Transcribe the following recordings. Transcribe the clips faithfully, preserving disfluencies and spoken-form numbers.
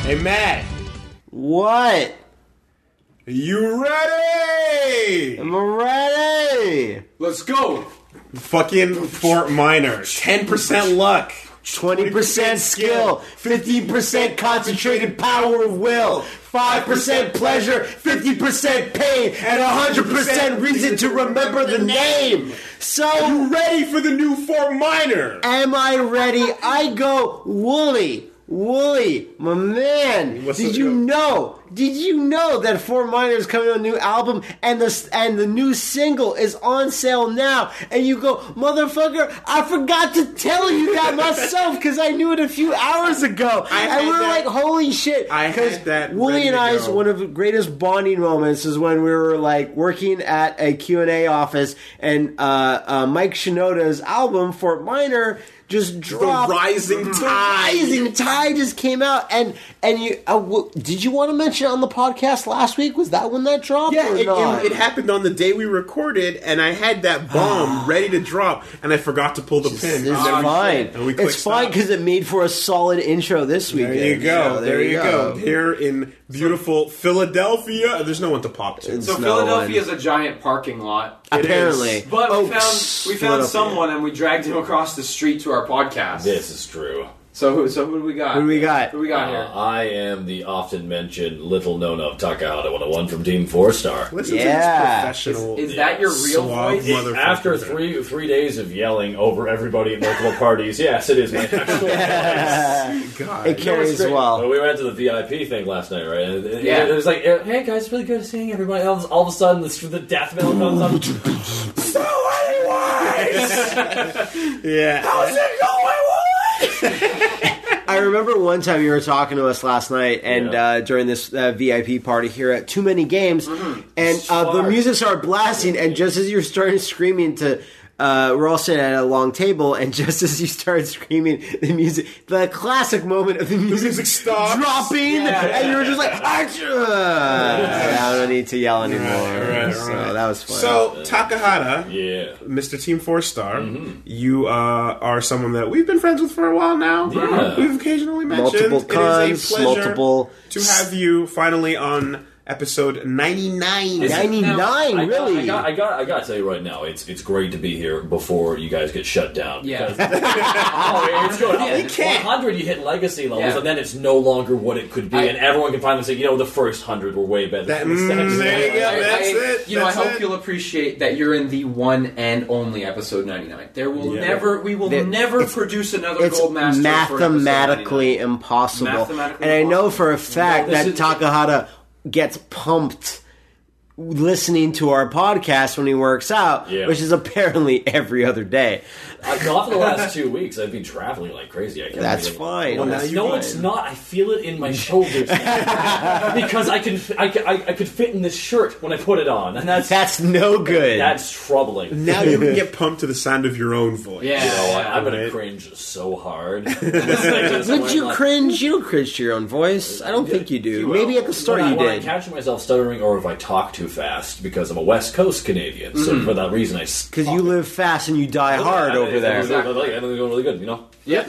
Hey, Matt. What? You ready? I'm ready. Let's go. Fucking Fort Minor. ten percent luck. twenty percent skill, fifty percent concentrated power of will, five percent pleasure, fifty percent pain, and one hundred percent reason to remember the name. So, You ready for the new Fort Minor? am I ready? I go, Wooly. Wooly, my man, What's did up, you yo? know? Did you know that Fort Minor is coming on a new album and the and the new single is on sale now? And you go, motherfucker, I forgot to tell you that myself because I knew it a few hours ago. I and had we were that- like, holy shit! I had that Wooly ready and to I's go. one of the greatest bonding moments is when we were like working at a Q and A office and uh, uh, Mike Shinoda's album Fort Minor just dropped. Rising The Tide. Rising Tide just came out, and and you uh, w- did you want to mention it on the podcast last week? Was that when that dropped? Yeah, or it, not? it, it happened on the day we recorded, and I had that bomb ready to drop, and I forgot to pull the pin. It's And then we- fine. and we clicked It's fine stop. because it made for a solid intro this weekend. There you go. So there, you go. Here in beautiful Philadelphia, there's no one to pop to. It's So no Philadelphia one. is a giant parking lot. It Apparently, is. But we Oaks, found we found Philadelphia. someone and we dragged him across the street to our podcast. This is true. So who so who do we got? Who do we got? Who do we got Uh, here? I am the often mentioned little known of Takahata one oh one from Team Four Star. Listen Yeah. to this professional. Is that your real suave voice? motherfucker. After three three days of yelling over everybody at multiple parties, yes, it is my actual voice. God. It carries Great. well. We went to the V I P thing last night, right? And it, Yeah. it was like, hey guys, it's really good seeing everybody else. All of a sudden, the, the death metal comes up. So anyways, yeah. How's it going? I remember one time you were talking to us last night, and Yeah. uh, during this uh, V I P party here at Too Many Games, and uh, the Smart. music started blasting, and just as you started screaming to. Uh, we're all sitting at a long table, and just as you started screaming, the music, the classic moment of the music, music stops. dropping, Yeah. and you were just like, "Achoo!" I don't need to yell anymore. Right, right, so right. that was fun. So Takahata, Yeah. Mister Team Four Star, you uh, are someone that we've been friends with for a while now. Yeah. We've occasionally mentioned. multiple It is a cons, pleasure multiple to have you finally on episode ninety-nine. Is it- ninety-nine, I got, really. I got, I got, I got to tell you right now, it's it's great to be here before you guys get shut down. Yeah. Because- oh, it's good. Yeah, you can't. one hundred, you hit legacy levels, Yeah. and then it's no longer what it could be, I- and everyone can finally say, you know, the first hundred were way better. That- than the mm, second. there you go. I- That's I- it. You know, That's I hope it. you'll appreciate that you're in the one and only episode ninety-nine. There will Yeah. never, we will There- never it's- produce another It's gold master. mathematically for episode impossible. Mathematically and I know impossible. for a fact No, this that is- Takahata gets pumped listening to our podcast when he works out, Yeah. which is apparently every other day. I got for the last two weeks. I've been traveling like crazy. I can't That's really- fine. Well, That's no, fine. it's not. I feel it in my shoulders because I can, I, can- I, I could fit in this shirt when I put it on, and that's That's no good. that's troubling. Now you can get pumped to the sound of your own voice. Yeah. You know what? I'm gonna Right. cringe so hard. Listening to this Would when you I'm like- cringe? You don't cringe to your own voice. I don't think you do. Maybe at the start when I, you when I did. catch myself stuttering, or if I talk too fast, because I'm a West Coast Canadian. So for that reason, I Because you live fast and you die hard over there. Exactly. Everything's going really good, you know. Yeah.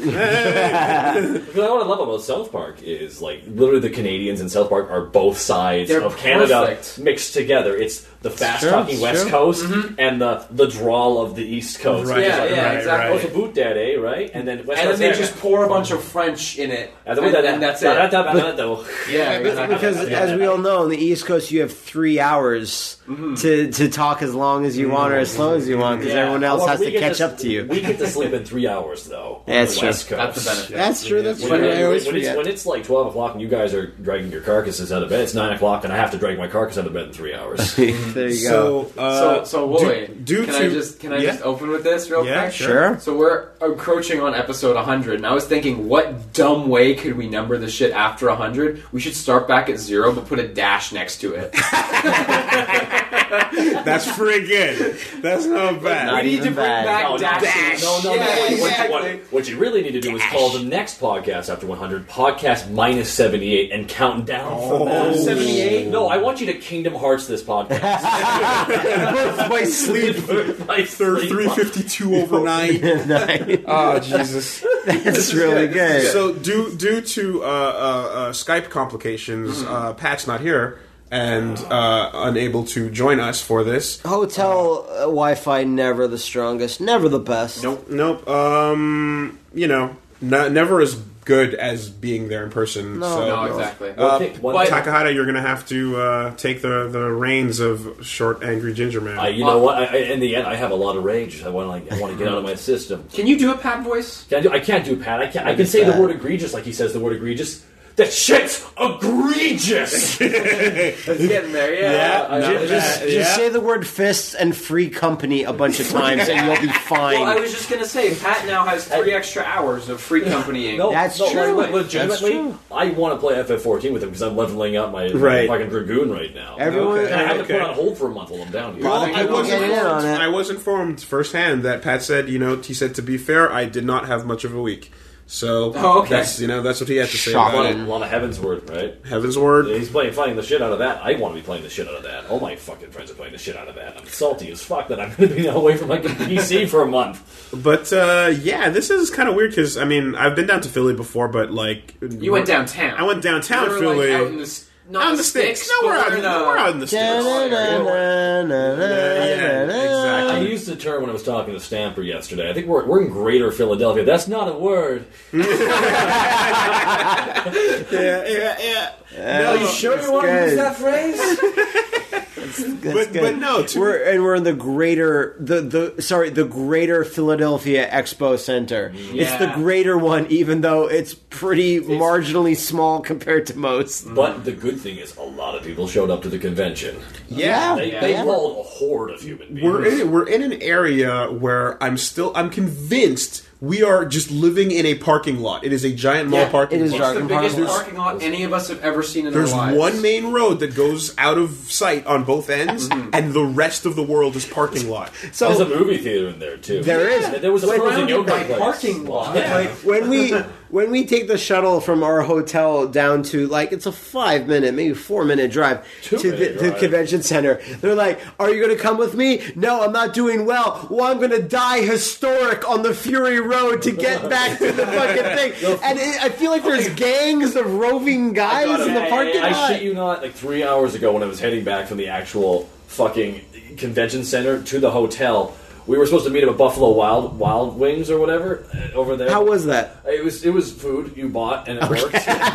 Because what I love about South Park is like literally the Canadians in South Park are both sides They're of Canada perfect. mixed together. It's the fast true, talking it's West true. Coast and the the drawl of the East Coast. Right, Which is Yeah, like, yeah, right, exactly. Oh, right. it's a boot dad, eh? Right? And then West And then Coast they there. just pour a bunch of French in it, And and then- then that's it. Da-da-da-da-da-da. Yeah, exactly. Because as we all know, on the East Coast, you have three hours to, to talk as long as you want or as slow as you want, because Yeah. everyone else Well, has we to get catch up to you. We get to sleep in three hours, though. on That's the true. West Coast. That's the benefit. That's true. That's When, true. I when- always when it's, forget. when it's like twelve o'clock and you guys are dragging your carcasses out of bed, it's nine o'clock and I have to drag my carcass out of bed in three hours. There you go. So, uh, So, so Wooly, due can to- I just can I yeah. just open with this real Yeah, quick? sure. Sure. So we're encroaching on episode one hundred, and I was thinking, what dumb way could we number the shit after one hundred? We should start back at zero, but put a dash next to it. That's pretty good. That's not bad. Not we need to even bring bad. back No, no, dashes. no, no, no. Yeah, What, what- exactly. what, what you really need to do is call the next podcast after one hundred podcast minus seventy-eight and count down from that. seventy-eight? No, I want you to Kingdom Hearts this podcast. My sleep. My Third sleep. three fifty-two over nine. Oh, Jesus. That's really good. So, due due to uh, uh, uh, Skype complications, uh, Pat's not here and uh, unable to join us for this. Hotel uh, Wi-Fi never the strongest, never the best. Nope, nope. Um, you know, n- never as good as being there in person. No, so. No, exactly. Uh, Okay, one- but- Takahata, you're going to have to uh, take the, the reins of Short Angry Ginger Man. I, you know what? I, I, in the end, I have a lot of rage. I want to like, I want to get out of my system. Can you do a Pat voice? Can I, do, I can't do Pat. I can't. I can say the word egregious like he says the word egregious. That shit's egregious. It's getting there, yeah. Yeah, I- no, I- Just, Uh, just yeah. say the word fists and free company a bunch of times and you'll be fine. Well, I was just gonna say, Pat now has three extra hours of free companying. No, That's no, true. Like, legitimately, That's true. I want to play F F fourteen with him because I'm leveling up my, Right. my fucking Dragoon right now. Everyone, Okay. And I had to Okay. put on hold for a month while I'm down here. Well, I people was, get in informed, on it. I was informed firsthand that Pat said, you know, he said, to be fair, I did not have much of a week. So, Oh, okay. that's, you know, that's what he had to say A Shocking. about lot, it. of, a lot of Heaven's Word, right? Heaven's Word. He's playing, playing the shit out of that. I want to be playing the shit out of that. All my fucking friends are playing the shit out of that. I'm salty as fuck that I'm going to be away from my P C for a month. But, uh, yeah, this is kind of weird because, I mean, I've been down to Philly before, but, like... You went downtown. I went downtown You were, Philly. Like, out in the, s- not Out in the the sticks. sticks. No, we're but out, in, no, uh, we're out in the sticks. Da-na-na-na-na-na-na. exactly. I used the term when I was talking to Stamper yesterday. I think we're, we're in Greater Philadelphia. That's not a word. Yeah, yeah, yeah. No, you sure you wanna use that phrase? But, but no, to We're and we're in the greater the the sorry the Greater Philadelphia Expo Center. It's the Yeah. greater one, even though it's pretty marginally small compared to most. But the good thing is a lot of people showed up to the convention. yeah. They, Yeah. they Yeah. called a horde of human beings. We're in we're in an area where I'm still I'm convinced we are just living in a parking lot. It is a giant mall Yeah, parking it is lot. It's the Jargon biggest parking lot. parking lot any of us have ever seen in There's our lives. one main road that goes out of sight on both ends, and the rest of the world is parking lot. So There's a movie theater in there too. There is. There was a frozen Surrounded yogurt by place. parking lot. like when we when we take the shuttle from our hotel down to like it's a five minute, maybe four minute drive to the, Two-minute the drive. convention center. They're like, "Are you going to come with me?" No, I'm not doing well. Well, I'm going to die historic on the Fury Road to get back to the fucking thing. And it, I feel like there's gangs of roving guys gotta- in the yeah, parking yeah, I lot. shit you not, like three hours ago when I was heading back from the actual fucking convention center to the hotel, we were supposed to meet up at Buffalo Wild Wild Wings or whatever uh, over there. How was that? It was it was food you bought and it worked.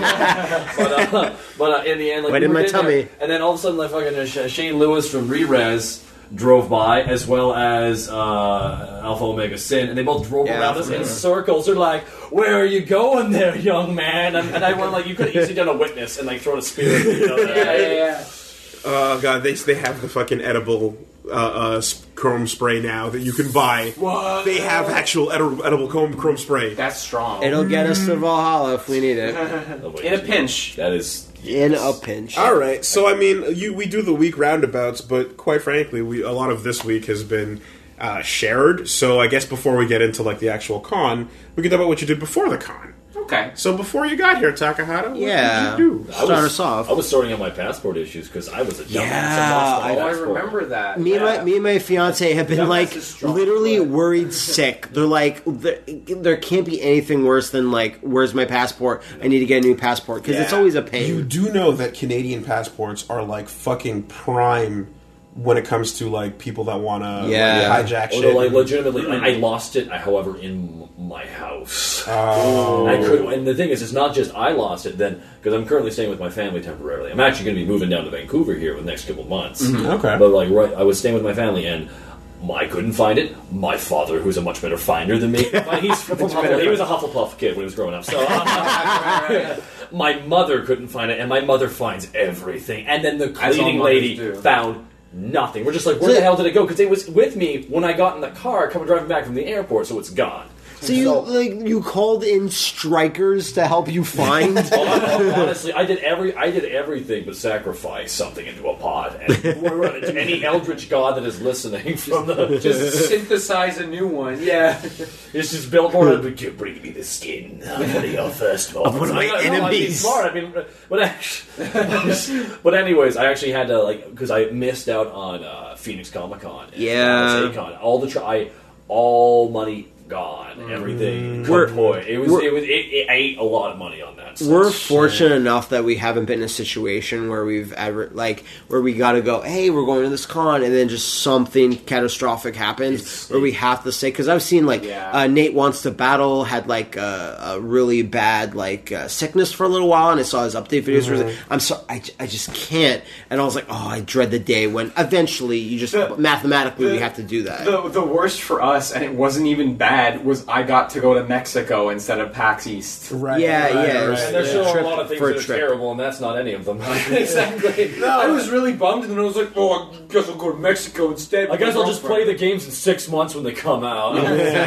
but uh, but uh, in the end, like Went we in were my in there, tummy. and then all of a sudden, like fucking uh, Sh- Shane Lewis from Re-Res drove by, as well as uh, Alpha Omega Sin, and they both drove Yeah, around us Alpha in Omega. circles. They're like, "Where are you going there, young man?" And, and I went like, "You could have easily done a witness and like thrown a spear." You know, Yeah, yeah, yeah. Oh god, they they have the fucking edible uh, uh, s- chrome spray now that you can buy. What? They have actual edible, edible chrome chrome spray. That's strong. It'll get us to Valhalla if we need it. Oh, wait. In a pinch. That is In a pinch. All right, so I mean, you we do the week roundabouts, but quite frankly, we a lot of this week has been uh, shared. So I guess before we get into like the actual con, we can talk about what you did before the con. Okay. So before you got here, Takahata, what Yeah. did you do? I Start was, us off. I was sorting out my passport issues because I was a dumbass. Yeah, lost my Oh, I passport. remember that. Me and yeah. my me and my fiance have been Dumbass like is strong, literally but- worried sick. They're like, there, there can't be anything worse than like, where's my passport? I need to get a new passport because it's Yeah. always a You pain. do know that Canadian passports are like fucking prime when it comes to like people that want to Yeah. like, hijack Although, shit. like, legitimately, I, I lost it. I, however, in m- my house. Oh. I could, and the thing is, it's not just I lost it. Then, because I'm currently staying with my family temporarily. I'm actually going to be moving down to Vancouver here in the next couple of months. Okay. But like, right, I was staying with my family, and I couldn't find it. My father, who's a much better finder than me, he's from Hufflepuff. He was a Hufflepuff kid when he was growing up. So. uh, My mother couldn't find it, and my mother finds everything. And then the As all cleaning mothers lady do. found nothing. We're just like, where the hell did it go? Because it was with me when I got in the car coming driving back from the airport, so it's gone. So you like you called in strikers to help you find? Honestly, I did every I did everything but sacrifice something into a pot. And we're- any eldritch god that is listening from the Just synthesize a new one. Yeah. it's just built more. Would you bring me the skin of one of your first moments? one of my I- I- no, I'd be enemies. smart. I mean, but actually, but anyways, I actually had to like because I missed out on uh, Phoenix Comic Con. Yeah. Con. All the try, all money gone. Everything We're- kaput. It was. we're- It was. It, it ate a lot of money on that. We're stuff. fortunate enough that we haven't been in a situation where we've ever like where we got to go. Hey, we're going to this con, and then just something catastrophic happens where we have to say. Because I've seen like Yeah. uh, Nate Wants to Battle had like a, a really bad like uh, sickness for a little while, and I saw his update videos. Where Mm-hmm. I'm so I, I just can't, and I was like, oh, I dread the day when eventually you just The- mathematically the- we have to do that. The, the worst for us, and it wasn't even bad, was I got to go to Mexico instead of PAX East. Right. Yeah, right, yeah, right. it was- And there's Yeah. still Trip a lot of things for a that are trip. terrible, and that's not any of them. Exactly. I was really bummed, and then I was like, "Oh, I guess I'll go to Mexico instead." I guess I'll just play the games in six months when they come out.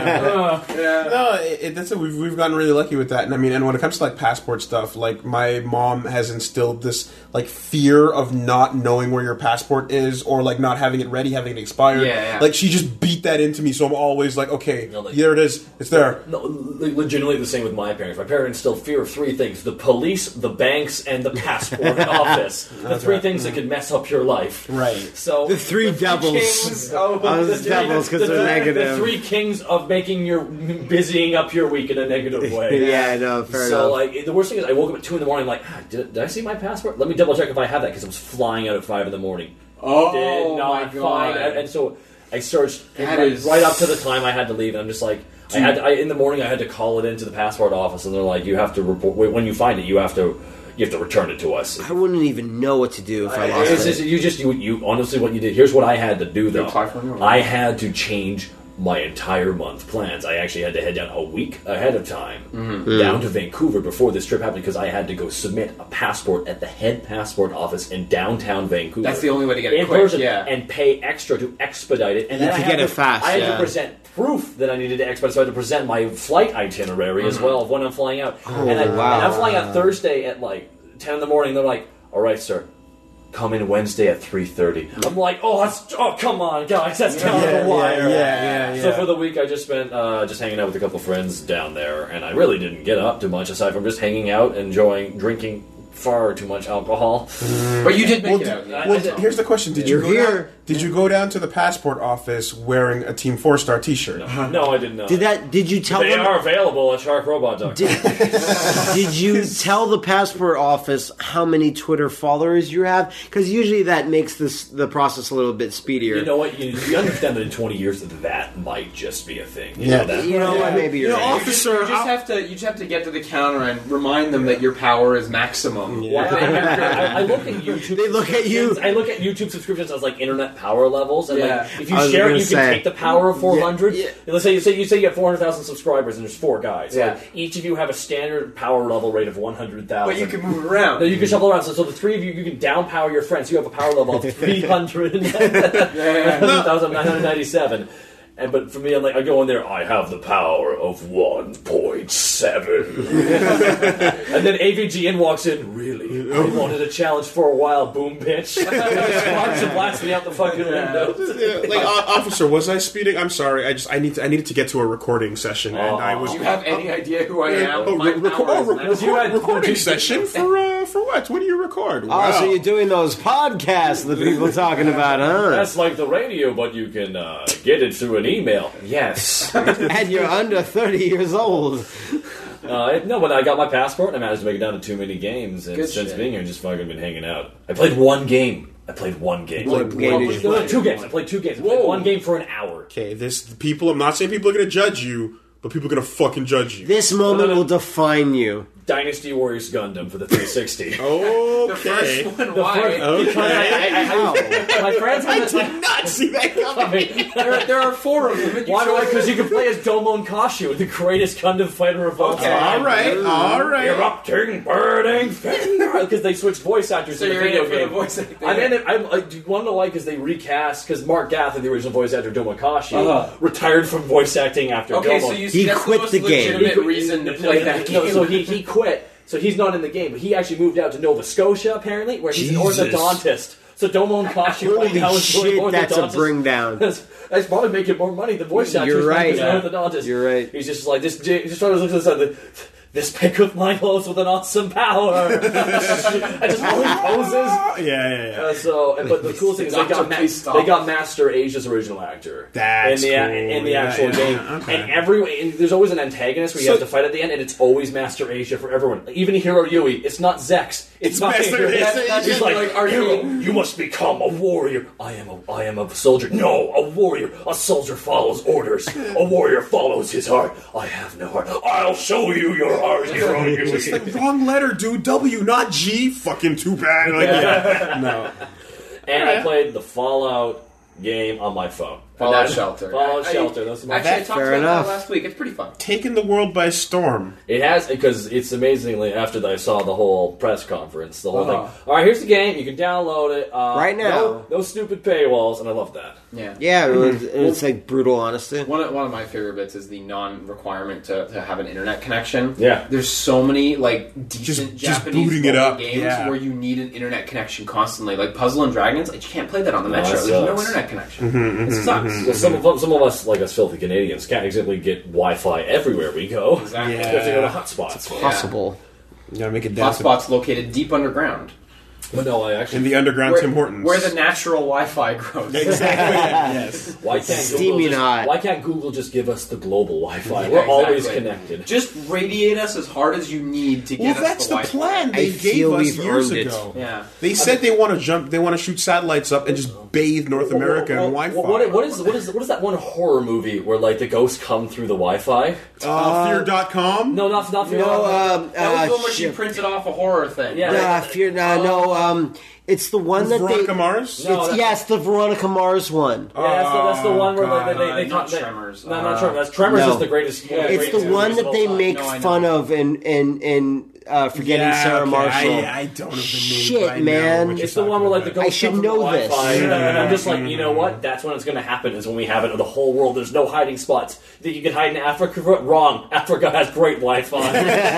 Uh, Yeah. No, it, it, that's it. We've we've gotten really lucky with that, and I mean, and when it comes to like passport stuff, like my mom has instilled this like fear of not knowing where your passport is, or like not having it ready, having it expired. Yeah, yeah. Like she just beat that into me, so I'm always like, okay, No, like- there it is, it's there. No, le- legitimately the same with my parents. My parents instilled fear of three things: the police, the banks, and the passport office. The three right. things that could mess up your life. Right. So The three devils. Kings, oh, I was the three- devils because the- they're the- negative. The three kings of making your busying up your week in a negative way. Yeah, no, fair so enough. like the worst thing is I woke up at two in the morning like ah, did, did I see my passport? Let me double check if I have that because I was flying out at five in the morning. Oh, Did my not God. find and, and so I searched That right, is- right up to the time I had to leave and I'm just like I had to, I, in the morning I had to call it into the passport office and they're like you have to report when you find it you have to you have to return it to us. I wouldn't even know what to do if I, I- lost it's it. just, you just you, you honestly what you did. Here's what I had to do though. apply for a new one. I had to change my entire month plans. I actually had to head down a week ahead of time Mm-hmm. down to Vancouver before this trip happened because I had to go submit a passport at the head passport office in downtown Vancouver. That's the only way to get it in quick, person, yeah. and pay extra to expedite it. And You then have I to had get it fast, I had yeah. to present proof that I needed to expedite, so I had to present my flight itinerary as well of when I'm flying out. Oh, and, I, wow. and I'm flying out Thursday at like ten in the morning. They're like, "All right, sir. Come in Wednesday at three thirty." I'm like, oh, that's, oh, come on, guys, that's down Yeah, the wire. yeah, yeah, yeah, So yeah. for the week, I just spent uh, just hanging out with a couple friends down there, and I really didn't get up too much aside from just hanging out, enjoying drinking far too much alcohol. But you did make Well, it d- out. Yeah. well, I did- here's the question: Did You're you go here. Down, did you go down to the passport office wearing a Team Four Star T-shirt? No, I did not. Did that? Did you tell They them? are available at shark robot dot com. Did, did you tell the passport office how many Twitter followers you have? Because usually that makes this the process a little bit speedier. You know what? You, you understand that in twenty years that might just be a thing. You Yeah. know that. You know what? Maybe you're You know, right. You just, Officer, you just have to you just have to get to the counter and remind them that your power is maximum. Why- I, I look at YouTube. They look at you. subscriptions- I look at YouTube subscriptions as like internet power levels, and Yeah. like if you I was share it, gonna you say. can take the power of four hundred. Yeah. Let's say you say you say you have four hundred thousand subscribers, and there's four guys. Yeah. Like, each of you have a standard power level rate of one hundred thousand. But you can move it around. No, you can shuffle around. So, so the three of you, you can down power your friends. You have a power level of three hundred thousand nine hundred ninety-seven. And but for me, I'm like, I go in there. I have the power of one point seven. And then A V G N walks in. Really, I wanted a challenge for a while. Boom, bitch. Sparks and blasts me out the fucking window. Yeah, like, uh, officer, was I speeding? I'm sorry. I just I need to, I needed to get to a recording session, and I was. Do you have any idea who I am? Oh, My re- reco- power oh, is re- maximum. You had- recording you- session for uh, for what? What do you record? Oh, Wow. so you're doing those podcasts that people talking about, huh? That's like the radio, but you can uh, get it through an email. Yes. And you're under thirty years old. Uh, it- no, but I got my passport and I managed to make it down to too many games. And Good since shit. being here, just fucking been hanging out. I played one game. I played one game. What game did you No, no, play? two games. I played two games. I played Whoa. one game for an hour. Okay, this people. I'm not saying people are going to judge you, but people are going to fucking judge you. This moment No, no, no. will define you. Dynasty Warriors Gundam for the three sixty. The Okay. first one, The why? first- because I, I, I, I, my friends I have did not see that coming. there, there are four of them. and you Why do I? chose- Because you can play as Domon Kashi, the greatest Gundam fighter of all Okay. time. All right, all right. Erupting, burning, because they switched voice actors So in the you're in video it for the game. voice acting. I'm in it. I'm, I do you want to know why? Because they recast. Because Mark Gath, the original voice actor Domakashi, Uh-huh. retired from voice acting after Okay, Domon. so you He that's quit the, most the game. legitimate reason to play that No, game. so he, he quit. So he's not in the game, but he actually moved out to Nova Scotia, apparently, where he's Jesus. an orthodontist. So Domon Kashi right now Holy is doing shit, that's a orthodontist. bring down. That's, that's probably making more money than voice actors. You're right. Than orthodontist. You're right. He's just like this. Just trying to look at this. this pick of mine glows with an awesome power. I just really poses. Yeah, yeah, yeah. Uh, so, but the cool thing is they Doctor, got, Ma- please stop. they got Master Asia's original actor That's in the cool. in the Yeah, actual yeah, game, okay. and every and there's always an antagonist where you So- have to fight at the end, and it's always Master Asia for everyone. Even Hiro Yui, it's not Zex. It's, It's not Master Hiro. Asia. That's- That's He's it, like, like, are "Hiro, you- you must become a warrior. I am a I am a soldier. No, a warrior. A soldier follows orders. A warrior follows his heart. I have no heart. I'll show you your heart, Hiro It's Yui. like, wrong letter, dude. W, not G. Fucking too bad. Like, yeah. No. And I played the Fallout game on my phone. Fallout Shelter. Fallout I- I- Shelter. That's my Actually, I That- talked fair about enough. that last week. It's pretty fun. Taking the world by storm. It has, because it's amazingly, after I saw the whole press conference, the whole Uh-huh. thing. All right, here's the game. You can download it. Uh, Right now. No, no stupid paywalls, and I love that. Yeah. Yeah, it was, it's like brutal honesty. One of, one of my favorite bits is the non-requirement to, to have an internet connection. Yeah. There's so many like decent Just- just Japanese booting it mobile up, games yeah. where you need an internet connection constantly. Like Puzzle and Dragons, like, you can't play that on the No, Metro. it There's no sucks. internet connection. Mm-hmm, It sucks. Well, some of some of us, like us filthy Canadians, can't exactly get Wi-Fi everywhere we go. Exactly. We have to go to hotspots. Possible. You gotta make it down. Hotspots located deep underground, But no, I actually. In the underground where, Tim Hortons. where the natural Wi-Fi grows. Exactly. Yes. Why can't Google Steaming just, hot. Why can't Google just give us the global Wi-Fi? Yeah, We're always exactly. connected. Just radiate us as hard as you need to get Well, us that's the the Wi-Fi. plan they I gave feel us we've years earned it. ago. Yeah. They said they want to jump. They want to shoot satellites up and just bathe North America in Wi-Fi. What, what is what is what is that one horror movie where like the ghosts come through the Wi-Fi? uh, Fear dot com? No, not not No, um, That was uh, the one where she shit. printed off a horror thing. Yeah. Nah, fear, nah, no, um, it's the one that Veronica they. Mars? No. It's, that- yes, the Veronica Mars one. Yeah, that's the, that's the one where God. they, they, they, Uh, not they Tremors. No, Uh, not Tremors. That's Tremors no. is the greatest. one of the It's the greatest one movies that of all they time. make No, I know. fun of in in in uh, Forgetting Yeah, Sarah okay. Marshall. I, I don't know the name. Shit, but I know man. what you're It's the one where like the talking ghosts I should come from know the this. Wi-Fi, and, Yeah. and I'm just like, you know what? That's when it's going to happen. Is when we have it in the whole world. There's no hiding spots. You think you can hide in Africa? Wrong. Africa has great Wi-Fi.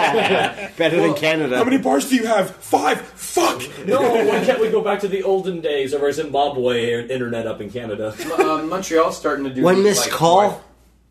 Better than Canada. How many bars do you have? Five. Fuck. No, why can't we go back to the olden days of our Zimbabwe internet up in Canada? Uh, Montreal's starting to do One these, missed like, call. Wi-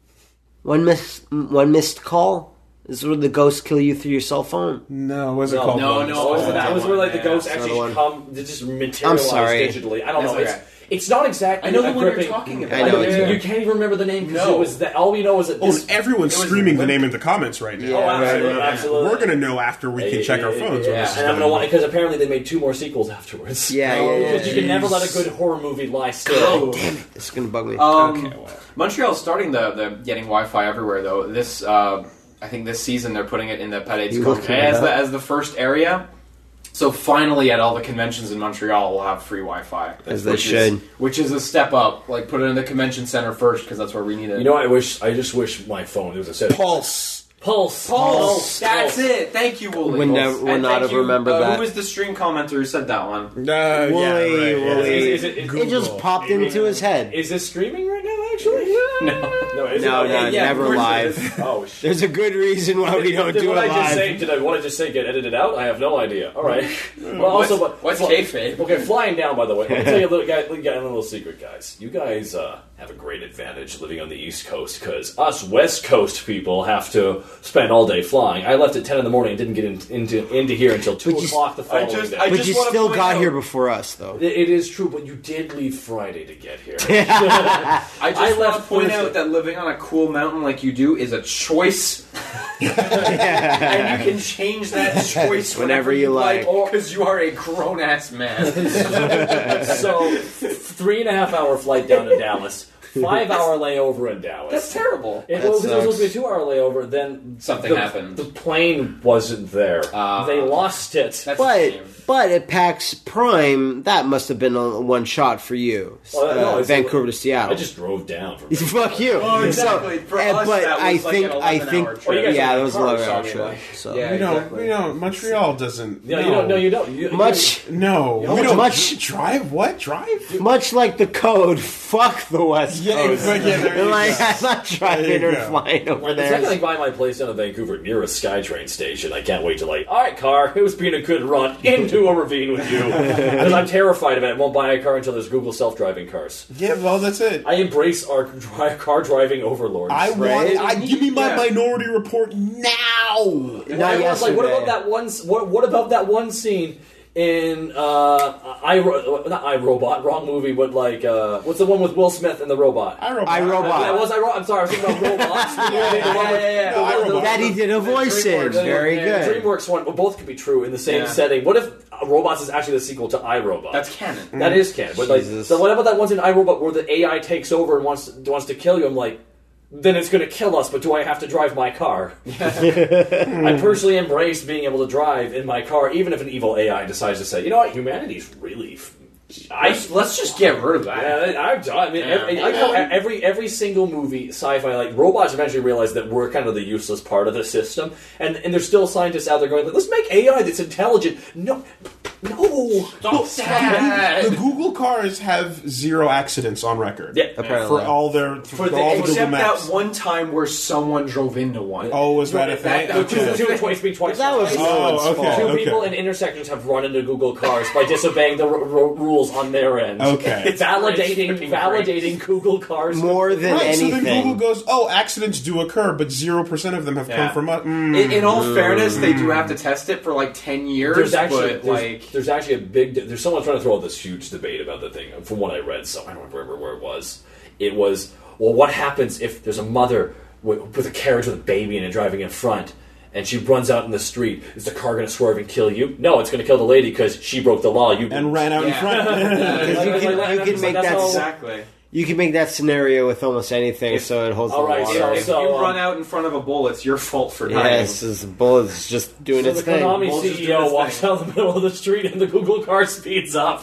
One miss. One missed call. This is where the ghosts kill you through your cell phone. No, what's it No, called? no, One? no, it wasn't that that was one. where like the Yeah, ghosts that's actually another come to just materialize I'm sorry. digitally. I don't That's know. It's okay. it's not exactly. I know the a one you're gripping- talking about. I know you, it too. you can't even remember the name because No. it was that. All we know is that Oh, this. everyone's it was screaming the limp. name in the comments right now. Yeah, Oh, absolutely, right, right. absolutely. We're gonna know after we can check our phones. when yeah. this is And I'm done. gonna want because apparently they made two more sequels afterwards. Yeah, Oh, yeah, yeah, because you can yeah. never let a good horror movie lie still. Oh. Damn it! It's gonna bug me. Um, Okay, well. Montreal's starting the, the getting Wi-Fi everywhere though. This uh, I think this season they're putting it in the Palais You du looking Congrès it as up? the as the first area. So finally, at all the conventions in Montreal, we'll have free Wi-Fi. As they which should. Is, which is a step up. Like put it in the convention center first because that's where we need it. You know, I wish. I just wish my phone. It was a set. Pulse. Pulse. Pulse. That's Pulse. it. Thank you, Wooly. Would Pulse. never- would And not thank have you, remembered uh, that. Who was the stream commenter who said that one? Uh, yeah, Wooly, right, yeah. Wooly. Is it- is it- It just popped into his head. Is this streaming right now? Actually, No. no, is No, it? no, yeah, never of course it live. is. Oh shit. There's a good reason why we don't did do what it I just live. say? Did I what I just say get edited out? I have no idea. All right. Well, also, What's- what, what's kayfabe? Okay, flying down. By the way, let me tell you a little, guy, a little secret, guys. You guys uh, have a great advantage living on the East Coast because us West Coast people have to spend all day flying. I left at ten in the morning and didn't get in, into into here until two But you- o'clock the following just- day. I But just you wanna still point got out- here before us, though. It- it is true, but you did leave Friday to get here. I just I want to left point Thursday. out that living on a cool mountain like you do is a choice, and you can change that choice Whenever you like. because you are a grown ass man. So, three and a half hour flight down to Dallas, five hour layover in Dallas. That's terrible. It, That well, because it was supposed to be a sucks. two-hour layover. Then Something the, happened. The plane wasn't there. Ah. they lost it. That's a But shame. but at PAX Prime, that must have been a one shot for you. Well, no, uh, it's- Vancouver to Seattle. I just drove down from. Fuck you. Oh, exactly. So, For uh, us, but that I was like think an I eleven think hour trip. Well, you guys yeah, were it in was a cars, eleven so hour I mean, trip. like- So Yeah. You know, Exactly. you know, Montreal doesn't. Yeah, no. you don't. No, you don't. You, much No, know, we don't much- drive. What drive? much like the code. Fuck the West Yeah, Coast. but yeah, there you like go. I'm not driving you or go. flying over Like, the second I there. buy my place down in Vancouver near a SkyTrain station, I can't wait to like, all right, car, it was being a good run into a ravine with you. Because I'm terrified of it. I won't buy a car until there's Google self-driving cars. Yeah, well, that's it. I embrace our dri- car driving overlords. I want. Right? I give me my Yeah. Minority Report now. Wow. Not Everyone's yesterday. like, what about that one? s- What, what about that one scene in uh, I Ro- not I Robot, wrong movie, but like uh, what's the one with Will Smith and the robot? iRobot. iRobot. That was I. Ro- I'm sorry, I was thinking about robots. The movie, the one with- yeah, yeah. the one- the- That he did a voice in. the- Very the good. DreamWorks one, well, both could be true in the same Yeah. setting. What if uh, Robots is actually the sequel to iRobot? That's canon. That is canon. But like, Jesus. so what about that one in iRobot where the A I takes over and wants wants to kill you? I'm like, then it's going to kill us. But do I have to drive my car? I personally embrace being able to drive in my car, even if an evil A I decides to say, you know what, humanity's really. F- I Let's, let's just get rid of that. yeah, I, I mean, Yeah. every, I like how every every single movie, sci-fi, like robots, eventually realize that we're kind of the useless part of the system, and and there's still scientists out there going, like, let's make A I that's intelligent. No, no, Stop that. The Google cars have zero accidents on record. Yeah, Apparently. For all their for, For the, all the Google except Maps. that one time where someone drove into one. Oh, was that a That- thing? that- Two, Okay. two, twice, been twice. That was Two no one's Oh, okay. fault. people in intersections have run into Google cars by disobeying the r- r- rules on their end. Okay. It's validating, Freaking validating Google cars More than Right, so then anything. Google goes, oh, accidents do occur, but zero percent of them have Yeah. come from us. Mm. In, in all fairness, they do have to test it for like ten years. There's actually but there's, like there's actually a big there's someone trying to throw out this huge debate about the thing. From what I read, so I don't remember where it was. It was, well, what happens if there's a mother with, with a carriage with a baby in it driving in front, and she runs out in the street? Is the car going to swerve and kill you? No, it's going to kill the lady because she broke the law. You And ran out in Yeah. front. Because you Like- can, like- you can like- make that's that how- exactly. you can make that scenario with almost anything, If- so it holds all the right, water. so- If so, you um, run out in front of a bull, it's your fault for dying. Yes, this bullet's just doing So its the thing. Konami Bull's just C E doing O its walks thing. down the middle of the street and the Google car speeds up.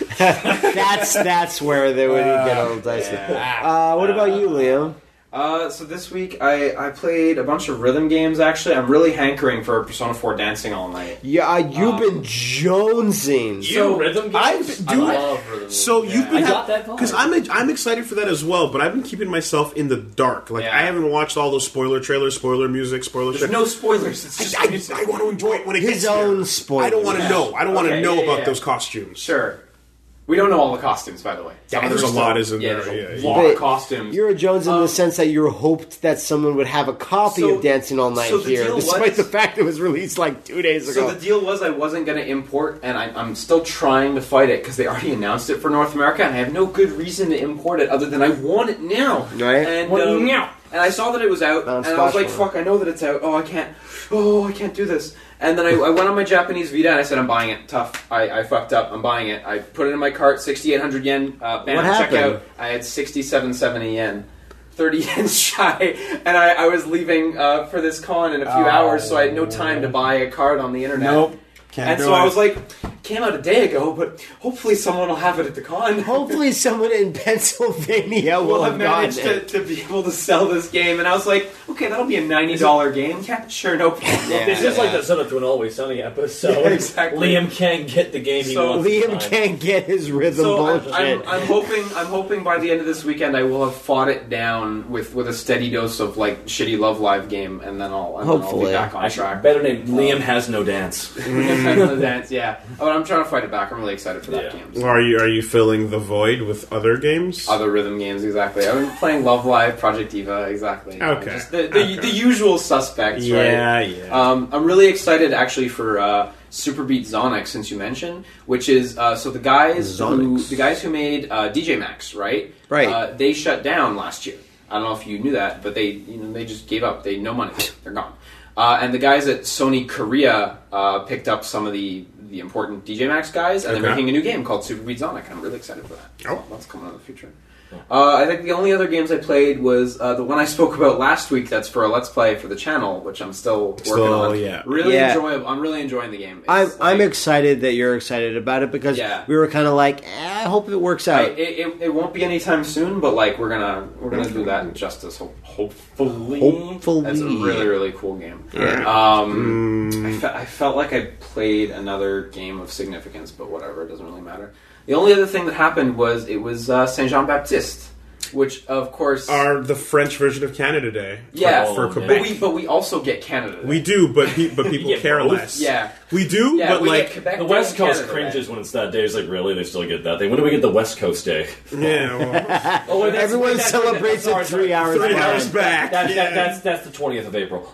That's that's where they would get a little dicey. Uh, what about you, Liam? Uh, so this week I, I played a bunch of rhythm games. Actually, I'm really hankering for Persona four Dancing All Night. Yeah, uh, you've Um, been jonesing. You rhythm games? I've- I dude, love rhythm So games. you've been I got that vibe. because I'm I'm excited for that as well, but I've been keeping myself in the dark. Like Yeah. I haven't watched all those spoiler trailers, spoiler music, spoiler There's shit. no spoilers. It's just I, music. I, I want to enjoy it when it His gets own here. spoiler. I don't want to know. I don't want to Okay, know yeah, about yeah. those costumes. Sure. We don't know all the costumes, by the way. Yeah, Some of there's them a are lot, still- isn't yeah, there? There's a Yeah, lot But of costumes. You're a Jones in Um, the sense that you hoped that someone would have a copy So- of Dancing All Night so the here, deal despite was- the fact it was released like two days ago. So the deal was I wasn't going to import, and I, I'm still trying to fight it because they already announced it for North America, and I have no good reason to import it other than I want it now. Right. And, Want it um, now. and I saw that it was out, On and I was like, Spotify. "Fuck! I know that it's out. Oh, I can't. Oh, I can't do this." And then I, I went on my Japanese Vita and I said, "I'm buying it. Tough. I, I fucked up. I'm buying it." I put it in my cart, sixty-eight hundred yen. Uh, bam, What happened? checkout. I had sixty-seven seventy yen. thirty yen shy, and I, I was leaving uh, for this con in a few Oh. hours, so I had no time to buy a card on the internet. Nope. Can't And do so it. I was like, came out a day ago, but hopefully someone will have it at the con. Hopefully someone in Pennsylvania will We'll have have managed gotten to, it. to be able to sell this game. And I was like, okay, that'll be a ninety dollars game. Yeah, sure, no problem. It's just like the Son to an Always Sunny episode. Yeah, exactly. Liam can't get the game he So- wants. to Liam find. can't get his rhythm So I'm, bullshit. I'm, I'm hoping I'm hoping by the end of this weekend I will have fought it down with, with a steady dose of like shitty Love Live game, and then I'll, and then I'll Hopefully. be back on Actually, track. better name Liam has no dance. Dance, yeah. Oh, I'm trying to fight it back. I'm really excited for that Yeah. game. So. Are you are you filling the void with other games? Other rhythm games, exactly. I've been playing Love Live, Project Diva, exactly. Okay. Just the, the, Okay. the usual suspects, Yeah, right? yeah. Um, I'm really excited actually for uh, Super Beat Zonic, since you mentioned, which is uh, so the guys who Zonix. the guys who made uh, D J Max, right? Right. Uh, they shut down last year. I don't know if you knew that, but they you know they just gave up. They no money. They're gone. Uh, and the guys at Sony Korea uh, picked up some of the, the important D J Max guys, and they're Okay. making a new game called Super Beat Sonic. I'm really excited for that. Oh. So that's coming out in the future. Uh, I think the only other games I played was uh, the one I spoke about last week. That's for a Let's Play for the channel, which I'm still working Still, on. yeah. Really Yeah. enjoyable. I'm really enjoying the game. It's I'm I'm like- excited that you're excited about it because Yeah. we were kind of like, eh, I hope it works I, out. it, it, it won't be anytime soon, but like we're gonna we're gonna do that justice. Ho- hopefully, Hopefully. that's a really really cool game. Yeah. Um, Mm. I, fe- I felt like I played another game of significance, but whatever, it doesn't really matter. The only other thing that happened was it was uh, Saint Jean Baptiste. which of course are the French version of Canada Day. yeah, for, for Oh, Quebec. but we but we also get Canada Day. We do, but pe- but people get care both? less. Yeah. we do, yeah, but we like get Quebec The Day West and Coast Canada cringes Day. when it's that day. It's like, really? They still get that day? When do we get the West Coast Day? yeah, well, Oh, wait, that's- Everyone wait, that's- celebrates that's- it sorry, three sorry. hours three behind. hours back. That, yeah. that, that's that's the twentieth of April.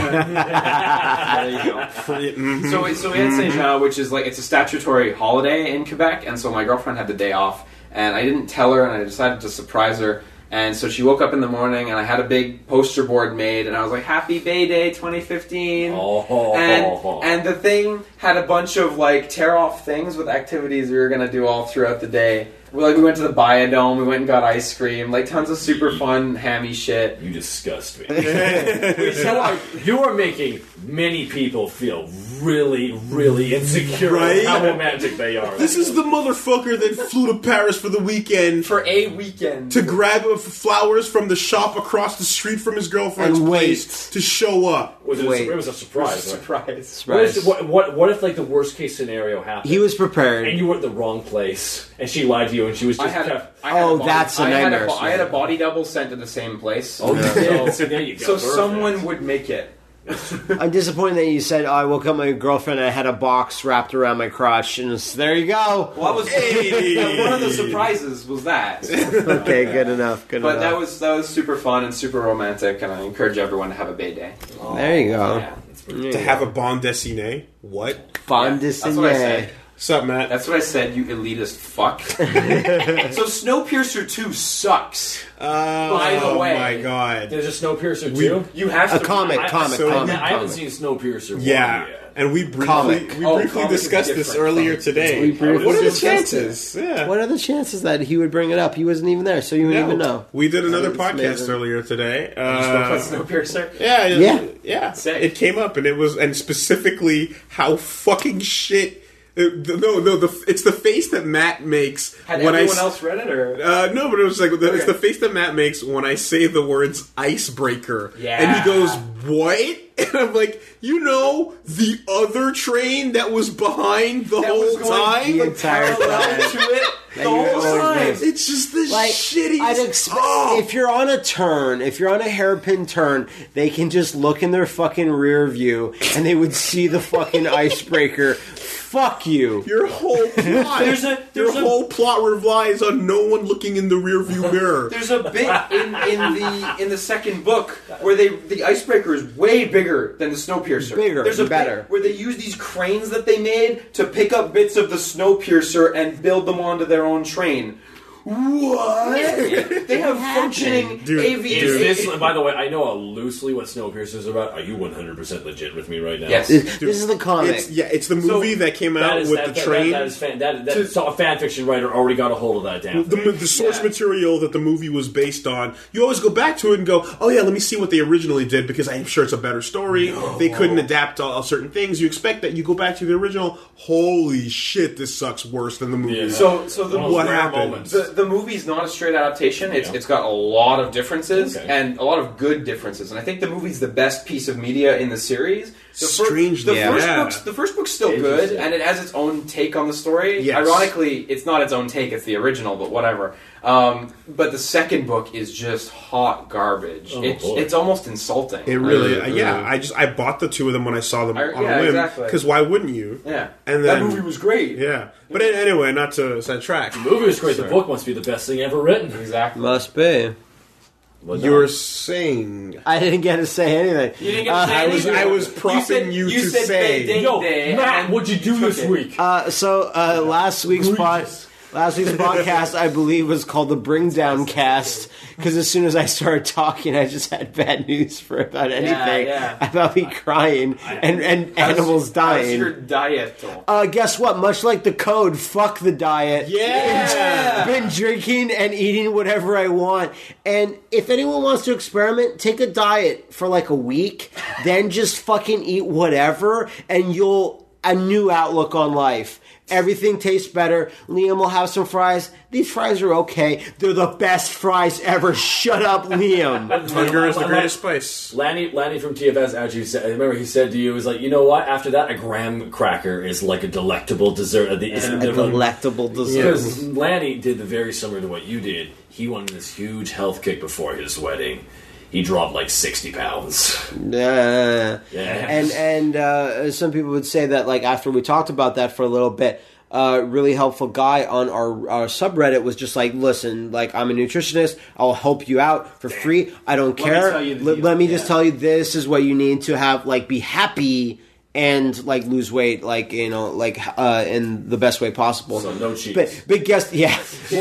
There you go. Mhm. So, we- so we had Saint Jean, which is like it's a statutory holiday in Quebec, and so my girlfriend had the day off, and I didn't tell her, and I decided to surprise her. And so she woke up in the morning, and I had a big poster board made, and I was like, "Happy Bay Day, twenty fifteen." Oh, and and the thing had a bunch of like tear off things with activities we were gonna do all throughout the day. We like we went to the Biodome, we went and got ice cream, like tons of super fun hammy shit. You disgust me. you, are, you are making many people feel really, really insecure Right? about how romantic they are. This is the motherfucker that flew to Paris for the weekend For a weekend. to grab uh, flowers from the shop across the street from his girlfriend's And place wait. to show up. was it, a, Wait. it was a surprise. right? Surprise. What, is, what, what, what if like the worst case scenario happened? He was prepared. and you were at the wrong place, and she lied to you, and she was just I had, kept. I had Oh, a body, that's a I had a, nightmare bo- I had a scenario. body double sent to the same place. Oh, so, yeah. So there you go. so Perfect. someone would make it. I'm disappointed that you said, oh, I woke up my girlfriend and I had a box wrapped around my crotch. And it's, there you go. Well, that was Hey. one of the surprises was that. Okay, good enough. Good But that enough. was that was super fun and super romantic, and I encourage everyone to have a Bay Day. There you go. Yeah. To have a bond dessiné? What? Fond Yeah, that's what I Disney. said. What's up, Matt? That's what I said, you elitist fuck. So Snowpiercer two sucks. Oh, By the way. my god. There's a Snowpiercer We- too. You have A to comic, I- comic, so- comic, I haven't comic. seen Snowpiercer. one Yeah, yet. and we briefly Comic. we Oh, briefly comic is discussed this different. earlier Comic. today. We briefly What are the discussed it. chances? Yeah. What are the chances that he would bring it up? He wasn't even there, so you wouldn't even know. We did another It's podcast amazing. earlier today. spoke Uh, about Snowpiercer. yeah, Yeah. yeah. Sick. It came up, and it was, and specifically how fucking shit. Uh, no, no, the, it's the face that Matt makes Had when I. everyone s- else read it, or Uh, no, but it was like the, it's Okay. the face that Matt makes when I say the words icebreaker. Yeah. And he goes, "What?" And I'm like, "You know, the other train that was behind the that whole was going time." The entire parallel time. to it the you whole always time. missed. It's just the Like, shittiest. I'd expect Oh. if you're on a turn, if you're on a hairpin turn, they can just look in their fucking rear view and they would see the fucking icebreaker. Fuck you. Your whole plot, There's a- there's your a- whole plot relies on no one looking in the rearview mirror. There's a bit in, in the in the second book where they the icebreaker is way bigger than the Snowpiercer. Bigger, There's a better. bit where they use these cranes that they made to pick up bits of the Snowpiercer and build them onto their own train. What? They have functioning Dude, A V. Is this, by the way, I know loosely what Snowpiercer is about. Are you one hundred percent legit with me right now? Yes. This, this is the comic. It's, yeah, it's the movie that came out That is, with that, the that, train. That, that is fan, that, that, so a fan fiction writer already got a hold of that damn the, thing. the source Yeah. material that the movie was based on, you always go back to it and go, oh yeah, let me see what they originally did because I'm sure it's a better story. They couldn't adapt all, all certain things. You expect that. You go back to the original, holy shit, this sucks worse than the movie. Yeah. So, so the, One of those What rare happened? moments. the the movie's not a straight adaptation. It's Yeah. it's got a lot of differences Okay. and a lot of good differences. And I think the movie's the best piece of media in the series. The fir- Strangely, the first yeah. book's the first book's still good, Interesting. and it has its own take on the story. Yes. Ironically, it's not its own take; it's the original, but whatever. Um, but the second book is just hot garbage. Oh, it's boy. it's almost insulting. It really, Mm, yeah. mm. I just I bought the two of them when I saw them I- on yeah, a whim. exactly. Because why wouldn't you? yeah, And that then- movie was great. Yeah. But an- anyway, not to sidetrack. The movie was great. Sorry. The book must be the best thing ever written. Exactly. Must be. Well You done. were saying. I didn't get to say anything. You didn't get Uh, to say I was- anything. I was prompting said, you you to said say- Day Yo, Day, Matt, and what'd you do took this it. week? Uh, so uh, last week's pod, last week's podcast, I believe, was called the Bring Down Cast because as soon as I started talking, I just had bad news for about anything yeah. about me crying and, and How's- animals How's dying. your diet? Joel? Uh, guess what? Much like the code, fuck the diet. Yeah! Been drinking and eating whatever I want. And if anyone wants to experiment, take a diet for like a week, then just fucking eat whatever, and you'll a new outlook on life. Everything tastes better. Liam will have some fries. These fries are okay. They're the best fries ever. Shut up, Liam. Hunger is the greatest spice. Lanny, Lanny from T F S actually said, I remember he said to you, he was like, you know what, after that, a graham cracker is like a delectable dessert. At the end A of delectable dessert. Because Lanny did the very similar to what you did. He wanted this huge health kick before his wedding. He dropped like sixty pounds. Uh, Yeah. And and uh, some people would say that, like, after we talked about that for a little bit, uh, really helpful guy on our, our subreddit was just like, listen, like, I'm a nutritionist. I'll help you out for free. I don't Let me care. tell you the Let, deal. let me just Yeah. tell you this is what you need to have, like, be happy and, like, lose weight, like, you know, like, uh, in the best way possible. So no cheese. But, but guess, yeah.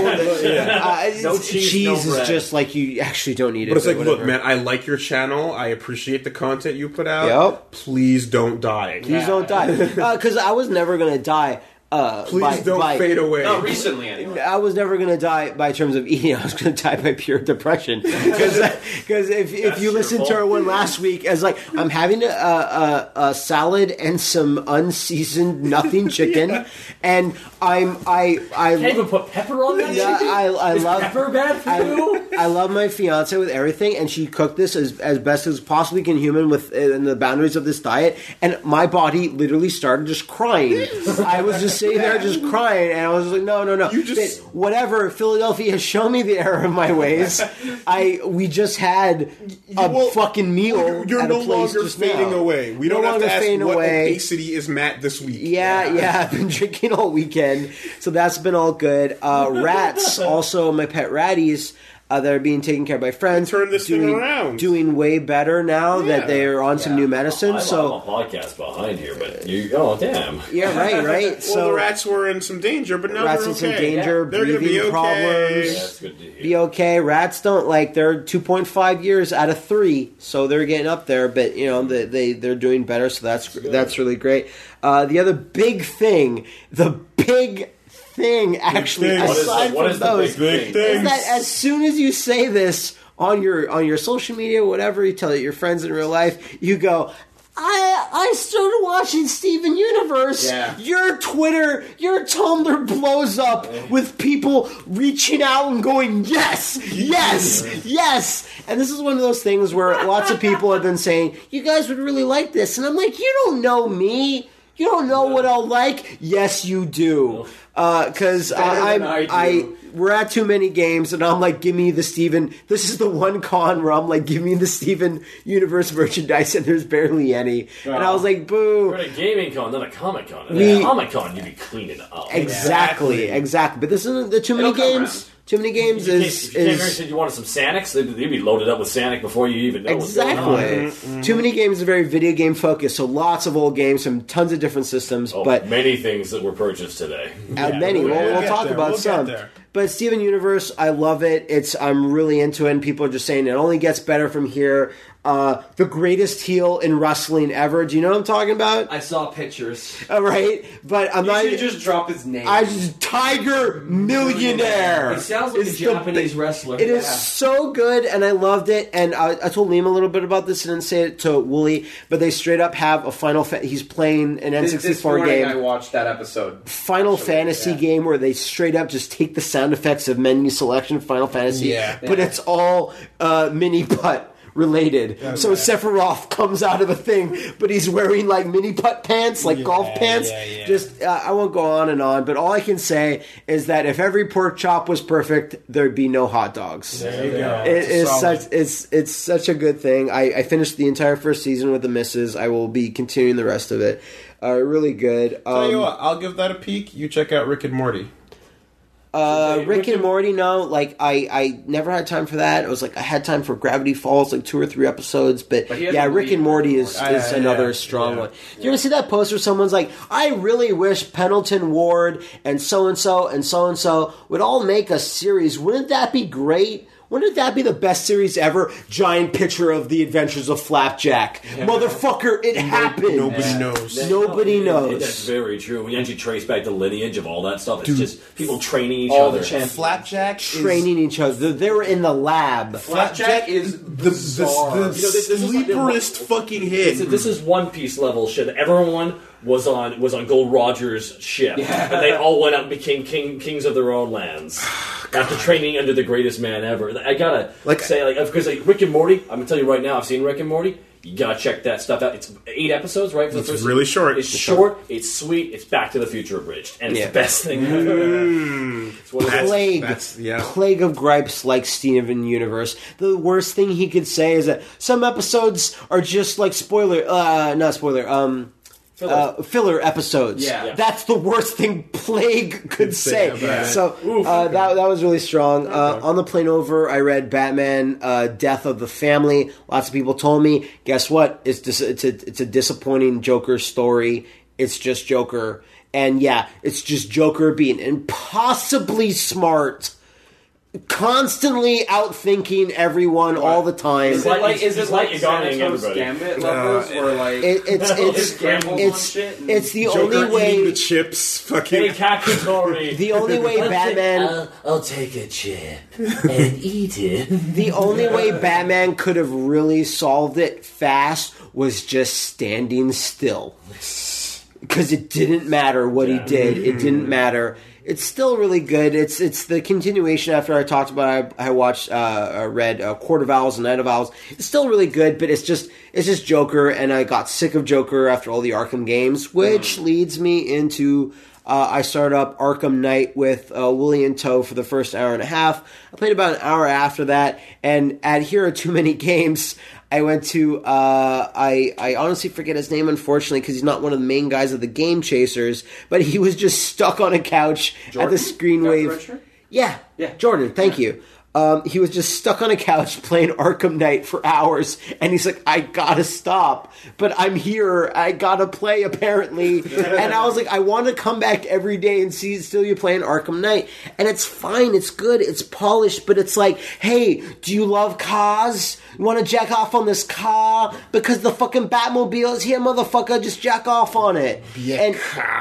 Uh, No cheese, no is bread. just, like, you actually don't need it. But it's like, look, whatever. man, I like your channel. I appreciate the content you put out. Yep. Please don't die. Please don't die. Because I was never going to die. Uh, Please by, don't by, fade away. No, recently anyway. I was never going to die by terms of eating. I was going to die by pure depression. Because if, if you your listened to fault. our one last week, as like, I'm having a, a, a salad and some unseasoned nothing chicken, and I'm I I Can't even put pepper on that yeah, chicken? I, I Is love pepper bad for you? I, I love my fiance with everything, and she cooked this as, as best as possibly can human within the boundaries of this diet. And my body literally started just crying. I was just sitting there just crying, and I was like, no, no, no. You just- But whatever. Philadelphia has shown me the error of my ways. I we just had a Well, fucking meal. You're, you're at no a place longer just fading now. away. We No don't have longer to ask fading what away. obesity is Matt this week. Yeah, yeah, I've been drinking all weekend, so that's been all good. Uh, rats, also my pet ratties, uh, that are being taken care of by friends. Turn this thing doing, around. Doing way better now Yeah. that they're on some new medicine. I'm so on a podcast behind here, but you, oh, damn. yeah, right, right. Well, so the rats were in some danger, but now rats they're in some okay. danger, They're gonna breathing be okay. problems. That's good to hear. Be okay. Rats don't like they're two point five years out of three, so they're getting up there. But you know they they they're doing better, so that's that's really great. Uh, the other big thing, the big thing, actually, thing. What is the- aside what from is the those, big Big things. is that as soon as you say this on your on your social media, whatever, you tell it your friends in real life, you go, I I started watching Steven Universe. Yeah. Your Twitter, your Tumblr blows up with people reaching out and going, yes, yes, yes. And this is one of those things where lots of people have been saying, you guys would really like this. And I'm like, you don't know me. You don't know what I'll like. Yes, you do. Because Better I, than I, I I, do. we're at too many games, and I'm like, give me the Steven. This is the one con where I'm like, give me the Steven Universe merchandise, and there's barely any. And I was like, boo. We're at a gaming con, not a comic con. At We- a comic con, you'd be cleaning up. Exactly, exactly. But this isn't the too many It'll come games. around. Too many games If you, came, is if you came here and is said you wanted some Sanics, they'd, they'd be loaded up with Sanic before you even know what's going on. exactly. Too many games are very video game focused. So lots of old games from tons of different systems, Oh, but many things that were purchased today. Uh, many. we'll- We'll, we'll we'll get talk there. about We'll get some. there. But Steven Universe, I love it. It's I'm really into it. And people are just saying it only gets better from here. Uh, the greatest heel in wrestling ever. Do you know what I'm talking about? I saw pictures. All right, but I'm You not. should just drop his name. I just Tiger Millionaire. It sounds like a It's the Japanese ba- wrestler. It is Yeah. so good, and I loved it. And I, I told Liam a little bit about this, and didn't say it to Wooly, but they straight up have a Final. Fa- he's playing an N This, this sixty-four morning game. I watched that episode. Final Actually, Fantasy yeah. game where they straight up just take the sound effects of menu selection Final Fantasy, Yeah. but Yeah. it's all uh, mini putt related. so Sephiroth comes out of a thing, but he's wearing like mini putt pants, like golf pants. yeah, yeah. Just uh, I won't go on and on, but all I can say is that if every pork chop was perfect, there'd be no hot dogs. There you go. It It's a is solid- such it's it's such a good thing. I, I finished the entire first season with the misses. I will be continuing the rest of it. Uh, really good. Um, Tell you what, I'll give that a peek. You check out Rick and Morty. Uh, Rick and Morty, no. Like, I, I never had time for that. It was like I had time for Gravity Falls, like two or three episodes. But, But he has yeah, a Rick lead and Morty is, Rick and is Morty. another Yeah, strong yeah. one. Do you ever see that post where someone's like, I really wish Pendleton Ward and so-and-so and so-and-so would all make a series. Wouldn't that be great? Wouldn't that be the best series ever? Giant picture of the adventures of Flapjack. Yeah. Motherfucker, it happened. Nobody Yeah. knows. That- Nobody no, knows. it- That's very true. When you actually trace back the lineage of all that stuff, it's Dude. just people training each All other. the champions. Flapjack Training each other. They were in the lab. Flapjack is the, the, bizarre. the You know, this- this is like the- sleeperest fucking hit. This, this is One Piece level shit. Everyone was on was on Gold Roger's ship, Yeah. and they all went out and became king kings of their own lands after training under the greatest man ever. I gotta Like- say, like, because like, Rick and Morty, I'm gonna tell you right now, I've seen Rick and Morty. You gotta check that stuff out. It's eight episodes, right? For the It's first really short. It's It's short. It's sweet. It's Back to the Future abridged, and it's Yeah. the best thing ever. It's one of those- Plague, that's- yeah. plague of gripes like Steven Universe. The worst thing he could say is that some episodes are just like spoiler, uh, not spoiler, um, Filler. uh, filler episodes. Yeah. Yeah. That's the worst thing Plague could say. say about it. So uh, that that was really strong. Uh, on the plane over, I read Batman: uh, Death of the Family. Lots of people told me, guess what? It's dis- it's a it's a disappointing Joker story. It's just Joker, and yeah, it's just Joker being impossibly smart. Constantly outthinking everyone all the time. Is it like It's- is it's it like like Iguana Santos everybody. Gambit levels No, or like It, it's it's gambles on it's shit and- it's the Joker only eating way. the chips. Fucking. Hey, Kakutori. The only way Batman. I'll, I'll take a chip and eat it. The only way Batman could have really solved it fast was just standing still. Because it didn't matter what Yeah. he did. It didn't matter. It's still really good. It's it's the continuation after I talked about. I, I watched, uh, I read uh, Court of Owls and Night of Owls. It's still really good, but it's just it's just Joker, and I got sick of Joker after all the Arkham games, which leads me into. Uh, I started up Arkham Knight with uh, Willie and Toe for the first hour and a half. I played about an hour after that, and at Here Are Too Many Games, I went to, uh, I, I honestly forget his name, unfortunately, because he's not one of the main guys of the Game Chasers, but he was just stuck on a couch at Jordan? the Got the Screenwave. red shirt? Yeah, Yeah. Jordan, thank you. Um, he was just stuck on a couch playing Arkham Knight for hours, and he's like, I gotta stop, but I'm here, I gotta play, apparently. And I was like, I want to come back every day and see still you playing Arkham Knight. And it's fine, it's good, it's polished, but it's like, hey, do you love cars? You want to jack off on this car? Because the fucking Batmobile is here, motherfucker, just jack off on it. And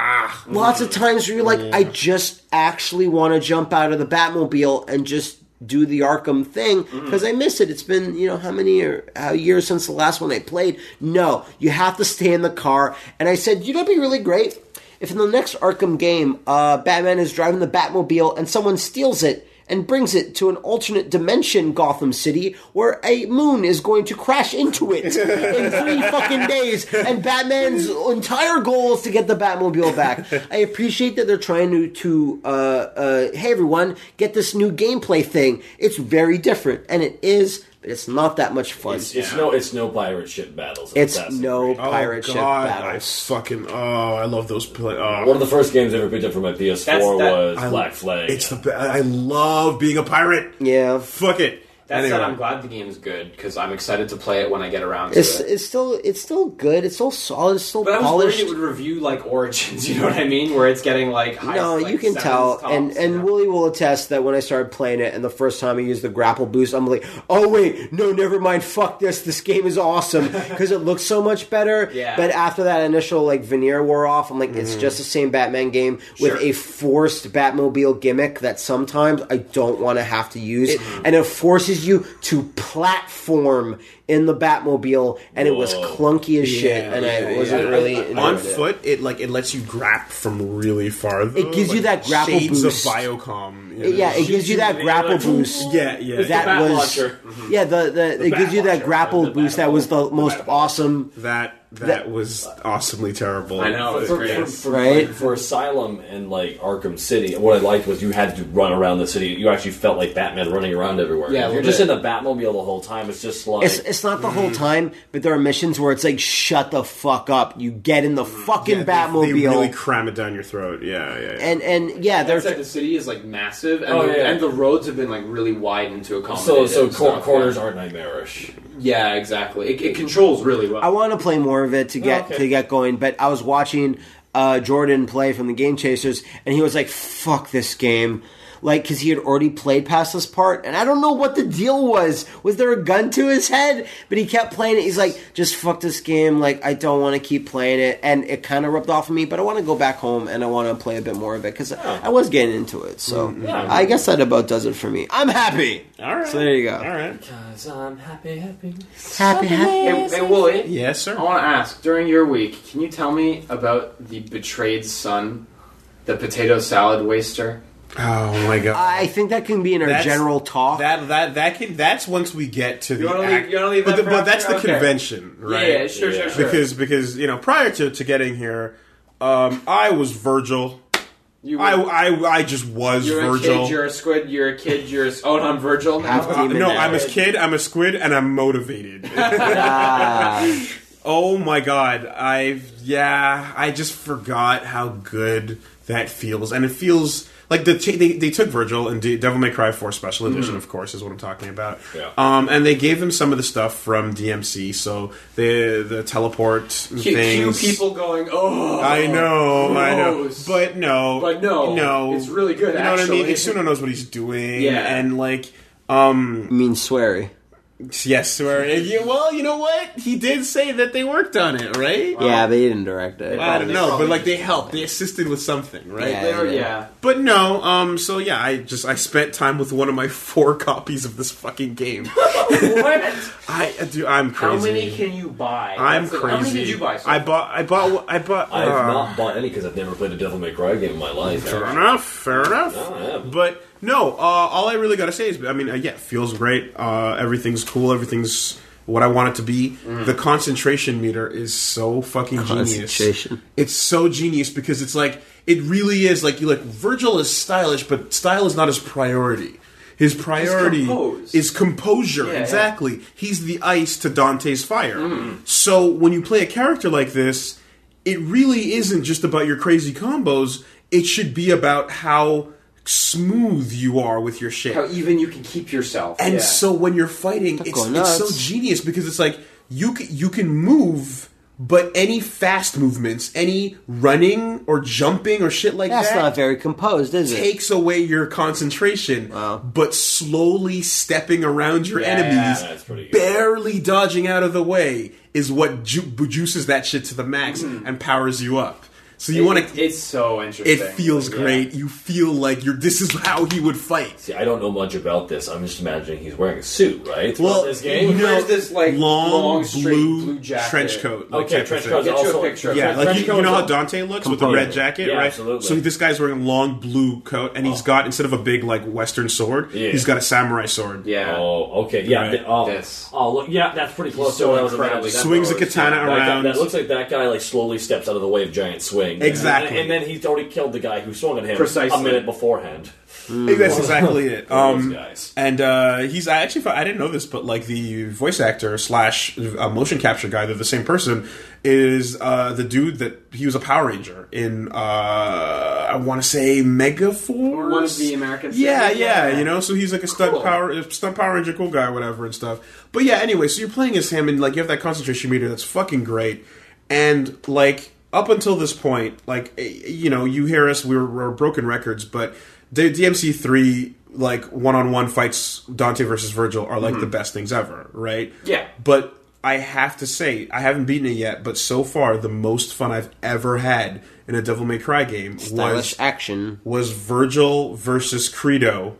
lots of times where you're like, I just actually want to jump out of the Batmobile and just do the Arkham thing because I miss it. It's been, you know, how many year, how years since the last one I played? No, you have to stay in the car. And I said, you know, it'd be really great if in the next Arkham game, uh, Batman is driving the Batmobile and someone steals it and brings it to an alternate dimension, Gotham City, where a moon is going to crash into it in three fucking days, and Batman's entire goal is to get the Batmobile back. I appreciate that they're trying to, to uh, uh, hey everyone, get this new gameplay thing. It's very different, and it is, but it's not that much fun. It's, it's no, it's no pirate ship battles. It's That's no great. Oh, pirate ship God, battles. I fucking oh, I love those. Play- oh. One of the first games I ever picked up for my P S four That's- that- was I- Black Flag. It's the be- I love being a pirate. Yeah. Fuck it. That Anyway. said, I'm glad the game's good because I'm excited to play it when I get around to It's it. it's still it's still good. It's still solid. It's still But I was polished. worried it would review like Origins. You know what I mean? Where it's getting like high. No, like, you can sevens tell, tops, and and yeah. Willie will attest that when I started playing it, and the first time I used the grapple boost, I'm like, oh wait, no, never mind, fuck this, this game is awesome because it looks so much better. Yeah. But after that initial like veneer wore off, I'm like, it's just the same Batman game with Sure. a forced Batmobile gimmick that sometimes I don't want to have to use, and it forces you to platform in the Batmobile, and it was Whoa. clunky as shit, Yeah, and I yeah, wasn't yeah. really on enjoying it. foot. It like it lets you grap from really far. Though. It gives you Like, that grapple shades boost. of Biocom. you know? Yeah, it gives you that grapple boost. Yeah, yeah. That bat was launcher. yeah. The the, it bat gives you that launcher. grapple The boost. bat That was the launcher. most The bat launcher. awesome. that that That- was awesomely terrible. I know. For, It's for, great. for, for, Right? like, for Asylum and like Arkham City, what I liked was you had to run around the city. You actually felt like Batman running around everywhere. Yeah, if a you're little just in bit. the Batmobile the whole time, it's just like It's it's not the whole time, but there are missions where it's like shut the fuck up. You get in the fucking Yeah, they- Batmobile, They really cram it down your throat. Yeah, yeah. yeah. and and yeah, That said, there's the city is like massive, and, Oh, the, yeah. and the roads have been like really widened to accommodate. so it so and cor- stuff, corners yeah. aren't nightmarish. Yeah, exactly. It, it controls really well. I want to play more of it to get okay. to get going, but I was watching uh, Jordan play from the Game Chasers, and he was like, "Fuck this game." like, because he had already played past this part, and I don't know what the deal was. Was there a gun to his head? But he kept playing it. He's like, just fuck this game. Like, I don't want to keep playing it, and it kind of rubbed off on me. But I want to go back home and I want to play a bit more of it because Oh. I was getting into it. So Yeah. I guess that about does it for me. I'm happy. All right. So there you go. All right. Because I'm happy, happy. Happy, happy. Hey, hey Wooly, Yes, sir. I want to ask, during your week, can you tell me about the betrayed son, the potato salad waster? Oh my god. I think that can be in our That's- general talk. That that that can that's once we get to the wanna leave- act, you wanna leave but, that the- for but that's after? the Okay. convention, right? Yeah, yeah, sure, Yeah. sure, sure. Because because you know prior to, to getting here, um, I was Virgil. you I, I I just was you're Virgil. a kid, you're a squid, you're a kid, you're a... Oh, no, I'm Virgil now. Half Uh, demon no, now. I'm a kid. I'm a squid, and I'm motivated. Ah. Oh my god, I've yeah, I just forgot how good that feels, and it feels like the ch- they they took Virgil and De- Devil May Cry four Special Edition, of course, is what I'm talking about. Yeah. Um, and they gave him some of the stuff from D M C, so the the teleport Cue, cue things. people going, oh, I know, I know, gross. but no, But no, no, it's really good, You know what I mean? actually. Isuno knows what he's doing, Yeah. and like, um. I mean, sweary. Yes, swear. And you, well, you know what? He did say that they worked on it, right? Yeah, they didn't direct it. I don't they know, probably but like they just- helped, they assisted with something, right? Yeah. They were- yeah. But no, um, so yeah, I just I spent time with one of my four copies of this fucking game. What? I do, I'm crazy. How many can you buy? I'm That's the- crazy. How many did you buy? So I bought, I bought, I bought. I've uh, not bought any because I've never played a Devil May Cry game in my life. Fair enough, fair enough. Oh, yeah. But no, uh, all I really gotta say is, I mean, uh, yeah, it feels great. Uh, everything's cool. Everything's what I want it to be. The concentration meter is so fucking genius. Concentration. It's so genius because it's like it really is like you like Virgil is stylish, but style is not his priority. His priority composed. is composure. Yeah, yeah. Exactly. He's the ice to Dante's fire. So when you play a character like this, it really isn't just about your crazy combos. It should be about how smooth you are with your shit. How even you can keep yourself. And yeah. so when you're fighting, it's, going it's so nuts. genius because it's like you can, you can move, but any fast movements, any running or jumping or shit like That's that not very composed, is it? takes away your concentration. Wow. But slowly stepping around your Yeah, enemies, that's pretty good. barely dodging out of the way, is what ju- juices that shit to the max and powers you up. So you It- want it- to. It's so interesting. It feels Yeah. great. You feel like you're. This is how he would fight. See, I don't know much about this. I'm just imagining he's wearing a suit, right? Well, this He game. you know, wears this like long, long, straight blue, blue jacket. trench coat. Like Okay, type of trench thing. coats Get you a also. picture of Yeah, it. like Trench you, you coats know how are- Dante looks with the Composure. red jacket, Yeah, right? absolutely. So this guy's wearing a long blue coat, and he's got instead of a big like Western sword, Yeah. he's got a samurai sword. Yeah. Oh, okay, yeah. Right. th- oh, This. oh, look, yeah, that's pretty close so to what I was incredibly imagining. Swings a composed, katana yeah. That, guy, around. that looks like that guy like slowly steps out of the way of giant swing. Exactly. and, and then he's already killed the guy who swung at him Precisely. a minute beforehand. That's exactly it. One of Um, those guys. and uh, he's I actually I didn't know this, but like the voice actor slash uh, motion capture guy, they're the same person. Is uh, the dude that he was a Power Ranger in? Uh, I want to say Megaforce. One of the American Yeah, series? yeah, Yeah. you know. So he's like a stunt Cool. power stunt Power Ranger, cool guy, whatever, and stuff. But yeah, anyway, so you're playing as him, and like you have that concentration meter that's fucking great, and like. Up until this point, like, you know, you hear us, we're, we're broken records, but the D M C three, like, one-on-one fights, Dante versus Virgil, are, like, the best things ever, right? Yeah. But I have to say, I haven't beaten it yet, but so far, the most fun I've ever had in a Devil May Cry game Stylish was, action. was Virgil versus Credo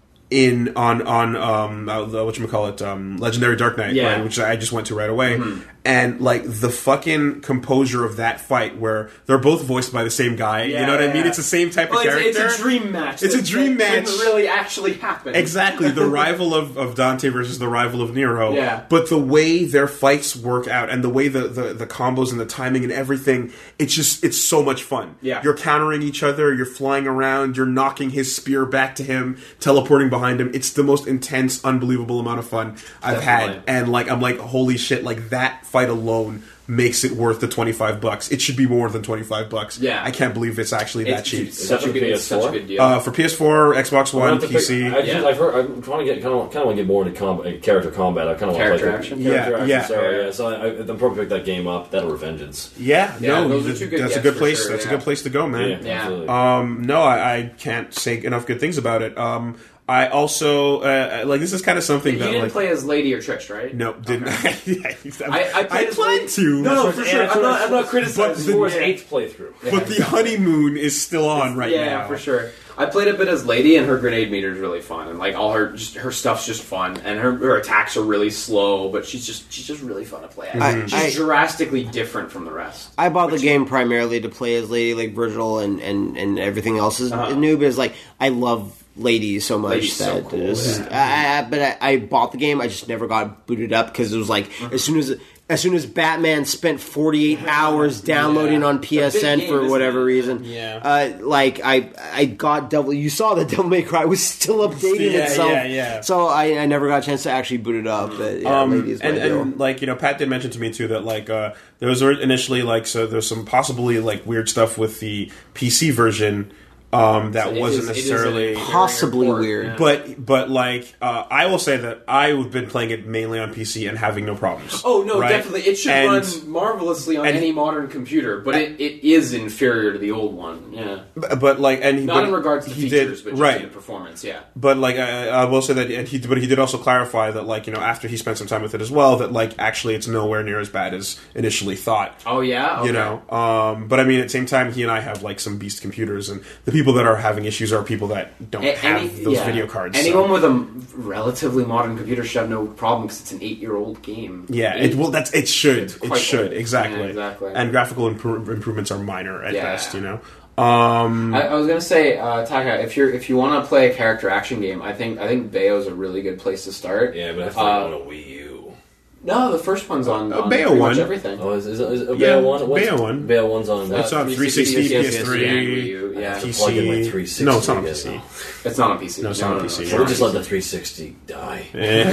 in on on um uh, the, whatchamacallit, um Legendary Dark Knight, Yeah. right, which I just went to right away. And like the fucking composure of that fight where they're both voiced by the same guy, you know what I mean? Yeah. It's the same type Well, of it's, character. it's a dream match. It's a that- dream that match. Didn't really actually happen. Exactly, the rival of, of Dante versus the rival of Nero. Yeah. But the way their fights work out and the way the, the, the combos and the timing and everything, it's just, it's so much fun. Yeah. You're countering each other, you're flying around, you're knocking his spear back to him, teleporting behind him. It's the most intense, unbelievable amount of fun I've Definitely. had. And like, I'm like, holy shit, like that fight alone makes it worth the twenty-five bucks. It should be more than twenty-five bucks. Yeah. I can't believe it's actually that It's, cheap. it's such a good, it's such a good deal. Uh, for P S four, Xbox I One, want to P pick- C. I, Yeah. I've heard. I'm trying to get kind of kind of want to get more into combat, character combat. I kind of want to Character play the- action? Character Yeah, action. yeah. Sorry, Yeah. yeah. So I, I, I'm probably pick that game up. That'll Revengeance. Yeah, Yeah, no, those are th- two good that's a gets good for place. sure, that's a yeah. good place to go, man. Yeah, Yeah. absolutely. Um, no, I, I can't say enough good things about it. Um, I also uh, like this is kind of something You that didn't like play as Lady or Trish, right? no didn't. Okay. I, I played as planned late- to. No, no, That's for what- sure. that's I'm what- not. I'm not But criticizing. the- For his Yeah. eighth playthrough. But the honeymoon is still on right yeah, now. for sure. I played a bit as Lady, and her grenade meter is really fun, and like all her just her stuff's just fun, and her, her attacks are really slow, but she's just she's just really fun to play as. I- She's I- drastically different from the rest. I bought the game primarily to play as Lady, like Virgil and, and, and everything else is Uh-huh. new, but it's like, I love Lady so much Lady's so that cool, it's- yeah. I, I, but I, I bought the game, I just never got booted up because it was like, Mm-hmm. as soon as as soon as Batman spent forty-eight hours downloading Yeah. on It's a big P S N game, for isn't whatever it? reason, Yeah. uh, like I I got Devil. You saw that Devil May Cry was still updating Yeah, itself, yeah, yeah. So I, I never got a chance to actually boot it up. But yeah, Um, Lady is my and, deal. and like you know, Pat did mention to me too that like uh, there was initially like so there's some possibly like weird stuff with the P C version um, that It wasn't is- it is necessarily. an Possibly port, weird. yeah. But but like uh, I will say that I've been playing it mainly on P C and having no problems. Oh no, right? definitely, it should And- run marvelously on and- any modern computer, but it, it is inferior to the old one. Yeah, But, but like and he, not but in regards to he features, did, but just right. in performance. Yeah. But like I, I will say that, and he but he did also clarify that like you know after he spent some time with it as well that like actually it's nowhere near as bad as initially thought. Oh yeah. Okay. You know, um, but I mean, at the same time, he and I have like some beast computers, and the people that are having issues are people that don't A- have any- those yeah. video cards. Anyone so. with a m- relatively modern computer should have no problem because it's an eight-year-old game. Yeah, it well, that's it should It's it quite should old. exactly. Yeah, exactly. And graphical impro- improvements are minor at Yeah. best. You know, um, I, I was gonna say, uh, Taka, if you're if you want to play a character action game, I think I think Bayo's a really good place to start. Yeah, but I have to Uh, on a Wii U. No, the first one's on, Uh, on Bayo pretty won. much everything. Oh, is, is, is, is Yeah, Bayo one? What's- Bayo one. Bayo one's on. it's Uh, on three sixty, P S P S P, three, and Wii U, yeah. P C. Plug in my three sixty No, it's not on P again C. now. It's not on P C. No, it's not on P C. it's Should we not just on let the P C. three sixty die?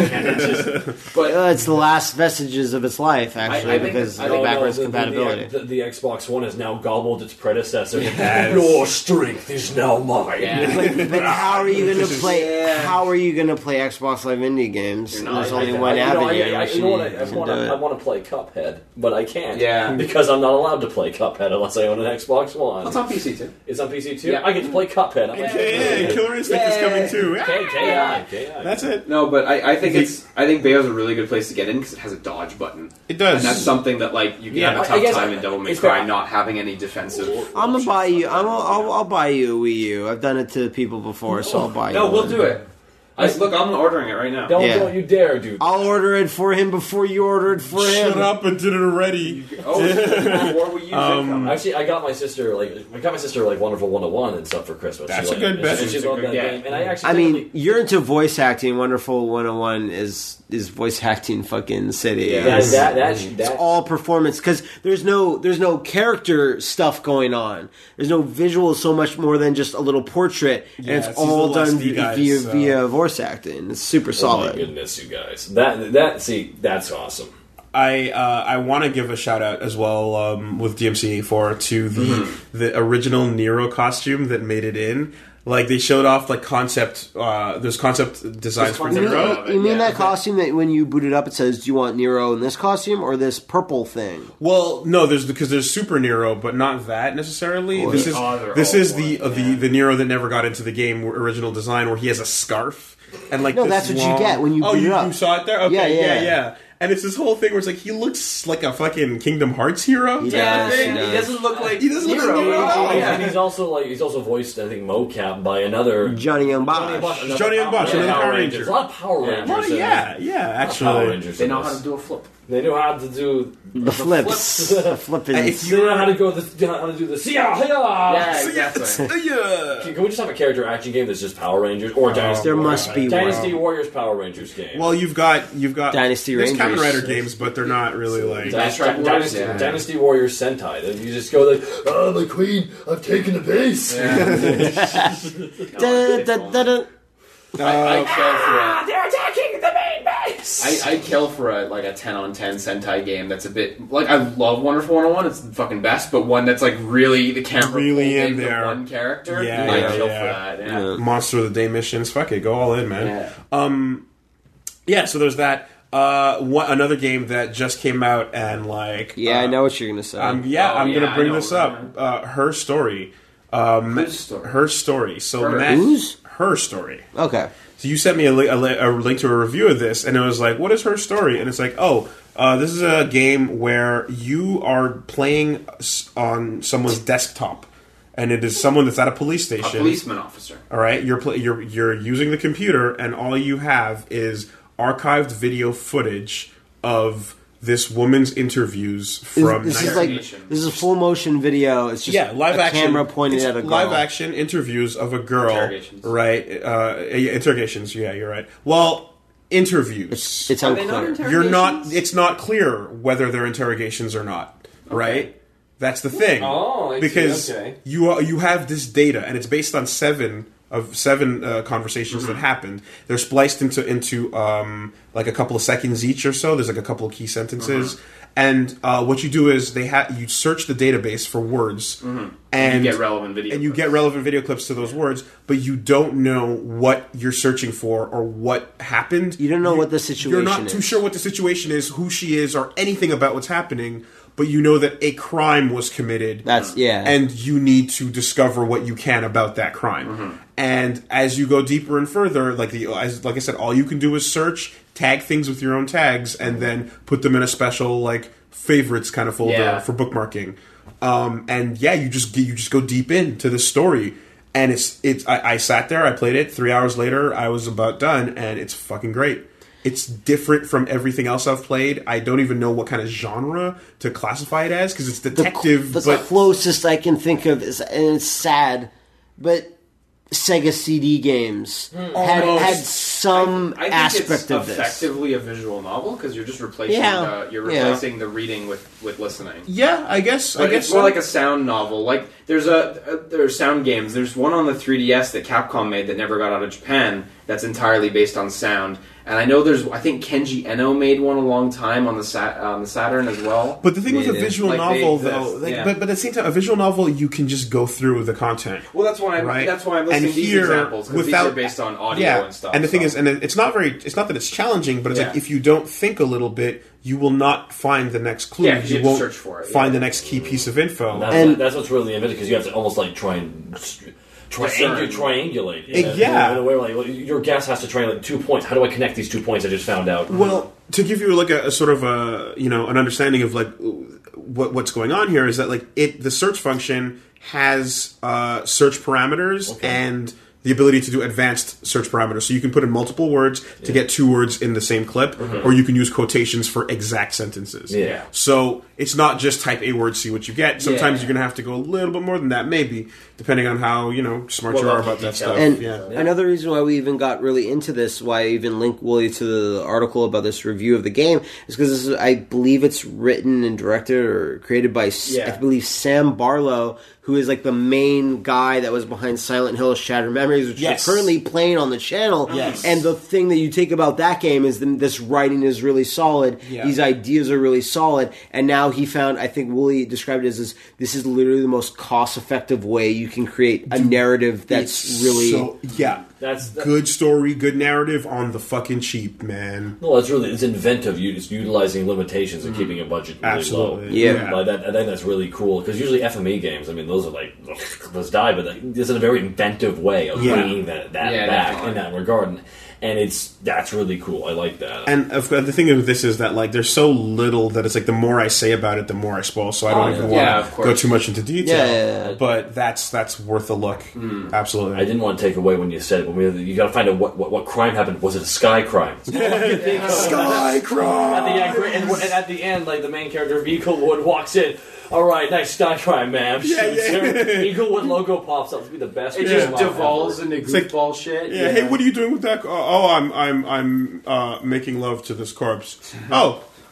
But Uh, it's the last vestiges of its life, actually, I think- because I of think- backwards the, the- compatibility. The, the, the Xbox One has now gobbled its predecessor. has. Your strength is now mine. Yeah. but, but how are you going to play? Yeah. How are you going to play Xbox Live indie games? You're not. There's I- only I- one you know, avenue. I, I, in which you know what? I, you I, can want do to, it. I want to play Cuphead, but I can't. Yeah. Because I'm not allowed to play Cuphead unless I own an Xbox One. it's on P C too. It's on P C too? Yeah. I get to play Cuphead. I'm like, Yeah, Killer Instinct is Yeah. coming too. K- K I, K I. That's it. No, but I, I think The- it's I think Bayo's a really good place to get in because it has a dodge button. It does. And that's something that like you can Yeah, have a I- I tough guess time I- in Devil May it's Cry fair. not having any defensive. I'm gonna options buy you. like I'm. that. Gonna, I'll, I'll buy you a Wii U. I've done it to people before, so I'll buy you. No, we'll one. do it. I, look, I'm ordering it right now. Don't, Yeah. don't you dare, dude. I'll order it for him before you order it for him. Shut up and did it already. Oh, before we use Um, it. Actually, I got my sister like I got my sister like Wonderful one oh one and stuff for Christmas. That's She a loved good it. bet. And she It's a loved good- that yeah. game, and I actually. I mean, technically- you're into voice acting. Wonderful one oh one is is voice acting fucking city. Yeah. that It's- that that, it's that all performance because there's no there's no character stuff going on. There's no visual so much more than just a little portrait, Yeah, and it's it's these all little done S D guys, via so- via voice acting. It's super Oh solid. my goodness, you guys! That that see that's awesome. I uh, I want to give a shout out as well um, with D M C eighty-four to the Mm-hmm. the original Nero costume that made it in. Like they showed off like concept. Uh, there's concept designs for concept You mean, Nero. of it, you mean yeah. that costume that when you boot it up, it says, "Do you want Nero in this costume or this purple thing?" Well, no, there's because there's Super Nero, but not that necessarily. This the is other this old is the one, uh, the yeah. the Nero that never got into the game original design, where he has a scarf and like No, this that's what you long- get when you oh boot it you, up. you saw it there. Okay, Yeah, yeah, yeah. yeah, And it's this whole thing where it's like he looks like a fucking Kingdom Hearts hero. He type Yeah, does, thing. he he does. doesn't look like He doesn't look Nero. like Nero at all. And Yeah. he's also like he's also voiced I think mocap by another Johnny Young Johnny Bosch. Bosch, another Johnny Young Bosch, Power- another yeah, Power Power Ranger. Rangers. A lot of Power Yeah. Rangers. Well, in yeah, it. yeah. A lot of Power Actually, Rangers They in know this. how to do a flip. They know how to do The flips, the flipping. If They know how to go the how to do the see ya, Yeah, So, yeah, exactly. yeah. Can we just have a character action game that's just Power Rangers or Dynasty? there Warriors? must be Dynasty one. Warriors Power Rangers game. Well, you've got you've got Dynasty there's Rangers. Kamen Rider games, but they're not really like. Dynasty Dynasty, Warriors, Dynasty, yeah. Dynasty Warriors Sentai. Then you just go like, oh my queen, I've taken the base. Da, da, da, da. I, I fell for it. They're attacking the main base. I I kill for a like a ten on ten Sentai game that's a bit like I love Wonderful one oh one. It's the fucking best, but one that's like really the camera Really in the there. one character. Yeah, I yeah, kill yeah. for that. Yeah. Yeah. Monster of the Day missions. Fuck it, go all in, man. Yeah. Um, yeah. So there's that. Uh, one, another game that just came out and like. Yeah, uh, I know what you're gonna say. Um, yeah, Oh, I'm yeah, gonna I bring know, this right? up. Uh, her story. Um, Whose story? Her story. So Her. Matt, Whose? her story. Okay. So you sent me a, li- a, li- a link to a review of this, and it was like, "What is her story?" And it's like, "Oh, uh, this is a game where you are playing s- on someone's desktop, and it is someone that's at a police A station. policeman officer. All right, you're pl- you're you're using the computer, and all you have is archived video footage of this woman's interviews from. this is like Interrogation. this is a full motion video. It's just yeah, live a action camera pointed it's at a girl. live action interviews of a girl, Interrogations. right? Uh, yeah, interrogations. Yeah, you're right. Well, interviews. It's, it's Are they not unclear. inter- You're not. Interrogations? It's not clear whether they're interrogations or not. Right. That's the thing. Oh, I see, because okay. you are, you have this data, and it's based on seven of seven uh, conversations Mm-hmm. that happened. They're spliced into into um, like a couple of seconds each or so. There's like a couple of key sentences, Mm-hmm. and uh, what you do is they ha- you search the database for words, and Mm-hmm. You get relevant video and you clips. get relevant video clips to those words, but you don't know what you're searching for or what happened. You don't know what the You're not situation too is. sure what the situation is, who she is, or anything about what's happening. But you know that a crime was committed. That's yeah. And you need to discover what you can about that crime. Mm-hmm. And as you go deeper and further, like the as, like I said, all you can do is search, tag things with your own tags, and then put them in a special like favorites kind of folder Yeah. for bookmarking. Um, and yeah, you just you just go deep into the story, and it's it's. I, I sat there, I played it. Three hours later, I was about done, and it's fucking great. It's different from everything else I've played. I don't even know what kind of genre to classify it as because it's the, detective, the but closest I can think of is, and it's sad, but Sega C D games had, Almost. had some I think aspect it's of this. effectively a visual novel because you're just replacing Yeah. the, you're Yeah. replacing the reading with, with listening. yeah, I guess But I guess it's more so. like a sound novel. Like there's a, a there's sound games. There's one on the three D S that Capcom made that never got out of Japan. That's entirely based on sound. And I know there's I think Kenji Eno made one a long time on the Sat on the Saturn as well. But the thing with a Made it. visual Like, they novel, exist, though, like, yeah. but but at the same time, a visual novel you can just go through the content. Well, that's why I'm Right. that's why I'm And listing these here, examples because these without- are based on audio Yeah, and stuff. and the thing so. is, and it's not very. It's not that it's challenging, but it's like Yeah. if you don't think a little bit, you will not find the next clue. Yeah, 'cause you have to won't search for it, find yeah. the next key piece of info. That's, And- that's what's really inventive because you have to almost like try and triangulate. Discern. triangulate Uh, yeah. In a way, like well, your guess has to triangulate two points. How do I connect these two points I just found out? Well, to give you like a, a sort of a you know an understanding of like what what's going on here is that like it the search function has uh, search parameters Okay. and the ability to do advanced search parameters. So you can put in multiple words to get two words in the same clip, or you can use quotations for exact sentences. Yeah. So it's not just type a word, see what you get. Sometimes Yeah. you're going to have to go a little bit more than that, maybe, depending on how you know smart Well, you are that's about that detailed. stuff. And yeah. another reason why we even got really into this, why I even linked Wooly to the article about this review of the game, is because I believe it's written and directed or created by, S Yeah. I believe, Sam Barlow, who is like the main guy that was behind Silent Hill Shattered Memories, which Yes. is currently playing on the channel. Yes. And the thing that you take about that game is the, this writing is really solid. Yeah. These ideas are really solid. And now he found, I think Wooly described it as this, this is literally the most cost-effective way you can create a narrative that's It's really... so, yeah. That's that, Good story, good narrative on the fucking cheap, man. No, it's really it's inventive. You- It's utilizing limitations and keeping a budget really Absolutely. low. Yeah. Like that, I think that's really cool because usually F M E games, I mean, those are like ugh, let's die, but like, this is a very inventive way of Yeah. bringing that, that Yeah, back definitely. in that regard, and, and it's that's really cool. I like that. And of course, the thing with this is that like there's so little that it's like the more I say about it, the more I spoil. So I don't Oh, even yeah. Yeah, want of to course. go too much into detail. Yeah, yeah, yeah. But that's that's worth a look. Absolutely. I didn't want to take away when you said it, but we, you got to find out what, what what crime happened. Was it a sky crime? Sky crime. At the end, and, and at the end, like the main character, Eaglewood, walks in. All right, nice sky crime, ma'am. Yeah, Shoots yeah. her. Eaglewood logo pops up. It'd be the best. It crime just ever. devolves into like- goofball shit. Yeah. Hey, what are you doing with that? Oh, oh, I'm I'm I'm uh, making love to this corpse. Oh.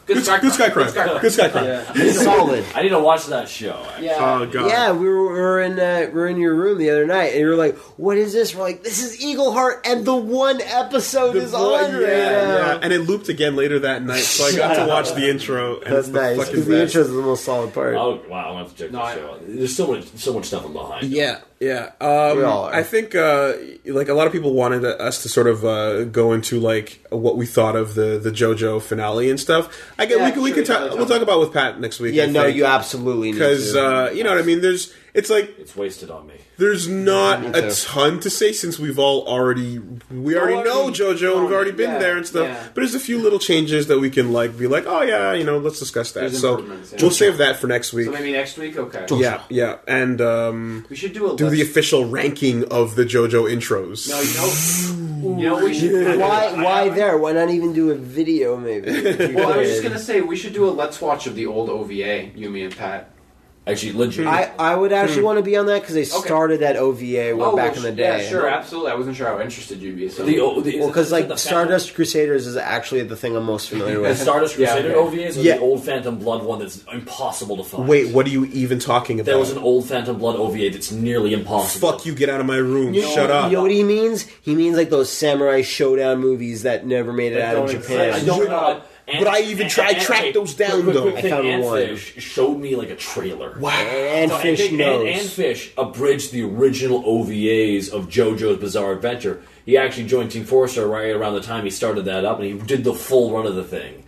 Good, Sky good Sky Crime. Crime. Good Sky Crime. Yeah. Solid. I need to watch that show. Actually. Yeah. Oh god. Yeah, we were, we were in uh, we were in your room the other night, and you were like, "What is this?" We're like, "This is Eagle Heart," and the one episode The is boy- on right yeah, now. yeah. And it looped again later that night, so I got to watch the intro. And That's it's the nice fucking because the best. intro is the most solid part. Oh wow, I'm gonna have to check No, that I- show out. There's so much, so much stuff I'm behind. Yeah, yeah. Um, We all are. I think uh, like a lot of people wanted us to sort of uh, go into like what we thought of the the JoJo finale and stuff. I get Yeah, we can we sure, can we talk. can We'll talk about with Pat next week. yeah, I no, think. you absolutely need because to. uh, you know what I mean. There's it's like It's wasted on me. there's not Me a too. ton to say since we've all already we already already know JoJo and we've already been yeah, there and stuff. yeah. But there's a few little changes that we can like be like, oh yeah, you know, let's discuss that. There's So improvements, yeah. we'll save that for next week. So maybe next week, okay. Yeah, yeah, and um, We should do a do the list. official ranking of the JoJo intros. No, you know, you know, we should. why? Why there? Why not even do a video? Maybe. Well, I was just gonna say we should do a let's watch of the old O V A. You, me, and Pat. Actually, legit. I, I would actually want to be on that because they started that O V A way Oh, back well, in the yeah, day. sure, absolutely. I wasn't sure how interested you'd be. So. the, o- the Well, because is it like the Stardust Crusaders is actually the thing I'm most familiar Phantom, the with. Stardust Yeah, Crusader okay. O V As or Yeah. the old Phantom Blood one that's impossible to find. Wait, what are you even talking about? There was an old Phantom Blood O V A that's nearly impossible. Fuck you! Get out of my room! You Shut know, up! You know what he means? He means like those samurai showdown movies that never made it That out of don't Japan. exist. I don't Shut know. up. And- But I even and- tried- and- tracked okay, those down, quick, quick, though. quick I thing, found one. Anfish showed me like a trailer. Wow. And So Fish and, knows. and, and Fish abridged the original O V As of JoJo's Bizarre Adventure. He actually joined Team Four Star right around the time he started that up, and he did the full run of the thing.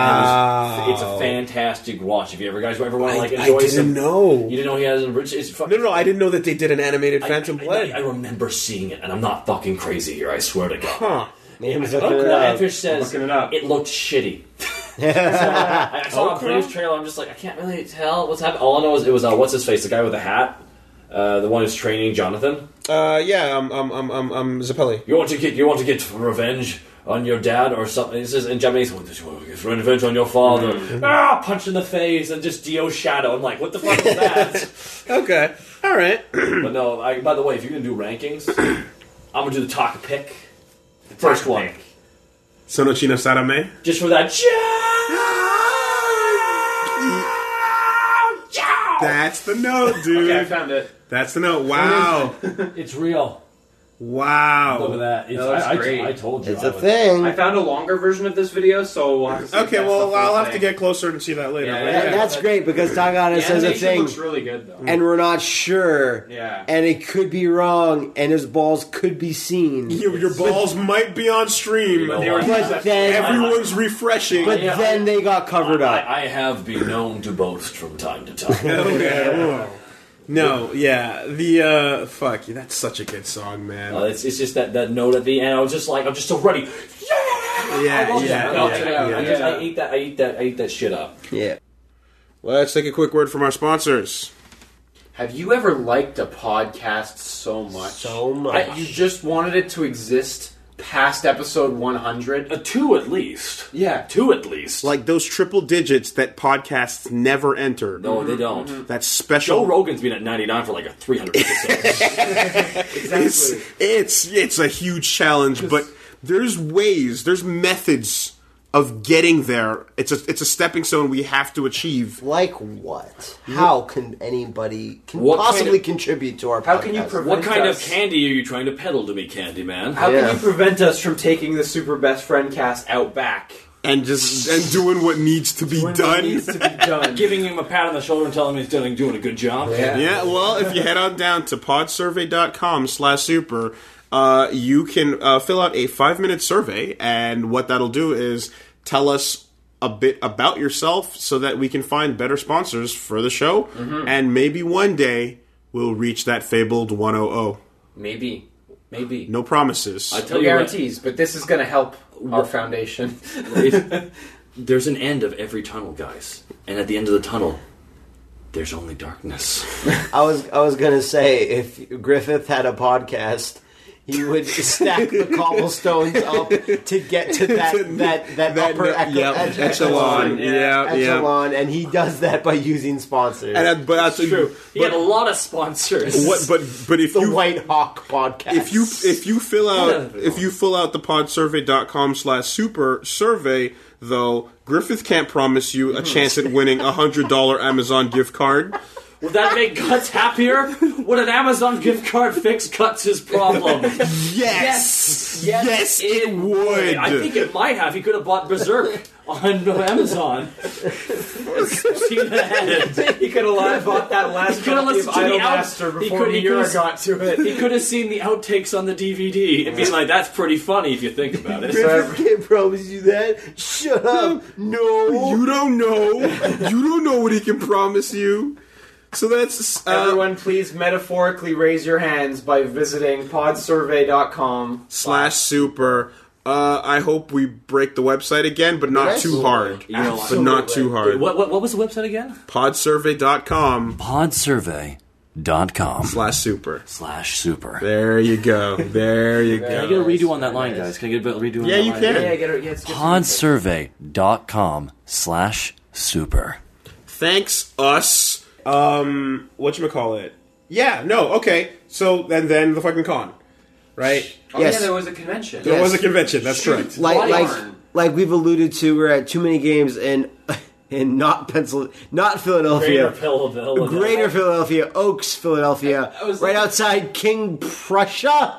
Wow. And it was- it's a fantastic watch. If you ever guys ever want I, to like I enjoy didn't some, know. you didn't know he has an abridged. It's No, no, no, I didn't know that they did an animated I- Phantom I, Blood. I, I remember seeing it, and I'm not fucking crazy here. I swear to God. huh? Name's I looking look it at up. Fish says Looking it up. it looked shitty. So I, I saw a brief trailer. I'm just like, I can't really tell what's happening. All I know is it was uh, what's his face, the guy with the hat, uh, the one who's training Jonathan. Uh, yeah, um, um, um, um, um Zappelli. You want to get you want to get revenge on your dad or something. It says in Japanese, "Want to get revenge on your father." Ah, punch in the face and just Dio Shadow. I'm like, what the fuck is that? Okay, all right. But no. I, by the way, if you're gonna do rankings, I'm gonna do the Taka pick. The first one, pick. Sonochino Sarame. just for that. That's the note, dude. Okay, I found it. That's the note. Wow, It's real. wow. Look at that. It's, That looks I, I, great. I told you. It's I a was- thing. I found a longer version of this video, so we'll have to see if Okay, that's well, something I'll to have say. to get closer and see that later. Yeah, but yeah, That- that's great because Tagada The says a animation thing, looks really good though. and we're not sure. Yeah. And it could be wrong, and his balls could be seen. Your, your balls might be on stream. But they were- But then, Everyone's refreshing. but Yeah, then I- they got covered up. I, I have been known to boast from time to time. Okay. No, yeah, the uh, fuck, yeah, that's such a good song, man. Uh, it's, it's just that, that note at the end. I was just like, I'm just so ready. yeah, I yeah, love yeah, that. No, yeah, I, I, yeah. just, I ate that. I ate that. I ate that shit up. Yeah. Let's take a quick word from our sponsors. Have you ever liked a podcast so much? So much. I- you just wanted it to exist past episode one hundred? A two at least. Yeah. Two at least. Like those triple digits that podcasts never enter. no, they don't. That's special. Joe Rogan's been at ninety-nine for like a three hundred episodes. It's, it's it's a huge challenge, but there's ways, there's methods of getting there. It's a it's a stepping stone we have to achieve. Like what? How can anybody can What kind possibly of- contribute to our podcast? How can you prevent what kind of us- candy are you trying to peddle to me, Candyman? How Yeah. can you prevent us from taking the Super Best Friend cast out back? And just and doing what needs to be When it done. needs to be done. Giving him a pat on the shoulder and telling him he's doing, doing a good job. Yeah. Yeah, well, if you head on down to podsurvey.com slash super, uh, you can uh, fill out a five-minute survey, and what that'll do is tell us a bit about yourself so that we can find better sponsors for the show, and maybe one day we'll reach that fabled one hundred. Maybe. Maybe. No promises. I No tell you what, guarantees, but this is going to help our foundation. it- there's an end of every tunnel, guys, and at the end of the tunnel, there's only darkness. I was I was gonna say if Griffith had a podcast, he would stack the cobblestones up to get to that that that, That- upper echo, yep, ech- echelon, yeah, yeah. echelon, and he does that by using sponsors. And that, but that's True. He had a But, lot of sponsors. what, but but if the you White Hawk podcast. if you if you fill out Yeah. if you fill out the podsurvey dot com slash super survey, though, Griffith can't promise you a chance at winning a hundred dollar Amazon gift card. Would that make Guts happier? Would an Amazon gift card fix Guts' problem? Yes, Yes. yes, it would. I think it might have. He could have bought Berserk on Amazon. Seen ahead. He could have bought that last He could have copy of listened to the out- Idolmaster he before could- he Mira could've- got to it. He could have seen the outtakes on the D V D and been like, "That's pretty funny if you think about it." Griffith can't promise you that. Shut up. No. You don't know. You don't know what he can promise you. So that's uh, Everyone, please metaphorically raise your hands by visiting podsurvey dot com. slash super. Uh, I hope we break the website again, but not Yes. too hard. You know, But not too hard. What, what, what was the website again? podsurvey dot com podsurvey dot com slash super. slash super. There you go. There you Can I go. get a redo on that line, guys? Can I get a redo on Yeah, that you line? can. Yeah, get it. Yeah, it's good. podsurvey dot com slash super. Thanks, us. Um, whatchamacallit? Yeah, no, okay. So, and then the fucking con, right? Oh Yes. yeah, there was a convention. There Yes. was a convention, that's Shoot. correct. like Why like aren't- like we've alluded to, we're at too many games in in not Pencil, not Philadelphia, Greater Philadelphia. Greater Philadelphia, Oaks, Philadelphia, I was right looking- outside King Prussia.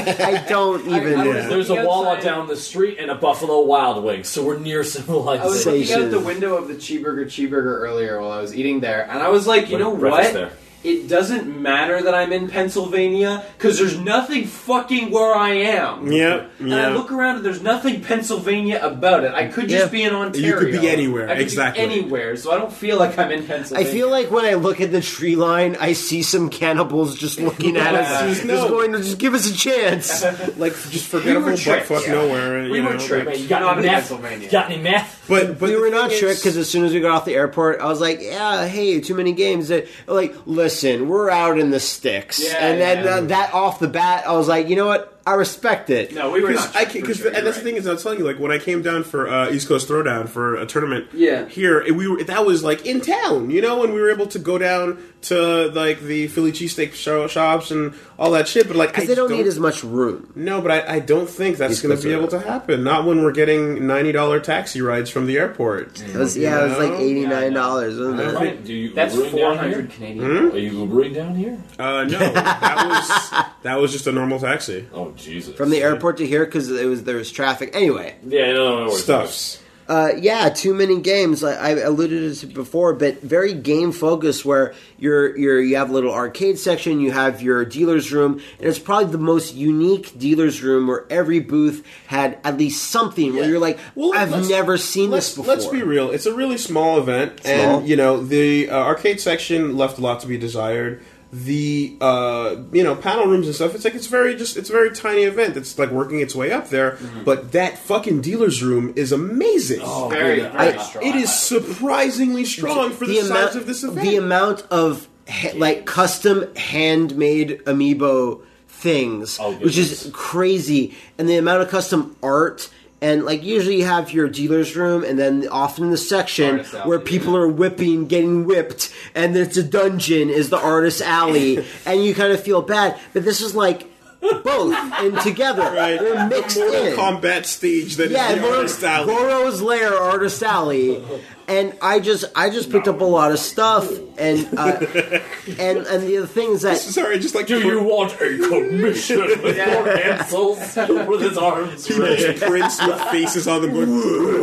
I don't even. I was Yeah. There's a looking Wawa outside- down the street and a Buffalo Wild Wings, so we're near I was civilization. looking Sensation. out the window of the Cheeseburger Cheeseburger earlier while I was eating there, and I was like, you When know breakfast what? there. It doesn't matter that I'm in Pennsylvania because there's nothing fucking where I am. Yeah, And I yeah. look around and there's nothing Pennsylvania about it. I could just Yeah. be in Ontario. You could be anywhere, I could exactly. Be anywhere, so I don't feel like I'm in I Pennsylvania. feel like when I look at the tree line, I see some cannibals just looking at us, Yeah. just No. going to just give us a chance. Like, just forgettable We were tricked, buttfuck yeah. nowhere. We you were know, tricked. like- You got Not any in meth? Pennsylvania. Got any meth? But, but we the were thing not is- tricked because as soon as we got off the airport, I was like, "Yeah, hey, too many games." That like, listen, we're out in the sticks, Yeah, and then yeah. uh, that off the bat, I was like, you know what? I respect it. No, we were Because not. I tricked can, for cause sure, and you're that's the right. thing is, I was telling you, like when I came down for uh, East Coast Throwdown for a tournament, Yeah. here it- we were that was like in town, you know, and we were able to go down to like the Philly cheesesteak show, shops and all that shit. But like, I Because they just don't need as much room. No, but I, I don't think that's East going Coast to be able to happen. Not when we're getting ninety dollar taxi rides from the airport. It was, yeah, it was like know? eighty nine dollars. wasn't it? Right, do you That's Ubering four down hundred here? Canadian. Hmm? Are you Ubering down here? Uh, no, that was that was just a normal taxi. Oh Jesus! From the airport to here because it was there was traffic. Anyway, Yeah, no, no, no. worries. Stuffs. Uh, yeah, too many games. I, I alluded to it before, but very game focused. Where you're, you're you have a little arcade section, you have your dealer's room, and it's probably the most unique dealer's room where every booth had at least something where Yeah. you're like, Well, I've let's- never seen let's, this before. Let's be real. It's a really small event, Small. and you know the uh, arcade section left a lot to be desired. The uh, you know panel rooms and stuff. It's like it's very just it's a very tiny event. It's like working its way up there. But that fucking dealer's room is amazing. Oh, Very, good. very I- strong. It is surprisingly strong for the, size amount, of this event. the amount of ha- like custom handmade amiibo things, Oh, which is goodness. crazy, and the amount of custom art. And like usually you have your dealer's room, and then often in the section Artist alley, where people yeah. are whipping, getting whipped, and it's a dungeon is the artist alley, and you kind of feel bad. But this is like both and together, Right. they're mixed the Mortal in. Kombat stage that is Yeah, the Goro- artist alley. Goro's Lair, Artist Alley, and I just I just picked up a lot of stuff, and uh, and and the other thing is that Sorry, just like Do you want a commission with Yeah. your pencils with his arms raised? prints with faces on them going.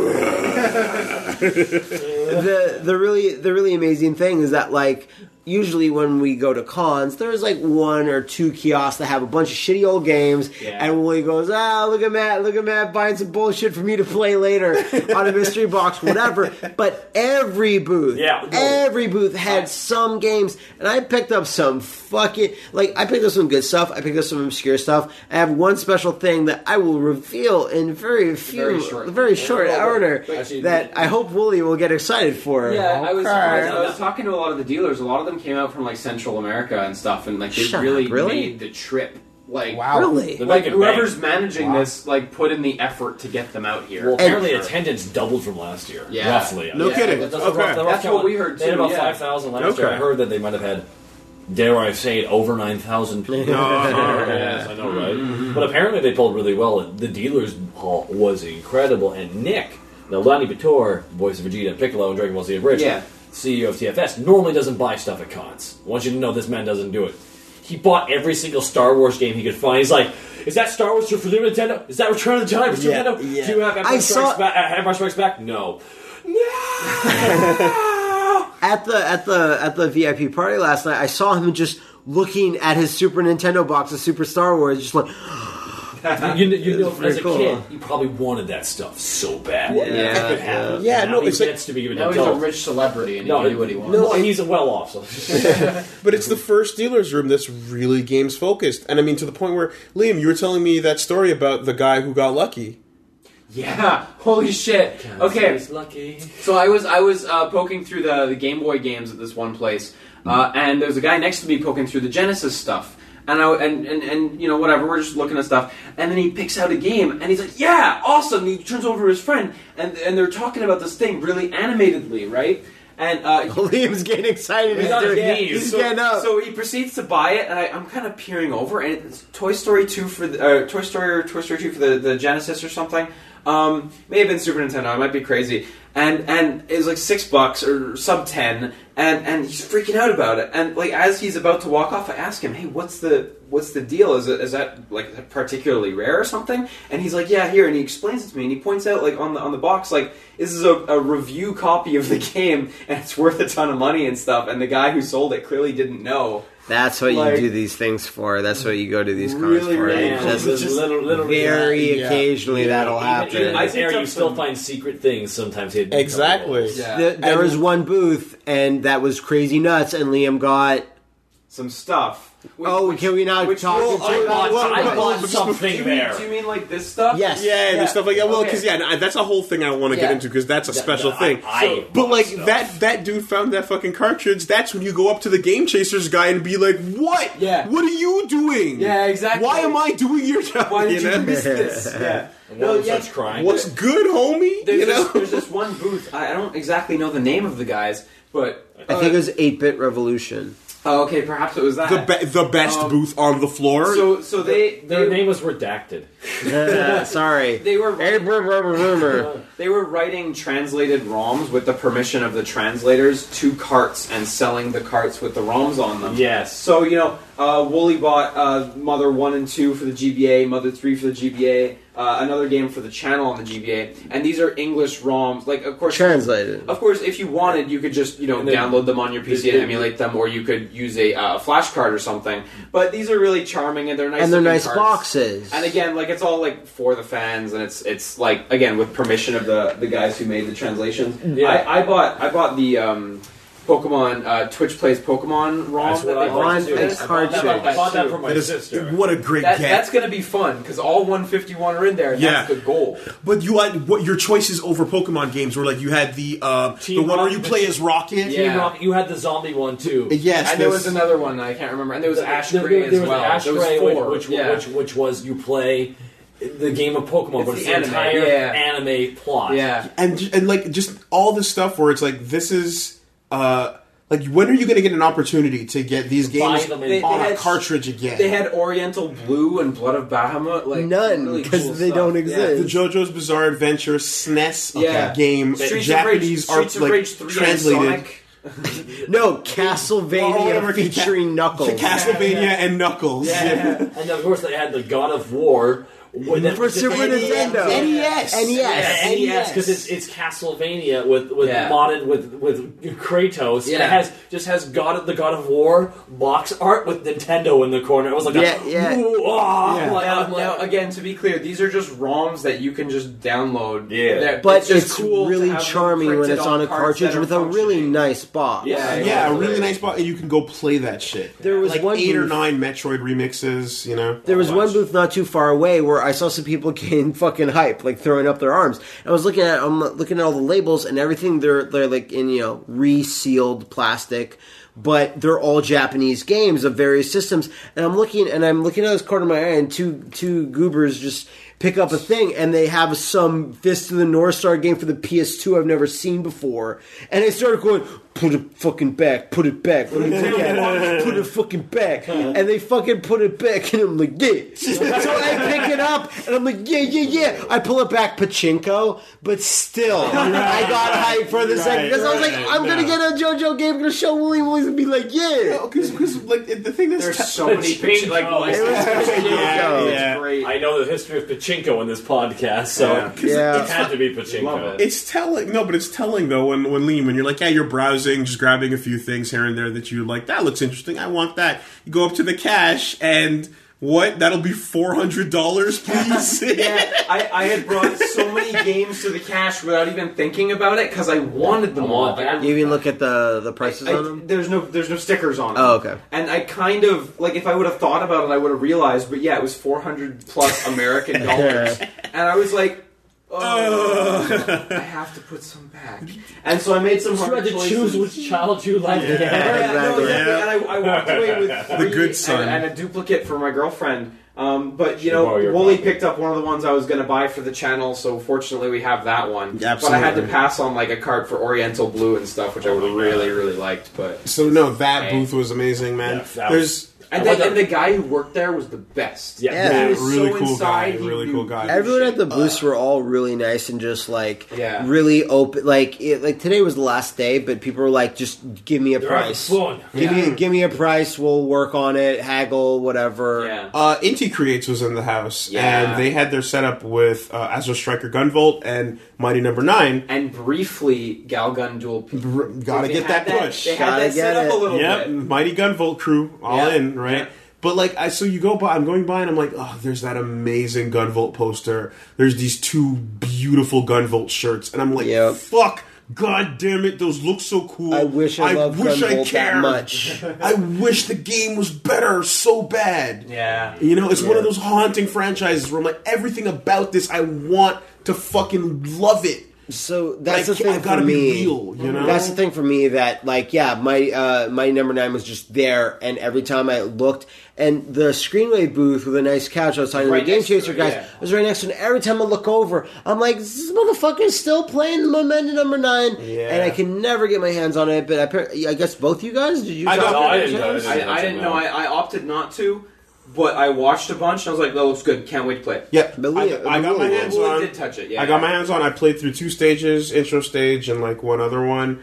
the the really the really amazing thing is that like usually when we go to cons, there's like one or two kiosks that have a bunch of shitty old games, Yeah. and Willie goes, "Ah, look at Matt, look at Matt buying some bullshit for me to play later on a mystery box, whatever." But every booth, Yeah, no. every booth had some games, and I picked up some fucking like I picked up some good stuff. I picked up some obscure stuff. I have one special thing that I will reveal in very few, Very short. very short Yeah. order Actually, that I hope Willie will get excited for. Yeah, I was, I was I Okay. was talking to a lot of the dealers. A lot of them came out from like Central America and stuff, and like they Shut really, up, really? made the trip Like, Wow. Really? They're like making whoever's bank. managing Wow. this, like, put in the effort to get them out here. Well, apparently Sure. attendance doubled from last year. Yeah. Roughly. No Yeah, kidding. That's, Okay. a rough, the rough That's count. what we heard, They had too, about yeah. five thousand last year. Okay. I heard that they might have had, dare I say it, over nine thousand people. Yes, I know, right? But apparently they pulled really well. The dealers hall was incredible. And Nick, now Lanny Bator, voice of Vegeta and Piccolo and Dragon Ball Z Bridge, Yeah. C E O of T F S, normally doesn't buy stuff at cons. I want you to know this man doesn't do it. He bought every single Star Wars game he could find. He's like, is that Star Wars for Super Nintendo? Is that Return of the Jedi for Super Yeah, Nintendo? yeah. Do you have Empire I Strikes, saw- Back, uh, Empire Strikes Back? No. At the at the at the V I P party last night, I saw him just looking at his Super Nintendo box of Super Star Wars, just like, you, you know, very as a cool. kid, you probably wanted that stuff so bad. Yeah, It could happen. yeah. Now No, he it's like- gets to be an Now he's a adult. rich celebrity and he No, can do what he wants. no, he's well off. So. But it's the first dealer's room that's really games focused. And I mean, to the point where, Liam, you were telling me that story about the guy who got lucky. Yeah, holy shit. Okay, He's lucky. so I was I was uh, poking through the, the Game Boy games at this one place, uh, and there's a guy next to me poking through the Genesis stuff. And, I, and, and, and, you know, whatever, we're just looking at stuff. And then he picks out a game, and he's like, yeah, awesome. And he turns over to his friend, and, and they're talking about this thing really animatedly, right? And uh, he- Liam's getting excited. He's, on his doing, knees. he's so, getting up. so he proceeds to buy it, and I, I'm kind of peering over, and it's Toy Story two for the uh, Toy Story or Toy Story two for the, the Genesis or something. Um, may have been Super Nintendo. I might be crazy. And and it was like six bucks or sub ten, and and he's freaking out about it. And like as he's about to walk off, I ask him, "Hey, what's the what's the deal? Is it is that like particularly rare or something?" And he's like, "Yeah, here." And he explains it to me, and he points out like on the on the box, like this is a, a review copy of the game, and it's worth a ton of money and stuff. And the guy who sold it clearly didn't know. That's what like- you do these things for. That's what you go to these cons Really, for. really It's cool. just- It's just little, little, very yeah. occasionally Yeah. that'll Even- happen. Even in I this picked area, up you still some- find secret things sometimes hidden. Exactly. Yeah. The- there And- was one booth, and that was crazy nuts, and Liam got... Some stuff. Which- Oh, which- can we not which- talk well, into I it? bought, Well, I well, bought well, something Do you, mean, there. do you mean like this stuff? Yes. Yeah, Yeah. there's stuff like that. Well, Okay. because yeah, that's a whole thing I want to Yeah. get into because that's a That- special that- thing. I- I but bought like stuff. that that dude found that fucking cartridge. That's when you go up to the Game Chasers guy and be like, "What? Yeah. What are you doing? Yeah, exactly. Why am I doing your job? Why did you know? miss this? Yeah. And one of them yeah. starts crying. What's good, homie? There's, you know? this, there's this one booth. I, I don't exactly know the name of the guys, but I think it was eight-Bit Revolution. oh, okay, perhaps it was that. the be- the best Um, booth on the floor. so so they Their they, name was redacted. Uh, sorry. they were Hey, brr, brr, brr, brr, brr. they were writing translated ROMs with the permission of the translators to carts and selling the carts with the ROMs on them. Yes. So, you know, uh, Wooly bought uh, Mother one and two for the G B A, Mother three for the G B A, uh, another game for the channel on the G B A, and these are English ROMs. Like, of course, Translated. of course, if you wanted, you could just, you know, And then- download them on your P C and they- emulate them, or you could use a uh, flash card or something. But these are really charming, and they're nice And they're looking nice carts. boxes. And again, like it's all like for the fans, and it's it's like again with permission of the the guys who made the translations. Yeah. I, I bought I bought the um, Pokemon uh, Twitch plays Pokemon ROM. That's that what I they bought. brought too. to It's it. I card bought that- shaped. I I bought that too. for my That is- sister. what a great That, get. that's going to be fun because all one fifty-one are in there. And Yeah. that's the goal. But you had what your choices over Pokemon games were like. You had the uh, the Team one where you Rocket. play as Rocket. Yeah. Team Rocket, you had the zombie one too. Yes, and there this- was another one I can't remember, and there was Ash There- Gray there, as there was well. Ash there was Gray, four. which, which, yeah. which, which was you play the game of Pokemon, It's but it's the the, anime, entire yeah. anime plot. yeah. and and like just all this stuff where it's like this is uh like when are you going to get an opportunity to get these Buy games them They- in on they a had- cartridge again? They had Oriental Blue and Blood of Bahamut. Like None, really 'cause cool they stuff. don't Yeah. exist. the JoJo's Bizarre Adventure S N E S Yeah. game, Streets of Rage, Japanese art Streets of like Rage three and translated. Sonic. No, Oh, Castlevania whatever, featuring Knuckles. Castlevania Yeah, yeah. and Knuckles. Yeah. And of course they had the God of War. with that- For Super N E S. Nintendo. N E S. N E S. Yeah, N E S because it's it's Castlevania with with Yeah. modded with with Kratos. And Yeah. it has just has God of the God of War box art with Nintendo in the corner. It was like Yeah, a, yeah. Ooh, ah, Yeah. like, Now, I'm like- now, again, to be clear, these are just ROMs that you can just download. Yeah. They're- But just it's, cool to really have them charming when printed it's on a cards cartridge that are with a really functioning. nice box. Yeah, Yeah, a exactly. really nice box, and you can go play that shit. There was like one eight or booth- nine Metroid remixes, you know. There was a one bunch. booth not too far away where I saw some people getting fucking hype, like throwing up their arms. I was looking at, I'm looking at all the labels and everything. They're they're like in you know resealed plastic but they're all Japanese games of various systems. And I'm looking, and I'm looking at this corner of my eye, and two two goobers just pick up a thing, and they have some Fist of the North Star game for the P S two I've never seen before. And they started going, put it fucking back, put it back, let me look at it, put it fucking back. And they fucking put it back, and I'm like, yeah. So I pick it up, and I'm like, yeah, yeah, yeah. I pull it back, pachinko, but still, I got hyped for the second, because I was like, I'm going to get a JoJo game, I'm going to show William Williams and be like, yeah. Because, like, the thing that's... There's t- so many pictures. Like, Pachinko. it was Pachinko. Pachinko. It's great. I know the history of pachinko in this podcast, so Yeah. Yeah. it had to be Love pachinko. it. It's telling, no, but it's telling though when when Liam, when you're like, yeah, you're browsing, just grabbing a few things here and there that you like. That looks interesting. I want that. You go up to the cash and what? That'll be four hundred dollars, please. Yeah, I, I had brought so many games to the cash without even thinking about it because I wanted them all. Like, I, You even look at the, the prices I- on them? there's no there's no stickers on them. Oh, okay. And I kind of like if I would have thought about it, I would have realized. But yeah, it was four hundred plus American dollars, and I was like, oh, I have to put some back. And so I made some You hard had to choices. choose which child you liked. Yeah, yeah, no, exactly. exactly. And I, I walked away with three good son. And, and a duplicate for my girlfriend. Um, but you Should borrow know, your Wooly copy. picked up one of the ones I was going to buy for the channel, so fortunately we have that one. Yeah, but I had to absolutely. pass on like a card for Oriental Blue and stuff, which I would have really, really liked. But So no, that Hey. booth was amazing, man. Yeah, that There's and, I then, wonder- and the guy who worked there was the best. Yeah. Yeah. yeah, He was really so cool inside, guy, he really knew- cool guy. Everyone at the booths were all really nice and just like Yeah. really open. Like it, like today was the last day, but people were like, "Just give me a They're having price. fun. Give Yeah. me give me a price. We'll work on it. Haggle, whatever." Yeah. Uh, Inti Creates was in the house, Yeah. and they had their setup with uh, Azure Striker Gunvolt and Mighty Number Nine. And briefly, Galgun Dual P. Br- gotta They get had that push. They had Gotta that get set up it. a little Yep, bit. Mighty Gunvolt crew, all Yeah. in, right? Yeah. But like, I so you go by, I'm going by, and I'm like, oh, there's that amazing Gunvolt poster. There's these two beautiful Gunvolt shirts, and I'm like, Yep. fuck. God damn it, those look so cool. I wish I, loved wish I Gunvolt that cared. much. I wish the game was better so bad. Yeah. You know, it's one of Yeah. those haunting franchises where I'm like, everything about this, I want to fucking love it. So But that's I the can't- thing I've gotta for be me. real, you know? That's the thing for me that like yeah, my uh, my number nine was just there, and every time I looked, and the Screenway booth with a nice couch, I was talking Right to the Game next to Chaser it, guys, yeah. was right next to it. And every time I look over, I'm like, this motherfucker's still playing the Momentum number nine, Yeah. and I can never get my hands on it. But I, par- I guess both you guys did you? I talk got- to I each didn't other? know this. I, I didn't know. I, I opted not to, but I watched a bunch and I was like, that looks good. Can't wait to play it. Yeah, But I, Leah- I got my Leah- hands Wooly on. did touch it, yeah. I got my hands on. I played through two stages, intro stage and like one other one.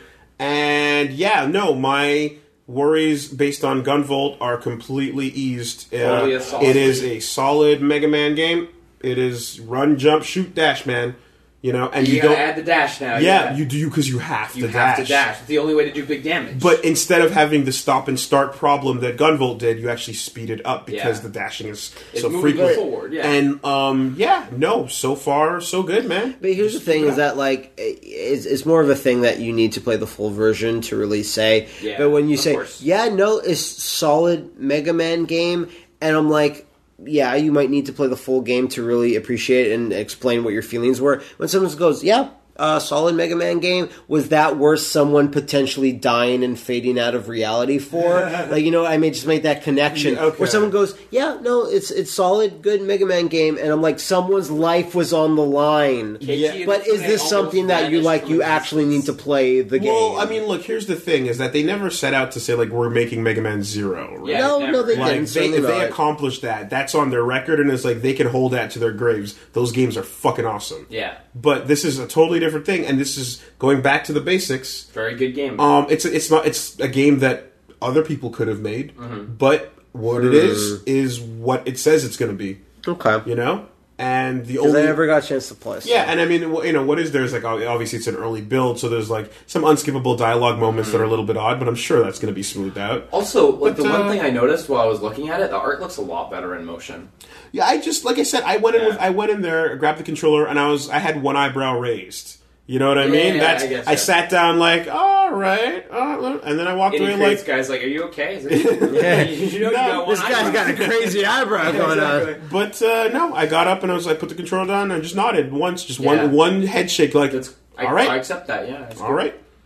And yeah, no, my worries based on Gunvolt are completely eased. Totally Uh, a solid it is game. a solid Mega Man game. It is run, jump, shoot, dash, man. You know, and You, you, gotta don't. add the dash now. yeah, you do because you have You to have dash. to dash. It's the only way to do big damage. But instead of having the stop and start problem that Gunvolt did, you actually speed it up because Yeah. the dashing is It's so moving frequent. forward, yeah. And um, yeah, no, so far so good, man. But here's the thing: is that like it's, it's more of a thing that you need to play the full version to really say. Yeah, but when you of say, course. "Yeah, no, it's solid Mega Man game," and I'm like, "Yeah, you might need to play the full game to really appreciate it and explain what your feelings were." When someone goes, "Yeah." Uh, solid Mega Man game, was that worth someone potentially dying and fading out of reality for? Like, you know, I may just make that connection. Yeah, okay. Where someone goes, yeah, no, it's it's solid, good Mega Man game, and I'm like, someone's life was on the line. Keiichi But is Inafune this something that you almost like? You vanished from actually need to play the game. Well, I mean, look, here's the thing: is that they never set out to say like we're making Mega Man Zero. Right? Yeah, no, never. no, they Like didn't. they, certainly if they not. accomplished that, that's on their record, and it's like they can hold that to their graves. Those games are fucking awesome. Yeah. But this is a totally different thing, and this is going back to the basics. Very good game. Um, it's it's not it's a game that other people could have made, Mm-hmm. but what it is is what it says it's going to be. Okay. You know, and the Because only I never got a chance to play. so- yeah, and I mean, wh- you know, what is there's like obviously it's an early build, so there's like some unskippable dialogue moments that are a little bit odd, but I'm sure that's going to be smoothed out. Also, like But, the uh, one thing I noticed while I was looking at it, the art looks a lot better in motion. Yeah, I just like I said, I went in Yeah. with I went in there, grabbed the controller, and I was I had one eyebrow raised. You know what I Yeah, mean? yeah, That's I guess, I yeah. sat down like, all right, uh, and then I walked Any away crates like, guys like, are you okay? Is it, you know, you No, got one This guy's eyebrow. got a crazy eyebrow going on. but uh, no, I got up and I was like, put the controller down, and I just nodded once, just Yeah. one one head shake, like, That's, I, all right, I accept that. Yeah. It's all good. right.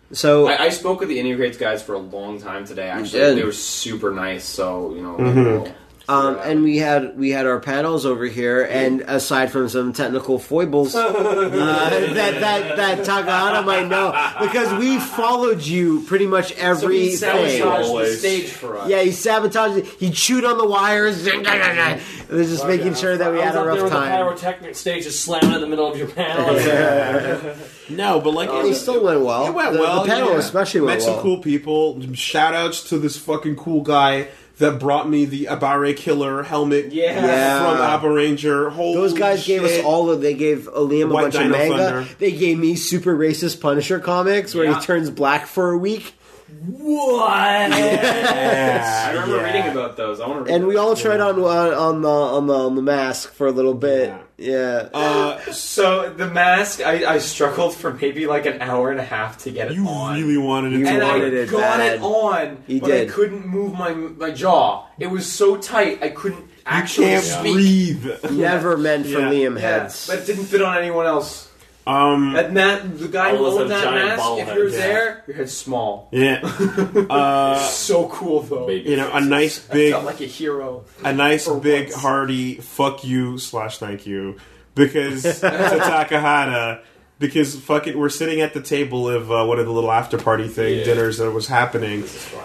So I, I spoke with the Indie Crates guys for a long time today. Actually, did. they were super nice. So you know, Mm-hmm. we'll- Um, and we had we had our panels over here, and aside from some technical foibles uh, that that that Takahata might know, because we followed you pretty much so he every sabotaged thing. the Always. stage for us. Yeah, he sabotaged it. He chewed on the wires. They're just making sure that we I had was a up there rough with the time. pyrotechnic stage just slamming in the middle of your panel. No, but like It still went well. It went the, well. The panel yeah. especially went Met well. some cool people. Shout outs to this fucking cool guy that brought me the Abare Killer helmet Yeah. Yeah. from Abba Ranger. Holy Those guys gave us shit. all of. They gave Liam a White bunch of Dino manga. Thunder. They gave me super racist Punisher comics where Yeah. he turns black for a week. What? I remember Yeah. reading about those. I want to read And we those. all tried on on on the on the on the mask for a little bit. Yeah. Uh, So the mask, I, I struggled for maybe like an hour and a half to get it you on. really wanted it You to and I wanted it got bad. it on, He but did. I couldn't move my my jaw. It was so tight, I couldn't actually can't speak. breathe. Never meant for Yeah. Liam Yeah, heads. but it didn't fit on anyone else. Um, That Matt, the guy All who those owned have that giant mask, ball if heads, you're yeah. there, your head's small. yeah. Uh, So cool though. Baby. you know, a nice I big, felt like a hero. a nice for big once. hearty fuck you slash thank you because to Takahata. Because fucking, we're sitting at the table of uh, one of the little after party thing Yeah. dinners that was happening,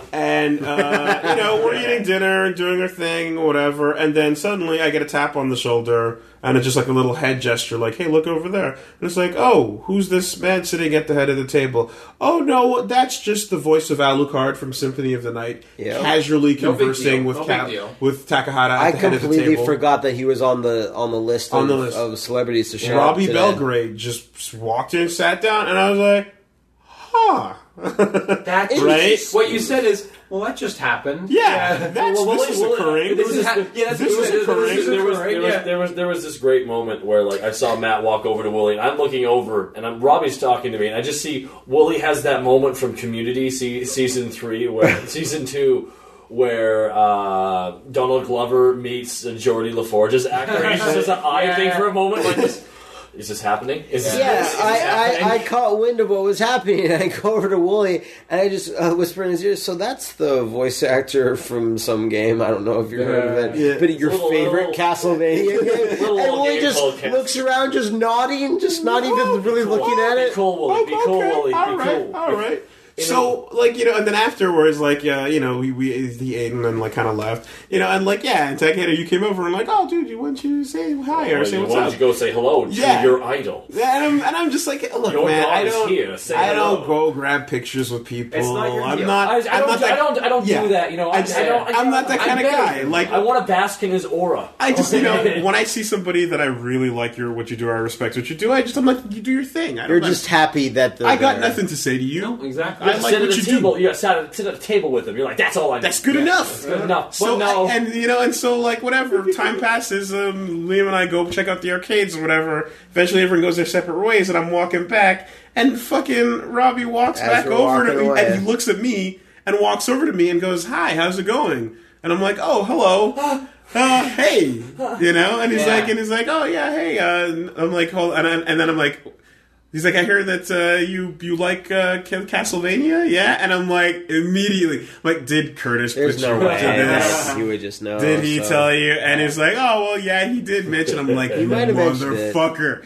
and uh, you know we're eating dinner and doing our thing, or whatever, and then suddenly I get a tap on the shoulder, and it's just like a little head gesture, like "Hey, look over there," and it's like, "Oh, who's this man sitting at the head of the table?" Oh no, that's just the voice of Alucard from Symphony of the Night, Yeah. casually No big conversing deal. with No Ka- big deal. with Takahata at I the head of the completely table. forgot that he was on the on the list On of, the list. of celebrities to show Robbie up today. Belgrade just walked in, sat down, and I was like, "Huh." That's Right? What you said is, well, that just happened. Yeah, that's Well, well, this is well, occurring. this This is is ha- the- yeah, that's this what is you said. occurring. This is there was, occurring, there, was, yeah. there was there was this great moment where like I saw Matt walk over to Wooly and I'm looking over and I'm Robbie's talking to me and I just see Wooly has that moment from Community se- season three where season two where uh, Donald Glover meets uh, Geordie LaForge's actor. He's just an eye Yeah, thing yeah. for a moment like this. Is this happening? Is this, Yeah, is this I, happening? I, I caught wind of what was happening, and I go over to Wooly, and I just uh, whisper in his ear, so that's the voice actor from some game. I don't know if you've heard of it, Yeah. but your Little- favorite little- Castlevania game. little And Wooly game just called Cas- looks around, just nodding, just not even really looking at Be it. cool, Wooly. Be cool, Okay, Wooly. Be all right, cool. all right. You So, like, you know, and then afterwards, like, uh, you know, we, we he ate and then, like, kind of left. You know, and, like, yeah, and Takahata, you came over and, like, oh, dude, you why don't you say hi or Why say what's don't up? you go say hello to Yeah. your idol? Yeah, and, I'm, and I'm just like, look, Your man, God I is don't, here. Say I hello. don't go grab pictures with people. It's not your I'm deal. not. I, I I'm don't, not that, I don't, I don't yeah. do that. You know, I, I I, just- don't. I, I'm not that I kind of beg guy. you. Like, I want to bask in his aura. I just, you know, when I see somebody that I really like your what you do, I respect what you do. I just, I'm like, you do your thing. I don't You're know. just happy that they're I got there. nothing to say to you. Exactly. I like sit what at you a do. table. You sat at, sit at a table with him. You're like, that's all I. That's need. good enough. That's good enough. So but no, I- and you know, and so like whatever time passes, um, Liam and I go check out the arcades or whatever. Eventually, everyone goes their separate ways, and I'm walking back, and fucking Robbie walks As back we're over to walking me, away. and he looks at me and walks over to me and goes, "Hi, how's it going?" And I'm like, "Oh, hello." Uh, hey, you know, and he's Yeah. like, and he's like, oh yeah, hey, uh, and I'm like, hold, and, I, and then I'm like, he's like, I hear that uh, you you like uh, Ca- Castlevania, yeah, and I'm like, immediately, like, did Curtis There's put no you way into this? that he would just know. Did he so. tell you? And he's like, oh well, yeah, he did mention. I'm like, you might have mentioned it. motherfucker.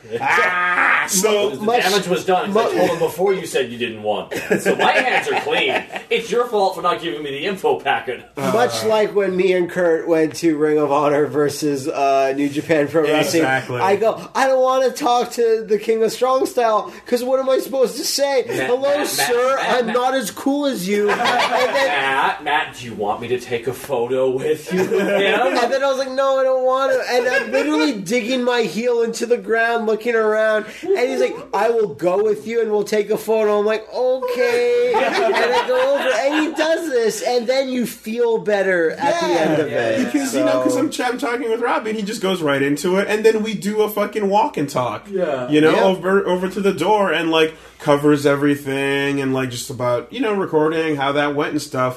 Ah, so the much- damage was done. 'cause I told him before you said you didn't want that. So my hands are clean. It's your fault for not giving me the info packet. Much like when me and Kurt went to Ring of Honor versus uh, New Japan Pro Wrestling, Exactly. I go, I don't want to talk to the King of Strong Style because what am I supposed to say? Hello, Matt, sir, Matt, I'm Matt. not as cool as you. and, then, Matt, Matt, do you want me to take a photo with you? and Yeah. then I was like, no, I don't want to. And I'm literally digging my heel into the ground, looking around. And he's like, I will go with you and we'll take a photo. I'm like, okay. And I go over, and he does this, and then you feel better at the end of Yeah, it. because you know, because So- I'm, ch- I'm talking with Robbie, and he just goes right into it, and then we do a fucking walk and talk. Yeah. you know, Yeah. over over to the door, and like covers everything, and like just about you know recording how that went and stuff.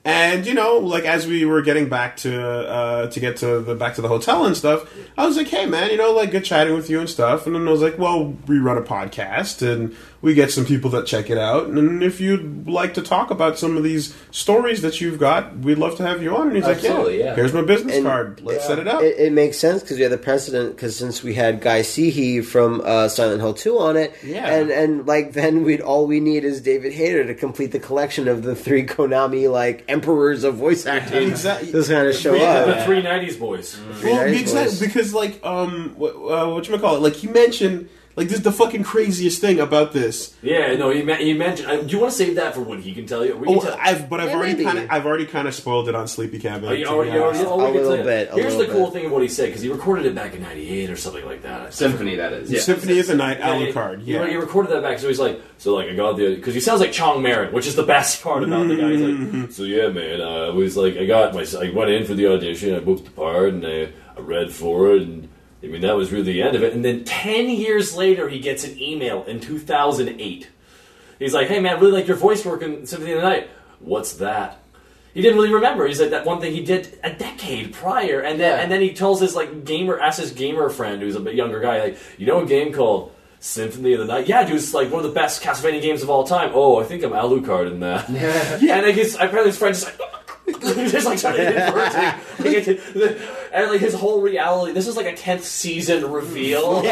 And you know, like as we were getting back to uh, to get to the back to the hotel and stuff, I was like, "Hey, man, you know, like good chatting with you and stuff." And then I was like, "Well, we run a podcast, and we get some people that check it out. And if you'd like to talk about some of these stories that you've got, we'd love to have you on." And he's Absolutely, like, "Yeah, yeah. here's my business And- card. Let's Yeah. set it up." It, it makes sense because we had the precedent. Because since we had Guy Seehee from uh, Silent Hill two on it, Yeah. and and like then we'd all we need is David Hayter to complete the collection of the three Konami like emperors of voice acting. Exactly. This kind of show The up. three nineties boys. Three Well, nice exactly, boys. because like um, what uh, what you call it? Like he mentioned, like this is the fucking craziest thing about this. Yeah, no, you, you mentioned. Uh, do you want to save that for when he can tell you? We can Oh, tell- I've but I've Yeah, already maybe. kind of I've already kind of spoiled it on Sleepy Cabin. Oh, you to already, be you already, honest. oh, we A can little tell you. bit, a Here's the little cool bit. thing of what he said, because he recorded it back in ninety-eight or something like that. Symphony, that is. Yeah. Symphony of the Night, Yeah, Alucard. he- Yeah, He recorded that back, so he's like, so like I got the, because he sounds like Chong Marin, which is the best part about the guy. He's Mm-hmm. like, so yeah, man, I was like, I got my, I went in for the audition, I booked the part, and I, I read for it, and I mean that was really the end of it. And then ten years later, he gets an email in two thousand eight. He's like, hey man, really like your voice work in Symphony of the Night. What's that? He didn't really remember. He's like that one thing he did a decade prior, and then Yeah. and then he tells his like gamer, asks his gamer friend who's a bit younger guy, like, you know a game called Symphony of the Night? Yeah, dude, it's like one of the best Castlevania games of all time. Oh, I think I'm Alucard in that. Yeah. Yeah, and like his, apparently his friend just like, just like started inverting. Like, it- and like his whole reality. This is like a tenth season reveal.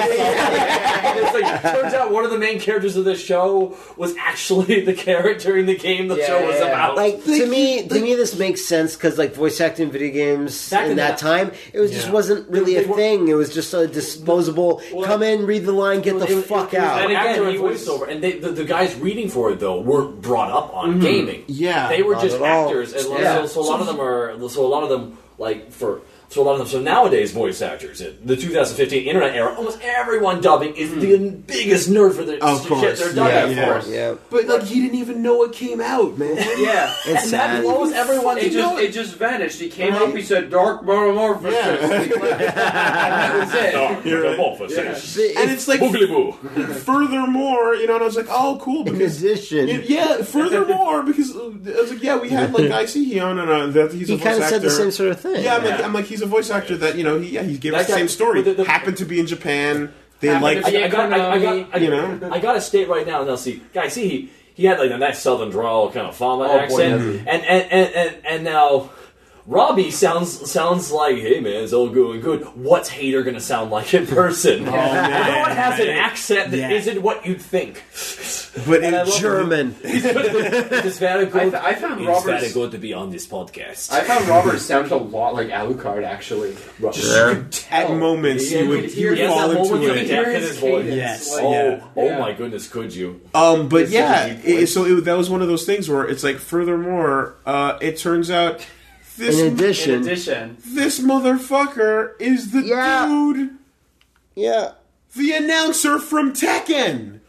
It's like, turns out one of the main characters of the show was actually the character in the game the Yeah, show was yeah. about. Like to me, to me, this makes sense because like voice acting in video games Back in in that that- time, it was just Yeah. wasn't really They a were- thing. It was just a disposable. Well, come in, read the line, get the It was- fuck it was out. an actor And and he was- voiceover, and they, the, the guys reading for it though weren't brought up on gaming. Yeah. they were Not just at all. actors, and Yeah. so, so a lot of them are. So a lot of them like for. So a lot of them. So nowadays, voice actors in the two thousand fifteen internet era, almost everyone dubbing is the biggest nerd for the Of shit course, they're dubbing. yeah, of yeah. course. Yeah, But like he didn't even know it came out, man. Yeah. it's And that sad. blows everyone's It just mind. it just vanished. He came Right. up. He said, "Dark Metamorphosis." Yeah. and that was it. Dark You're right. metamorphosis. And it's like, Boogly boo. furthermore, you know, and I was like, oh, cool. In Because addition, yeah, yeah, furthermore, because uh, I was like, yeah, we had like Guy Seehee on, and uh, that he's a he voice kind of actor. said the same sort of thing. Yeah, I'm like, Yeah. I'm like, he's a voice actor that you know, he yeah, he gave That us the guy- same story. the- the- Happened to be in Japan. They Happened like, to be- I, I got, I, I got, I, You know? I got to state right now. Now, see, guys, see, he, he had like a nice southern drawl, kind of Fama Oh, boy, accent, does he. and, and and and and now Robbie sounds sounds like, hey man, it's all going good. What's Hater gonna sound like in person? Oh, man, Everyone has an right? accent that Yeah. not what you'd think. but And I in love German. It's very I, good. th- I found It's Robert's. very good to be on this podcast. I found Robert sounded a lot like Alucard, actually. just you could at moments Yeah, you you would could you hear- would He has fall that into moment You of can it. hear depth in his his voice. cadence, Yes, like- Oh, yeah. oh Yeah. my goodness, could you? Um, but It's yeah, such a deep it, voice. so it, that was one of those things where it's like, furthermore, uh, it turns out this In In addition, addition, this motherfucker is the Yeah. dude, yeah, the announcer from Tekken.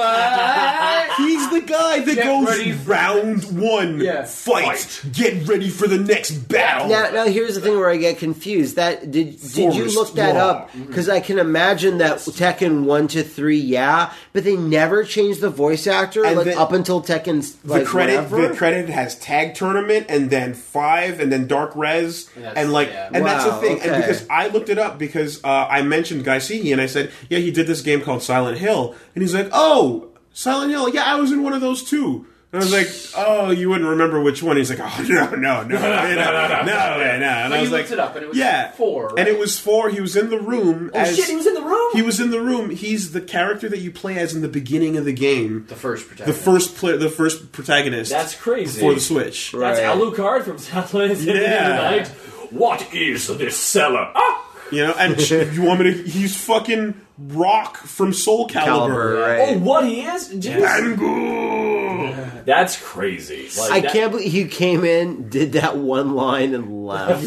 what? He's the guy that Get goes ready for round one, Yeah. fight, get ready for the next battle. Now, now here's the thing where I get confused. That did did you Forest look that Law. up? Because I can imagine that Tekken one to three, yeah, but they never changed the voice actor And like the- up until Tekken. The Like, credit, whatever? the credit has tag tournament, and then five, and then Dark Res, That's- and like, yeah. and that's the Wow, thing. And okay. because I looked it up because uh, I mentioned Guy Seehee, and I said, yeah, he did this game called Silent Hill, and he's like, oh, Silent Hill, yeah, I was in one of those too. And I was like, oh, you wouldn't remember which one? He's like, oh, no, no, no, no, no, no, no, no. And But I was you like, looked it up, and it was yeah, four, right? and it was four. He was in the room. Oh as, shit, he was in the room. He was in the room. He's the character that you play as in the beginning of the game. The first The protagonist. first player, the first protagonist. That's crazy. For the Switch. That's Right. Alucard from Silent Hill Yeah. Night. What is this cellar? Ah! You know, and you want me to? He's fucking Rock from Soul Caliber, Calibur. right? Oh, what he is? Jeez. Bangu. That's crazy. Like, I that- can't believe he came in, did that one line, and left.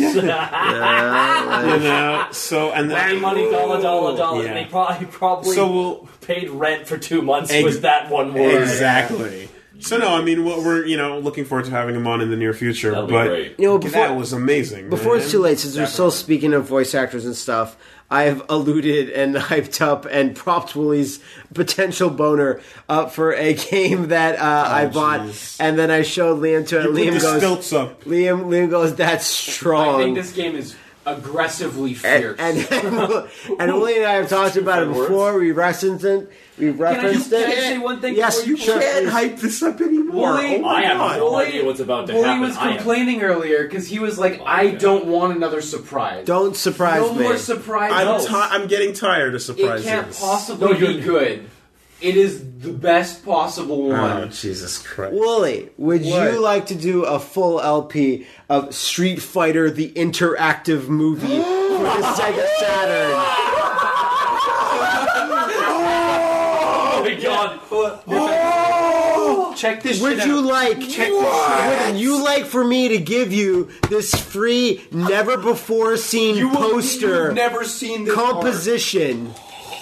Yeah, You know, so and Money, then money, dollar, dollar, dollar. Yeah. And he probably, probably So we'll paid rent for two months Ex- with that one word. exactly. So no, I mean what we're you know looking forward to having him on in the near future. That'll be but great. You know, before- that was amazing. Before man. it's too late, since we're still speaking of voice actors and stuff, I've alluded and hyped up and propped Woolie's potential boner up for a game that uh, I bought, jeez. and then I showed Liam to it. You And put Liam the goes, stilts up. Liam, Liam goes, that's strong. I think this game is aggressively and, fierce. and, and, and Willie and I have talked about it before. We referenced it. We referenced can I it. say one thing Yes, before you sure. Can't hype this up anymore. Wooly- Oh my I have God. no Wooly- idea what's about to Wooly happen. was I am- complaining earlier because he was like, I don't want another surprise. Don't surprise no me. more surprises. I'm, No. ti I'm getting tired of It surprises. can't possibly No, be you're- good. It is the best possible one. Oh Jesus Christ! Wooly, would What? you like to do a full L P of Street Fighter the interactive movie for the Sega Saturn? Oh my god! Check this Would shit you out. like Check this shit would you like for me to give you this free never before seen You will- poster You've never seen this composition?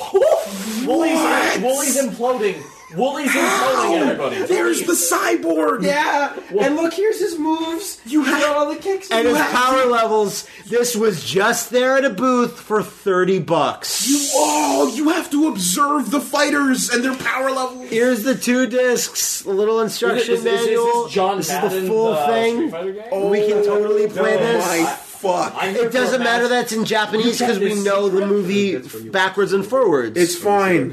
Woolie's, Woolie's imploding. Woolie's imploding, everybody. There's the cyborg. art. Yeah, and look, here's his moves. You had all the kicks. And you his had- power levels, this was just there at a booth for thirty bucks. Oh, you have to observe the fighters and their power levels. Here's the two discs, a little instruction Is, this- is, manual. this John this is Madden, the full uh, thing. Street Fighter game? We can totally play Oh this. my fuck! I'm here It for a doesn't matter match. that it's in Japanese You because got we this know the secret? movie backwards and forwards. It's fine.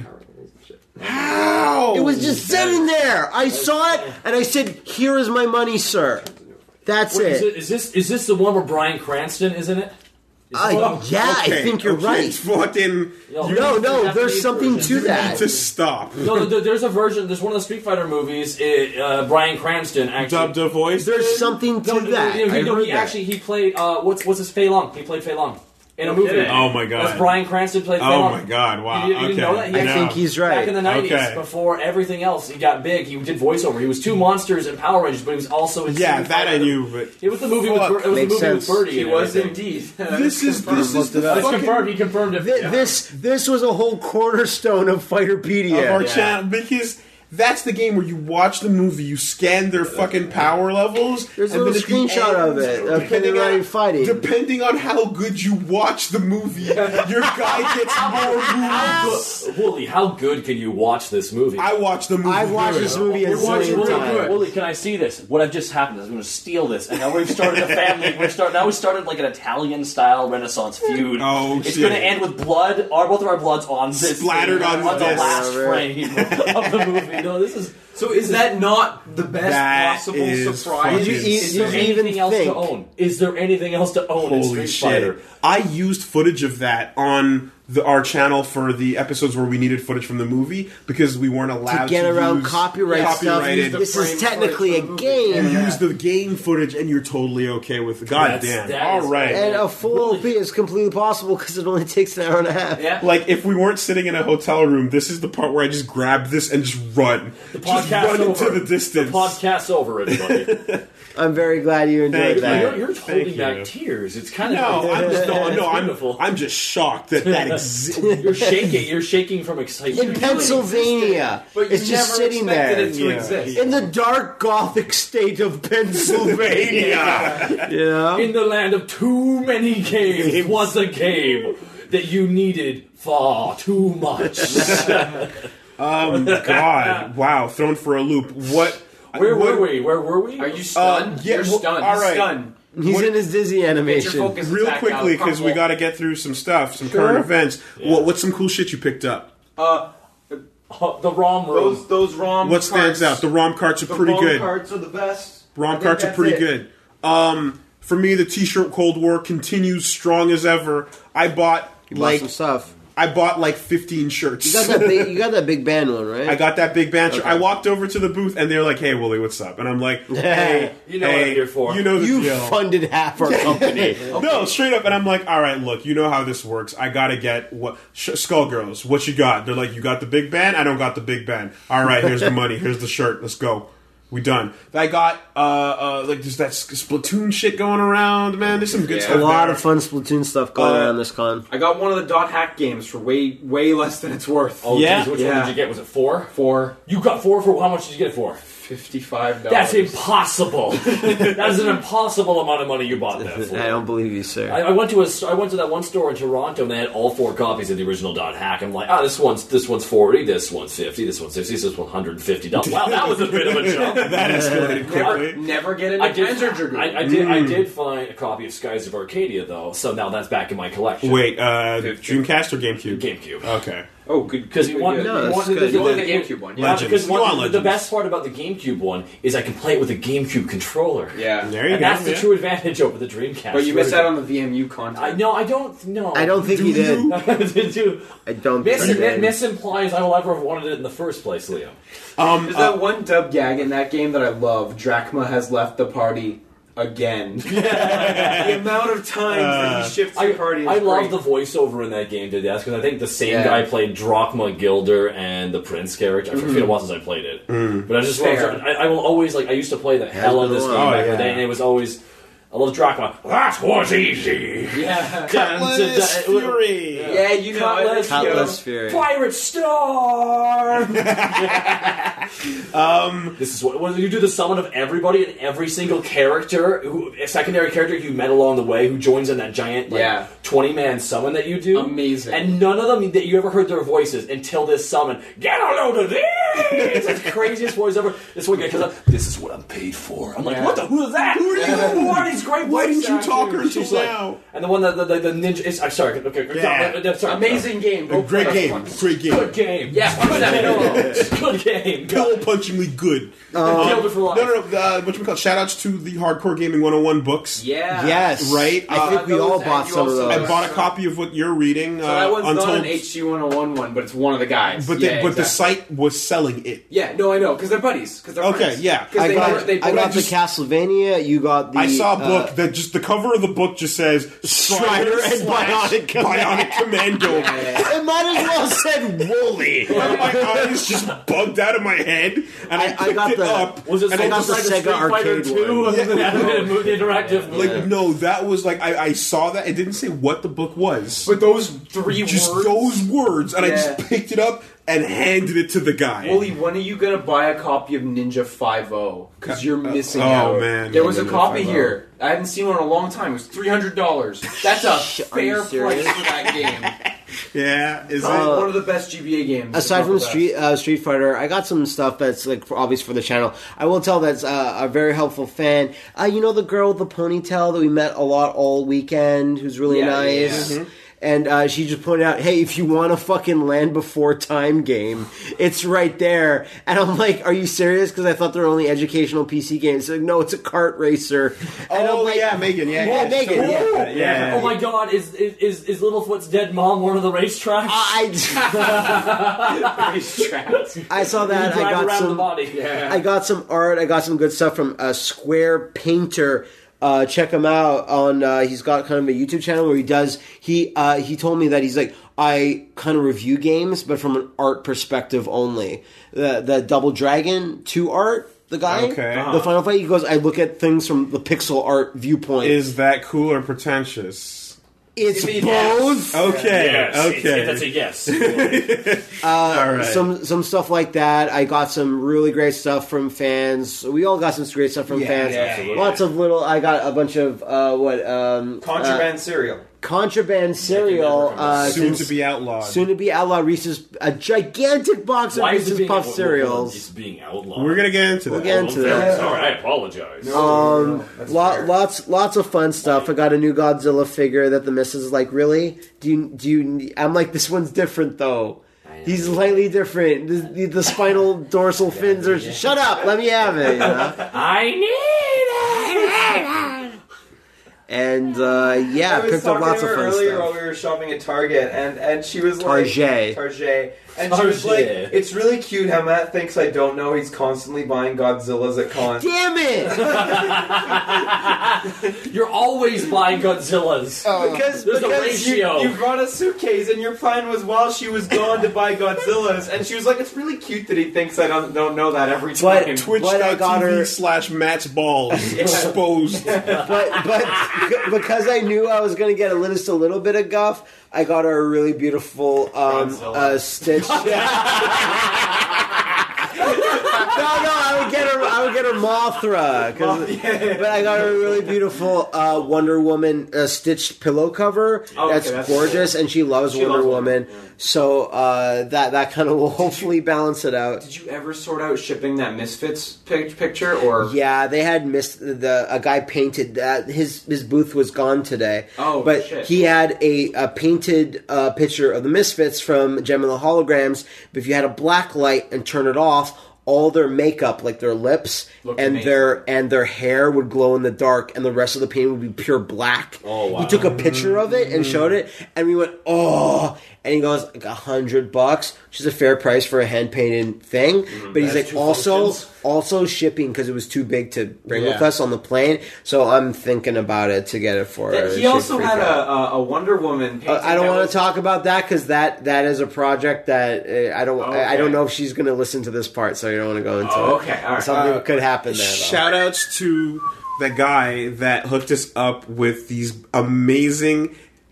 How? It was just sitting there. I saw it and I said, "Here is my money, sir." That's Wait, is, it. it, is this is this the one where Bryan Cranston is in it? Is Uh, this one? yeah, Okay, I think you're okay, right. Fucking. Yo, No, no, Japanese there's something version. to that. To stop. No, there- there's a version. There's one of the Street Fighter movies. It, uh, Bryan Cranston actually. Dubbed a voice. There's something to No, no, no, that. no, I he, no, heard he that. actually he played. Uh, what's what's his Fei Long? He played Fei Long in a Okay. movie. Oh my god. That's Bryan Cranston played Fei Oh Long. my god! Wow. You, you okay. didn't know that? He I No. think he's Back right. in the nineties, Okay. before everything else, he got big. He did voiceover. He was two monsters in Power Rangers, but he was also in. Yeah, Street that I Fighter. knew, but It was the movie with Fuck. Bir- it was Makes the movie sense. with Birdie. He and was everything. indeed. this is this is Looked the it up. It's fucking confirmed. He confirmed it. Th- Yeah. This this was a whole cornerstone of Fighterpedia. of our Yeah. channel because that's the game where you watch the movie, you scan their fucking power levels. There's a and little then at the screenshot of end, it, of depending Kenny Ryan on- fighting. Depending on how good you watch the movie, your guy gets more moves. Wooly, how good can you watch this movie? I watched the movie. I've watched good. this movie a We're watching zillion Wooly, times. Wooly, can I see this? What I've just happened is I'm going to steal this, and now we've started a family. We've started now we started like an Italian-style Renaissance feud. Oh, it's shit. going to end with blood. Our both of our bloods on this Splattered thing, on the the disc. last Yeah, right. frame of the movie. No, this is. So is that not the best That possible is surprise? fucking Did you eat- Is did there you even anything else think? to own? Is there anything else to own in Holy Street shit! Fighter? I used footage of that on the, our channel for the episodes where we needed footage from the movie because we weren't allowed To get to around use copyright stuff. copyrighted. This frame is technically a footage from the game. You use the game footage and you're totally okay with it. God That's- damn. that All is- right. And a full L P is completely possible because it only takes an hour and a half. Yeah. Like, if we weren't sitting in a hotel room, this is the part where I just grab this and just run. The just podcast's run over. into the distance. The podcast's over, everybody. I'm very glad you enjoyed Thank that. you're, you're Thank holding you. back tears. It's kind no, of I'm just, no, It's no, I'm, beautiful. I'm just shocked that that exists. You're shaking. You're shaking from excitement. In Pennsylvania, But you it's just never sitting expected there. it to Yeah. exist. In the dark gothic state of Pennsylvania. You know? In the land of too many games was a game that you needed far too much. Um, God, wow, thrown for a loop. What? Where what, were we? Where were we? Are you stunned? Uh, yeah, You're well, stunned. all You're right. stunned. He's What- in his dizzy Get your animation. focus Real attack quickly, out. because we Crumble. got to get through some stuff, some current events. What, what's some cool shit you picked up? Uh, Uh, the ROM room. Those those ROM What stands carts, out? The ROM carts are the pretty ROM good. carts are the best. I ROM think carts are that's pretty it. good. Um, for me, the T-shirt Cold War continues strong as ever. I bought You bought like some stuff. I bought like fifteen shirts. You got that big, you got that big band one, right? I got that big band shirt. I walked over to the booth and they're like, "Hey, Wooly, what's up?" And I'm like, "Hey, You know what hey, I'm here for. You know the you deal." funded half our company. No, straight up. And I'm like, all right, look, you know how this works. I got to get what Sh- Skullgirls. What you got? They're like, you got the big band? I don't got the big band. All right, here's the money. Here's the shirt. Let's go. We done. I got, uh, uh, like, there's that Splatoon shit going around, man. There's some good Yeah. stuff A lot there. of fun Splatoon stuff going Uh, around this con. I got one of the dot hack games for way way less than it's worth. Oh, Yeah. geez, which Yeah. one did you get? Was it four? Four. You got four for how much did you get it for? fifty-five dollars. That's impossible. That's an impossible amount of money you bought that for. I don't believe you, sir. I, I went to a I went to that one store in Toronto and they had all four copies of the original Dot Hack. I'm like, ah, oh, this one's this one's forty, this one's fifty, this one's sixty, this one's one hundred and fifty dollars. Wow, that was a bit of a jump. That escalated Never, quickly. never get into I did, Panzer Dragoon. I, I did. I did find a copy of Skies of Arcadia though, so now that's back in my collection. Wait, uh, Dreamcast or GameCube? GameCube. Okay. oh, good. Because you want, good. No, you that's want good. the, You want the, the GameCube one, yeah. Yeah, Legends. because You one, want the Legends. best part about the GameCube one is I can play it with a GameCube controller. Yeah. There you and go. that's the yeah. true advantage over the Dreamcast. But you missed version. out on the V M U content. I no, I don't. No, I don't think Do he did. you? did you? I don't Miss, think he mi- did. miss implies I will ever have wanted it in the first place, Leo. Um, There's uh, that one dub gag in that game that I love. Drachma has left the party again. The amount of times that he shifts I, your party is I love great. the voiceover in that game to death because I think the same Yeah. guy played Drachma, Gilder, and the Prince character. I forget a while since I played it, but I just love. Fair. I, I will always like. I used to play the hell out of this been game a while. back Oh, in the day, yeah. and it was always. I love Drachma. That was easy. Yeah. Cutlass Fury. Yeah, you know Cutlass, it. Cutlass Fury. Pirate Star. Um, This is what when you do the summon of everybody and every single character, who a secondary character you met along the way, who joins in that giant like, Yeah. twenty man summon that you do. Amazing. And none of them that you ever heard their voices until this summon. Get a load of this! It's the craziest voice ever. This one guy comes up. This is what I'm paid for. I'm like, Yeah. what the? Who is that? Who are you? Who are these great? Why voice didn't you talk actors? until She's like- now? and the one that the, the, the ninja is. I'm sorry. Okay. Yeah. uh, sorry, Amazing game. Go great play it. game. Great game. Good game. Yeah, punch that pillow. Good game. Pillow punchingly good. Killed it for life. No, no, no. Uh, what you call? Shout outs to the Hardcore Gaming one oh one books. Yeah. Yes. Right? I Uh, think we those, all and bought you some of also- those. I bought a copy of what you're reading. So that uh, one's not Untold. an H G one oh one one, but it's one of the guys. But, the, yeah, but the exactly. site was selling it. Yeah, no, I know, because they're buddies. Cause they're Okay, friends. yeah. 'Cause I they got, never- they I both- got the just- Castlevania. You got the. I saw a book uh, that just the cover of the book just says Strider and slash Bionic Commando. Bionic Commando. It might as well said Wooly. And my eyes just bugged out of my head, and I, I- I picked got it the- up. Was it and I got just the like Sega Street Fighter arcade two one. and then animated movie interactive? Like Yeah. no, that was like I, I saw that. It didn't say what the book was, But those three just words. those words, and I Yeah. just picked it up and handed it to the guy. Wooly, when are you gonna buy a copy of Ninja five oh? Because you're missing oh, out. man. There was a Ninja copy five oh. here. I hadn't seen one in a long time. It was three hundred dollars. That's a Are fair you serious? price for that game. yeah, is Probably it? one of the best G B A games. Aside if from not the Street best. uh, Street Fighter, I got some stuff that's like for, obvious for the channel. I will tell that's uh, a very helpful fan. Uh, you know the girl with the ponytail that we met a lot all weekend, who's really Yeah, nice. yeah. And uh, she just pointed out, "Hey, if you want a fucking Land Before Time game, it's right there." And I'm like, "Are you serious?" Because I thought they were only educational P C games. Like, no, it's a kart racer. And Oh I'm like, yeah, Megan. Yeah, Yeah, yeah, Megan, totally yeah. get that, yeah. Oh my god, is is is Littlefoot's dead mom one of the racetracks? I, Racetracks. I saw that. You I drive got around the some. body. Yeah. I got some art. I got some good stuff from uh, Square Painter. Uh, check him out on. Uh, he's got kind of a YouTube channel where he does. He uh, he told me that he's like I kind of review games, but from an art perspective only. The the Double Dragon two art. The guy, Okay. the Final Fight. He goes. I look at things from the pixel art viewpoint. Is that cool or pretentious? it's Give me both. Okay, Yes, okay. it's- that's a yes. All right. Some some stuff like that. I got some really great stuff from fans. We all got some great stuff from Yeah, fans. yeah, absolutely. Lots of little. I got a bunch of uh, what um, Contraband cereal. uh, contraband cereal. Uh, Soon since- to be outlawed. soon to be outlawed. Reese's a gigantic box of Why is it Reese's being Puff what- what- cereals. It's being outlawed. We're gonna get into that. We'll get into Okay, that. Sorry, I apologize. Um, That's lot, fair. lots, lots of fun stuff. I got a new Godzilla figure that the missus is like, really? Do you, do you? I'm like, this one's different though. He's slightly different. The, the, the spinal dorsal fins are. Shut up! Let me have it. You know? I need it. And uh, yeah, I was picked up talking lots to of her fun earlier stuff. while we were shopping at Target, and, and she was like... Target. Target. And she was like, Target. it's really cute how Matt thinks I don't know he's constantly buying Godzillas at cons. Damn it! You're always buying Godzillas. Because, There's a because you, ratio. you brought a suitcase and your plan was while she was gone to buy Godzillas, and she was like, it's really cute that he thinks I don't, don't know that every But- time. But I got her- Twitch.tv slash Matt's balls exposed. but but because I knew I was going to get at least a little bit of guff, I got her a really beautiful um, Godzilla. uh, Stitch. I would get her. I would get her Mothra. 'cause- But I got her a really beautiful uh, Wonder Woman uh, stitched pillow cover. Oh, okay, that's, that's gorgeous, and she loves She Wonder loves Woman. Wonder Woman, yeah. So uh, that that kind of will hopefully balance it out. Did you ever sort out shipping that Misfits pic- picture or? Yeah, they had missed the a guy painted that his his booth was gone today. Oh, but shit. he had a, a painted uh, picture of the Misfits from Gem and the Holograms. But if you had a black light and turn it off, all their makeup, like their lips Looked and amazing. their and their hair, would glow in the dark, and the rest of the painting would be pure black. Oh, wow. He took a picture of it and showed it, and we went, oh. And he goes, like a hundred bucks, which is a fair price for a hand painted thing. But he's That's like, two also, functions. also shipping because it was too big to bring Yeah. with us on the plane. So I'm thinking about it to get it for. That- her. he She'd also freak had out. a, a, a Wonder Woman painting. Uh, I don't that want was- to talk about that because that that is a project that uh, I don't I, I don't Okay. know if she's going to listen to this part, so you don't want to go into Oh, it. okay, all right. Something Uh, could happen there. Though. Shout outs to the guy that hooked us up with these amazing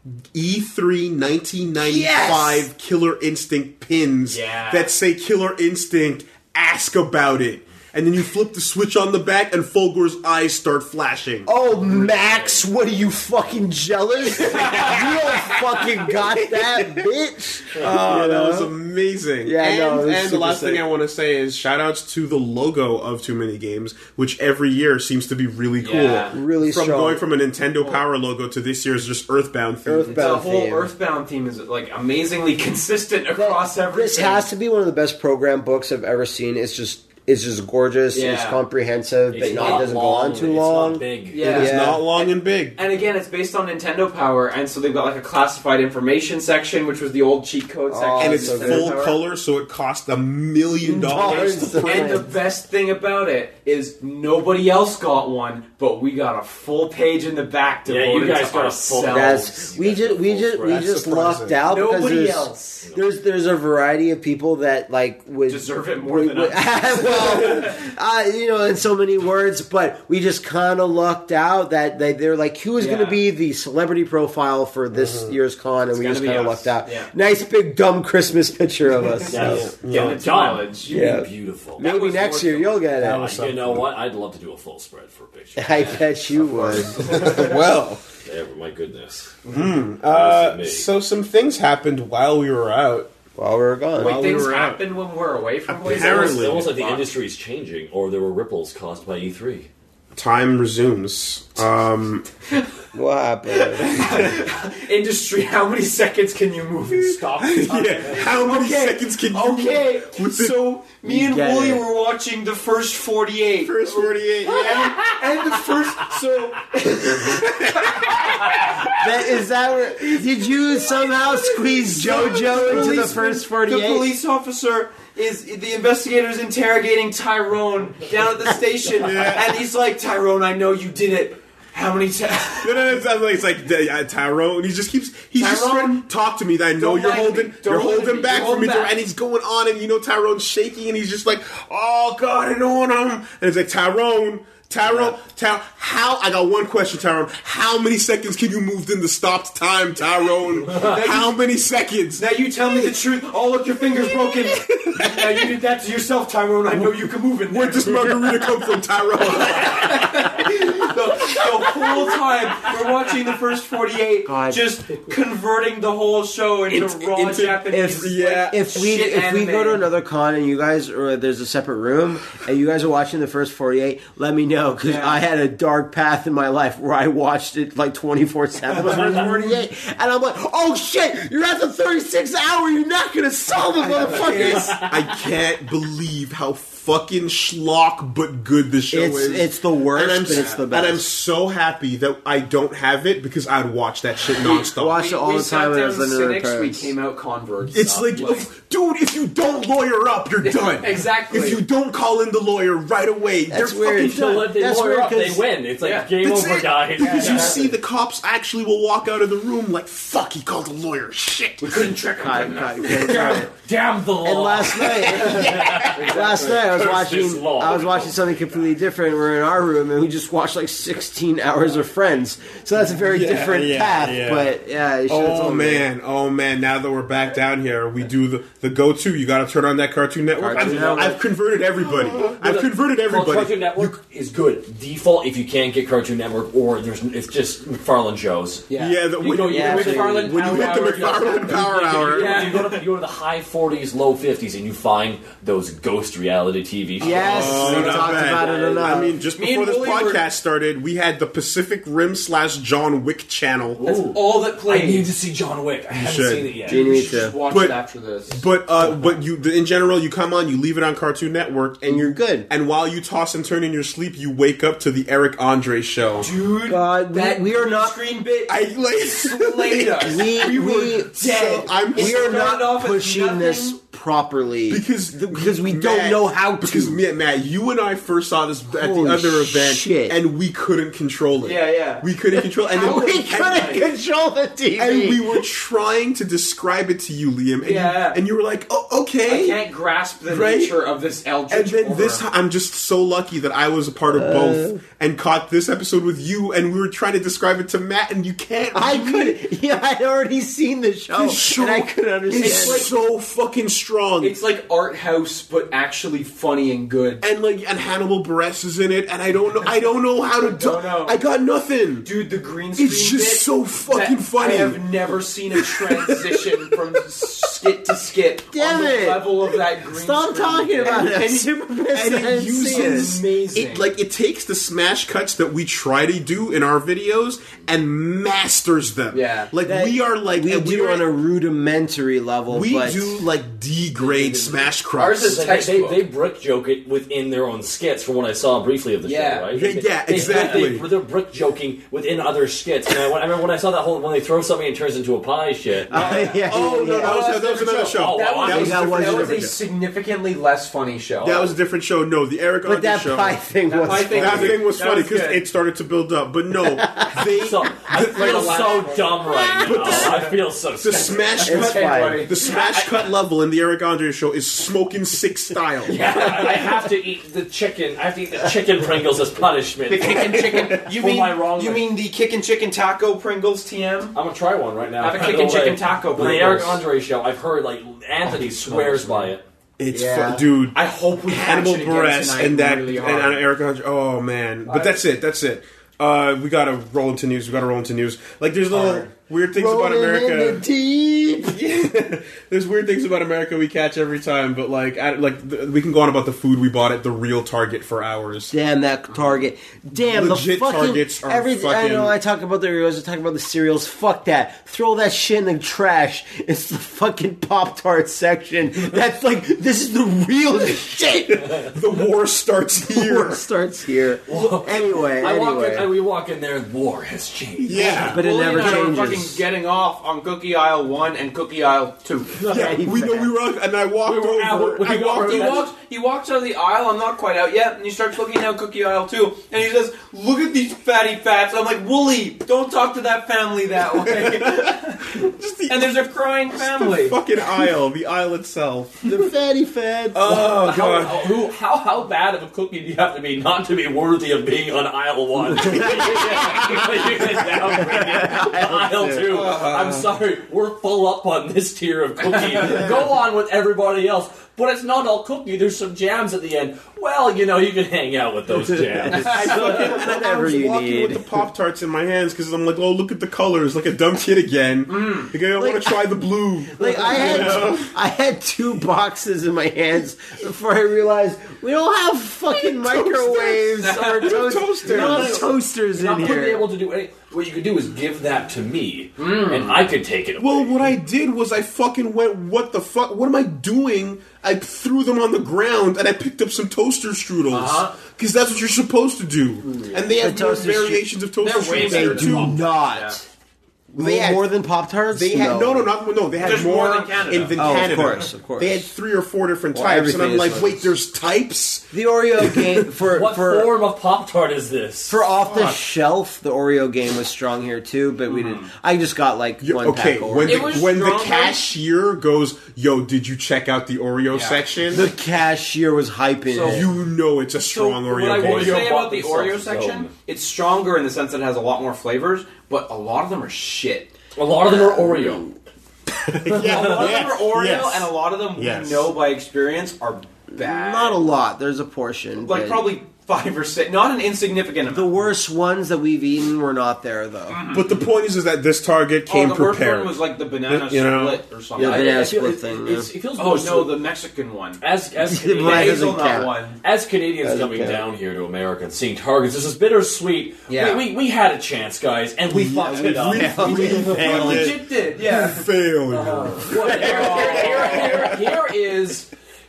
E three nineteen ninety-five Yes! Killer Instinct pins Yeah. that say Killer Instinct, ask about it. And then you flip the switch on the back and Fulgor's eyes start flashing. Oh, Max, what are you fucking jealous? you don't fucking got that, bitch. Oh, You that know? was amazing. Yeah, and, no, it was and the super last sick. thing I want to say is shout outs to the logo of Too Many Games, which every year seems to be really cool. Yeah. Really From strong. going from a Nintendo Power logo to this year's just Earthbound theme. Earthbound. The whole theme. Earthbound theme is like amazingly consistent across everything. This has to be one of the best program books I've ever seen. It's just it's just gorgeous. Yeah. It's comprehensive, but It's not not doesn't long, go on too it's long. not big. Yeah. It's Yeah. not long and big. And again, it's based on Nintendo Power, and so they've got like a classified information section, which was the old cheat code Oh, section. And of it's so Nintendo full Power. color, so it cost a million dollars to Dollars. print. And the best thing about it is nobody else got one, but we got a full page in the back Yeah, devoted you guys to got a ourselves. full- That's we just we just we That's just surprising. lucked out because Nobody there's, else. there's there's a variety of people that like would Deserve it more would- than would- us. well, uh, you know, in so many words, but we just kind of lucked out that they they're like, who is going Yeah. to be the celebrity profile for this year's con, and we gonna just be kind of us. lucked out. Yeah. Nice big dumb Christmas picture of us. Yes. Getting Yeah, its John, mileage. you'd Yeah. be beautiful. Maybe was next worth year it. you'll get That it. was you know what? I'd love to do a full spread for a picture. I bet you would. Well, Yeah, my goodness. uh, me. so some things happened while we were out. While we were gone. Wait, While we things were out. happen when we're away from places? Apparently. It's almost like the Fuck. industry is changing, or there were ripples caused by E three. Time resumes. Um, What happened? Industry, how many seconds can you move and stop? yeah, how many Okay, seconds can you Okay, with the so me and get Wooly it. were watching the first forty-eight. first forty-eight? Yeah. And, and the first, so That, is that where, did you somehow squeeze JoJo into the police- first The forty-eight? police officer is the investigator's interrogating Tyrone down at the station, and he's like, "Tyrone, I know you did it. How many times?" No, no, no, it's not like it's like uh, Tyrone. He just keeps. He's just Tyrone, trying to talk to me. That I know don't you're mind holding. me. Don't You're mind holding me. back You're from me, holding back. and he's going on, and you know Tyrone's shaking, and he's just like, "Oh God, I don't want him." And it's like Tyrone. Tyrone, Ty- how? I got one question, Tyrone. How many seconds can you move in the stopped time, Tyrone? How many seconds? Now you tell me the truth. Oh, look, your finger's broken. Now you did that to yourself, Tyrone. I know you can move in there. Where does margarita come from, Tyrone? the, the whole time we're watching the first forty-eight, God. just converting the whole show into Into- raw into- Japanese. if- yeah. like, If we shit if we anime. go to another con and you guys or there's a separate room and you guys are watching the first forty-eight, let me know because Yeah. I had a dark path in my life where I watched it like twenty-four seven. The first forty-eight, and I'm like, oh shit, you're at the thirty-sixth hour. You're not gonna solve it, motherfuckers. I can't believe how fucking schlock but good the show It's is. it's the worst, and I'm, but it's the best. and I'm so happy that I don't have it because I'd watch that shit nonstop. Watch it all we the time sat when I down was under cynics, we parents. came out converts. It's Uh, like, dude, if you don't lawyer up, you're done. Exactly. If you don't call in the lawyer right away, That's they're weird. fucking done. So if they That's lawyer weird, up, they 'cause- win. It's like Yeah. game That's over, it. guys. Because you Yeah. see the cops actually will walk out of the room like, fuck, he called a lawyer. Shit. we couldn't trick him. God, good God, enough. God, God. Damn the law. And last night, last night I was Curse watching. this law. I was watching something completely different. We're in our room and we just watched like six sixteen hours of Friends. So that's a very Yeah, different yeah, path. yeah. But yeah, you should've Oh told me. man, oh man! Now that we're back down here, we do the, the go-to. You got to turn on that Cartoon Network. Cartoon I've, Network. I've converted everybody. I've converted Well, everybody. Cartoon Network is good. Default if you can't get Cartoon Network, or there's it's just McFarlane shows. Yeah. Yeah, the, You when, go- you, you Yeah, go so to McFarlane when you Power hit the Hour, McFarlane Power Hour, You, you, go to, you go to the high forties, low fifties, and you find those ghost reality T V shows. Yes, Oh, we not talked bad. about it enough. I mean, just Me before and this Wooly were- podcast started, we had the Pacific Rim slash John Wick channel. That's Ooh. all that I plays. need to see John Wick. I haven't should. seen it yet. Genie, We me should too. just watch But- it after this. But uh, but you in general, you come on, you leave it on Cartoon Network, and you're you good. And while you toss and turn in your sleep, you wake up to the Eric Andre show. Dude, God, we- that we are green not- screen bit I like slayed us. We, we were we, dead. so I'm- It we are started not off as pushing nothing. this properly because because we don't Matt- know how to. Because Matt, Matt, you and I first saw this at Holy the other event, shit. and we couldn't control it. Yeah, yeah. we couldn't control. And then, we and- couldn't control the T V. and we were trying to describe it to you, Liam, and, Yeah. you, and you were like, "Oh, okay." I can't grasp the Right? nature of this And eldritch then horror. this time, I'm just so lucky that I was a part of Uh. both and caught this episode with you, and we were trying to describe it to Matt, and you can't. I read could. Yeah, I'd already seen the show, The show and I couldn't understand. It's like- so fucking strong. It's like art house, but actually funny and good. and like, and Hannibal Buress is in it, and I don't know. I don't know how to do. Don't know. I got nothing. Dude, the green screen It's just bit, so fucking that- funny. I have never seen a transition from skit to skit Damn on the it. level of that green Stop screen talking bit. about And- it. and- Super pissed and I it didn't see uses it. amazing. it like it takes the smash cuts that we try to do in our videos and masters them. Yeah. like That we are like we and do are- on a rudimentary level. we but do like D grade smash Ours cuts. is Like, they, they, textbook. they brick joke it within their own skits from what I saw briefly of the Yeah. show, right? Yeah, They- yeah, they- exactly. They, they're brick joking within other skits. And I, I remember when I saw that whole when they throw something and it turns into a pie shit. yeah, yeah, Oh no, yeah. that was, that's that was a another different show. show. That Oh, was, I think that different- was that a was a different show. significantly less funny show. That was a different show. No, the Eric But Andre that show. pie thing That was. pie thing that was- thing was that funny was because good. it started to build up. But no, they So I feel so dumb right now. I feel so the stupid. smash It's cut, fine. the smash cut level in the Eric Andre show is smoking six style. I I have to eat the chicken. I have to eat the chicken Pringles as punishment. The chicken chicken. You For mean my wrong you way. mean the kickin' chicken taco Pringles T M? I'm gonna try one right now. Have a By the chicken way, chicken taco with the Pringles. Eric Andre show, I've heard like Anthony swears by it. It's Yeah. fu- dude. I hope we catch Hannibal it again Buress tonight and that really and, hard. and Eric Andre. Oh man, but that's it. That's it. Uh, we gotta roll into news. We gotta roll into news. Like there's little Hard. weird things about Rolling in America. the deep. Yeah. There's weird things about America we catch every time, but like, I, like th- we can go on about the food we bought at the real Target for hours. Damn that Target! Damn Legit the fucking Targets are everything. I fucking- know I talk about the Oreos. I talk about the cereals. Fuck that! Throw that shit in the trash. It's the fucking Pop Tart section. That's like this is the real shit. The war starts here. War starts here. Anyway, I walk in, anyway. and we walk in there, and war has changed. Yeah, But it Wooly never and I were changes. fucking getting off on cookie aisle one and cookie aisle two. yeah. We know we were, on, and I walked We were out, over. we I were walked He over. walks, he walks out of the aisle, I'm not quite out yet, and he starts looking down cookie aisle two, and he says, look at these fatty fats. I'm like, Wooly, don't talk to that family that way. Just the, and there's a crying the family. fucking aisle, the aisle itself. the fatty fats. Oh How, god. how, who, how how bad of a cookie do you have to be not to be worthy of being on aisle one? You can downgrade it to aisle two. I'm sorry, we're full up on this tier of cookie. Go on with everybody else. But it's not all cookie. There's some jams at the end. Well, you know, you can hang out with those jams. I fucking I Whatever was you walking need. with the Pop Tarts in my hands because I'm like, oh, look at the colors, like a dumb kid again. Like, I want to try the blue. Like I had, You know? I had two boxes in my hands before I realized we don't have fucking microwaves or toast- Toasters. We don't have toasters You're in not going to be here. able to do any. What you could do is give that to me, and I could take it away. Well, what I did was I fucking went, what the fuck? What am I doing? I threw them on the ground and I picked up some toaster strudels. Uh-huh. Because that's what you're supposed to do. And they have The more toaster stru- variations of toaster They're way strudels there better They than do too. Pop-Tarts. not. Yeah. They had- More than Pop Tarts? They had no, no, not no. They had There's more, more than Canada. in than Oh, of Canada. course, of course. They had three or four different Well, types, and everything I'm is like, what it wait, is. there's types. The Oreo game for What for form of Pop Tart is this? for off the shelf. The Oreo game was strong here too, but we didn't. I just got like You- one okay, pack of when Oreo. It the, was when the stronger. cashier goes, yo, did you check out the Oreo Yeah. section? The cashier was hyping So- it. you know it's a strong So, Oreo what I game. will say Oreo about the bought Oreo themselves section zone. it's stronger in the sense that it has a lot more flavors, but a lot of them are shit. A lot of them are Oreo. yeah, A lot of them are Oreo, yes. and a lot of them Yes. we know by experience are bad. Not a lot. There's a portion. Like but probably five or six. Not an insignificant amount. the worst ones that we've eaten were not there though. But the point is, is that this Target came oh, the worst prepared. one was like the banana You know? split or something. Yeah, I- banana I feel- split it- thing, it's- yeah. It feels Oh more no, so- the Mexican one. as as Mine Canadians, doesn't Hazelnut count. one. as Canadians Doesn't coming count. down here to America and seeing Targets, this is bittersweet. Yeah. We, we, we had a chance, guys, and we fucked it up. we- We failed it. legit did, yeah. Failure. Well, here, here, here, here, here is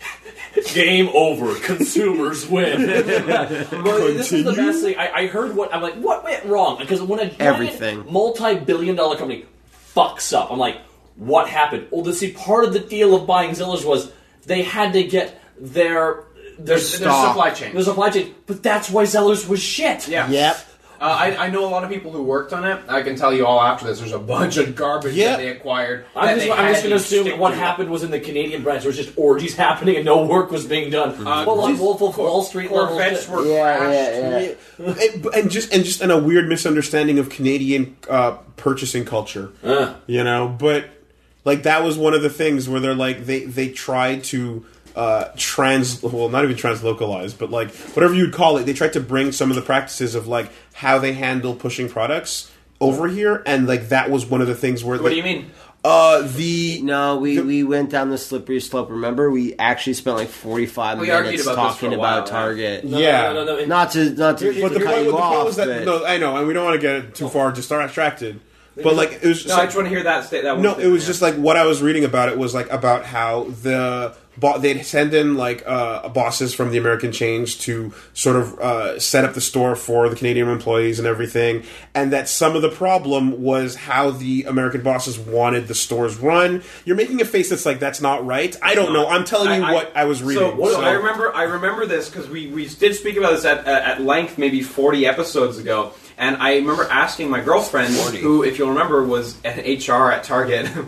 game over. Consumers win. Well, this is the Continue? best thing. I, I heard what I'm like. What went wrong? Because when a giant Everything. multi-billion-dollar company fucks up, I'm like, what happened? Well, to see part of the deal of buying Zillage was they had to get their their, Their supply chain. Their supply chain, but that's why Zellers was shit. Yeah. Yep. Uh, I, I know a lot of people who worked on it. I can tell you all after this. There's a bunch of garbage Yeah. that they acquired. I'm that just, they I'm just had going to assume stick that what to. happened was in the Canadian branch. There was just orgies happening and no work was being done. Uh, well, on these Wolf of Wall Street level Corvettes shit. were Yeah, crashed. yeah, yeah. and, and just and just in a weird misunderstanding of Canadian uh, purchasing culture, Uh. you know. But like that was one of the things where they're like they they tried to uh, trans well not even translocalize, but like whatever you'd call it. They tried to bring some of the practices of like how they handle pushing products over here, and like that was one of the things where What they, do you mean? Uh, the No, we, The- we went down the slippery slope. Remember, we actually spent like forty-five We argued minutes about this talking for a while, about yeah. Target. No, Yeah. no, no, no, no. Not to not to, But to the cut point, you the point off, was that but no, I know, and we don't want to get too far, just distracted. But like it was just No, I like, just want to hear that. Sta- that one no, it statement, was yeah. just like what I was reading about it was like about how the bo- they'd send in like uh, bosses from the American chains to sort of uh, set up the store for the Canadian employees and everything, and that some of the problem was how the American bosses wanted the stores run. You're making a face that's like that's not right. I don't know. I'm telling you I- I- what I was reading. So, so So- I remember, I remember this because we, we did speak about this at, at length, maybe forty episodes ago. And I remember asking my girlfriend, who, if you'll remember, was an H R at Target, and,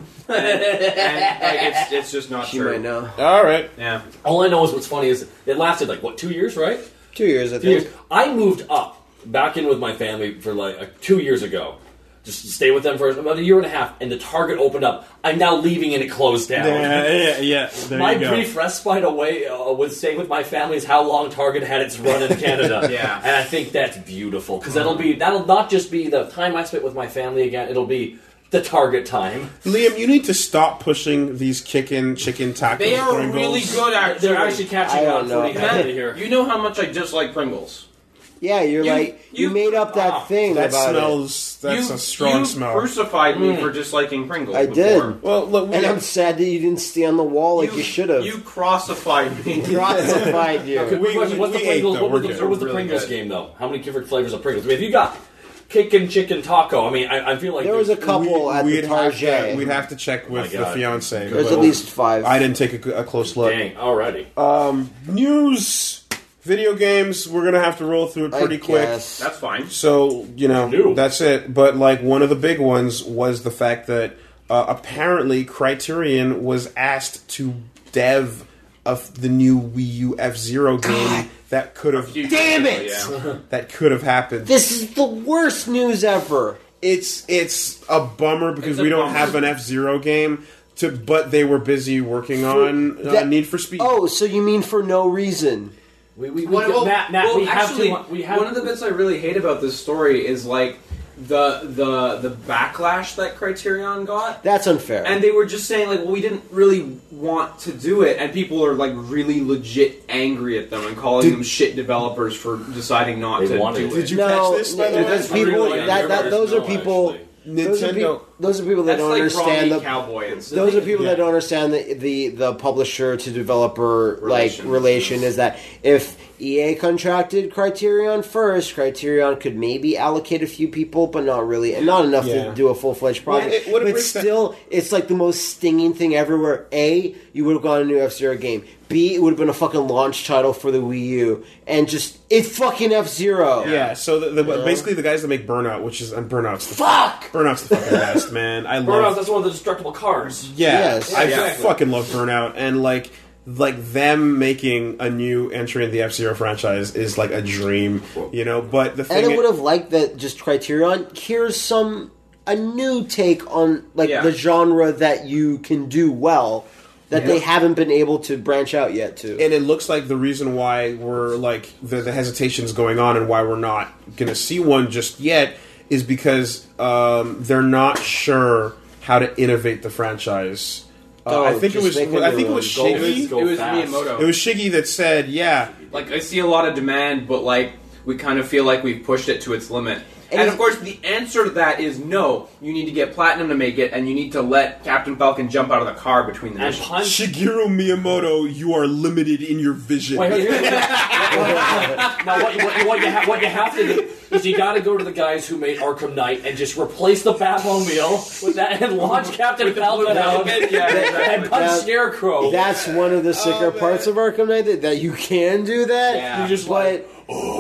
and like, it's it's just not she true. might know. all right. Yeah, All I know is what's funny is it lasted like, what, two years, right? Two years, I Two years. think. I moved up back in with my family for like uh, two years ago. Just to stay with them for about a year and a half, and the Target opened up. I'm now leaving and it closed down. yeah, yeah. There My you go. brief respite away uh, with staying with my family is how long Target had its run in Canada. Yeah. And I think that's beautiful because that'll be that'll not just be the time I spent with my family again. It'll be the Target time. Liam, you need to stop pushing these kickin' chicken tacos. they are Pringles. really good. Actually, They're actually catching I don't on know. pretty Man, heavily here. you know how much I dislike Pringles. Yeah, you're You- like you, you- made up that ah, thing That about it. smells. That's you, a strong you smell. crucified me for disliking Pringles. I before. did. Well, look, we, And I'm sad that you didn't stay on the wall like you, should have. You crucified me. Crucified you. Quick we- question, what's we the ate, Pringles? though. What was We're the, good. what was the Really Pringles good. game though? How many different flavors of Pringles? I mean, if you got kickin' chicken taco, I mean, I, I feel like There was a there's- couple at the we'd have, to, Target. we'd have to check with My the God. fiance. There's but at least five. I didn't take a, a close look. Dang, already. News, video games. We're gonna have to roll through it I pretty quick. guess. That's fine. So you know New. that's it. But like one of the big ones was the fact that uh, apparently Criterion was asked to dev of the new Wii U F-Zero game that could have Damn it! Yeah. that could have happened. This is the worst news ever. It's it's a bummer because It's a we don't bummer. have an F-Zero game. To but they were busy working on uh, that- Need for Speed. Oh, so you mean for no reason? We, we, we, Well, well, Matt, Matt, well, we have actually, too much. We have one of the bits I really hate about this story is like the the the backlash that Criterion got, That's unfair. and they were just saying like, well, we didn't really want to do it, and people are like really legit angry at them and calling Did- them shit developers for deciding not They to wanted do it. it. Did you no, catch this, by the way? those I people. really that, that, never those are know, people. actually. Those are, Nintendo. people those are people that That's don't like understand Ronnie the. Cowboy and stuff. Those are people Yeah. that don't understand the, the the publisher to developer Relation. like relation. Is that if E A contracted Criterion first, Criterion could maybe allocate a few people, but not really, and not enough Yeah. to do a full fledged Well, project. it- what it but breaks down- still, it's like the most stinging thing ever. Where A, you would have gotten a new F Zero game. B, it would have been a fucking launch title for the Wii U, and just it's fucking F Zero. Yeah, so the, the, basically the guys that make Burnout, which is and Burnout's the Fuck. Burnout's the fucking best, man. I Burnout, love. that's one of the destructible cars. Yeah, Yes. I Yeah, exactly. fucking love Burnout, and like like them making a new entry in the F-Zero franchise is like a dream, you know. But the thing, And I would have liked that. Just Criterion. Here's some a new take on like Yeah. the genre that you can do well that they haven't been able to branch out yet to. and it looks like the reason why we're like the, the hesitation's going on and why we're not going to see one just yet is because um, they're not sure how to innovate the franchise. Uh, Oh, I think it just was. make a I new think it one. was Go- Shiggy. go It was fast. Miyamoto. It was Shiggy that said, "Yeah, Like, I see a lot of demand, but, like, we kind of feel like we've pushed it to its limit. And And, is- of course, the answer to that is no. You need to get Platinum to make it, and you need to let Captain Falcon jump out of the car between the And missions. Punch. Shigeru Miyamoto, you are limited in your vision." Wait, wait, wait, wait. Now, what, what, what, you ha- what you have to do is you got to go to the guys who made Arkham Knight and just replace the Batmobile with that and launch Captain Falcon out Yeah, and punch That- Scarecrow. That's one of the sicker parts of Arkham Knight that, that you can do that. Yeah. You just but like,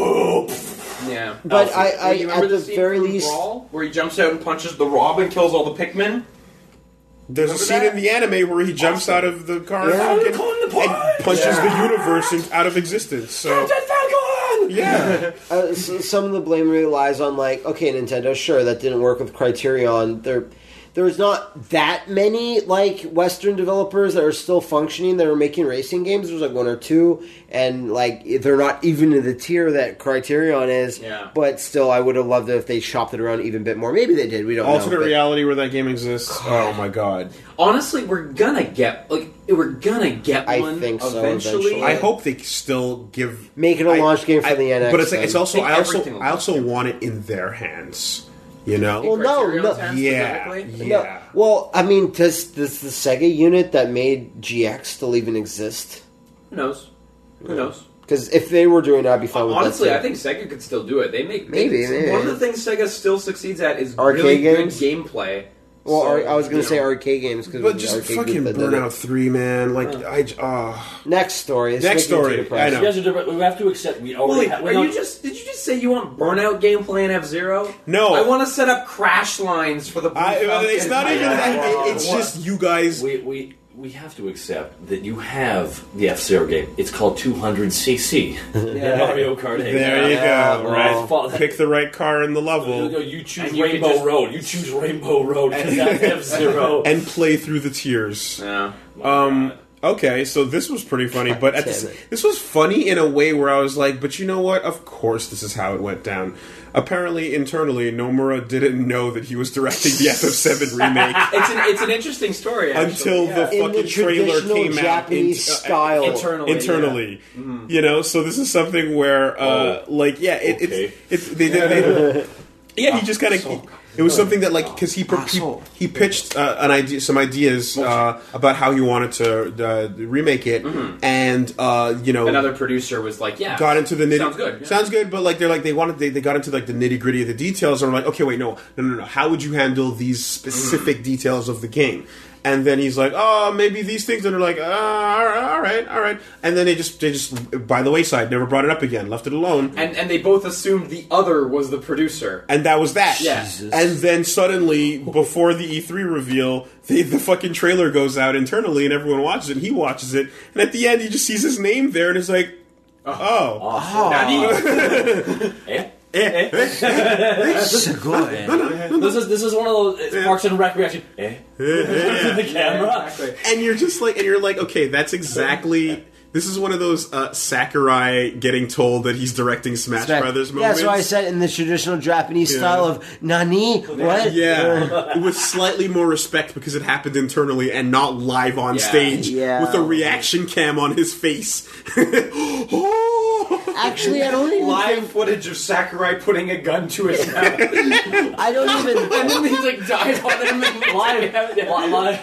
Yeah. but I, I You remember at the scene very from least. Brawl, where he jumps out and punches the Rob and kills all the Pikmin? There's a Remember scene that? in the anime where he jumps out of the car Yeah. and, Falcon the and punch! punches the universe in, out of existence. So Captain Falcon! yeah, Uh, so some of the blame really lies on like, okay, Nintendo, sure, that didn't work with Criterion. There, there's not that many like Western developers that are still functioning that are making racing games. There's like one or two, and like they're not even in the tier that Criterion is. Yeah. But still, I would have loved it if they shopped it around even a bit more. Maybe they did. We don't alternate know. but- reality where that game exists. Oh my god! Honestly, we're gonna get like we're gonna get I one think so, eventually. eventually. I hope they still give Make it a I- launch game for I- the N X. But it's like then. it's also I I think also everything will I also want it in their hands. You know? Well, no, Criterion's no. hands yeah, specifically? No, yeah. well, I mean, does, does the Sega unit that made G X still even exist? Who knows? Who knows? Because if they were doing it, I'd be fine with Honestly, that. I think Sega could still do it. They make Maybe, they- maybe. One of the things Sega still succeeds at is Arcade really games? good gameplay. Well, So, ar- I was going you to say know. arcade games because But just fucking Burnout Three, man. Like I, j- oh. Next story. It's Next making me story. too depressed. I know. You guys are different. We have to accept we already Wait, have. are you just? Did you just say you want Burnout gameplay in F Zero? No. I want to set up crash lines for the. Blue I, Falcon. it's not even that. It, it's What? just you guys. We, we, we have to accept that you have the F-Zero game. It's called two hundred C C. Yeah. Mario Kart eight. There you Yeah, go. well. Right. Well, Pick the right car in the You, level know, you choose And you can Rainbow just- Road. You choose Rainbow Road because that's F-Zero. and play through the tiers. Yeah. Um. Okay, so this was pretty funny, but at Damn this, it. this was funny in a way where I was like, "But you know what? Of course, this is how it went down." Apparently, internally, Nomura didn't know that he was directing the F F seven remake It's an it's an interesting story. Actually. until yeah. the In the fucking trailer traditional came Japanese out. style. internally. Internally, you know, so this is something where, uh, Oh. like, yeah, it, Okay. it's it's they, they, they yeah, he just kind of. It was something that, like, because he, he he pitched uh, an idea, some ideas uh, about how he wanted to uh, remake it, and uh, you know, Another producer was like, "Yeah, got into the nitty. Sounds good. yeah. Sounds good, but like they're like they wanted they, they got into like the nitty gritty of the details, and we're like, okay, wait, no, no, no, no. How would you handle these specific details of the game? And then he's like, oh, maybe these things, and they're like, uh, all right, all right, all right. And then they just they just by the wayside, never brought it up again, left it alone. And and they both assumed the other was the producer. And that was that. Yeah. Jesus. And then suddenly, before the E three reveal, they, the fucking trailer goes out internally, and everyone watches it. And he watches it, and at the end, he just sees his name there, and is like, "Oh, Nani? Eh? It's good. This is this is one of those it's Parks and Rec reaction. Eh? the camera. Exactly. and you're just like, and you're like, okay, that's exactly." This is one of those uh, Sakurai getting told that he's directing Smash Brothers Yeah, moments. so I said in the traditional Japanese Yeah. style of Nani? What? Yeah, with slightly more respect because it happened internally and not live on Yeah. stage Yeah. with a reaction cam on his face. Oh. Actually, I don't even Live think. footage of Sakurai putting a gun to his mouth, I don't even. and then he's like dies on him. And Live, li- live.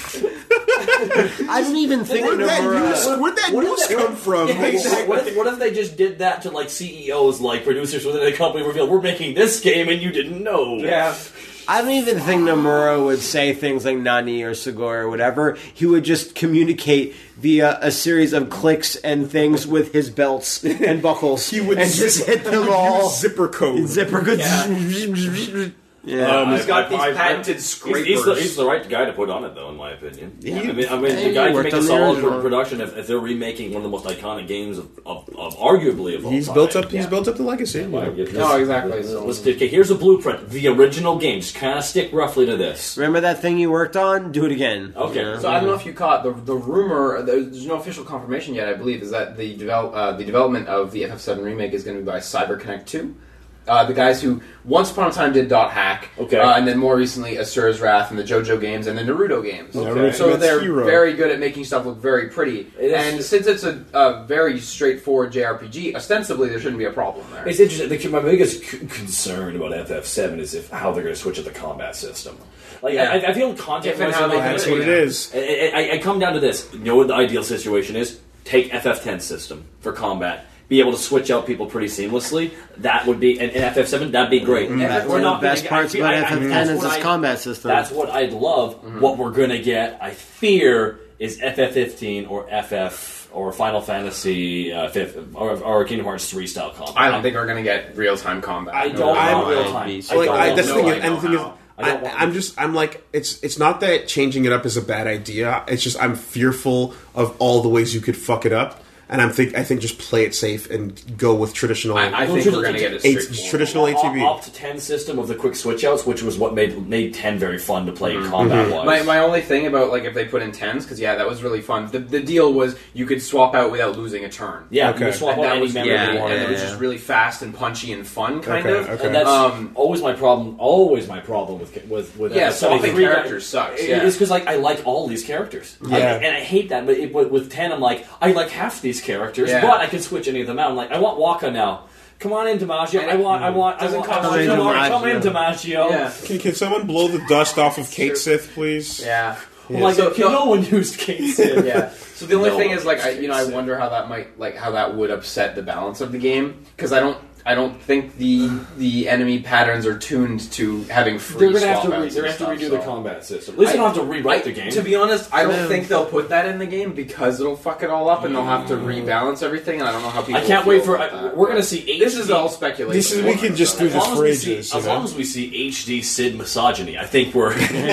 I don't even think Where'd that Nomura. news, where'd that what news if that- come from? exactly. What if, what if they just did that to like C E Os, like producers within a company, reveal we're making this game and you didn't know? Yeah. I don't even think Nomura would say things like Nani or Sugoi or whatever. He would just communicate via a series of clicks and things with his belts and buckles. He would and zip- just hit he them would all. use zipper code. Zipper good. Yeah. Um, He's got I- these I- I- patented He's, scrapers. he's, the, he's the right guy to put on it, though, in my opinion. He- I mean, I mean Hey, the guy he can worked make a on the solid original. production if, if they're remaking one of the most iconic games of, of, of arguably of all He's time. built up. He's Yeah. built up the legacy. Well, Yeah. let's- No, exactly, let's- so- let's- okay, here's a blueprint. The original game. Just kind of stick roughly to this. Remember that thing you worked on? Do it again. Okay. You know? So I don't know if you caught the the rumor. There's no official confirmation yet. I believe is that the develop uh, the development of the F F seven remake is going to be by CyberConnect two. Uh, the guys who once upon a time did Dot Hack, Okay. uh, and then more recently Asura's Wrath and the JoJo games and the Naruto games. Okay. So That's they're Hero. very good at making stuff look very pretty. It is- And since it's a, a very straightforward J R P G, ostensibly there shouldn't be a problem there. It's interesting. The, my biggest c- concern about F F seven is if how they're going to switch up the combat system. Like Yeah. I, I feel content. If and how they do That's it, what it yeah. is. I, I, I come down to this. You know what the ideal situation is? Take F F ten system for combat. Be able to switch out people pretty seamlessly. That would be, and, and F F seven, that'd be great. Mm-hmm. That's We're one of not the best gonna get- parts I feel- about I- I- F F ten that's is what its I- combat system. That's what I'd love. Mm-hmm. What we're gonna get, I fear, is F F fifteen or F F or Final Fantasy uh, fifth or, or Kingdom Hearts three style combat. I don't think we're going to get real time combat. I No, don't no, want no, real no. time. be- I Like, don't I, want that's the no, thing. I Is, and the know thing is, how. I I don't want- I'm just. I'm like. It's. It's not that changing it up is a bad idea. It's just I'm fearful of all the ways you could fuck it up, and I'm think. I think just play it safe and go with traditional. I, I Don't think you we're look going to at get a eight- straightforward. traditional A T B. Up to ten system of the quick switch outs, which was what made made ten very fun to play combat wise. My, my only thing about like if they put in tens, because yeah, that was really fun. The, the deal was you could swap out without losing a turn. yeah, Okay. you swap And out that any was member yeah, you and wanted. it was yeah. just really fast and punchy and fun, kind Okay, of. okay. And that's Um, always my problem. Always my problem with with with Yeah, F F seven. swapping Three guys- characters sucks, It- yeah. It's because like I like all these characters, Yeah. I- and I hate that. But it, with with ten, I'm like I like half these characters, Yeah. but I can switch any of them out. I'm like I want Waka now. Come on in, DiMaggio. I want. I want. I Doesn't want. cost I want you Come much. come in, DiMaggio. yeah, Can, can someone blow the dust off of Kate Sith, please? yeah. I'm like, So- can so- no one use Kate Sith? Yeah. So the only No thing one is, like, I, uses you know, I Kate wonder how that might, like, how that would upset the balance of the game because I don't, I don't think the the enemy patterns are tuned to having free. They're gonna have to. swap Re- outs they're and gonna have to stuff, redo the so. combat system. At least they don't have to rewrite I- the game. To be honest, I don't Yeah. think they'll put that in the game because it'll fuck it all up and they'll have to rebalance everything. And I don't know how people. I can't will wait feel for. about I, that. we're gonna see H D. This is all speculation. This is- we can just So- do As the long, as we, see, phrases, as you know? long as we see H D Sid misogyny, I think we're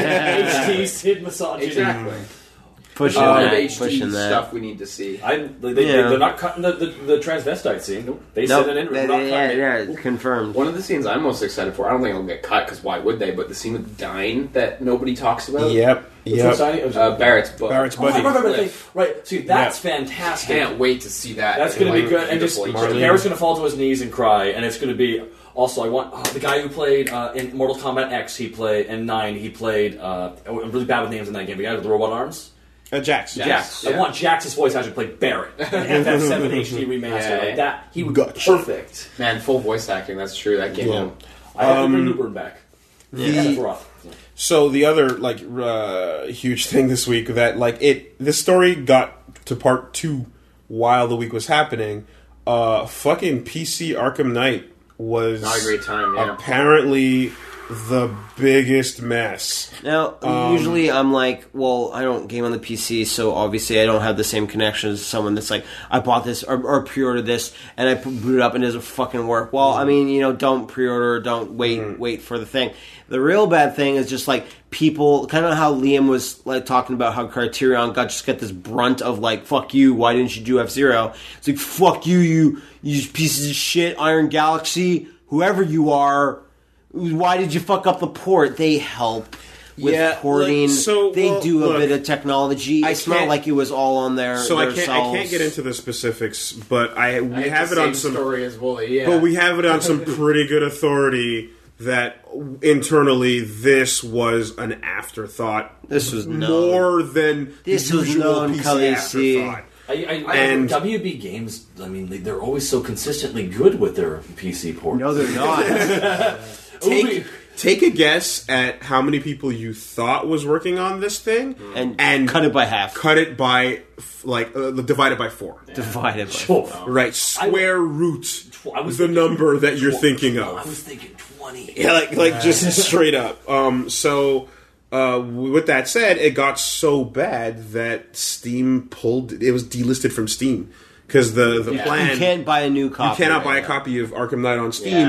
H D Sid misogyny. Exactly. Pushing All of that. H D Pushing that. stuff we need to see. I, they, they, Yeah. They're not cutting the, the, the transvestite scene. Nope. They Nope. said it in. Yeah, We're not yeah, cutting yeah, it. it's confirmed. One of the scenes I'm most excited for, I don't think it'll get cut because why would they? But the scene with Dine that nobody talks about. Yep. Which Yep. one's that? It was- Uh, Barrett's book. Barrett's Oh, right, buddy. right, right, right, Cliff. right. See, that's fantastic. Can't wait to see that. That's going to be Like, good. And just beautifully done. Barrett's going to fall to his knees and cry, and it's going to be. Also, I want oh, the guy who played uh, in Mortal Kombat X. He played in Nine. He played. Uh, I'm really bad with names in that game. The guy with the robot arms. Uh, Jax. Jax. I Yeah. want Jax's voice actor to play Barrett in F F seven H D remaster Yeah, like yeah. that. He would Gotcha. be perfect. Man, full voice acting. That's true. That game. Yeah. will- I have to bring Um, Newburn back. the- Yeah, Sephiroth. So the other like uh, huge thing this week that like it this story got to part two while the week was happening. Uh, fucking P C Arkham Knight was Not a great time, yeah. apparently the biggest mess. Now, Um, usually I'm like, well, I don't game on the P C, so obviously I don't have the same connection as someone that's like, I bought this or, or pre-ordered this, and I boot it up and it doesn't fucking work. Well, I mean, you know, don't pre-order, don't wait, Mm. wait for the thing. The real bad thing is just like people, kind of how Liam was like talking about how Criterion got just get this brunt of like, fuck you, why didn't you do F-Zero? It's like, fuck you, you, you pieces of shit, Iron Galaxy, whoever you are. Why did you fuck up the port? They help with Yeah, porting. like, so, they well, do a look, bit of technology. I It's not can't- like it was all on their. So I their can't I selves. can't get into the specifics, but I we I had have the it on same some story as Wooly. Yeah. but we have it on some pretty good authority that internally this was an afterthought. This was known. more than This the was usual known, P C Khaleesi. afterthought. I, I, And- W B Games, I mean, they, they're always so consistently good with their P C ports. No, they're not. Take, take a guess at how many people you thought was working on this thing, and, and cut it by half. cut it by f- like uh, divide it by four. Divide it by Oh, Right, square root I was the thinking number that you're tw- thinking I of. was thinking twenty. Yeah, like like just straight up. Um, so uh, with that said, it got so bad that Steam pulled it was delisted from Steam because the the Yeah. plan You can't buy a new you copy. cannot right buy a now. copy of Arkham Knight on Steam. Yeah.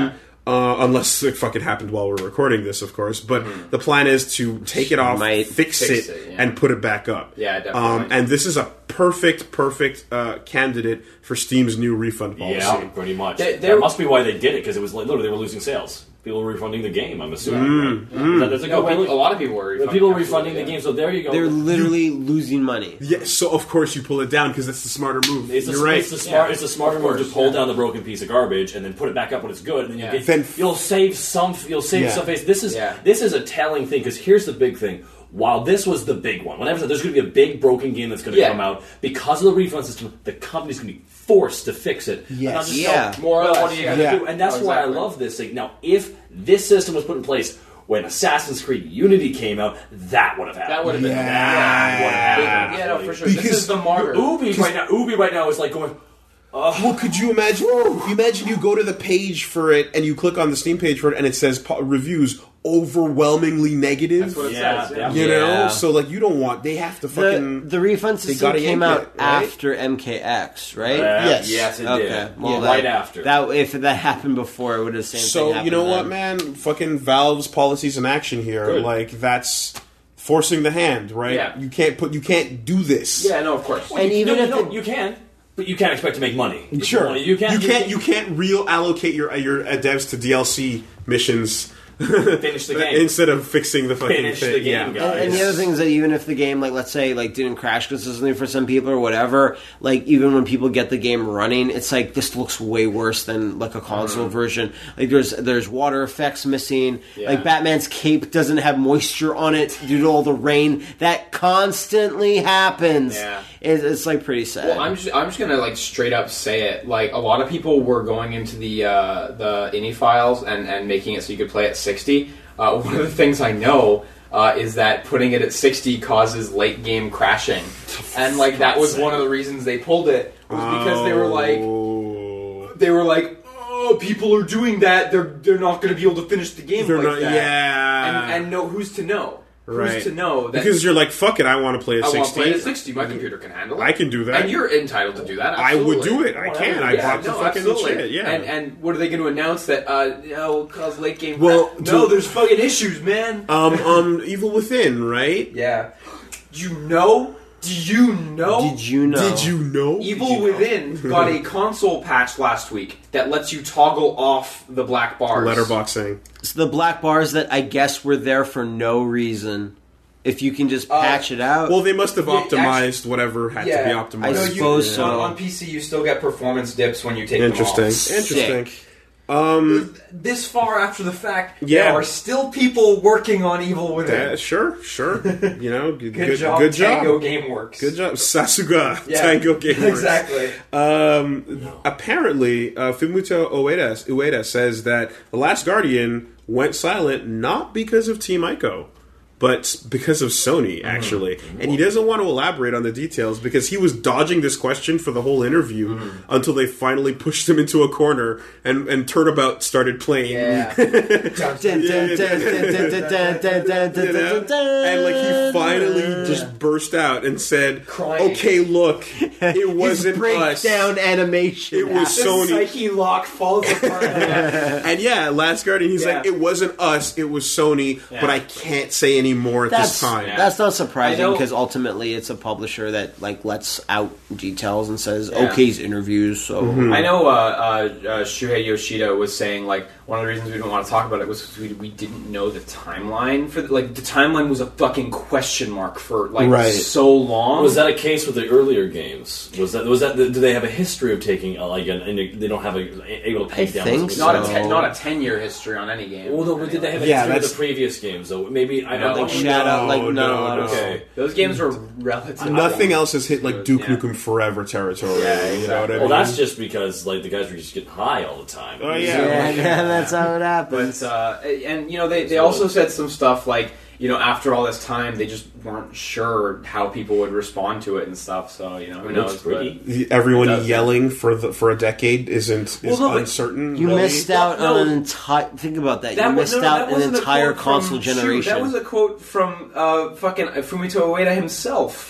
Uh, unless it fucking happened while we're recording this, of course. But mm-hmm. the plan is to take it off, Might fix, fix it, it yeah. and put it back up. Yeah, definitely. Um, and this is a perfect, perfect uh, candidate for Steam's new refund policy. Yeah, pretty much. They- that they're- must be why they did it, because it was like, literally they were losing sales. People were refunding the game, I'm assuming. Mm, right? mm. That, that's a, No, good people, a lot of people were refunding. People were absolutely, refunding yeah. the game, so there you go. They're literally losing money. Yeah, so of course you pull it down because that's the smarter move. It's, You're a, right. it's, the smart, Yeah. it's the smarter Of move to course, pull yeah. down the broken piece of garbage and then put it back up when it's good, and then, Yeah. you get, Then- you'll save some. You'll save Yeah. some face. This is Yeah. this is a telling thing, because here's the big thing. While this was the big one, whenever there's going to be a big broken game that's going to Yeah. come out, because of the refund system, the company's going to be forced to fix it. And Yes. not just Yeah. go, More or well, less, what are you yeah. going to Yeah. do? And that's Oh, why I exactly. love this thing. Now, if this system was put in place when Assassin's Creed Unity came out, that would have happened. That would have been. Yeah. That would have happened. Yeah, no, for sure. Because this is the martyr. Ubi right now, Ubi right now is like going. Well, could you imagine? You imagine you go to the page for it and you click on the Steam page for it and it says po- reviews overwhelmingly negative. That's what it Yeah, says. yeah. You Yeah. know, so like you don't want. They have to The, fucking. the refund system gotta came yank out it, right? after M K X, right? Yes. Yes, it Okay. did. Well, Yeah, that- right after. That if that happened before, it would have same thing So happened you know what, then. man? Fucking Valve's policies in action here. Good. Like that's forcing the hand, right? Yeah. You can't put. You can't do this. Yeah, no, of course. And even no, if no, it- you can, but you can't expect to make money. If Sure. You, want- you can't. You can't. You can't real allocate your your uh, devs to D L C missions. finish the game. Instead of fixing the fucking Finish thing. the game, yeah. guys. And, and the other thing is that even if the game, like, let's say, like, didn't crash consistently for some people or whatever, like, even when people get the game running, it's like, this looks way worse than, like, a console Mm-hmm. version. Like, there's there's water effects missing. Yeah. Like, Batman's cape doesn't have moisture on it due to all the rain. That constantly happens. Yeah. It's, it's like, pretty sad. Well, I'm just I'm just gonna like straight up say it. Like a lot of people were going into the uh, the I N I files and, and making it so you could play at sixty. Uh, one of the things I know uh, is that putting it at sixty causes late game crashing, and like that was one of the reasons they pulled it was because they were like Oh. they were like oh people are doing that they're they're not going to be able to finish the game They're like not- that. yeah. and and no who's to know Right. who's to know that Because you're like, fuck it, I want to play at I want to sixty. play at sixty. My computer can handle it. I can do that. And you're entitled to do that. I would absolutely. do it. I can. I Yeah, bought the no, fucking absolutely. shit. Yeah. And and what are they going to announce that? Uh, no, cause late game. Well, crash? no, to- there's fucking issues, man. um, um, Evil Within, right? Yeah. Do you know? Do you know? Did you know? Did you know? Evil Within got a console patch last week that lets you toggle off the black bars. Letterboxing. So the black bars that I guess were there for no reason. If you can just Uh, patch it out. Well, they must have Yeah, optimized whatever had Yeah, to be I optimized. No, you, suppose so. On, on P C, you still get performance dips when you take Interesting. them off. Interesting. Um, This far after the fact, Yeah. there are still people working on Evil Within. uh, sure, sure. You know, good, Good, good, job, good job. Tango GameWorks. Good job, Sasuga. Yeah, Tango Gameworks. Exactly. Um, apparently, uh, Fumito Ueda, Ueda says that The Last Guardian went silent not because of Team Ico, but because of Sony, actually. Mm-hmm. And he doesn't want to elaborate on the details because he was dodging this question for the whole interview Mm-hmm. until they finally pushed him into a corner and, and Turnabout started playing. Yeah. Dun, dun, dun, dun, dun, dun, dun, dun, dun, You know? dun, dun. And like he finally just burst out and said, Crying. "Okay, look, it His wasn't us. breakdown animation. It was The Sony." psyche lock falls apart. And yeah, Last Guardian, he's Yeah. like, "It wasn't us, it was Sony, but I can't say any more at That's this time." that's not surprising I know- because ultimately it's a publisher that like lets out details and says Yeah. okay's interviews. So Mm-hmm. I know uh, uh, uh, Shuhei Yoshida was saying like one of the reasons we didn't want to talk about it was because we, we didn't know the timeline for the, like the timeline was a fucking question mark for like Right. so long. Was that a case with the earlier games? Was that was that? Do they have a history of taking uh, like an, and they don't have a able to peg I down? think something? not a so. ten, not a ten year history on any game? Well, no, but did they have a Yeah, history of that's- the previous games though? Maybe I No. don't like think Shadow, like no, not a no, lot of no. Okay. Those games were relatively Nothing else has hit like Duke Yeah. Nukem Forever territory. Yeah, You know what I exactly. mean? Well, that's just because like the guys were just getting high all the time. Oh, yeah, yeah. that's how it happens. But uh, and you know they, they also said some stuff like you know after all this time they just weren't sure how people would respond to it and stuff. So you know who It looks knows? pretty. But Everyone It does, yelling for the for a decade isn't is Well, no, but uncertain. You really. missed out No, on an entire. Think about that. that you was, missed no, out that an wasn't a entire quote from- console shoot, generation. that was a quote from uh, fucking Fumito Ueda himself.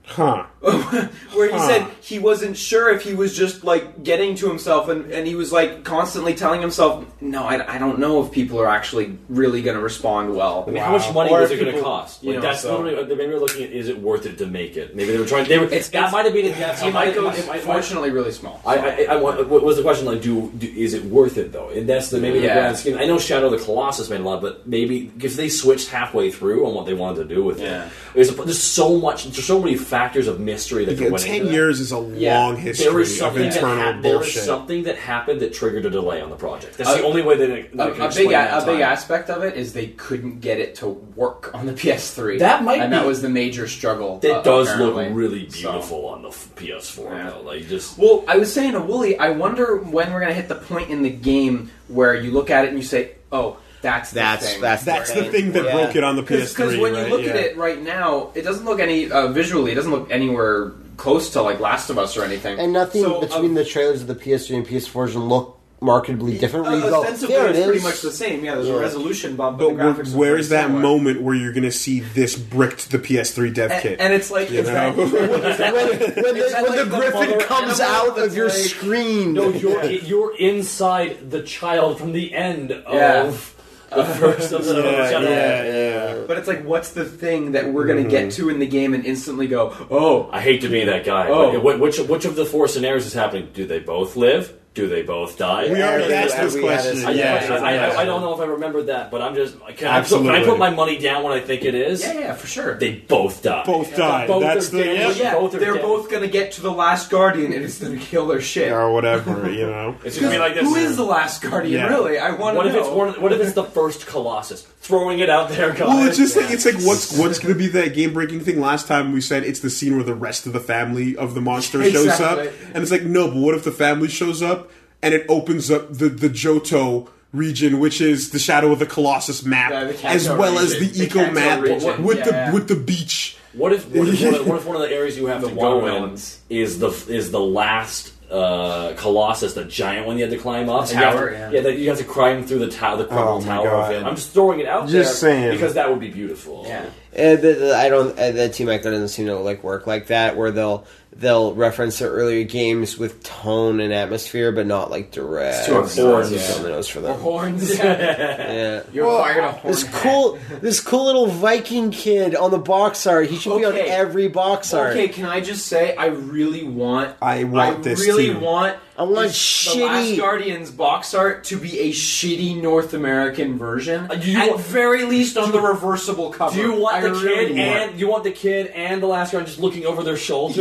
Huh. where he Huh. said he wasn't sure if he was just like getting to himself, and, and he was like constantly telling himself, "No, I, I don't know if people are actually really going to respond well." I mean, how much money Or was if it going to people- cost? you Like, know, that's so- literally maybe they were looking at, is it worth it to make it? Maybe they were trying. They were. It's- that it's- might have been. Yeah, Team Ico's fortunately really small. I, I, I want. What was the question? Like, do, do is it worth it though? And that's the maybe the Yeah. grand scheme. I know Shadow of the Colossus made a lot, but maybe if they switched halfway through on what they wanted to do with Yeah. it, there's, a, there's so much. There's so many factors of mystery that Yeah, go into ten that. years is a Yeah. long There history was of something that internal hap- there was bullshit. something that happened that triggered a delay on the project. That's Uh, the only way that it, A, that I can a explain big a, that a big time. aspect of it is they couldn't get it to work on the P S three. That might and be- that was the major struggle. It uh, does apparently. look really So- beautiful on the f- P S four Yeah. though. Like just Well, I was saying to Wooly, I wonder when we're going to hit the point in the game where you look at it and you say, "Oh, that's the That's thing." that's That's the thing. thing that Yeah. broke it on the P S three. Because when you right? look Yeah. at it right now, it doesn't look any uh, visually. It doesn't look anywhere close to like Last of Us or anything. And nothing So, between um, the trailers of the P S three and P S four version look markedly different. Where uh, you go, ostensibly, there it it's pretty is. much the same. Yeah, there's Yeah. a resolution bump, But but, the where- graphics. are where very is that similar. moment where you're going to see this bricked the P S three dev And, kit? and it's like You it's know? that- when, when, the, that when like the the griffin mother comes animal out of that's your like- screen. no, you're you're inside the child from the end of Yeah. the first of the yeah, Shadow. yeah, yeah. But it's like, what's the thing that we're going to Mm-hmm. get to in the game and instantly go, oh, I hate to be that guy. Oh. But wh- which which of the four scenarios is happening? Do they both live? Do they both die? We already Yeah, asked we- this we had question. this- I, Yeah, I, I, yeah. I, I don't know if I remembered that, but I'm just can I, put, can I Absolutely. put my money down when I think it is? yeah, yeah, for sure. They both die. Both die. Both That's are the dead. yeah. yeah, both are they're dead. both going to get to the last Guardian and it's going to kill their shit. or whatever, you know. It's gonna be like this. Who is the last Guardian, Yeah. really? I want to What know. if it's one? What if it's the first Colossus? Throwing it out there, guys. Well, it's just like it's like what's what's going to be that game breaking thing? Last time we said it's the scene where the rest of the family of the monster shows Exactly. up, and it's like no, but what if the family shows up and it opens up the the Johto region, which is the Shadow of the Colossus map, Yeah, the Kanto as well as region. the The eco Kanto map region. with Yeah, the yeah. with the beach. What if what if, one of, what if one of the areas you have The to go in watermelons. is the is the last uh, Colossus, the giant one you had to climb up? The and you have tower, to- yeah. yeah, that you have to climb through the tower, the crumbled Oh my tower God. of it. I'm just throwing it out Just there saying. because that would be beautiful. Yeah. Uh, the, the, I don't. Uh, the Team Ico doesn't seem to like work like that, where they'll they'll reference their earlier games with tone and atmosphere, but not like direct. too It's horns, just yeah. on the nose for Or them. horns. Yeah. Yeah. You acquired a horn. This head. cool, this cool little Viking kid on the box art. He should be on Okay. every box art. Okay, can I just say I really want I want I this really too. want I want this- the Last shitty- Guardians box art to be a shitty North American version. Uh, do you At want- very least on the reversible cover. Do you want I the really kid want. and you want the kid and the last guy just looking over their shoulders?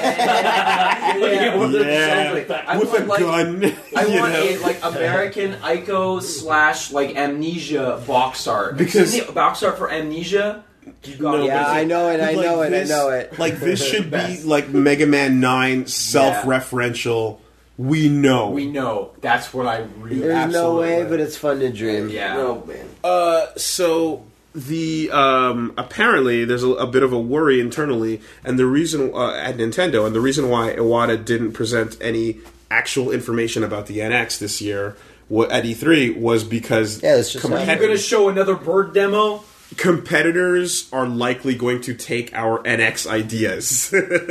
Yeah. Looking Yeah. over their Yeah, shoulders. That- I with want, a like- gun. I you want know? a like American Ico slash like Amnesia box art. Because- Isn't the box art for Amnesia. You got No, it. Yeah, I know it. I Like know it. this- I know it. Like this should be Best. like Mega Man nine self-referential. We know. We know. That's what I really. There's absolutely. no way, but it's fun to dream. Yeah. Oh man. Uh, so the um, apparently there's a, a bit of a worry internally, and the reason uh, at Nintendo, and the reason why Iwata didn't present any actual information about the N X this year wa- at E three was because Yeah, it's just Are you not- going to show another bird demo? competitors are likely going to take our N X ideas.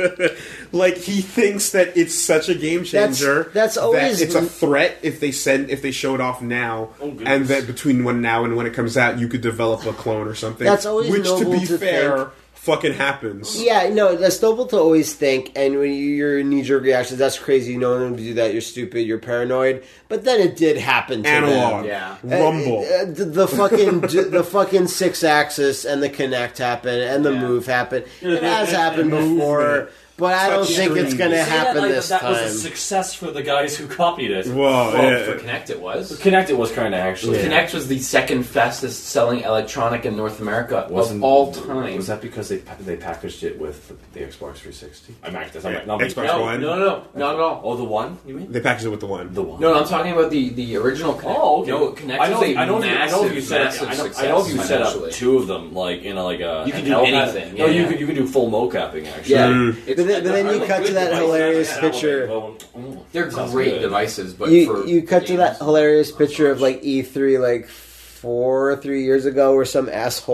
Like he thinks that it's such a game That's- changer. that's always- that it's a threat if they send if they show it off now, Oh, goodness. and that between when now and when it comes out, you could develop a clone or something. That's always which, to noble be to fair, think. fucking happens. Yeah, no, that's noble to always think, and when you, your knee-jerk reaction, that's crazy, no one would do that, you're stupid, you're paranoid, but then it did happen to Analog, them. Yeah. rumble. Uh, uh, the, the fucking the fucking six axis and the Connect happen and the Yeah. move happen. It has happened before, but I don't Touch think it's screens. going to Say that happen like this that time. was a success for the guys who copied it. Well, Well, yeah. for Connect it was. Connect it was kind of actually. Connect was the second fastest selling electronic in North America Wasn't- of all time. Was that because they pa- they packaged it with the, the Xbox three sixty? I'm actually that's Yeah, not, not Xbox no, One. no, no, no, not at all. Oh, the one you mean? They packaged it with the one. The one. No, no, I'm talking about the, the original Connect. Oh, okay. No, Connect I know. was a I know. If you, I know if you massive, set up. massive I know, success I know if you set up financially. two of them, like in a like a. You can a do hell pad- anything, No, yeah, you yeah. could you could do full mocapping actually. Yeah, Mm. it's- But then- but then they're you like cut to good that devices. hilarious Yeah, that would picture. be going, mm, They're sounds great good. devices, but You for you cut to that games, hilarious not picture of much. like E three like four or three years ago where some asshole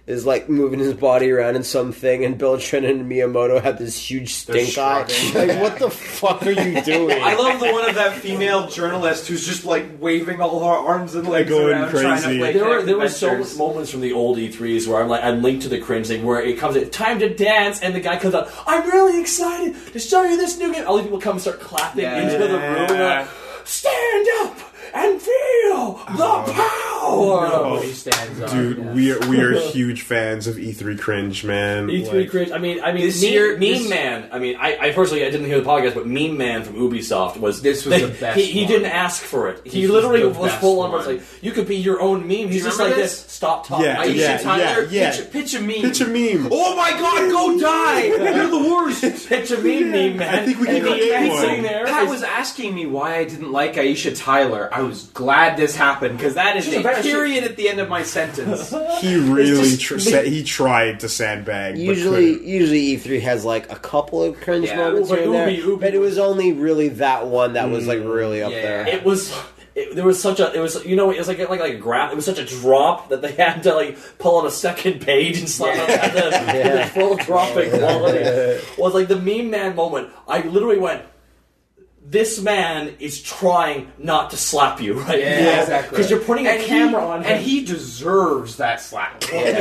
is like moving his body around in something, and Bill Trent and Miyamoto have this huge stink eye. shrugging. Like, what the fuck are you doing? I love the one of that female journalist who's just like waving all her arms and legs going around, trying crazy. to play. There were there were so Adventures. many moments from the old E threes where I'm like I'm linked to the cringe thing where it comes in time to dance and the guy comes out. I'm really excited to show you this new game. All these people come and start clapping Yeah. into the room. And they're like, stand up and feel the power. Nobody stands up. Dude, yeah. we are we are huge fans of E three cringe, man. E three Like, cringe. I mean, I mean, This meme, year- meme this- man. I mean, I, I personally I didn't hear the podcast, but Meme Man from Ubisoft was This was they- the best He, he one. didn't ask for it. He This was literally the was best full on. one. Was like, you could be your own meme. He's you just like remember this. this? Stop talking. Yeah, Aisha yeah, Tyler, yeah. Pitch, pitch a meme. pitch a meme. Oh my god, go die! You're the worst. Pitch a meme, meme man. I think we And can he- create he's one. sitting there. Pat is- was asking me why I didn't like Aisha Tyler. I was glad this happened because that is She's a a very- period at the end of my sentence. He really just- tr- sa- he tried to sandbag. Usually, but couldn't. usually E three has like a couple of cringe Yeah. moments But here and there, Ubi- Ubi but it was was- only really that one that was like really up Yeah. there. It was. It, there was such a. It was. You know. It was like like like a graph. It was such a drop that they had to like pull out a second page and slap it at the, Yeah. the full dropping quality. Was like the meme man moment. I literally went. This man is trying not to slap you right Yeah, now exactly. because you're putting a And camera he, on him. and he deserves that slap.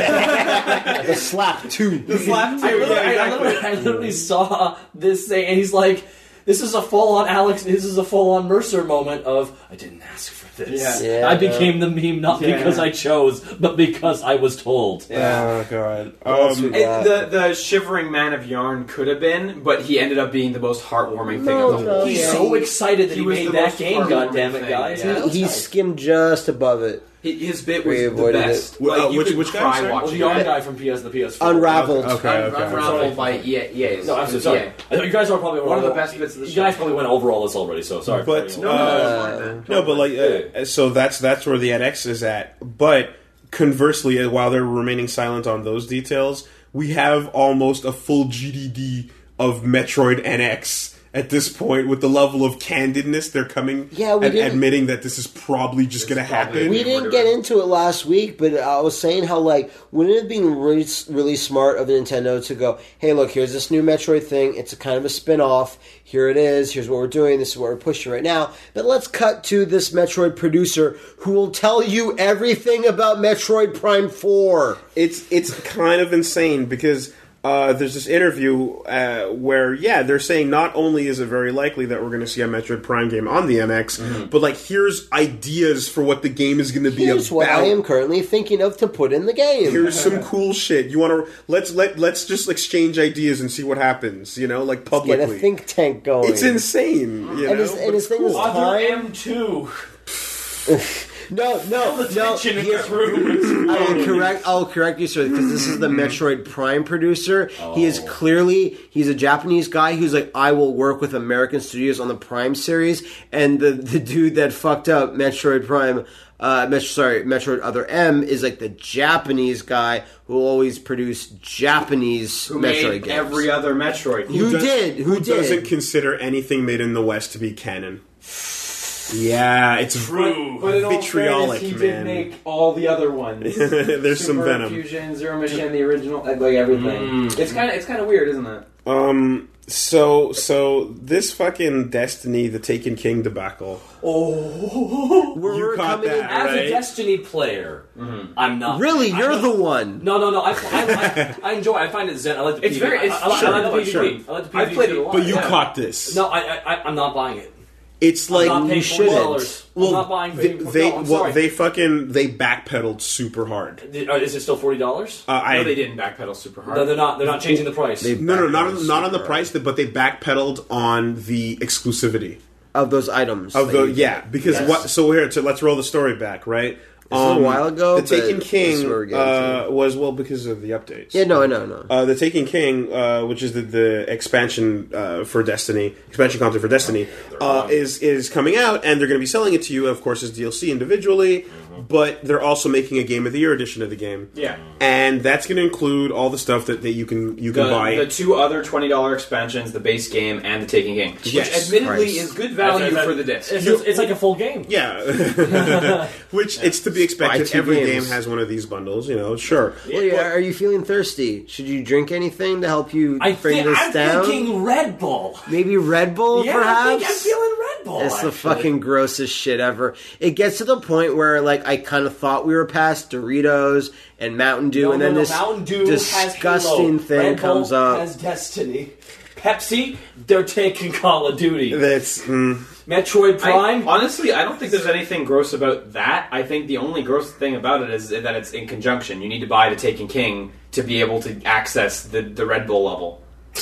The slap two. The slap too. I literally, yeah, I, exactly. literally, I literally saw this thing, and he's like, "This is a full-on Alex. This is a full-on Mercer moment of I didn't ask for this. Yeah. Yeah, I became the meme not Yeah. because I chose, but because I was told." Oh god. else we Um, got? It- the the shivering man of yarn could have been, but he ended up being the most heartwarming thing No, of the whole. no, He's yeah. so excited that He he, was made the that most game. heartwarming God damn it, thing, guys! yeah. That was He nice. skimmed just above it. He- His bit was We the avoided best. it. Well, Like, uh, you which- could which guy, cry sorry? Well, watching the yarn that. guy from P S the P S four. Unraveled. Okay, Un- okay. Unraveled by E A. E A's. No, I'm so sorry. Yeah. I thought you guys are probably One of the over- best bits of the You show. guys probably went over all this already, so sorry. But, for No, cutting you off. no, Uh, that's fine, man. No, but like, uh, so that's that's where the N X is at. But conversely, uh, while they're remaining silent on those details, we have almost a full G D D of Metroid N X at this point, with the level of candidness they're coming Yeah, we and didn't- admitting that this is probably just going to probably- happen. We Yeah, didn't we're get doing- into it last week, but I was saying how, like, wouldn't it have been really, really smart of Nintendo to go, hey, look, here's this new Metroid thing. It's a kind of a spin-off. Here it is. Here's what we're doing. This is what we're pushing right now. But let's cut to this Metroid producer who will tell you everything about Metroid Prime four. It's it's kind of insane because uh, there's this interview uh, where yeah they're saying not only is it very likely that we're going to see a Metroid Prime game on the N X, but like here's ideas for what the game is going to be Here's about. what I am currently thinking of to put in the game. Here's some cool shit. You want to let's let let's just exchange ideas and see what happens. You know, like Get publicly. a think tank going. It's insane. You And know, his- and but his it's thing cool. is- Other Time- M two. No, no, The no. tension in here's- this room. I will correct. I'll correct you, sir, because this is the Metroid Prime producer. He is clearly he's a Japanese guy who's like, I will work with American studios on the Prime series, and the the dude that fucked up Metroid Prime. Uh, Met- sorry, Metroid Other M is like the Japanese guy who will always produce Japanese Who Metroid made games. every other Metroid? Who does- did? Who, did? doesn't consider anything made in the West to be canon? Yeah, it's True. But in all vitriolic, fairness, he man. did make all the other ones. There's some Super venom. Fusion, Zero Mission, the original, like like everything. It's kind of it's kind of weird, isn't it? Um. So so this fucking Destiny, the Taken King debacle. Oh, We're, You we're caught coming that, in. as right? a Destiny player, I'm not Really, I'm you're not- the one. No, no, no. I, I, I, I enjoy. I find it zen. I like the It's PvP. very- it's- I, I, sure, I like the PvP. sure. I like the PvP. I've played it, a lot. But you yeah. caught this. No, I, I, I'm not buying it. It's I'm like not paying you forty shouldn't. dollars. I'm well, not buying. they, no, they I'm well sorry. they fucking they backpedaled super hard. Uh, Is it still forty dollars? Uh, I No, they didn't backpedal super hard. No, they're not. They're not changing the price. They- no no not Backpedaled not on the super price, but they backpedaled on the exclusivity Of those items. of that the you- yeah because Yes. what so here so let's roll the story back right. Um, a little while ago, The Taken but King this is where we're getting uh, to. was well because of the updates. Yeah, no, I know, no. Uh, the Taken King, uh, which is the, the expansion uh, for Destiny, expansion content for Destiny, uh, is is coming out, and they're going to be selling it to you, of course, as D L C individually. But they're also making a Game of the Year edition of the game, Yeah. and that's going to include all the stuff that, that you can you can The, buy. the two other twenty dollar expansions, the base game and the Taken King, which Yes, admittedly price. is good value It's- for the disc. It's, it's, it's like a full game. Yeah, which it's to be expect buy that two every games. game has one of these bundles. You know, sure. Well, yeah, are you feeling thirsty? Should you drink anything to help you I bring think this I'm down? thinking Red Bull. Maybe Red Bull, Yeah, perhaps? I think I'm feeling Red Bull. It's the actually. fucking grossest shit ever. It gets to the point where, like, I kind of thought we were past Doritos and Mountain Dew, No, and no, then no, this Mountain Dew disgusting has Halo. thing Red Bull comes up. has Destiny. Pepsi, they're taking Call of Duty. That's mm, Metroid Prime. I, honestly, I don't think there's anything gross about that. I think the only gross thing about it is that it's in conjunction. You need to buy the Taken King to be able to access the, the Red Bull level.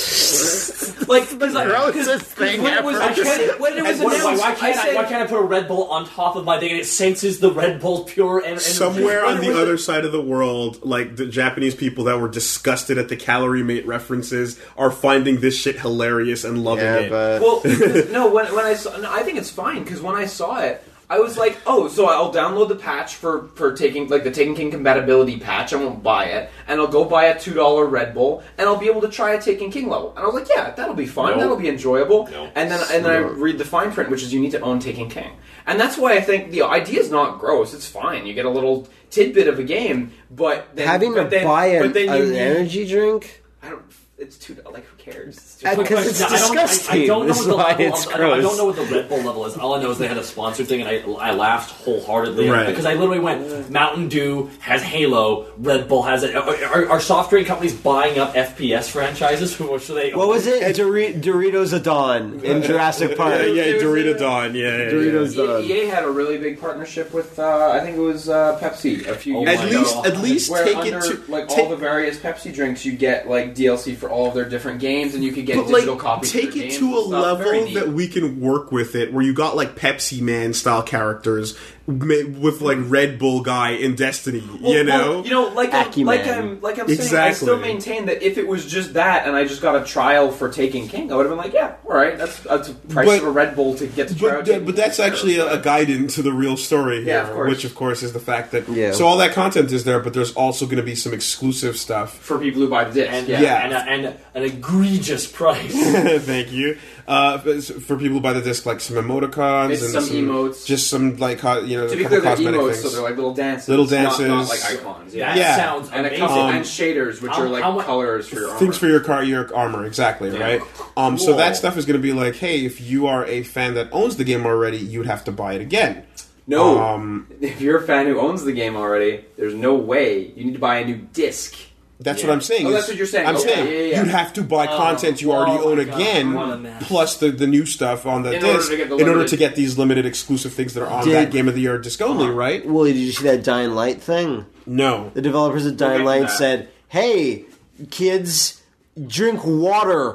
Like, because like, Grossest thing when it was, ever. when it, when it was And why, announced, why, can't I I, said, why can't I put a Red Bull on top of my thing and it senses the Red Bull pure and, and somewhere when on it the was- other side of the world, like the Japanese people that were disgusted at the calorie mate references are finding this shit hilarious and loving Yeah, it. but Well, 'cause- no, when, when I saw, no, I think it's fine because when I saw it, I was like, oh, so I'll download the patch for, for taking like the Taken King compatibility patch. I won't buy it, and I'll go buy a two dollar Red Bull, and I'll be able to try a Taken King level. And I was like, yeah, that'll be fun. No. That'll be enjoyable. No. And then and then I read the fine print, which is you need to own Taken King, and that's why I think the idea is not gross. It's fine. You get a little tidbit of a game, but then, having but to then, buy an, but then you an need, energy drink? I don't. It's too like who cares? It's too Uh, fucking- because it's I don't, I, disgusting. I don't know This what is the why level it's of, I, don't, I gross. don't know what the Red Bull level is. All I know is they had a sponsored thing, and I, I laughed wholeheartedly Right. because I literally went, Mountain Dew has Halo, Red Bull has it. Are, are, are soft drink companies buying up F P S franchises? Who should they? What was it? Dori- Doritos Adon in Jurassic Park. Yeah, yeah, There's Dorito a- Dawn, yeah, yeah, Doritos yeah. Dawn. E A had a really big partnership with, uh, I think it was uh, Pepsi a few Oh years At ago. least, at least where take under it to like take, all the various Pepsi drinks, you get like D L C for all of their different games, and you could get but digital like copies. take of their it games to a and stuff. Very level neat. that we can work with it, where you got like Pepsi Man style characters ma- with like Red Bull guy in Destiny, Well, you know. well, you know, like I'm, Acumen. like I'm, like I'm saying, I still Exactly. maintain that if it was just that, and I just got a trial for Taking King, I would have been like, yeah, all right, that's that's the price But- of a Red Bull to get to try. But, out that- Taken but that's King. actually a, a guide into the real story here, Yeah, of course. which of course is the fact that Yeah. so all that content is there, but there's also going to be some exclusive stuff. for people who buy the disc. and, yeah. Yeah. and, a, and an egregious price. Thank you. Uh, for people who buy the disc, like some emoticons It's and some emotes. just some like co- you know, To a be couple clear, they're cosmetic emotes, things. so they're like little dances, Little not- not, dances. like icons. Yeah, That Yeah. sounds and, a amazing. couple, Um, and shaders, which how- are like how mu- colors for your armor. Things for your car, your armor, exactly, Yeah. right? Um, so Cool. that stuff is going to be like, hey, if you are a fan that owns the game already, you'd have to buy it again. No, Um, if you're a fan who owns the game already, there's no way you need to buy a new disc. That's Yeah. what I'm saying. Oh, is- that's what you're saying. I'm Okay, saying yeah, yeah, yeah. you'd have to buy Oh, content you already oh own my God, again, what a mess. plus the, the new stuff on the In order disc, to get the in order limited- to get these limited exclusive things that are on Did- that Game of the Year disc only, right? Willie, did you see that Dying Light thing? No. The developers of Dying get to Light that. said, hey, kids, drink water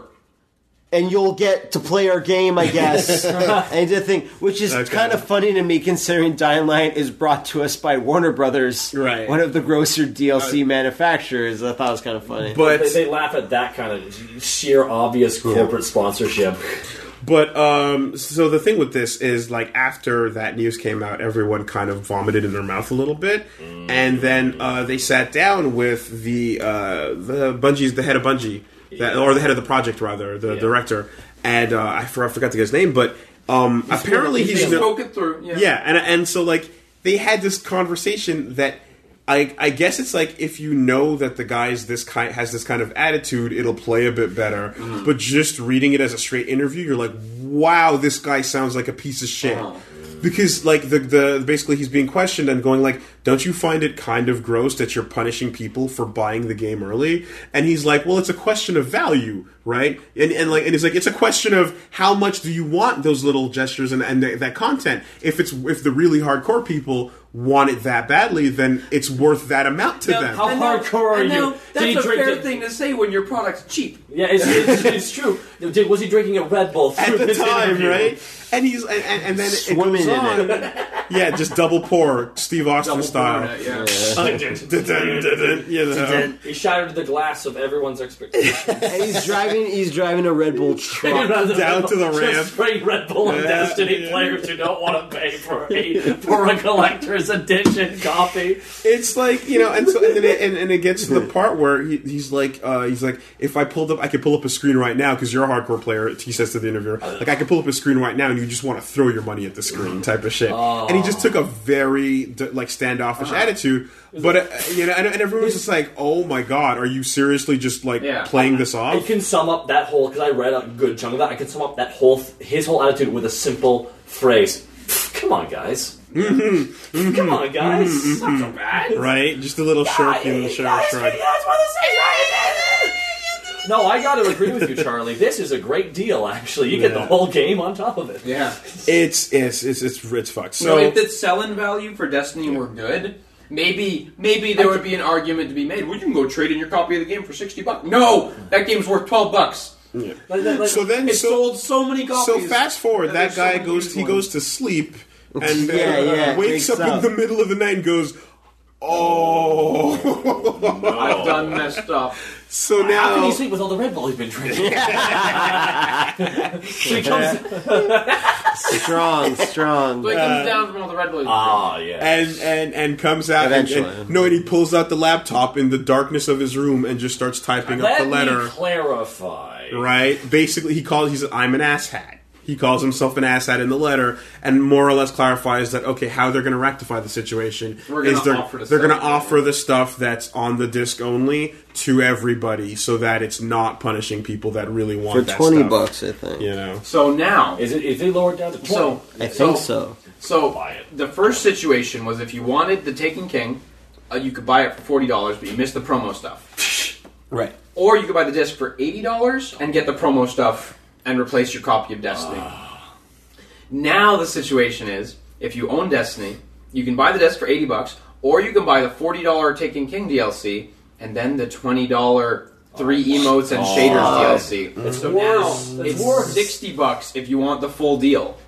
and you'll get to play our game, I guess. And the thing, which is Okay. kind of funny to me considering Dying Light is brought to us by Warner Brothers, Right. one of the grosser D L C manufacturers. I thought it was kind of funny. But they, they laugh at that kind of sheer obvious corporate sponsorship. But um, so the thing with this is, like, after that news came out, everyone kind of vomited in their mouth a little bit, and then uh, they sat down with the uh, the Bungie's the head of Bungie, that, or the head of the project rather, the Yeah. director, and uh, I, for, I forgot to get his name, but um, apparently He's he's no- spoke it through. Yeah. yeah, and and so like they had this conversation that. I, I guess it's like if you know that the guy's this kind has this kind of attitude, it'll play a bit better. Mm-hmm. But just reading it as a straight interview, you're like, wow, this guy sounds like a piece of shit. Uh-huh. Because like the the basically he's being questioned and going like, don't you find it kind of gross that you're punishing people for buying the game early? And he's like, well, it's a question of value, right? And and like and it's like it's a question of how much do you want those little gestures and and th- that content. If it's if the really hardcore people want it that badly, then it's worth that amount to Now, them. How and now- hardcore are and you? now, Did That's he a drink fair it? thing to say when your product's cheap. Yeah, it's, it's, it's true. Did, was he drinking a Red Bull through At the this time, interview? right? And he's and, and, and then it Swimming goes in on. Yeah, just double pour, Steve Austin Double style. pouring it, yeah. Dun-dun-dun-dun, you know. He shattered the glass of everyone's expectations. And he's driving. He's driving a Red Bull truck. Down to the ramp. Just spraying Red Bull on Yeah, Destiny yeah. players who don't want to pay for a for a collector's edition copy. It's like, you know, and so and then it, and, and it gets to the part where he, he's like, uh, he's like, if I pulled up, I could pull up a screen right now because you're a hardcore player. He says to the interviewer, like, I could pull up a screen right now, and you just want to throw your money at the screen, type of shit. And and he just took a very d- like standoffish Uh-huh. attitude. But uh, you know, and, and everyone was just like, "Oh my god, are you seriously just like Yeah. playing this I off?" can sum up that whole, because I read a good chunk of that, I can sum up that whole, his whole attitude with a simple phrase. Come on, guys. Mm-hmm. Come on, guys. It's not so bad. Right? Just a little shark and a shark shrug. No, I got to agree with you, Charlie. This is a great deal, actually. You get the Yeah. whole game on top of it. Yeah. It's it's it's it's, it's fucked. So So if the sell-in value for Destiny were good, maybe maybe there would be an argument to be made. Well, you can go trade in your copy of the game for sixty bucks. No, that game's worth twelve bucks. Like, like, like, so then It so sold so many copies. so fast forward, and that there's so guy many goes used he ones. goes to sleep and uh, Yeah, yeah, wakes wakes up, in up. the middle of the night and goes, "Oh." I've done messed up. So how can now he sleep with all the Red Bull he's been drinking? So he comes- Strong, strong. So it comes down from all the Red Bull. Ah, yeah. and and and comes out and, Eventually. and no, and he pulls out the laptop in the darkness of his room and just starts typing up Let the me letter. clarify. Right? Basically, he calls. He's. I'm an asshat. He calls himself an asshat in the letter, and more or less clarifies that okay, how they're going to rectify the situation We're gonna is they're offer to they're going to sell it. offer the stuff that's on the disc only to everybody, so that it's not punishing people that really want For that twenty stuff, bucks, I think. You know. So now, Is it? Is it lowered down to twenty? so I think so. So Buy it. the first situation was if you wanted the Taken King, uh, you could buy it for forty dollars, but you missed the promo stuff. Right. Or you could buy the disc for eighty dollars and get the promo stuff and replace your copy of Destiny. Now the situation is, if you own Destiny, you can buy the disc for eighty bucks, or you can buy the forty dollar Taken King D L C and then the twenty dollar three emotes and shaders D L C. It's so worse. now It's it's worse. sixty bucks if you want the full deal.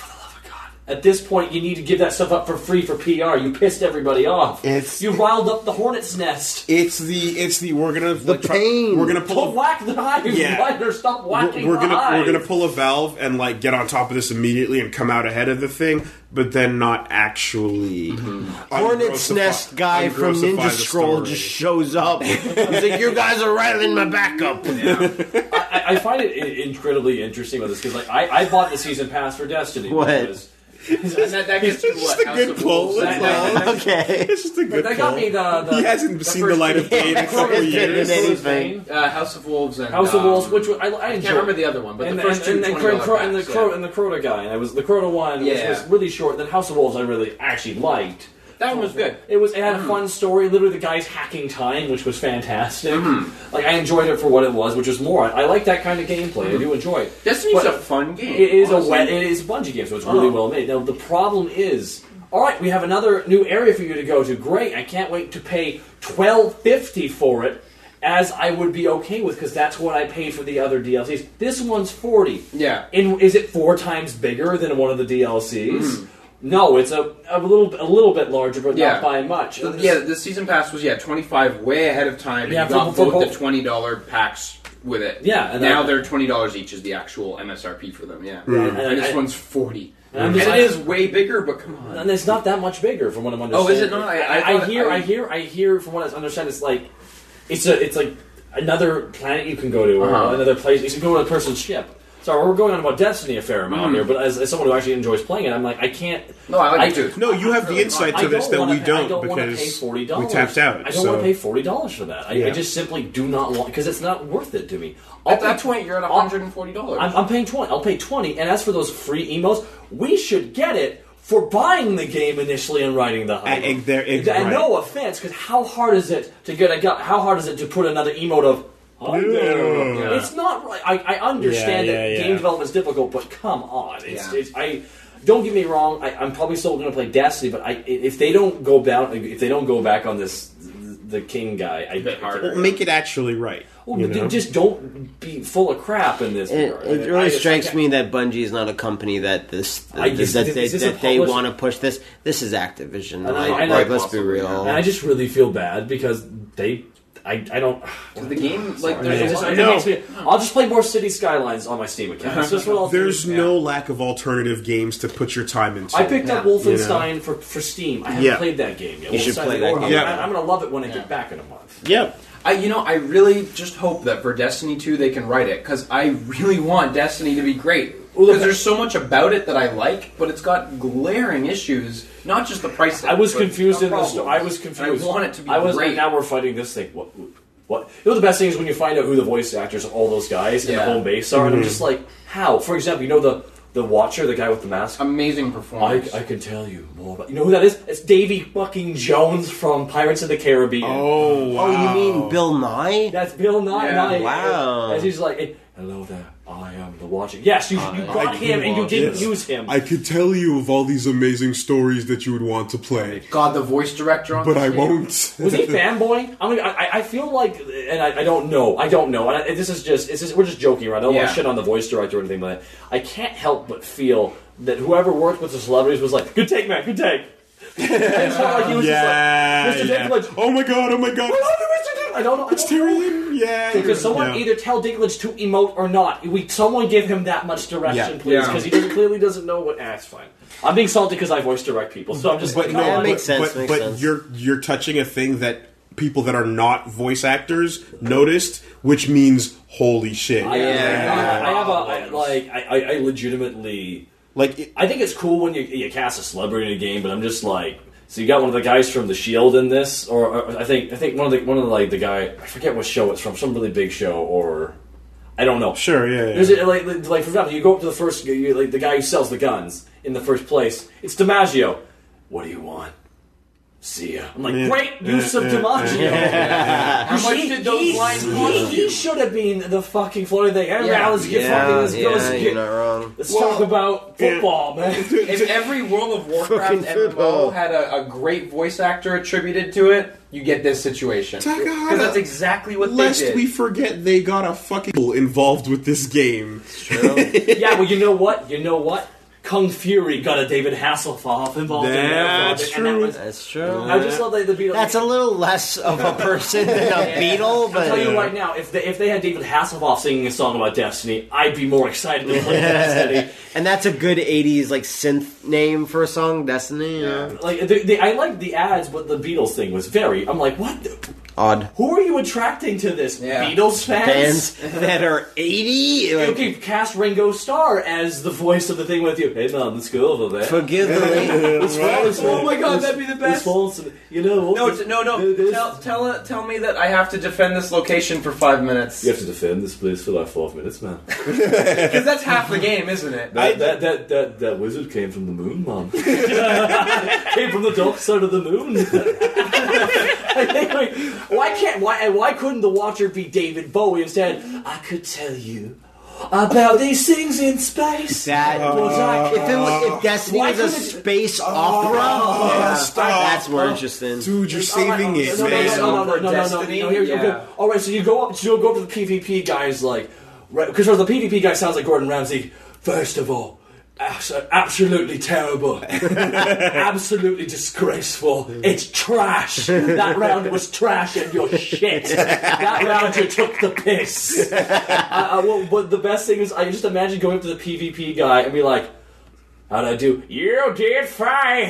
At this point, you need to give that stuff up for free for P R. You pissed everybody off. It's- you riled up the hornet's nest. It's the it's the we're gonna The like, try- pain. we're gonna pull Don't whack the hive. Yeah. Let her stop we're, whacking we're the gonna hive. we're gonna pull a valve and like get on top of this immediately and come out ahead of the thing, but then not actually. Hornet's ungrossify- Nest guy from ungrossify Ninja the Scroll story. just shows up. He's like, "You guys are rattling my back up." I, I find it i- incredibly interesting with this because, like, I, I bought the season pass for Destiny. What? Because, And that, that gets you It's just what? a House good of pull. Wolves. That's That- that- all. Okay. It's just a good. that got pull. me the, the He hasn't the seen the first- light of day in a couple of Hasn't years. been anything. Uh, House of Wolves and House of um, Wolves, which was, I, I I enjoyed. can't remember the other one, but and, the first and, two and, and, twenty dollar Cro- and the packs, Cro- yeah. and the Crota guy, and I was the Crota one, which Yeah. was really short. Then House of Wolves, I really actually liked. That one was good. It was. It had a Mm. fun story. Literally, the guy's hacking time, which was fantastic. Mm-hmm. Like I enjoyed it for what it was, which was more. I, I like that kind of gameplay. I do enjoy it. Destiny's But a fun game. It is honestly. a wet. It is a Bungie game, so it's really Oh. well made. Now the problem is, all right, we have another new area for you to go to. Great! I can't wait to pay twelve fifty for it, as I would be okay with because that's what I paid for the other D L Cs. This one's forty. Yeah. In, is it four times bigger than one of the D L Cs? No, it's a, a little a little bit larger, but Yeah. not by much. The- yeah, the season pass was yeah twenty five way ahead of time. And Yeah, you got for- for both both. the twenty dollar packs with it. Yeah, and now that- they're twenty dollars each is the actual M S R P for them. Yeah, and, and, and, this and, one's forty, And I'm and, just it like- is way bigger. But come on, and it's not that much bigger from what I'm understanding. Oh, is it not? I- I I, thought- hear, I, I- hear, I hear. From what I understand, it's like it's a, it's like another planet you can go to, or Uh-huh. another place. You can go to a person's ship. So we're going on about Destiny a fair amount Mhm. here, but as, as someone who actually enjoys playing it, I'm like, I can't. no, I like I- it too. No, you have the insight I to this don't that wanna we pay- don't, I don't want to pay because forty we dollars. tapped out. I don't so. want to pay forty dollars for that. I, Yeah. I just simply do not want because it's not worth it to me. I'll At that pay- point, you're at I'll- one hundred and forty dollars. I'm, I'm paying twenty. I'll pay twenty. And as for those free emotes, we should get it for buying the game initially and writing the hype. And- and there- and right. no offense, because how hard is it to get a gu- how hard is it to put another emote of? "Hi there." Yeah. It's not right. I, I understand Yeah, that yeah, game yeah. development's difficult, but come on, it's, Yeah. it's I. Don't get me wrong. I, I'm probably still going to play Destiny, but I, if they don't go down, if they don't go back on this, the King guy, I bit harder. Well, make it actually right. Well, you they know? just don't be full of crap in this. It, regard. it I really just- I strikes can't- me that Bungie is not a company that this I that, guess- that is they, this a that they publisher? want to push this. This is Activision. And I- like, and I- like, let's be possibly, real. And I just really feel bad because they, I, I don't. the game, like, Sorry. there's It a just- lot- it No. makes me- I'll just play more City Skylines on my Steam account. That's just what I'll do. There's Yeah. no lack of alternative games to put your time into. I picked up Yeah. Wolfenstein for, for Steam. I haven't Yeah. played that game yet. You should Wolfenstein play the that Order. game. I- I'm going to love it when I Yeah. get back in a month. Yep. I, you know, I really just hope that for Destiny two they can write it because I really want Destiny to be great. Because there's so much about it that I like, but it's got glaring issues. Not just the price. I was but confused in problems. this. I was confused. I want it to be I was. great. And now we're fighting this thing. What? What? You know, the best thing is when you find out who the voice actors of all those guys in Yeah. the home base are, and I'm just like, how? For example, you know the the Watcher, the guy with the mask. Amazing I, performance. I can tell you more about. You know who that is? It's Davy fucking Jones from Pirates of the Caribbean. Oh, wow. Oh, you mean Bill Nye? That's Bill Nye. Yeah. Nye. Wow. As he's like, hello there, I am the Watcher. Yes, you, you I got him and you can- didn't yes. use him. I could tell you of all these amazing stories that you would want to play, God, the voice director on but this I game. won't. Was he fanboy? I mean, I, I feel like, and I, I don't know, I don't know. And I, this is just, it's just, we're just joking around. I don't want Yeah. to shit on the voice director or anything like that. I can't help but feel that whoever worked with the celebrities was like, "Good take, man, good take." And so, like, he was Yeah, just like, Mister yeah. Dinklage, Oh my god! Oh my god! "I love you, Mister Dinklage." I don't know. I It's don't know. Tyrion. Yeah. Because someone yeah. either tell Dinklage to emote or not. We someone give him that much direction, Yeah. please, Yeah. because he doesn't, clearly doesn't know what. Ah, it's fine. I'm being salty because I voice direct people, so I'm just But like, no, come Yeah, on. it makes but, sense, But, makes but sense. you're you're touching a thing that people that are not voice actors noticed, which means holy shit. I, Yeah. I, I have a I, like I, I I legitimately. Like it, I think it's cool when you, you cast a celebrity in a game, but I'm just like, so you got one of the guys from The Shield in this, or, or I think I think one of the one of the, like the guy, I forget what show it's from, some really big show, or I don't know. sure, yeah, yeah. There's a, like like for example, you go up to the first, you, like the guy who sells the guns in the first place. It's DiMaggio. What do you want? See ya. I'm like, Yeah. great use of Yeah, DiMaggio. yeah, How much He- did those he- lines he, cost he you? should have been the fucking Florida thing. Hey, Yeah. man, let's get Yeah, fucking let's go. Let's, yeah, get, you're not wrong. let's Well, talk about football, man. If every World of Warcraft Fucking M M O football. had a, a great voice actor attributed to it, you get this situation. Takahata. Because that's exactly what Lest they did. we forget, they got a fucking involved with this game. Yeah, well, you know what? You know what? Kung Fury got a David Hasselhoff involved in that. That's and true. That was, That's true. I just thought they the Beatles. That's a little less of a person than a beetle, but I'll tell you right now, if they, if they had David Hasselhoff singing a song about Destiny, I'd be more excited to play Destiny. and that's a good eighties like synth name for a song, Destiny. Yeah. Like the, the, I liked the ads, but the Beatles thing was very. I'm like, what? the- Odd Who are you attracting to this? Yeah. Beatles fans? bands that are eighty. Like, Okay, cast Ringo Starr as the voice of the thing with you. Hey, man, let's go over there. forgive the late. This falls- Oh my God, that'd be the this best. falls- you know, No, this- t- no, no. this- Tell, tell, tell me that I have to defend this location for five minutes. You have to defend this place for like five minutes, man. Because that's half the game, isn't it? That, that, that, that, that wizard came from the moon, man. Came from the dark side of the moon. I think, like, why can't why why couldn't the Watcher be David Bowie instead? I could tell you about these things in space. That but I if it was, if Destiny Why was a couldn't it- space opera, yeah, stop. that's more interesting. Dude, you're saving Oh, it, no, no, man. No, no, no, no, no, no, no, Destiny? no, here you Yeah. go. All right, so you go up, so you go up to the PvP guys, like, because the PvP guy sounds like Gordon Ramsay. First of all, abs- absolutely terrible, absolutely disgraceful. It's trash. That round was trash, and you're shit. That round you took the piss. I, I, well, but the best thing is, I just imagine going up to the PvP guy and be like, how'd I do? You did fine.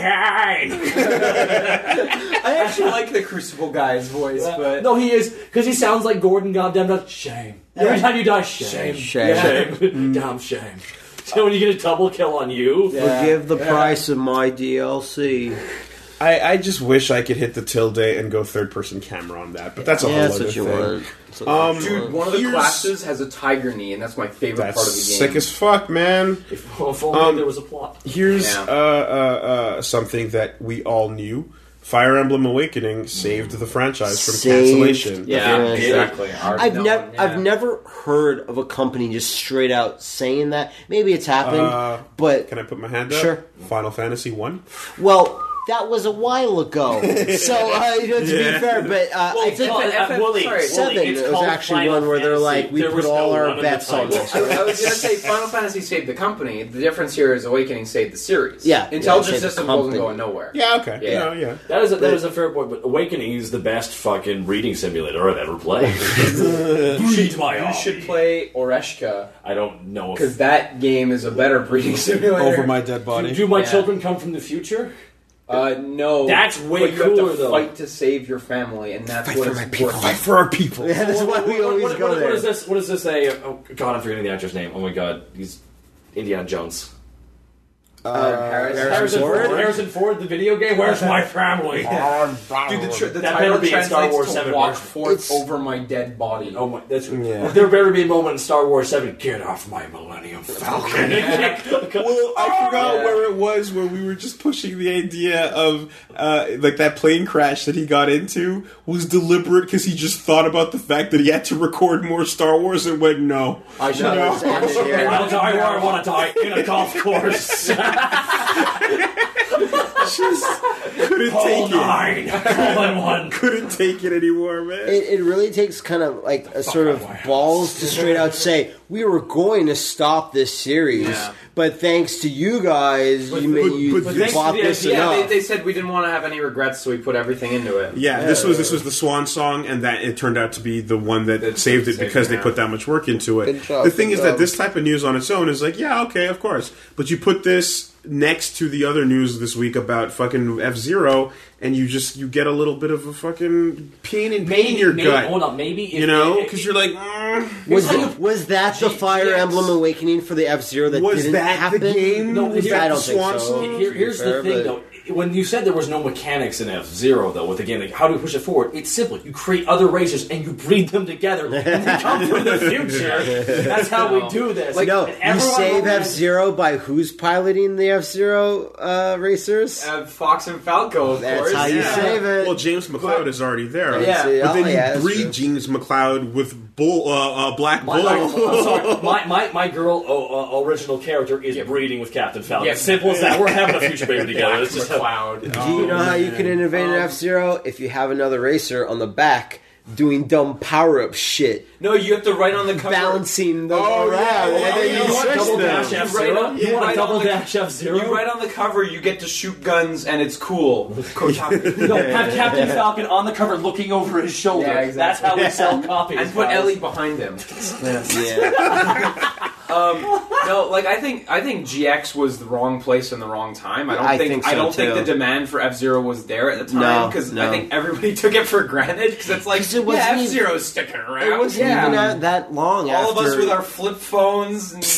I actually like the Crucible guy's voice, but No, he is, because he sounds like Gordon goddamn does. Shame. Every time you die, shame. Shame. Shame. Damn shame. So when you get a double kill on you, Forgive the price of my D L C. I, I just wish I could hit the tilde and go third person camera on that, but that's a Yeah, whole that's other what you thing. want. That's what Um, you dude, want. one of the Here's- classes has a tiger knee, and that's my favorite That's part of the game. sick as fuck, man. if, if only Um, there was a plot. Here's Yeah. uh, uh, uh, something that we all knew. Fire Emblem Awakening saved the franchise from Saved. cancellation. yeah, Yeah. exactly. Our I've known, never, yeah. I've never heard of a company just straight out saying that. Maybe it's happened, Uh, but Can I put my hand up? Sure. Final Fantasy one. well, that was a while ago. so uh, you know, to Yeah. be fair, but uh, I think called- that F- Wooly, sorry, Wooly, seven it's was called actually Final one where they're Fantasy. like, we There put was all no our one in bets the on title. this. I, I was going to say Final Fantasy saved the company. The difference here is Awakening saved the series. Yeah, Intelligent yeah, it saved the Systems wasn't company. going nowhere. Yeah, okay. Yeah. You know, yeah. That is a, that is a fair point, but Awakening is the best fucking reading simulator I've ever played. Cheat my You arm. should play Oreshka, I don't know if. because that game is a better breeding simulator. Over my dead Do, body. do my Yeah. children come from the future? Uh, no. That's way but you cooler, have to though. fight to save your family, and that's Fight what for it's my people. worth. Fight for our people. Yeah, that's why we What- always what, go what, there. What is this? What is this? A oh god, I'm forgetting the actor's name. Oh my god, he's Indiana Jones. Uh, Harrison Harrison Ford? Ford. Harrison Ford, the video game. Where's my family? Dude, the, tr- the That title better be in Star translates Wars to seven walk version. forth It's- over my dead body. Oh my! That's Yeah. there. Better be a moment in Star Wars Seven. Get off my Millennium Falcon! Well, I forgot Yeah. where it was where we were just pushing the idea of uh, like that plane crash that he got into was deliberate because he just thought about the fact that he had to record more Star Wars and went no. I should No, know. it's ended here. I'll die where I want to die in a golf course. Just couldn't Hole take it. nine, hole in one. Couldn't take it anymore, man. It, it really takes kind of like a sort of balls to straight out say we were going to stop this series, Yeah. but thanks to you guys, you, made, but- you, but you thanks bought to the this idea, Yeah, enough. they, they said we didn't want to have any regrets, so we put everything into it. Yeah, this was this was the swan song, and that it turned out to be the one that That saved it saved because it, they yeah. put that much work into it. Good job, the thing good is that job. this type of news on its own is like, yeah, okay, of course, but you put this next to the other news this week about fucking F-Zero, and you just you get a little bit of a fucking pain and pain in your maybe, gut, Hold on, maybe if you know, it- because you're like, mm, was, Here's it, was that the G- Fire G X. Emblem Awakening for the F Zero that was didn't that happen? the game? No, was here- that I don't the think swan so. song? Here, here's Fair, the thing, but- though. When you said there was no mechanics in F Zero, though, with the game, like, how do we push it forward? It's simple. You create other racers and you breed them together, and they come from the future. That's how we do this. Like, no, and you everyone save will- F Zero by who's piloting the F Zero uh, racers? Uh, Fox and Falco, of That's course. how you yeah. save it. Well, James McLeod is already there. Yeah. But then Oh, you yeah, that's breed true. James McLeod with Bull, uh, uh, Black My, Bull. I'm sorry. My, my, my girl uh, uh, original character is breeding with Captain Falcon. Yeah. Simple as that. We're having a future baby together. It's just how, McLeod. Do you know how you can innovate an F Zero? If you have another racer on the back doing dumb power up shit, No, you have to write on the cover. bouncing them Oh, around, yeah, and yeah, then yeah, you yeah. switch double them. dash F You Zero. write You on- want a you double write on the- dash F Zero? You write on the cover, you get to shoot guns, and it's cool. Kotaku. No, have Captain Falcon on the cover looking over his shoulder. Yeah, exactly. That's how we sell copies. and put guys. Ellie behind him. Yeah. Um, no, like I think I think G X was the wrong place in the wrong time. I don't I think, think I so, don't think too. the demand for F Zero was there at the No, time because no. I think everybody took it for granted because it's like 'Cause it wasn't yeah, even- F Zero's sticking around. It wasn't yeah. even that, that long all after. of us with our flip phones. And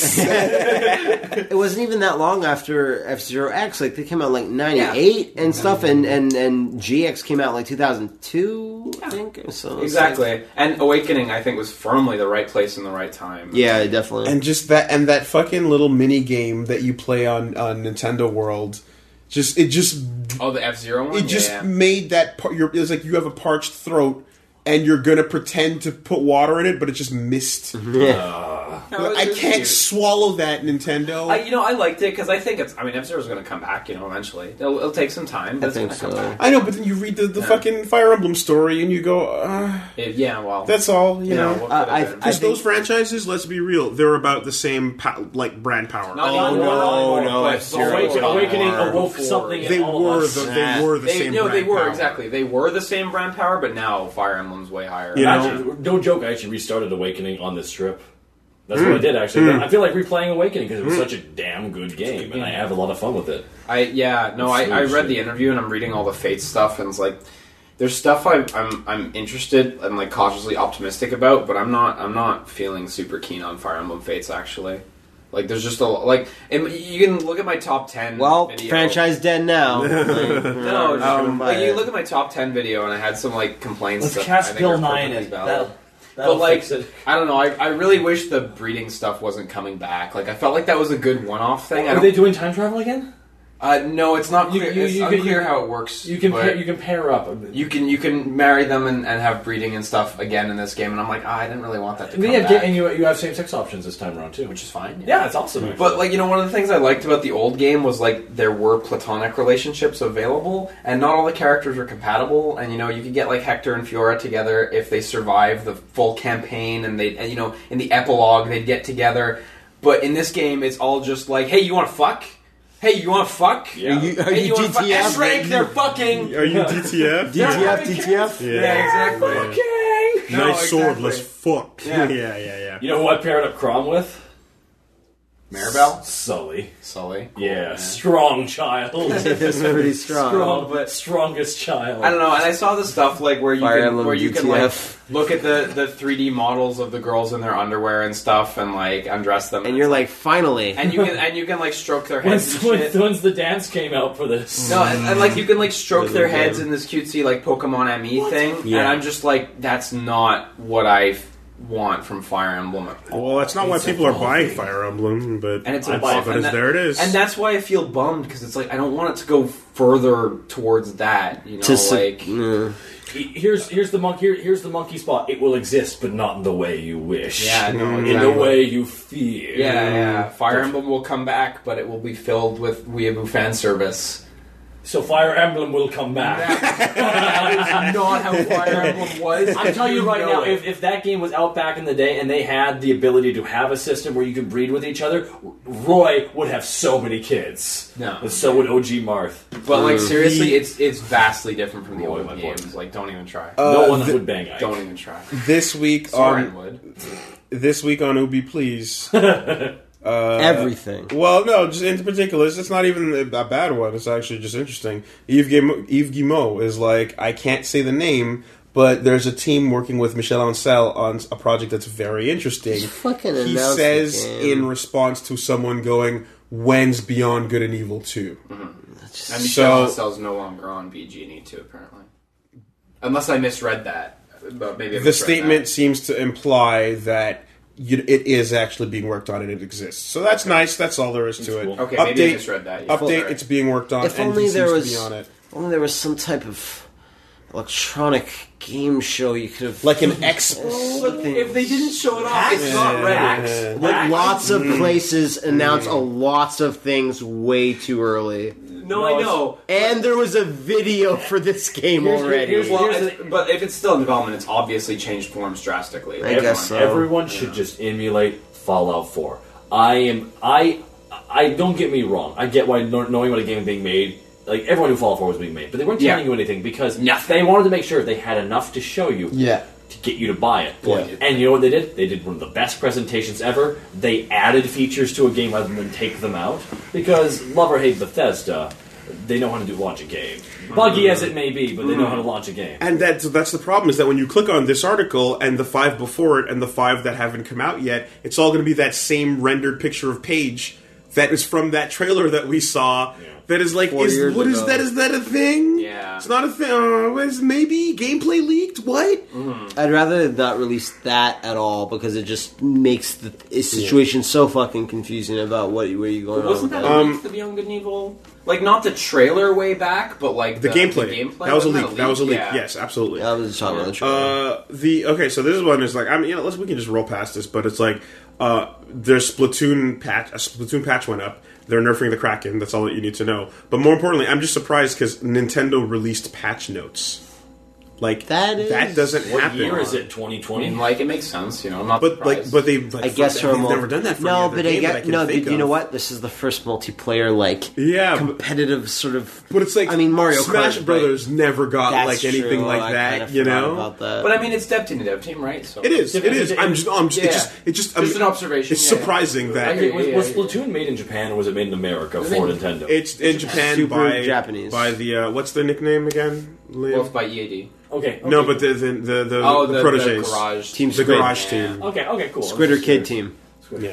It wasn't even that long after F Zero X. Like they came out like ninety-eight and stuff, and, and, and G X came out like two thousand two, I think. So it's exactly. like- And Awakening, I think, was firmly the right place in the right time. yeah, definitely. And just that, and that fucking little mini game that you play on, on Nintendo World, just it just Oh, the F Zero one. it just yeah. made that part. You're, it's like you have a parched throat, and you're gonna pretend to put water in it, but it just missed. No, it I was can't cute. swallow that, Nintendo. I, you know, I liked it because I think it's. I mean, F Zero's going to come back. You know, eventually. It'll, it'll take some time. But I it's think gonna come so. back. I know, but then you read the, the fucking Fire Emblem story, and you go, uh, It- yeah, well, "That's all," you you know. know. What Uh, could I- have been? I Because think- those franchises, let's be real, they're about the same pow- like brand power. Not Oh, anymore, no, not anymore, no, but F-Zero. Awaken, before- Awakening before- awoke before. something in they all were of the us. they were the They, same. no, they brand were power. exactly. They were the same brand power, but now Fire Emblem's way higher. You know? Actually, no joke, I actually restarted Awakening on this trip. That's what I did, actually. I feel like replaying Awakening because it was such a damn good game, and I have a lot of fun with it. I yeah no I, I read the interview and I'm reading all the Fates stuff and it's like there's stuff I, I'm I'm interested and like cautiously optimistic about, but I'm not I'm not feeling super keen on Fire Emblem Fates actually. Like there's just a like and you can look at my top ten. well, video. franchise dead now. Like, we're No, not gonna um, buy like you it. look at my top ten video and I had some like complaints. Let's that I cast think Bill are Nye in perfectly it. valid. That'll, that'll But like, fix it. I don't know. I, I really wish the breeding stuff wasn't coming back. Like I felt like that was a good one-off thing. I Are don't- they doing time travel again? Uh, no, it's not You- clear. you- it's you can- unclear you- how it works. You can but pair, you can pair up. you can you can marry them and, and have breeding and stuff again in this game, and I'm like, ah, I didn't really want that to And, come yeah, back, and you you have same sex options this time around too, which is fine. yeah, it's awesome. actually. But like you know, one of the things I liked about the old game was like there were platonic relationships available, and not all the characters were compatible. And you know, you could get like Hector and Fiora together if they survive the full campaign, and they and, you know in the epilogue they'd get together. But in this game, it's all just like, hey, you want to fuck? Hey, you want to fuck? Yeah. Are you, are Hey, you you want to fuck? D T F? S-rank, they're fucking. Are you D T F? D T F, D T F? Yeah. Yeah, exactly. Okay. No, nice sword, exactly. let's fuck. Yeah. yeah, yeah, yeah. You know who I paired up Crom with? Maribel? Sully. Sully? Cool, Yeah, man. strong child. Pretty strong. strong, but- strongest child. I don't know, and I saw the stuff like where you Fire can Emblem where you D can T like F. look at the, the three D models of the girls in their underwear and stuff and like undress them. And you're like, finally. and you can and you can like stroke their heads When's, and when's, shit. when's the dance came out for this? No, and, and like you can like stroke Really their good. heads in this cutesy like Pokemon M E thing, Yeah. and I'm just like, that's not what I f- want from Fire Emblem. Well, that's not why It's people are evolving. buying Fire Emblem, but And it's that's- evolving. but And it's- that- there it is. And that's why I feel bummed because it's like I don't want it to go further towards that. You know, To su- like Mm. Here's here's the monkey here, here's the monkey spot. It will exist, but not in the way you wish. yeah, no, in exactly. the way you fear. Yeah, yeah. Fire Emblem will come back, but it will be filled with weeaboo fan service. So Fire Emblem will come back. That is not how Fire Emblem was. I'm telling you right know now, it. if, if that game was out back in the day and they had the ability to have a system where you could breed with each other, Roy would have so many kids. No. And so would O G Marth. But like Uh, seriously, the- it's it's vastly different from the Oh, old my games. boy. Like, don't even try. no Uh, one th- would bang Ike. don't even try. this week Soren on would. this week on Ubi Please. Everything. Well, no, just in particular, it's it's not even a a bad one. It's actually just interesting. Yves Guillemot, Yves Guillemot is like, I can't say the name, but there's a team working with Michel Ancel on a project that's very interesting. Fucking He announce the says game. in response to someone going, "When's Beyond Good and Evil two?" And Michel So- Ancel's no longer on B G and E two, apparently. Unless I misread that. But maybe I The misread statement that. seems to imply that you, it is actually being worked on and it exists. So that's nice. That's all there is to it. cool. Okay, maybe I Update, misread that. Yeah, update. sorry. It's being worked on. If and only he there seems was, to be on it. if only there was some type of electronic game show you could have Like an X. something. If they didn't show it off, it's not ready. Yeah. Like lots of places announce a lots of things way too early, No, I know. and there was a video for this game Here's- already. here's- Well, Here's it's- but if it's still in development, it's obviously changed forms drastically. I guess so. Everyone should just emulate Fallout four. I am I I don't get me wrong. I get why kno- knowing what a game is being made. Like everyone knew Fallout four was being made, but they weren't telling Yeah. you anything because Nothing. they wanted to make sure they had enough to show you Yeah. to get you to buy it. Yeah. And you know what they did? They did one of the best presentations ever. They added features to a game rather than take them out because love or hate Bethesda, they know how to do launch a game. Buggy as it may be, but they know how to launch a game. And that's that's the problem is that when you click on this article and the five before it and the five that haven't come out yet, it's all going to be that same rendered picture of Paige that is from that trailer that we saw. Yeah. That is like, Four is years what is ago. that? Is that a thing? Yeah. it's not a thing. Uh, is maybe gameplay leaked? What? I'd rather not release that at all because it just makes the the situation so fucking confusing about what where you going But wasn't on that with a Um, leak, the Beyond Good and Evil? Like, not the trailer way back, but like The, the, gameplay. The gameplay. That was a Wasn't leak. That was a leak. Yeah. Yes, absolutely. that. I was talking about the trailer. Uh, the okay, so this one is like I mean, you know, let's we can just roll past this, but it's like uh, their Splatoon patch, a Splatoon patch went up. They're nerfing the Kraken. That's all that you need to know. But more importantly, I'm just surprised because Nintendo released patch notes. Like That is- that doesn't What happen. year is it? twenty I twenty? mean, like, it makes sense, you know. I'm not But like, surprised. but they. Like, I guess they've from never done that for no, any other but I game that I get can no. think But you know of. what? This is the first multiplayer like Yeah, but- competitive sort of. But it's like I mean, Mario Smash Kart, Brothers never got That's like anything true. like I that. kinda You forgot know. about that. But I mean, it's Dev-Team, Dev Team, right? So It is. It is. I'm just. I'm just. Yeah. It just. It just. I Just mean, an observation. It's yeah, yeah. surprising that I hear was, Yeah, was yeah. Splatoon made in Japan or was it made in America for made- Nintendo? it's in Japan Super by Japanese. by the uh, what's the nickname again? Liam? Well, it's by E A D. okay, okay. No, but the the the, the, Oh, the, the, proteges, the garage Team the Squid. garage Yeah. team. Okay, okay, cool. Squid or Kid team. Yeah.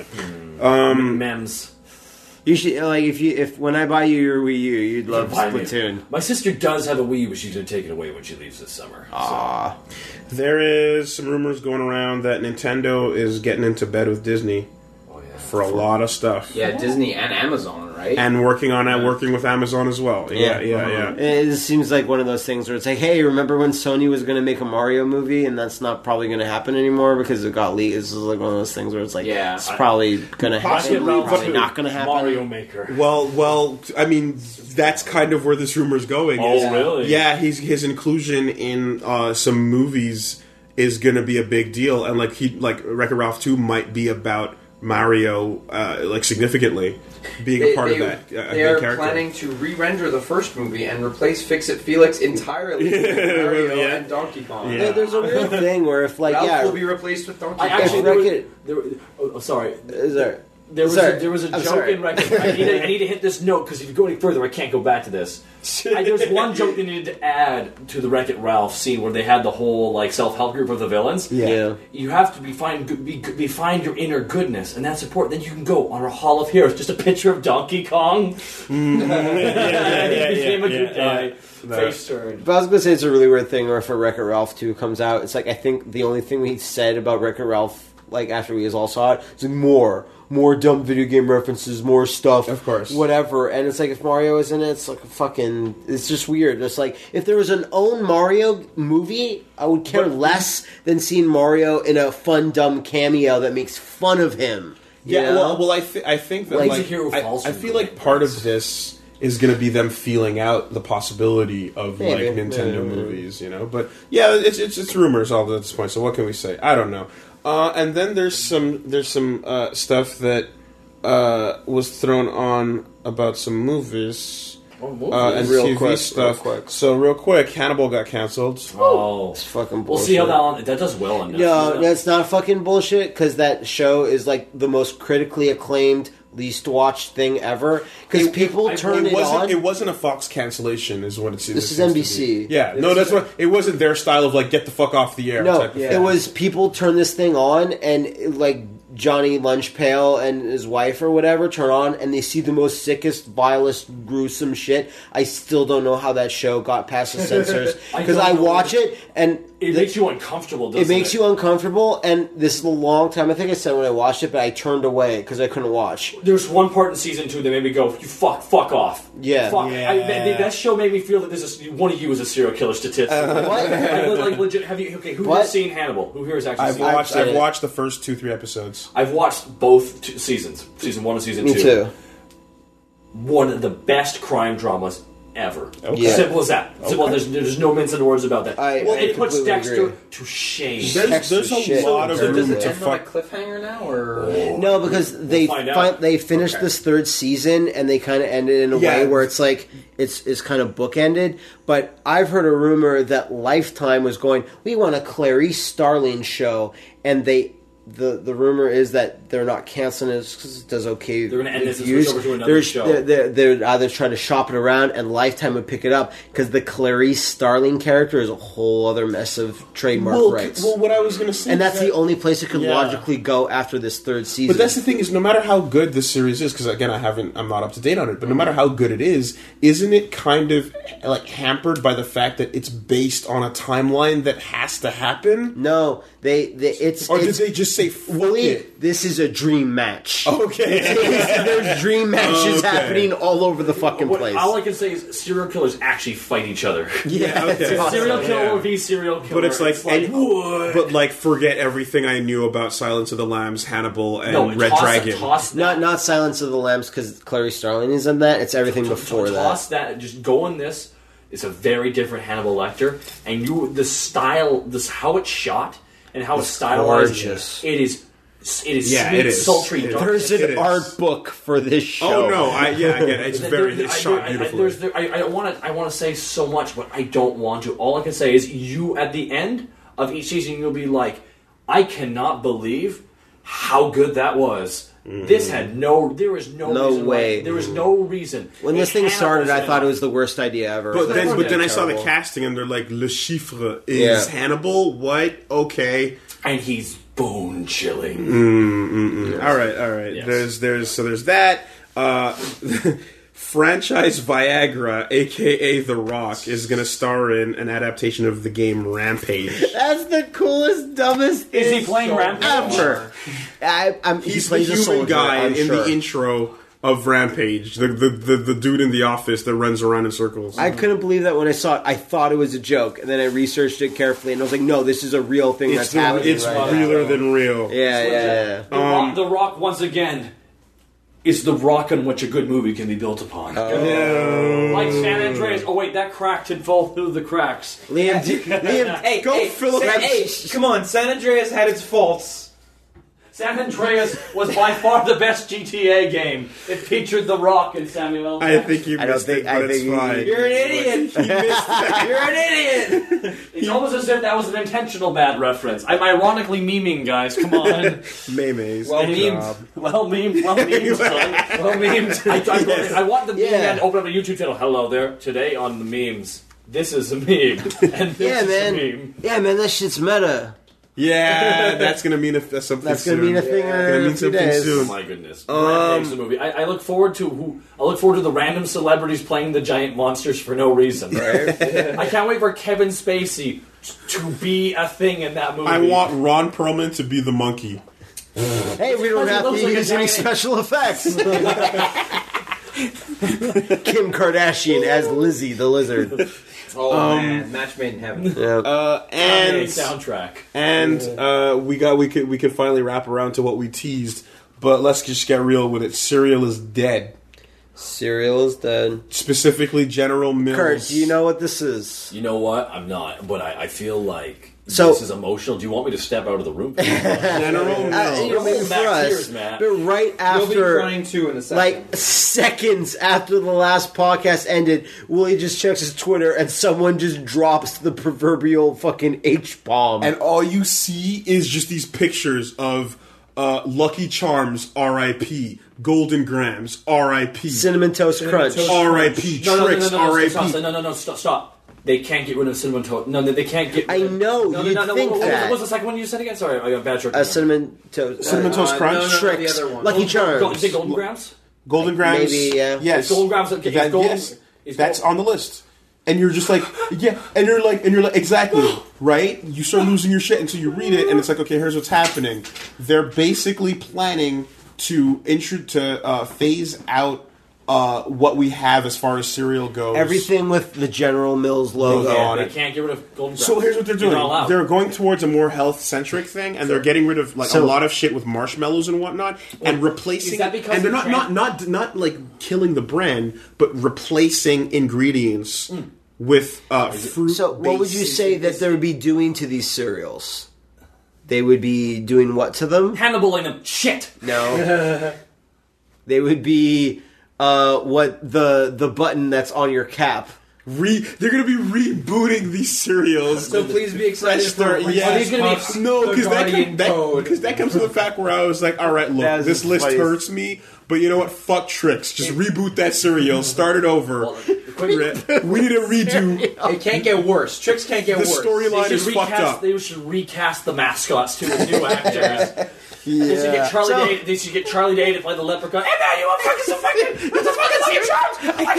Um, Mems. You should like if you if when I buy you your Wii U, you'd love Buy me- Splatoon. My sister does have a Wii U, but she's going to take it away when she leaves this summer. Ah, There is some rumors going around that Nintendo is getting into bed with Disney Oh, yeah. for a lot of stuff. Yeah, Disney and Amazon, right? And working on it, working with Amazon as well. Yeah, Yeah. yeah, yeah. it seems like one of those things where it's like, hey, remember when Sony was going to make a Mario movie, and that's not probably going to happen anymore because it got leaked. This is like one of those things where it's like, Yeah. it's probably going to happen, Possibly, probably but- not going to happen. Mario Maker. Well, well, I mean, that's kind of where this rumor's going. Oh, is- really? Yeah, he's his inclusion in uh, some movies is going to be a big deal, and like he, like Wreck-It Ralph two might be about Mario, uh, like significantly being They, a part they, of that. Uh, they main are character. planning to re-render the first movie and replace Fix-It Felix entirely with Mario Yeah. and Donkey Kong. Yeah. Yeah, there's a weird thing where if like Ralph yeah, will be repled with Donkey I Kong. actually, If there was, Wreck-It- there was, oh, oh, sorry. is there There was Sorry. a, there was a I'm joke sorry. in Wreck-It. I need, to, I need to hit this note because if you go any further, I can't go back to this. I, there's one joke they needed to add to the Wreck-It Ralph scene where they had the whole like self-help group of the villains. Yeah. yeah. You have to be find good- be, be find your inner goodness, and that's important. Then you can go on our Hall of Heroes. Just a picture of Donkey Kong. Mm-hmm. yeah, he yeah, became a yeah, good yeah, guy. yeah. No. Face turned. But I was gonna say it's a really weird thing, or if a Wreck-It Ralph two comes out, it's like I think the only thing we said about Wreck-It Ralph, like after we all saw it, is like more, more dumb video game references, more stuff, Of course. whatever. And it's like if Mario is in it, it's like a fucking, it's just weird. It's like if there was an own Mario movie, I would care But- less than seeing Mario in a fun dumb cameo that makes fun of him. you Yeah, know? well, well, I, th- I think that Like- like, He's a hero who I, falls I from feel the like part heights. of this is going to be them feeling out the possibility of Maybe, like Nintendo maybe, maybe. movies, you know. But yeah, it's, it's it's rumors all at this point. So what can we say? I don't know. Uh, and then there's some there's some uh, stuff that uh, was thrown on about some movies Oh, movies. uh, and Real T V quick, real stuff. quick. So real quick, Hannibal got canceled. Oh, It's fucking we'll bullshit. see how that on, that does well on Netflix. No, that's not fucking bullshit, because that show is like the most critically acclaimed, least watched thing ever. Because It- people it- turn It it, wasn't. on. It wasn't a Fox cancellation, is what it seems. This it is seems N B to C. be. Yeah, no, that's what. It wasn't their style of like get the fuck off the air. no, type of it thing. was people turn this thing on, and like Johnny Lunchpail and his wife or whatever turn on, and they see the most sickest, vilest, gruesome shit. I still don't know how that show got past the censors, I because don't I, know watch either. it and It the- makes you uncomfortable, doesn't It it? makes you uncomfortable, and this is a long time. I think I said when I watched it, but I turned away because I couldn't watch. There's one part in season two that made me go, "You fuck, fuck off." Yeah. fuck. Yeah. I, that, that show made me feel that this is one of you is a serial killer statistically. What? like, like legit. Have you? Okay, who What? has seen Hannibal? Who here has actually I've seen? watched. I've- I've watched the first two, three episodes. I've watched both two seasons, season one and season Me two. too. One of the best crime dramas ever. Yeah. Simple as that. Simple. There's, there's no mincing words about that. I- well, I it puts completely Dexter agree. to shame. There's, Texas there's a shit. lot of So does room it to end on a fuck. cliffhanger now, or No, because they find fin- out. they finished Okay. this third season, and they kind of ended in a Yeah. way where it's like it's it's kind of bookended. But I've heard a rumor that Lifetime was going, we want a Clarice Starling show, and they. The, the rumor is that they're not canceling it because it does okay. They're gonna end this and reviews. switch over to another They're- show. They're, they're, they're either trying to shop it around, and Lifetime would pick it up because the Clarice Starling character is a whole other mess of trademark Well, rights. well, what I was going to say, and is that's that- the only place it could Yeah. logically go after this third season. But that's the thing is, no matter how good this series is, because again, I haven't, I'm not up to date on it. But no matter how good it is, isn't it kind of like hampered by the fact that it's based on a timeline that has to happen? No, they, they it's Or did it's, they just say fuck Willie, it? this is a dream match. Okay. There's dream matches Okay. happening all over the fucking What- place. all I can say is serial killers actually fight each other. yeah, okay. it's awesome. serial killer Yeah. will be serial killer. But it's like, and- what? but like, forget everything I knew about Silence of the Lambs, Hannibal, and no, Red toss, Dragon. Toss that. Not not Silence of the Lambs because Clarice Starling is in that. It's everything To- before to that. toss that. Just go in this. It's a very different Hannibal Lecter, and you the style, this how it's shot and how it's, stylized. gorgeous. It is. It is Yeah, sweet, it is. sultry. It is. dark. There's It an is. art book for this show. Oh no! I yeah, again, it's There- very, there- it's I- shot I- I- beautifully. there's there- I, I want to. I want to say so much, but I don't want to. All I can say is, you at the end of each season, you'll be like, I cannot believe how good that was. This had no. There was no. No reason way. Why, there was no reason. When this If thing Hannibal started, I was thought in it was the worst idea ever. But then, fucking but then I saw the terrible. casting, and they're like, Le Chiffre is Yeah. Hannibal. What? Okay. and he's bone chilling. All right, all right. Yes. There's, there's, so there's that. Uh, franchise Viagra, aka The Rock, is going to star in an adaptation of the game Rampage. That's the coolest, dumbest thing Is he playing Rampage? ever. I, I'm, He's he the plays a human soldier, guy I'm in sure. the intro of Rampage, the, the the the dude in the office that runs around in circles. I couldn't believe that when I saw it. I thought it was a joke, and then I researched it carefully, and I was like, "No, this is a real thing it's that's the, happening it's right realer now." than real. Yeah, yeah, yeah. The, Um, rock, the Rock once again is the rock on which a good movie can be built upon. Like San Andreas. Oh wait, that crack did fall through the cracks. Liam, D- Liam, Hey, Go hey, Philip. Sa- hey, come on, San Andreas had its faults. San Andreas was by far the best G T A game. It featured The Rock and Samuel L. I Jackson. think you I don't missed think- it, I but it's think you- fine. You're an idiot. He missed it. You're an idiot. It's almost as if that was an intentional bad reference. I'm ironically memeing, guys. Come on. Maymays. Well Good memed. job. well memed. Well memed, son. Well, memes. I, I, I want the meme Yeah. man to open up a YouTube channel. Hello there. Today on the memes. This is a meme. And this Yeah, is man. a meme. Yeah, man, that shit's meta. Yeah, that's gonna mean a, something. That's gonna soon. mean a thing Gonna in a mean few something days. Oh soon. my goodness. Um, Brad Pitt's the movie. I, I look forward to who I look forward to the random celebrities playing the giant monsters for no reason. Right? I can't wait for Kevin Spacey to be a thing in that movie. I want Ron Perlman to be the monkey. Hey, we don't Because he have to looks like a use any giant- special effects. Kim Kardashian as Lizzie the lizard. Oh Um, man, match made in heaven. Yeah. Uh, Kanye and soundtrack. and uh, we got we could we could finally wrap around to what we teased, but let's just get real with it. Cereal is dead. Cereal is dead. Specifically, General Mills. Kurt, do you know what this is? You know what? I'm not, but I, I feel like So- this is emotional. Do you want me to step out of the room? General Uh, you know, Mills. maybe for Back us, tears, Matt. but right You'll be after, crying too in a second. like seconds after the last podcast ended, Willie just checks his Twitter and someone just drops the proverbial fucking H bomb. And all you see is just these pictures of uh, Lucky Charms, R I P Golden Grams, R I P Cinnamon Toast Crunch. Toast- R I P No, no, no, Tricks, no, no, R I stop, P stop, no, no, no, stop, stop. They can't get rid of cinnamon toast. No, no, they can't get. I know, No, no, you'd no, no, think what, what, that. What was the second one you said again? Sorry, I got a bad joke. Uh, cinnamon Toast. Cinnamon uh, Toast Uh, Crunch, no, no, no, Tricks. the other one. Lucky Charms. Go, you say Golden Grams? Golden Grams. Maybe, yeah. Yes. Golden Grams. Okay, That- it's Golden, yes. it's That's Golden- on the list. And you're just like, yeah, and you're like, and you're like, exactly, right? You start losing your shit until you read it, and it's like, okay, here's what's happening. They're basically planning to intro to uh, phase out uh, what we have as far as cereal goes. Everything with the General Mills logo Logo Yeah, on they it. can't get rid of Golden Grams. So here's what they're doing. You're not allowed. They're going towards a more health centric thing, and they're getting rid of like So- a lot of shit with marshmallows and whatnot, and replacing. is that because and they're they're not, not not not like killing the brand, but replacing ingredients with uh, fruit. So, what would you say that they would be doing to these cereals? They would be doing what to them? Hannibal in them. Shit. No. They would be uh, what the the button that's on your cap. Re- they're going to be rebooting these cereals. So please be excited Fresh for start, Reese's yeah. these gonna be- Puffs, No, the because that, Guardian com- that, code. because that comes to the fact where I was like, all right, look, That was this the list funniest. hurts me, but you know what? Fuck Tricks. Just reboot that cereal. Start it over. Well, quick- we need a redo. It can't get worse. Tricks can't get The worse. storyline They is should, fucked recast, up. they should recast the mascots too with new actors. They should Yeah. get Charlie So- Day. They should get Charlie Day to play the leprechaun. Hey man, you want fucking some fucking? What's the fucking Steve Jobs? I got,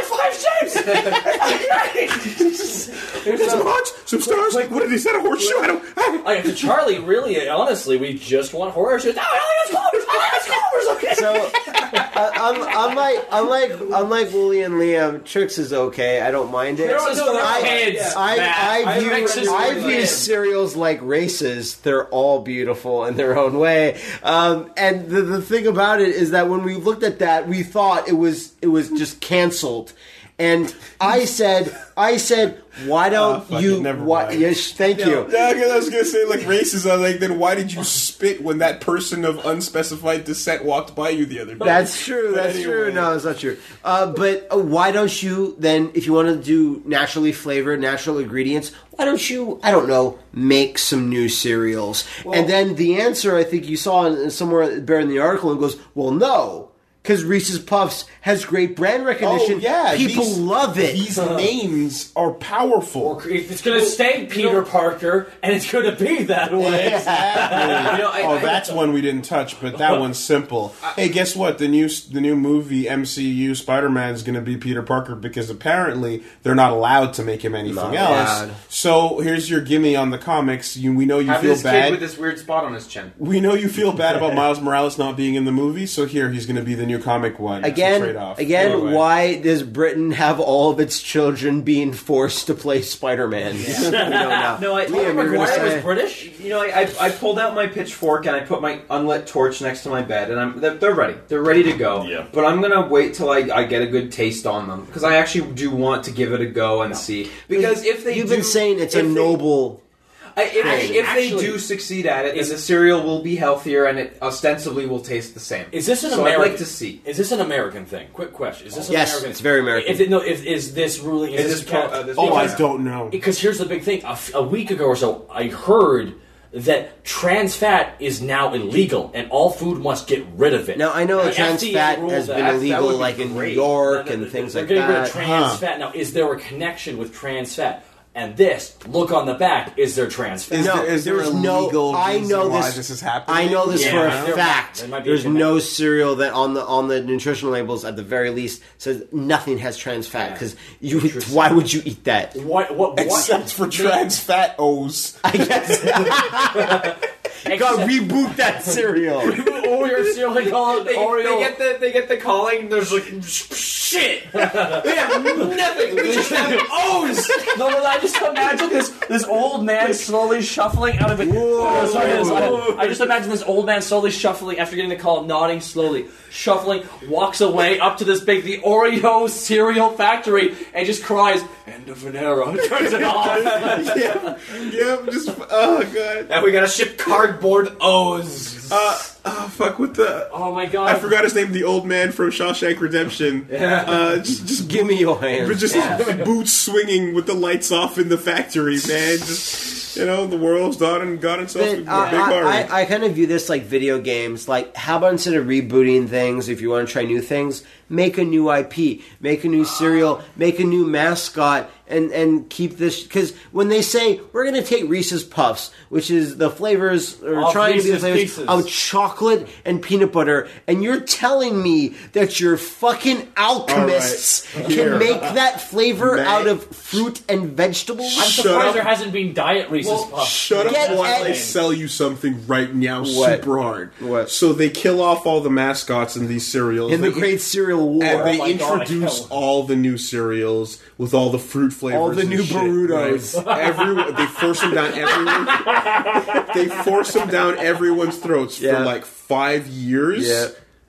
I got like five shapes. Some hearts, some stars. Like, what did he say? A horseshoe? I don't. I, Like to Charlie, really, honestly, we just want horror shows. No, I only has clovers. I only has clovers. Okay. So, uh, un- unlike unlike unlike Willie and Liam, Tricks is okay. I don't mind it. They're also their I, kids. I, Matt. I view, Tricks is I really view good. cereals like races. They're all beautiful in their own way. Um, and the, the thing about it is that when we looked at that, we thought it was it was just canceled. And I said, I said, why don't Oh, fuck you? it, never Why, mind. yes, thank you. yeah, because I was gonna say like races. I was like, then why did you spit when that person of unspecified descent walked by you the other day? That's true. But That's anyway. true. No, that's not true. Uh, but uh, why don't you then, if you want to do naturally flavored, natural ingredients, why don't you, I don't know, make some new cereals? And then the answer, I think you saw in, somewhere there in the article, and goes, well, no. Because Reese's Puffs has great brand recognition. Oh yeah, People these- love it. These names are powerful. It's going to stay Peter Parker, and it's going to be that way. Exactly. You know, I- oh, I- that's one we didn't touch, but that one's simple. Hey, guess what? The new the new movie M C U Spider-Man is going to be Peter Parker because apparently they're not allowed to make him anything Not else. allowed. So here's your gimme on the comics. You, we know you Have feel this bad. kid with this weird spot on his chin. We know you feel bad about Miles Morales not being in the movie, so here he's going to be the new comic one. It's a Again, trade-off. again, Anyway. why does Britain have all of its children being forced to play Spider-Man? We don't know. No, I, Liam, you're gonna Maguire say- was British. You know, I, I, I pulled out my pitchfork and I put my unlit torch next to my bed, and I'm they're, they're ready. They're ready to go. Yeah. But I'm gonna wait till I, I get a good taste on them because I actually do want to give it a go and see. Because if they You've do, been saying it's a if they- noble. I, if, Crazy. if they Actually, do succeed at it, then is- the cereal will be healthier and it ostensibly will taste the same. Is this an so American? I'd like to see. Is this an American thing? Quick question: Is this an Yes, American? it's very American. If it, no, if, is this ruling? Is, Is this this pro- cat- uh, this Oh, I Yeah. don't know. Because here's the big thing: a, f- a week ago or so, I heard that trans fat is now illegal, and all food must get rid of it. Now, I know The trans F D A fat ruled has that. been That- that illegal, would be like in New great. York They're- and they're- things they're like getting rid that. of trans Huh. fat. Now, is there a connection with trans fat? And this, look on the back, is there trans fat? Is no, there- is there there's a no. legal I reason know why this. this is happening? I know this Yeah, for there a might- fact. there might be a There's connection. no cereal that on the on the nutritional labels, at the very least, says nothing has trans fat. Because you, why would you eat that? What? What? what Except for trans fat O's. I guess. God, reboot that cereal. Oreo cereal, they call it They, Oreo. they get the they get the calling. There's like shit. We have nothing. We just have O's. No, no, I just imagine this this old man slowly shuffling out of it. Oh, sorry, this- I, I just imagine this old man slowly shuffling after getting the call, nodding slowly, shuffling, walks away up to this big, the Oreo cereal factory, and just cries, "End of an era!" Turns it off. yeah, yeah, just oh god. Now we gotta ship cardboard O's. Uh, oh fuck with the. Oh my god! I forgot his name. The old man from Shawshank Redemption. Yeah. Uh, just, just Give me your hand. But just boots swinging with the lights off in the factory, man. Just you know, the world's done and got itself But, a big uh, party. I, I, I kind of view this like video games. Like, how about instead of rebooting things, if you want to try new things, make a new I P, make a new cereal, make a new mascot, and, and keep this. Because when they say, we're going to take Reese's Puffs, which is the flavors, or Of trying to be the Reese's flavors Pieces. of chocolate and peanut butter, and you're telling me that your fucking alchemists All right. can Here. make that flavor Man. out of fruit and vegetables? I'm Shut surprised up. there hasn't been Diet Reese's Well, Puffs. shut up Get while I at- sell you something right now What? super hard. What? So they kill off all the mascots in these cereals. In the They- Great Cereal War. and they Oh my God, introduce I know. all the new cereals with all the fruit flavors. All the and new shit, burritos. right? Everyone, they force them down everyone. They force them down everyone's throats Yeah. for like five years. Yeah.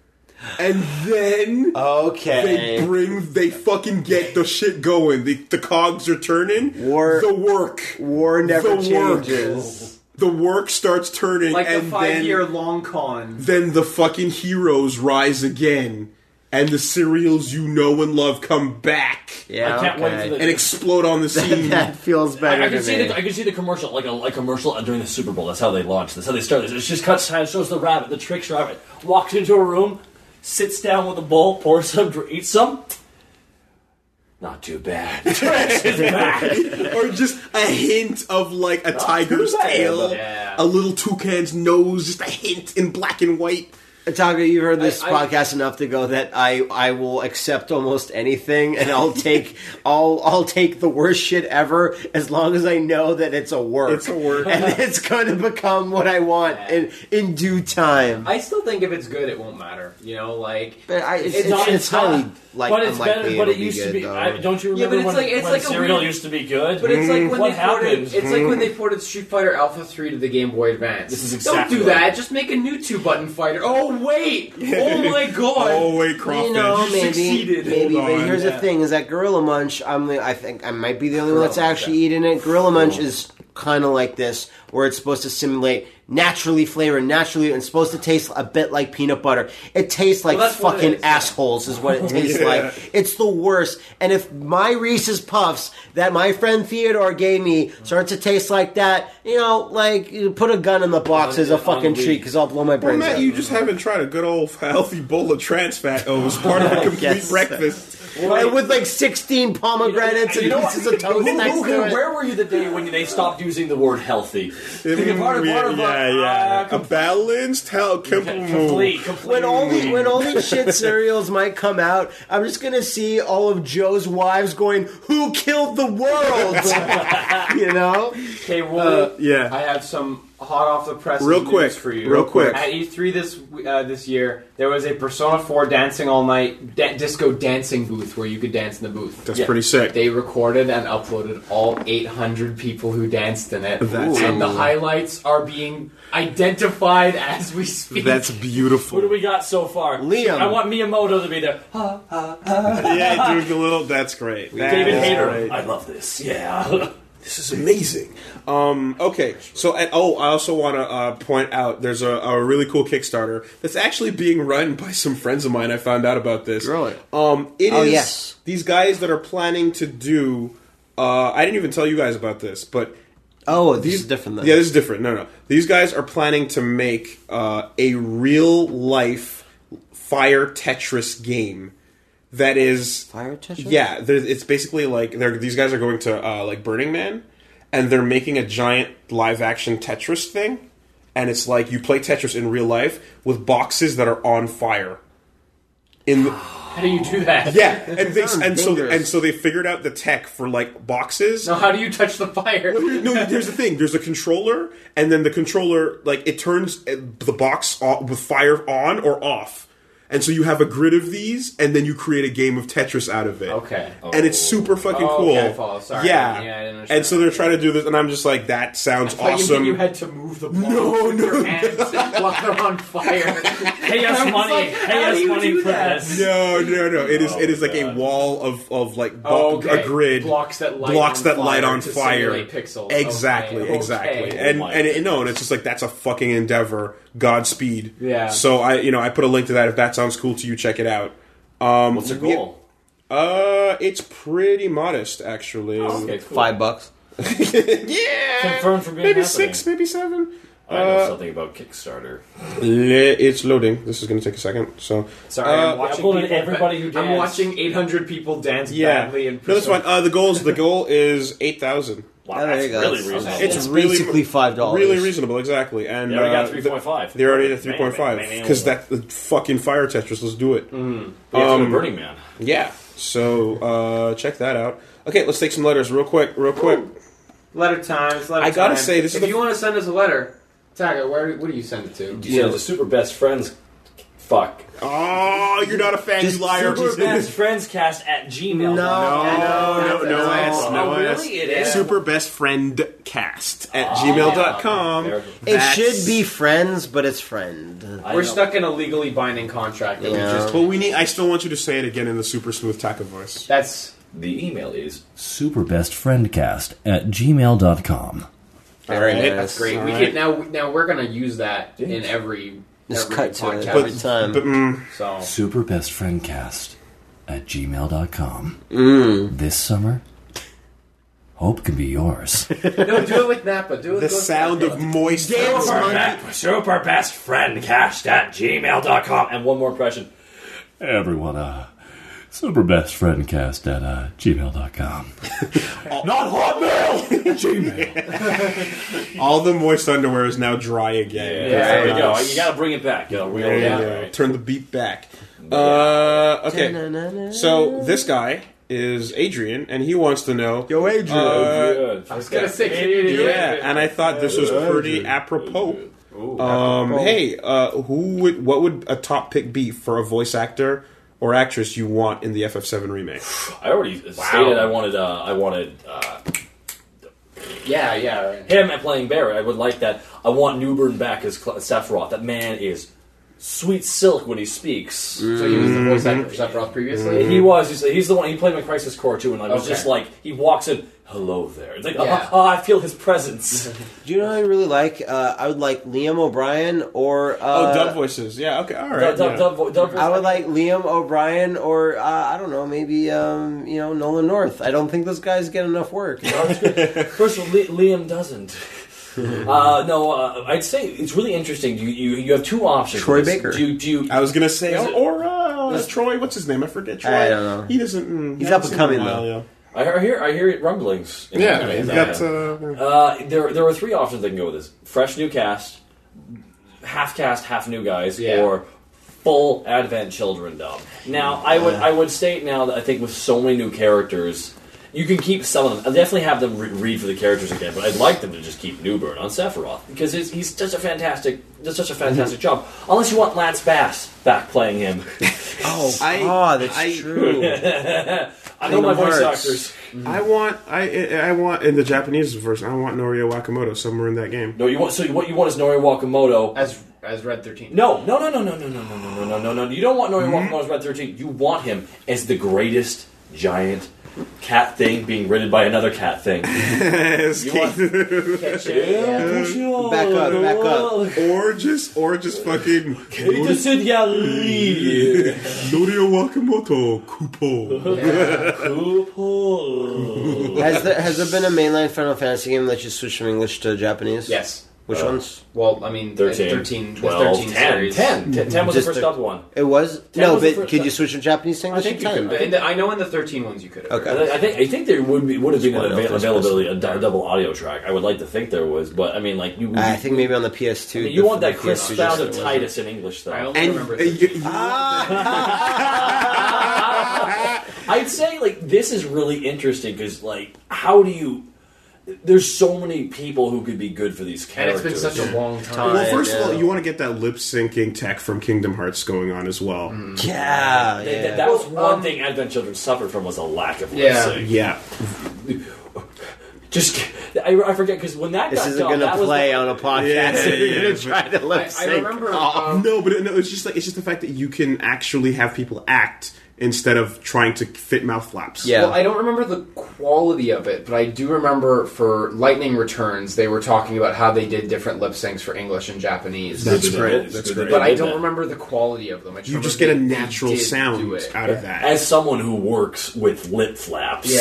And then Okay. they bring, they fucking get the shit going. The, the cogs are turning. War- the work. War never The work. changes. The work starts turning, Like the and five then, year long con. then the fucking heroes rise again, and the cereals you know and love come back Yeah, I can't wait okay. for the- and explode on the scene. That feels better I, I to can see me. the I can see the commercial like a like commercial during the Super Bowl. That's how they launched. That's how they started. It just cuts time, shows the rabbit, the tricks rabbit walks into a room, sits down with a bowl, pours some, eats some. Not too bad. Tricks is back. Or just a hint of like a tiger's too bad. tail, Yeah. a little toucan's nose, just a hint in black and white. Taka, you've heard this I- I- podcast enough to go that I, I will accept almost anything, and I'll take I'll I'll take the worst shit ever as long as I know that it's a work. It's a work. and it's going to become what I want in in due time. I still think if it's good, it won't matter. You know, like But I, it's, It's it's, not- it's it's not- highly like but it's unlikely better. But it'll it used be to good, be. though. I, don't you Yeah, but remember it's when, like- it's when like a cereal weird- used to be good? But it's like when What they ported. happened? It's like when they ported Street Fighter Alpha three to the Game Boy Advance. This is exactly Don't do what- that. Just make a new two button fighter. Oh wait! Oh my god! Oh wait, crawfish. You know, maybe, succeeded. maybe. Hold But on. here's Yeah. the thing: is that Gorilla Munch? I'm the, I think I might be the only one that's Gorilla Munch, actually eating it. Gorilla Munch is kind of like this, where it's supposed to simulate naturally flavored, naturally, and it's supposed to taste a bit like peanut butter. It tastes like Well, that's what it fucking is, yeah. assholes, is what it tastes Yeah. like. It's the worst. And if my Reese's Puffs that my friend Theodore gave me start to taste like that, you know, like you put a gun in the box as a fucking Unbelievable. treat because I'll blow my Well, brains Matt, out. you just haven't tried a good old healthy bowl of trans fat O as part of a complete Yes. breakfast. And with like sixteen pomegranates You know and what? pieces of toast Who- next who- to it. Where were you the day when they stopped using the word healthy? Mm, part of- part of, uh, yeah, yeah. uh, a balanced health. Complete, complete. When all these when all these shit cereals might come out, I'm just gonna see all of Joe's wives going, "Who killed the world?" You know? Okay, Wooly, Uh, yeah. I have some hot off the press Real news quick, for you. real quick. At E three this uh, this year, there was a Persona four Dancing All Night da- disco dancing booth where you could dance in the booth. That's pretty sick. They recorded and uploaded all eight hundred people who danced in it. That's and the amazing. highlights are being identified as we speak. That's Who beautiful. do we got so far? Liam. I want Miyamoto to be there. yeah, doing a little. That's great. That David is Hayter. great. I love this. Yeah. This is amazing. Um, okay, so and, oh, I also want to uh, point out there's a, a really cool Kickstarter that's actually being run by some friends of mine. I found out about this. Really? Um, it Oh, is yes. these guys that are planning to do. Uh, I didn't even tell you guys about this, but Oh, this is different then. yeah, this is different. No, no, these guys are planning to make uh, a real life Fire Tetris game. That is Fire Tetris? Yeah, there- it's basically like they're these guys are going to uh, like Burning Man, and they're making a giant live action Tetris thing, and it's like you play Tetris in real life with boxes that are on fire. In the, How do you do that? yeah, and they Sounds and so dangerous. and so they figured out the tech for like boxes. So how do you touch the fire? No, here's the thing. There's a controller, and then the controller, like, it turns uh, the box off, with fire on or off. And so you have a grid of these, and then you create a game of Tetris out of it. Okay. And it's super fucking Oh, cool. okay, I follow. Sorry. Yeah. Yeah, I didn't understand and so they're trying to do this, and I'm just like, that sounds I thought awesome. You, you had to move the blocks No, with no, your hands while they're on fire. Pay us I was money. like, Pay how us do you money do for that? this. no, no, no. It is Oh, it is like God. a wall of, of like, bo- Oh, okay. a grid. Blocks that light blocks on that fire light on to fire. simulate pixels. Exactly, Okay, exactly. okay. And Oh my and it, goodness. no, and it's just like that's a fucking endeavor. Godspeed. Yeah. So I, you know, I put a link to that. If that sounds cool to you, check it out. Um, What's their we- goal? Uh, it's pretty modest, actually. Okay, cool. Five bucks. yeah, Confirmed for being maybe happening. six, maybe seven. I know Uh, something about Kickstarter. le- It's loading. This is going to take a second. So Sorry, Uh, I'm watching uploaded people everybody who I'm danced. watching eight hundred people dance yeah, badly. And no, that's fine. Uh, the goals. The goal is eight thousand. Wow, Oh, there that's you go. really That's- reasonable. It's It's really basically five dollars. Really reasonable, exactly. And Yeah, we got uh, three point five. They're already at three point five Man, man, man, because man. that's the fucking Fire Tetris. Let's do it. We have to go um, to Burning Man. Yeah. So uh, check that out. Okay, let's take some letters real quick. Real quick. Letter time. It's letter I gotta time. say, this if is you the- want to send us a letter, Taga, where what do you send it to? You know, the super best friends. Fuck. Oh, you're not a fan, you liar. Super best friends cast at Gmail. No. No, no, no, That's S, awesome. no Oh, S. really? It is? Super best friend cast at Oh, gmail dot com. yeah. It should be friends, but it's friend. I We're know. stuck in a legally binding contract that Yeah. we just. But we need. I still want you to say it again in the super smooth Taka voice. That's The email is Superbestfriendcast at gmail dot com. Very nice. that's great. All we right. can now. Now we're gonna use that in every Just every cut to it podcast. every time. But mm, So Superbestfriendcast at gmail dot com. Mm. This summer, hope can be yours. no, do it with Napa. Do it. the with sound Napa. of moist. Dance super, monkey. be- super best friend cast at gmail dot com. And one more impression. Hey everyone, uh, Superbestfriendcast at uh, gmail dot com. Not Hotmail! Gmail. All the moist underwear is now dry again. Yeah, Yeah, there we go. Nice. You gotta bring it back. Yo, real, There you yeah. go. Turn the beat back. Uh, okay. Da-na-na-na. So this guy is Adrian, and he wants to know. Yo, Adrian. Uh, Good. I was gonna say, can you do yeah, it? and I thought this was pretty apropos. Um, hey, uh, who would? What would a top pick be for a voice actor or actress you want in the F F seven remake? I already stated I wanted. Uh, I wanted uh, Yeah, yeah. Right. him playing Barry. I would like that. I want Newburn back as Cl- Sephiroth. That man is sweet silk when he speaks. So he was the voice actor for Sephiroth previously. He was. He's, he's the one. He played in Crisis Core too, and I was Okay. just like, he walks in. Hello there. It's like, Yeah. oh, oh, I feel his presence. Do you know who I really like? Uh, I would like Liam O'Brien or. Uh, Oh, dub voices. Yeah. Okay. All right. Dub- yeah. dub- dub- dub- I would like Liam O'Brien or, uh, I don't know, maybe, um, you know, Nolan North. I don't think those guys get enough work. First of all, Li- Liam doesn't. uh, no, uh, I'd say it's really interesting. You you, you have two options. Troy with this. Baker. Do you, do you, I was gonna say, Is or, it- or uh, is- Troy. What's his name? I forget. Troy. I don't know. He doesn't. Mm, He's yeah, up and coming, in a while, though. I I hear I hear rumblings. in Yeah. the Yeah. internet. He's got. Uh, Uh, there there are three options they can go with this: fresh new cast, half cast, half new guys, Yeah. or full Advent Children dub. Now, I would I would state now that I think with so many new characters, you can keep some of them. I'll definitely have them re- read for the characters again, but I'd like them to just keep Newburn on Sephiroth because it's, he's such a fantastic, does such a fantastic job. Unless you want Lance Bass back playing him. Oh, I- God, that's I- true. I know my Kingdom voice Hearts. actors. I want. I. I want in the Japanese version. I want Norio Wakamoto somewhere in that game. No, you want so what you want is Nori Wakamoto. As as Red thirteen. No, no, no, no, no, no, no, no, no, no, no, no, no. You don't want Nori Wakamoto as Red thirteen. You want him as the greatest giant cat thing being ridden by another cat thing. You want- Back up, back up. Or just, or just fucking. Kato said yeah, leave. Norio Wakamoto Kupo. Cool. Has there has there been a mainline Final Fantasy game that you switch from English to Japanese? Yes. Which Uh, ones? Well, I mean, thirteen, thirteen, twelve, the thirteen ten, series. ten. ten, ten was Just the first the- dubbed one. It was Ten no, was the but first- could you switch from Japanese to English? think you at the could. time? In the, I know in the thirteen ones you could have. Okay. I think I think there would be would have been an Just one avail- else, availability a du- double audio track. I would like to think there was, but I mean, like you, I think maybe on the P S two. I mean, you the- want that the crisp P S two sound of just- Titus in English, though. I only And remember uh, you, thirteen. you I'd say like this is really interesting because like how do you? There's so many people who could be good for these And it's characters. been such a long time. well, first yeah. of all, you want to get that lip syncing tech from Kingdom Hearts going on as well. Yeah, Th- th- yeah. that was Well, one um, thing Advent Children suffered from was a lack of lip Yeah. sync. Yeah. Just I, I forget because when that This got isn't done, going to that was play the- on a podcast. Yeah, if you're yeah, going to try to lip I, I sync. remember. Oh. Um, No, but it, no, it's just like it's just the fact that you can actually have people act instead of trying to fit mouth flaps. Yeah. Well, I don't remember the quality of it, but I do remember for Lightning Returns, they were talking about how they did different lip syncs for English and Japanese. That's It's great. good. It's That's good great. they But I did don't that. remember the quality of them. I You remember just get a they- they natural did sound do it. out of that. As someone who works with lip flaps,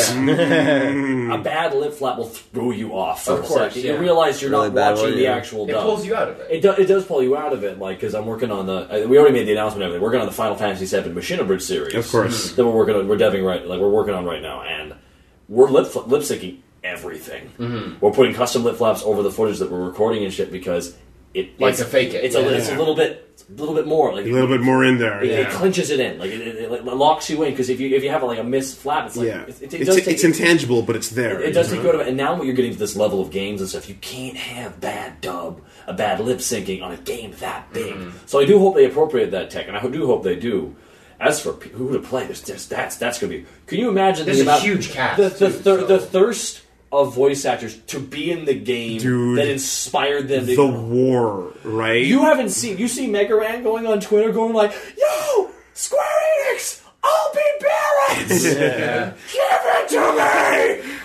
Yeah. a bad lip flap will throw you off for Of a course, second. yeah. You realize you're Really not bad watching one, the yeah. actual It dub. pulls you out of it. It, do, it does pull you out of it, like because I'm working on the. Uh, we already made the announcement. Of it. We're working on the Final Fantasy seven Machina Bridge series, Of course. That we're working on. We're deving right, like we're working on right now, and we're lip lip syncing everything. Mm-hmm. We're putting custom lip flaps over the footage that we're recording and shit because it Like it's, to fake it, It's yeah. a it's a little bit a little bit more like A little bit more in there. It, Yeah. it clinches it in, like it, it, it locks you in. Because if you if you have like a missed flap, it's like yeah. it, it, it it's does it's take, intangible, but it's there. it, it does you take know? you out of it. And now when you're getting to this level of games and stuff, you can't have bad dub, a bad lip syncing on a game that big. So I do hope they appropriate that tech, and I do hope they do. As for pe- who to play, there's just that's that's gonna be. Can you imagine There's the a amount, huge cast, the the, too, thir- so- the thirst of voice actors to be in the game Dude. that inspired them to The war, right? You haven't seen. You see Mega Ran going on Twitter, going like, "Yo, Square Enix, I'll be Barrett. Yeah. Give it to me."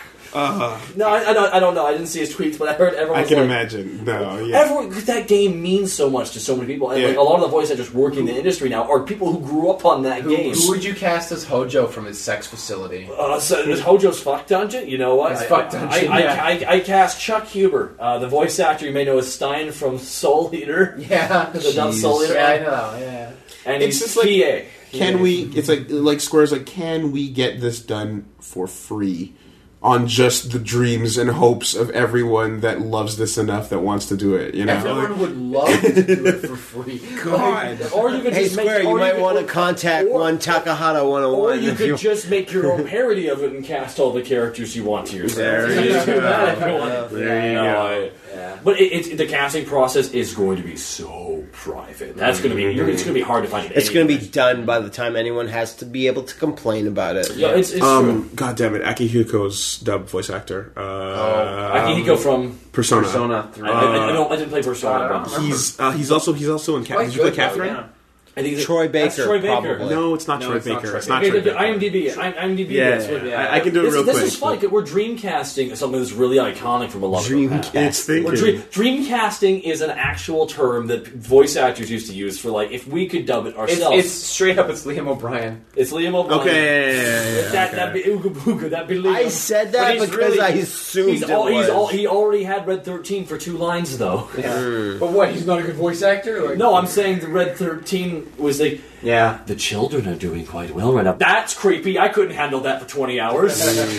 no, I, I don't. I don't know. I didn't see his tweets, but I heard everyone. I was can like, imagine. No, yeah. Everyone, 'cause that game means so much to so many people, and Yeah. like a lot of the voice actors working in the industry now are people who grew up on that Who, game. who would you cast as Hojo from his sex facility? Uh, so it was Hojo's Fuck Dungeon. You know what? His I, Fuck I- Dungeon, I, yeah. I, I, I cast Chuck Huber, uh, the voice actor you may know as Stein from Soul Eater. Yeah, The dumb Jeez. Soul Eater. yeah, I know. Yeah, And It's he's just like- P A. Can we? It's like like Square's like, can we get this done for free? On just the dreams and hopes of everyone that loves this enough that wants to do it, you know. everyone would love to do it for free. God. Or you could Hey, just make, Square, you or might could- want to or- contact or- one Takahata one oh Or one. you if could just make your own parody of it and cast all the characters you want to yourself. There You you can do go. that if you want. There you No, go. I- But it, it, the casting process is going to be so private. That's going to be. You're, it's going to be hard to find. It's going to be anywhere. done by the time anyone has to be able to complain about it. Yeah, it's, it's true. Um, God damn it, Akihiko's dub voice actor. Uh, Akihiko from Persona. Persona I, three. I, I, don't. I didn't play Persona. Uh, but He's uh, he's also he's also in. Ca- Quite Did you play good, though, Catherine? yeah. I think that- Troy that's Baker, Troy Baker. probably. No, it's not No, Troy it's not Baker. Troy It's not Okay, Troy the, the Baker. IMDb. I, IMDb. Yeah, That's what, I- I can do it this, real this quick, is fun. 'Cause we're dreamcasting something that's really iconic from a lot of the past. It's thinking. Well, dream, dreamcasting is an actual term that voice actors used to use for like if we could dub it It's, ourselves. it's straight up. It's Liam O'Brien. It's Liam O'Brien. Okay, yeah, yeah, yeah, yeah, That okay. that be ooga booga. That be Liam. I said But that he's because really- I assumed He's it all, he's was. all, he already had Red thirteen for two lines though. Yeah. But what? He's not a good voice actor. Like, No, I'm saying the Red thirteen was like Yeah. the children are doing quite well right now. That's creepy. I couldn't handle that for twenty hours.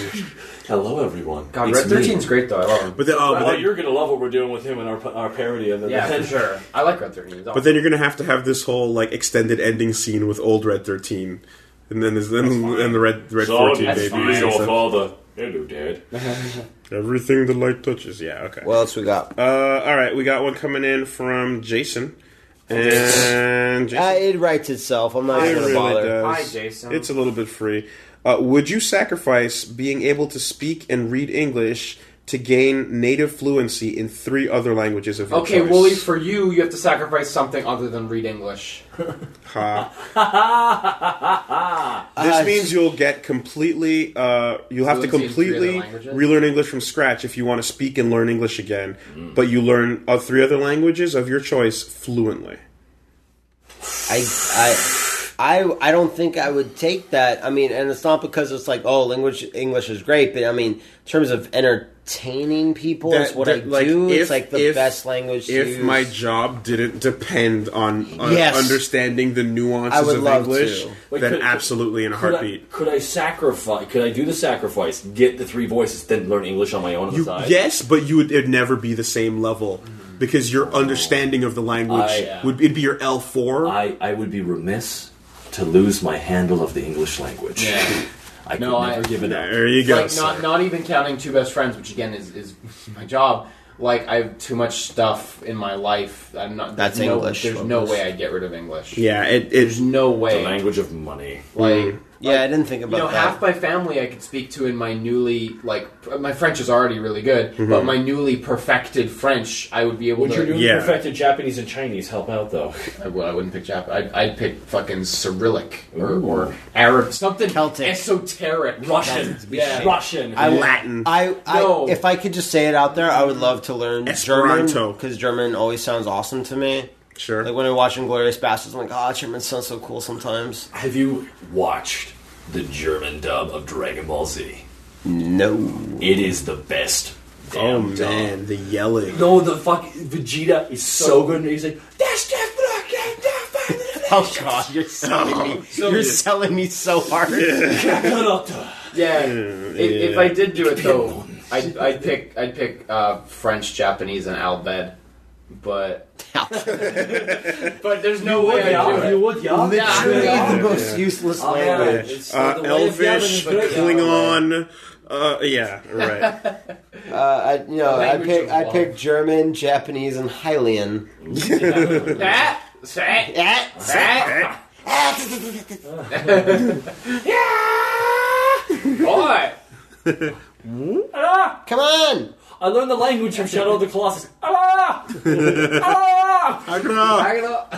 Hello, everyone. God, It's Red me. thirteen's great though. I love him. But then, oh, but Well, then, you're gonna love what we're doing with him and our our parody of it. Yeah, for sure. I like Red thirteen. but then you're gonna have to have this whole like extended ending scene with old Red thirteen, and then there's then and the Red Red fourteen That's baby. fine. and stuff. father. Hello, Dad. Everything the light touches. Yeah. Okay. What else we got? Uh, all right, we got one coming in from Jason, and Jason, Uh, it writes itself. I'm not it going to really bother. does. Hi, Jason. It's a little bit free. Uh, would you sacrifice being able to speak and read English to gain native fluency in three other languages of your Okay, choice? Wooly, for you, you have to sacrifice something other than read English. Ha. This Uh, means you'll get completely. Uh, you'll have to Fluency in three completely other languages? relearn English from scratch if you want to speak and learn English again. But you learn uh, three other languages of your choice fluently. I, I, I, I don't think I would take that. I mean, and it's not because it's like, oh, language English is great, but I mean, in terms of entertaining people, That- is what that, I like, do. if- it's like the if- best language. to If use. my job didn't depend on uh, Yes. understanding the nuances I would of love English, to. Wait, then could- absolutely in a Could I, heartbeat. could I sacrifice? Could I do the sacrifice? Get the three voices, then learn English on my own on the You, side. yes, but you would it'd never be the same level because your understanding of the language I, uh, would it'd be your L four. I, I would be remiss to lose my handle of the English language. Yeah. I could No, never I- give it up. There you go. Like not not even counting two best friends, which again is, is my job. Like I have too much stuff in my life. I'm not. That's no, English, There's no folks. way I'd get rid of English. Yeah, it, There's it no The way. language of money. Like yeah, I didn't think about you know, that. half my family I could speak to in my newly like my French is already really good, Mm-hmm. but my newly perfected French I would be able Would to. your newly Yeah. perfected Japanese and Chinese help out, though? I, well, I wouldn't pick Jap. I'd, I'd pick fucking Cyrillic or, or Arab, something Celtic. esoteric, Russian. Yeah. Russian. I, Latin. I, I, No. if I could just say it out there, I would love to learn Esperanto. German because German always sounds awesome to me. Sure. Like when I'm watching Glorious Bastards, I'm like, oh, German sounds so cool sometimes. Have you watched the German dub of Dragon Ball Z? No. It is the best. Oh Damn dub. man, the yelling. No, the fuck Vegeta is so good. He's like, that's just Oh god, you're selling me. You're selling me so hard. Yeah. If, if I did do it though, I'd, I'd pick I'd pick uh, French, Japanese, and Albed. But but there's no way I'd do it. would, yeah. Literally Yeah. the most useless Oh, yeah. language. It's, Uh, the way of Elvish, Gavin is good. Klingon. Uh, yeah, right. Uh, I, you know, I Language pick of I love. pick German, Japanese, and Hylian. That, say, Eh? that. Boy. Ah! Come on! I learned the language from Shadow of the Colossus. Ah! Ah! I don't know. Back it up.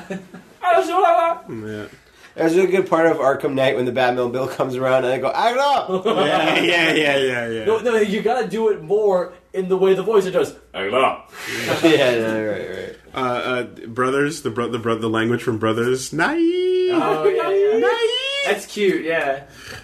Ah! Yeah. There's a good part of Arkham Knight when the Batmobile Bill comes around and I go, act up! yeah, yeah, yeah, yeah, yeah. No, no, you gotta do it more in the way the voice it does. Ah! yeah, no, right, right. Uh, uh, brothers, the bro- the bro- the language from Brothers. Naive. Oh, yeah, yeah. Naive. That's cute, yeah.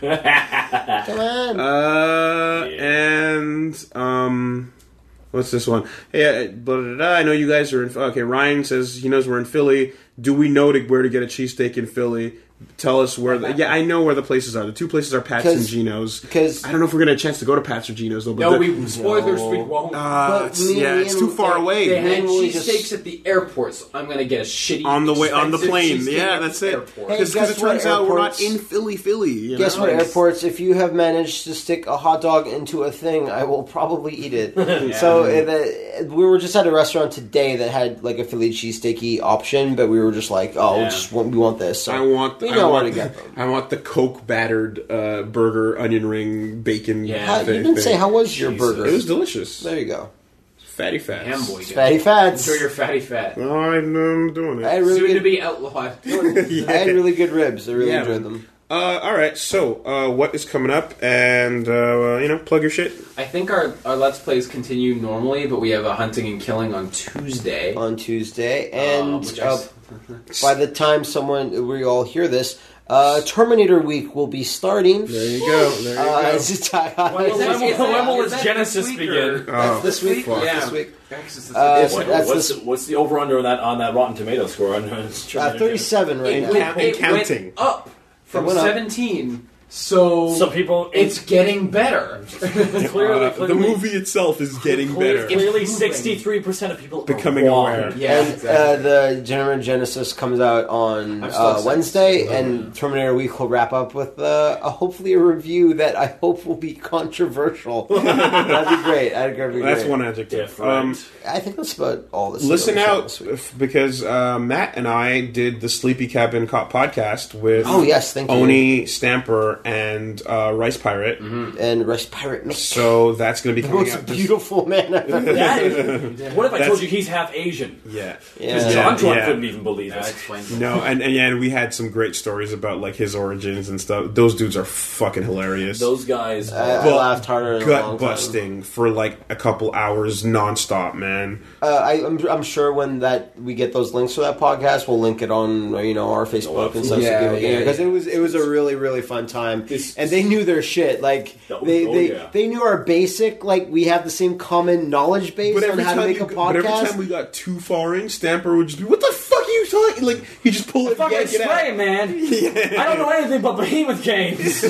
Come on! Uh, and um, what's this one? Hey, uh, blah, blah, blah, I know you guys are in. Okay, Ryan says he knows we're in Philly. Do we know to, where to get a cheesesteak in Philly? Tell us where. The, yeah, I know where the places are. The two places are Pat's and 'Cause- Geno's. Because I don't know if we're gonna have a chance to go to Pat's or Geno's though. But No, the- we spoilers. No. We won't. Uh, But it's- me yeah, it's and- too far they away. had Literally just- cheesesteaks at the airport, so I'm gonna get a shitty On the way on the expensive plane, cheesesteak yeah, at that's the it. airport. Hey, Because guess it turns what, out we're not airports- in Philly, Philly. You guess know? what, Like, airports? If you have managed to stick a hot dog into a thing, I will probably eat it. So uh, the, we were just at a restaurant today that had like a Philly cheesesteaky option, but we were just like, oh, Yeah. we just want, we want this. So I want. we I know want, where to get them. I want the Coke battered uh, burger, onion ring, bacon. Yeah. How, you thing- didn't say thing. how was your Jesus. burger? It was delicious. There you go. Fatty fats. Ham boy, Fatty fats. Enjoy your fatty fat. No, I'm, I'm doing I had it. really Soon to good. be outlawed. I had really good ribs. I really Yeah, enjoyed man. them. Uh, all right, so uh, what is coming up? And uh, you know, plug your shit. I think our, our Let's Plays continue normally, but we have a hunting and killing on Tuesday. On Tuesday, uh, and which I uh, s- by the time someone we all hear this, uh, Terminator Week will be starting. There you go. There you Uh, go. it's just, uh, When When is that- will- is that- when will is its that Genesis this week begin? or- Oh, this week. fuck. Yeah. This week. That's Uh, the- What- That's what's, the- what's the over under on that on that Rotten Tomato score? On Uh, thirty-seven right it, now. went, Count- it counting. went up from It went up. seventeen, so Some people, it's getting better. clearly, Uh, clearly the movie itself is getting clearly, better. Clearly, sixty-three percent of people Becoming are wrong. aware. Yeah, and exactly. uh, the General Genesis comes out on I'm so uh, excited. Wednesday, and Terminator Week will wrap up with uh, a, hopefully a review that I hope will be controversial. That'd be great. That'd be great. That's one adjective. Different. Um, I think that's about all this. listen this out week. f- because uh, Matt and I did the Sleepy Cabin Cop podcast with Oh yes, thank you. Oni Stamper Star and uh, Rice Pirate. Mm-hmm. And Rice Pirate Mick. So that's going to be The coming most out. This, beautiful man I've ever That is, what if I That's- told you he's half Asian? yeah. Yeah. John Tron yeah. couldn't even believe That it. explains it. No, and, and yeah, and we had some great stories about like his origins and stuff. Those dudes are fucking hilarious. Those guys. I, I But laughed harder in a long gut time. busting for like a couple hours nonstop, man. Uh, I, I'm, I'm sure when that we get those links for that podcast, we'll link it on you know our Facebook and stuff. Yeah, so people yeah, because yeah. it was it was a really really fun time, This- and they knew their shit. Like Oh, they oh, they, yeah. they knew our basic. Like we have the same common knowledge base on how to make you, a but every podcast. time we got too far in, Stamper would just be, "What the fuck are you talking?" Like he just pull it, Fucking yank it out. explain, man. I don't know anything but Behemoth games.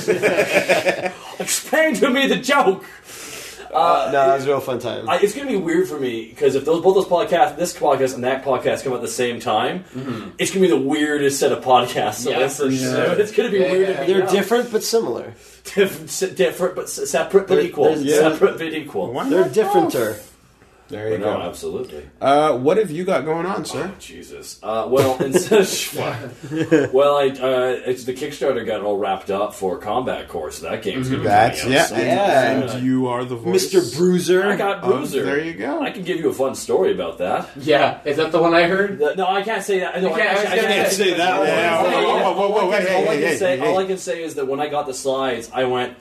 Explain to me the joke. no, that was a real fun time. I, it's going to be weird for me because if those both those podcasts, this podcast and that podcast, come out at the same time, it's going to be the weirdest set of podcasts to Yeah, listen for to. sure. It's going to be Yeah, weird. yeah. to be They're out. different but similar. different, s- different but s- separate but They're- equal. they're- yeah. Separate but equal. Why They're not differenter. both? There you But no, go. absolutely. Uh, what have you got going on, sir? Oh, Jesus. Uh, well, instead well, I uh, it's the Kickstarter got all wrapped up for Combat Course. That game's going to be That's coming yeah, out soon. and, Yeah. and you are the voice, Mister Bruiser. I got Oh, Bruiser. there you go. I can give you a fun story about that. Yeah, is that the one I heard? The- no, I can't say that. No, You can't- I, I was I gonna can't say- say that. Yeah, All I- whoa, whoa, whoa, whoa, whoa, all I can- hey, all I hey, can hey, say, hey, all hey. I can say is that when I got the slides, I went,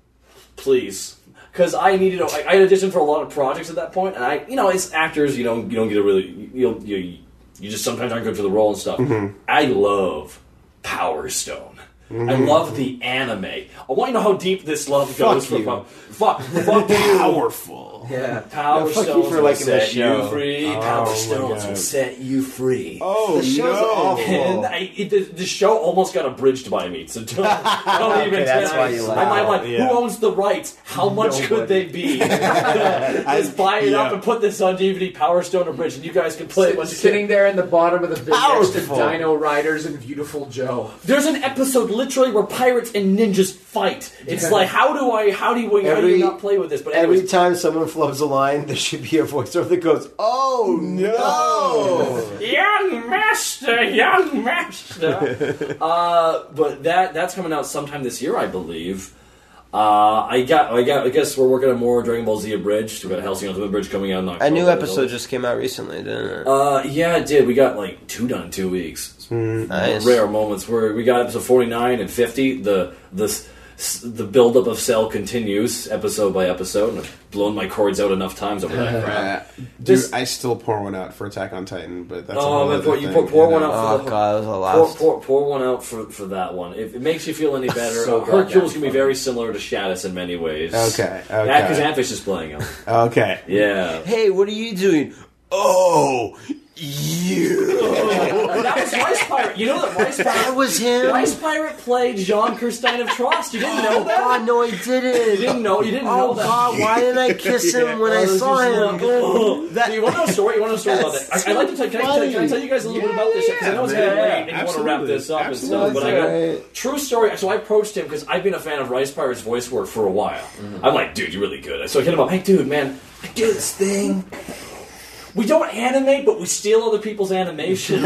please. Because I needed, a, I had auditioned for a lot of projects at that point, and I, you know, as actors, you don't, you don't get a really, you, don't, you, you just sometimes aren't good for the role and stuff. I love Power Stone. I love the anime. I want you to know how deep this love goes for you. Power. Fuck, fuck you. Powerful. Yeah. Power No, fuck you Stones for will liking this set show. you free. Oh, Power my Stones God. will set you free. Oh The show's no! awful. And I, it, the, the show almost got abridged by me, so don't, don't even Okay, that's tell why me. you I'm, like I'm like, Yeah. who owns the rights? How much could they be? Let's buy it up yeah. and put this on D V D, Power Stone abridged, and you guys can play it. Once you Sitting there in the bottom of the bin next to Powerful. Dino Riders and Beautiful Joe. There's an episode literally where pirates and ninjas fight. It's like, how do I, how do you, how do Every- you not play with this? But Every anyways, time someone flubs a line, there should be a voiceover that goes, "Oh no!" young master, young master. uh, but that that's coming out sometime this year, I believe. Uh, I got, I got. I guess we're working on more Dragon Ball Z Abridged. We got Hellsing Ultimate Bridge coming out in October. A new episode just came out recently, didn't it? Uh, yeah, it did. We got like two done in two weeks. Nice. Rare moments where we got episode forty-nine and fifty. The the the buildup of Cell continues episode by episode. And I've blown my cords out enough times over that crap. Uh, dude, This- I still pour one out for Attack on Titan, but that's a Oh, whole man, other pour- you thing, pour- pour one know? out. Oh god, that was the Pour, last. pour, pour one out for, for that one. If it makes you feel any better, So uh, Hercules goddamn can be very similar to Shadis in many ways. Okay, okay. Yeah, because Anfish is playing him. Okay. Yeah. Hey, what are you doing? Oh, you. That was Rice Pirate. You know that Rice That Pirate. was him. Rice Pirate played Jean Kirstein of Trost. You didn't know Oh that? god, no, I didn't. You didn't know. You didn't Oh know that. god, why didn't I kiss him when I Oh, saw this is him? like- oh. That- you want to know a story? You want to know a story about that? That's I, I'd like to tell. Can I, tell, can I funny. tell you guys a little bit about this? Because I know it's Yeah, getting man. late and you want to wrap Absolutely. this up and Absolutely. stuff. But I go, Alright. true story. So I approached him because I've been a fan of Rice Pirate's voice work for a while. I'm like, dude, you're really good. So I hit him up. Hey, dude, man, I do this thing. We don't animate, but we steal other people's animation.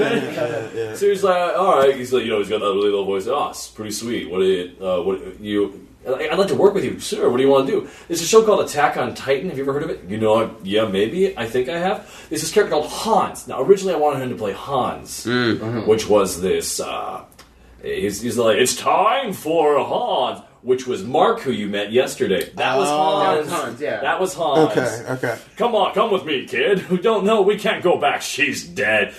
So he's like, all right. He's like, you know, he's got that really low voice. Oh, it's pretty sweet. What do you, uh, what you? I'd like to work with you. Sure. What do you want to do? There's a show called Attack on Titan. Have you ever heard of it? You know, I, yeah, maybe. I think I have. There's this character called Hans. Now, originally, I wanted him to play Hans, which was this. Uh, he's, he's like, it's time for Hans. Which was Mark, who you met yesterday. That was that Hans. was Hans, yeah. That was Hans. Okay, okay. Come on, come with me, kid. Who don't know? We can't go back. She's dead.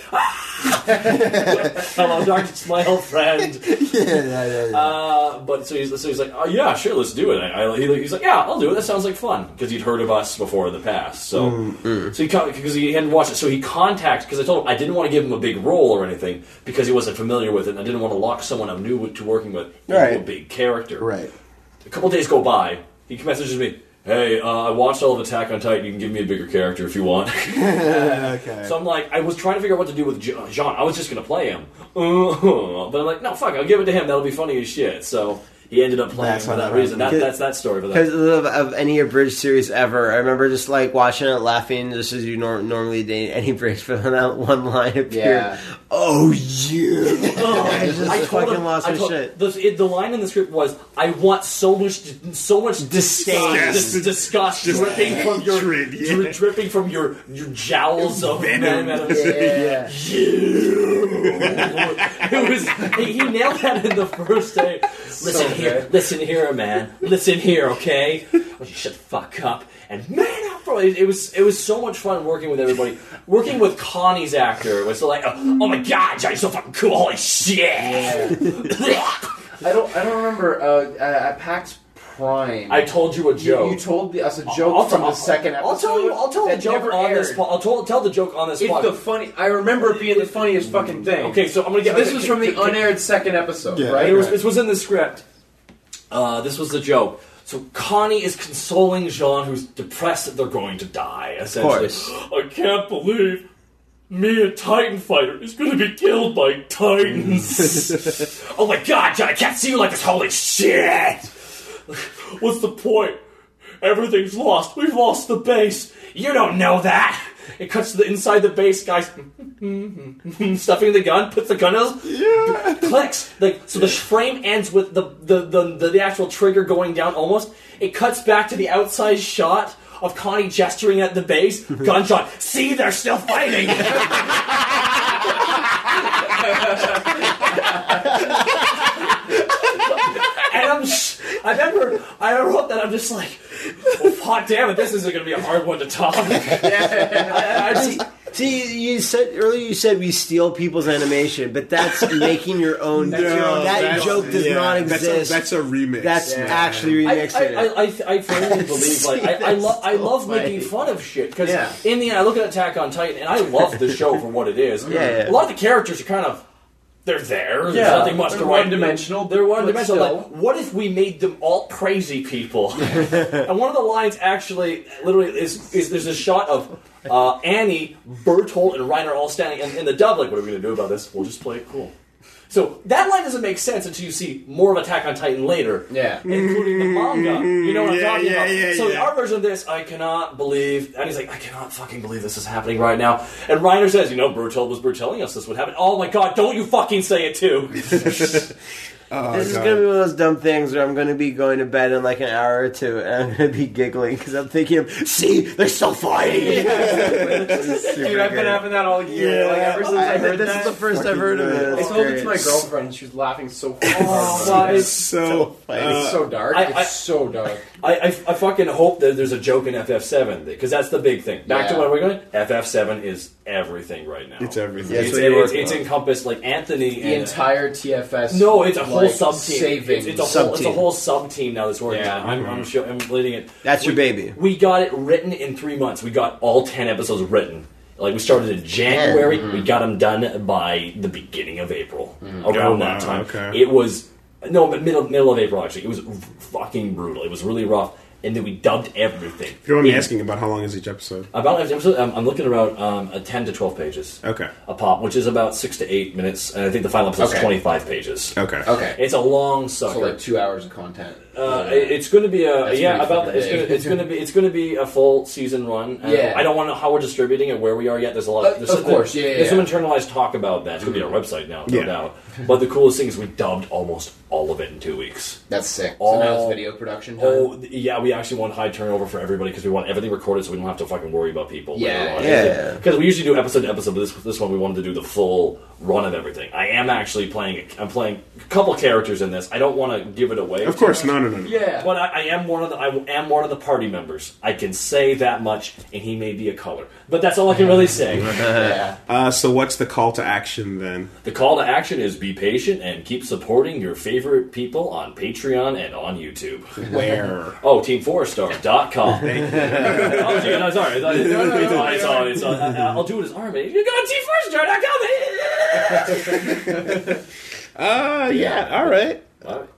Hello, darkness, my old friend. yeah, yeah, yeah. Uh, but so he's, so he's like, oh yeah, sure, let's do it. I, I, he, he's like, yeah, I'll do it. That sounds like fun because he'd heard of us before in the past. So, so he because he hadn't watched it, so he contacted because I told him I didn't want to give him a big role or anything because he wasn't familiar with it, and I didn't want to lock someone I'm new to working with into Right. a big character. Right. A couple days go by. He messages me, hey, uh, I watched all of Attack on Titan. You can give me a bigger character if you want. Okay. So I'm like, I was trying to figure out what to do with Je- Jean. I was just going to play him. Uh, but I'm like, no, fuck, I'll give it to him. That'll be funny as shit. So he ended up playing That's for how that that reason. That, happened. that's that story. For that. Because of, of any abridged series ever, I remember just like watching it, laughing, just as you nor- normally do. Any breaks for that one line appeared. Yeah. Oh yeah! Oh, I just I told fucking him, lost I my told, shit. The, it, the line in the script was, "I want so much, so much Disdain. disgust, dis- disgust dripping from your, hatred, yeah. dri- dripping from your your jowls of venom." Yeah. It was he, he nailed that in the first day. Listen here, good. listen here, man. Listen here, okay? Why don't you shut the fuck up and man up, bro. It, it was it was so much fun working with everybody. Working with Connie's actor was like, oh, oh my god, Johnny's so fucking cool. Holy shit! I don't. I don't remember. Uh, at PAX Prime. I told you a You, joke. you told us a joke I'll, from I'll, the second episode. I'll tell you. I'll tell the that joke never on aired. this. po- I'll tell, tell the joke on this. It's pod. the funny. I remember it being the funniest fucking thing. Okay, so I'm gonna get This okay, was can- from the can- can- unaired second episode, Yeah. right? It was, this was in the script. Uh, this was the joke. So Connie is consoling Jean, who's depressed that they're going to die. Essentially, course. I can't believe me, a Titan fighter, is going to be killed by Titans. Oh my god, John! I can't see you like this. Holy shit! What's the point? Everything's lost. We've lost the base. You don't know that. It cuts to the inside the base, guys. Stuffing the gun, puts the gun in, yeah. clicks. Like so, the frame ends with the the, the the the actual trigger going down. Almost, it cuts back to the outside shot of Connie gesturing at the base. Gunshot. See, they're still fighting. And I'm, sh- I remember, I wrote that. I'm just like, oh, hot damn it, this isn't going to be a hard one to top. I, I just, See, you said earlier. You said we steal people's animation, but that's making your own. No, that that's- joke does yeah, not that's exist. a, that's a remix. That's Yeah. actually I, remixing I, it. I, I, I firmly believe, like, I, I, lo- I love funny. making fun of shit, because Yeah. in the end, I look at Attack on Titan, and I love the show for what it is. Yeah, yeah. A lot of the characters are kind of, they're there, there's Yeah, nothing much they're to write. one-dimensional, They're but one-dimensional, still. like, what if we made them all crazy people? And one of the lines actually, literally, is, is there's a shot of uh, Annie, Bertolt, and Reiner all standing in, in the dub, like, what are we going to do about this? We'll just play it cool. So that line doesn't make sense until you see more of Attack on Titan later, Yeah. including the manga. You know what I'm Yeah, talking yeah, about? yeah, so yeah. our version of this, I cannot believe, and he's like, I cannot fucking believe this is happening right now. And Reiner says, you know, Bertolt was telling us this would happen. Oh my god, don't you fucking say it too. Oh, This is God. going to be one of those dumb things where I'm going to be going to bed in like an hour or two, and I'm going to be giggling because I'm thinking, of, see, they're still fighting. Dude, I've been having that all year. Yeah. Like ever since I, I- heard this that. is the first I've heard of it. I It's told it great. to my girlfriend, and she was laughing so fucking Oh, hard. God, It's it's, so. It's uh, so dark. I- it's I- so dark. I, I, I fucking hope that there's a joke in F F seven, because that's the big thing. Back to Yeah. where we're going, F F seven is everything right now. It's everything. Yeah, It's, That's what you're it's, working it's on. encompassed, like, Anthony The and... entire T F S. No, it's a whole like, sub team. Saving. It's, it's a whole Sub-team. it's a whole sub team now that's working Yeah. on it. I'm, I'm, sure, I'm leading it. That's your We- baby. We got it written in three months. We got all ten episodes written. Like we started in January. Mm-hmm. We got them done by the beginning of April. Around Oh, that wow, time, okay. it was no but middle middle of April actually. It was fucking brutal. It was really rough. And then we dubbed everything. If you don't mind me In- asking about how long is each episode? About every episode, I'm, I'm looking around um, a ten to twelve pages. Okay. A pop, which is about six to eight minutes, and I think the final episode is Okay. twenty-five pages. Okay. Okay. It's a long sucker. So like two hours of content. Uh, it- it's going to be a That's yeah pretty about fucking it's going big. to it's going to be it's going to be a full season run. Uh, Yeah. I don't want to know how we're distributing it, where we are yet. There's a lot. Uh, There's of some- course, yeah, yeah, There's some yeah. internalized talk about that. It's going to be on our website now, no Yeah. doubt. But the coolest thing is we dubbed almost all of it in two weeks. That's sick. So now Oh. it's video production time. Oh th- yeah, we actually want high turnover for everybody because we want everything recorded, so we don't have to fucking worry about people. Yeah, yeah. Because we usually do episode to episode, but this this one we wanted to do the full run of everything. I am actually playing. I'm playing a couple characters in this. I don't want to give it away. Of course, no, no, no, no. Yeah. But I, I am one of the I am one of the party members. I can say that much, and he may be a color. But that's all I can really say. Yeah. Uh, so what's the call to action then? The call to action is be patient and keep supporting your favorite people on Patreon and on YouTube. Where? Oh, team four star dot com. oh, gee, no, sorry. It's on, it's on, it's on, it's on, it's on. I- I'll do it as Army. You go to team four star dot com. Uh, yeah, all right. All right.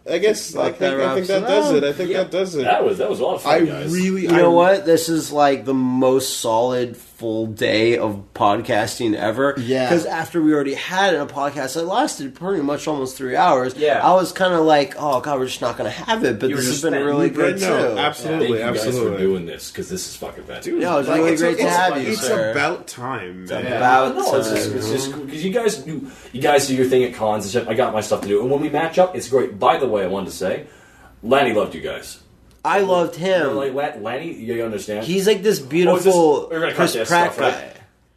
I guess I Like think, that I think wraps that it does up. it. I think that does it. That was that was a lot of fun, I guys. really, You know I, what? This is like the most solid full day of podcasting ever. Yeah. Because after we already had a podcast that lasted pretty much almost three hours, Yeah. I was kind of like, oh, God, we're just not going to have it. But You were this has just been spent- really Right, good, no, too. absolutely, Thank you guys absolutely. for doing this because this is fucking fantastic. Yeah, it was Like, really it's great a- to it's- have you, It's sir. about time, man. Yeah. About No, it's just time. it's just because you guys do you guys do your thing at cons and shit. I got my stuff to do, and when we match up, it's great. By the way, I wanted to say, Lanny loved you guys. I loved You know, him. like Lan- Lanny, you understand? He's like this Oh, is this- beautiful we're gonna cut Chris this Pratt stuff, right? guy.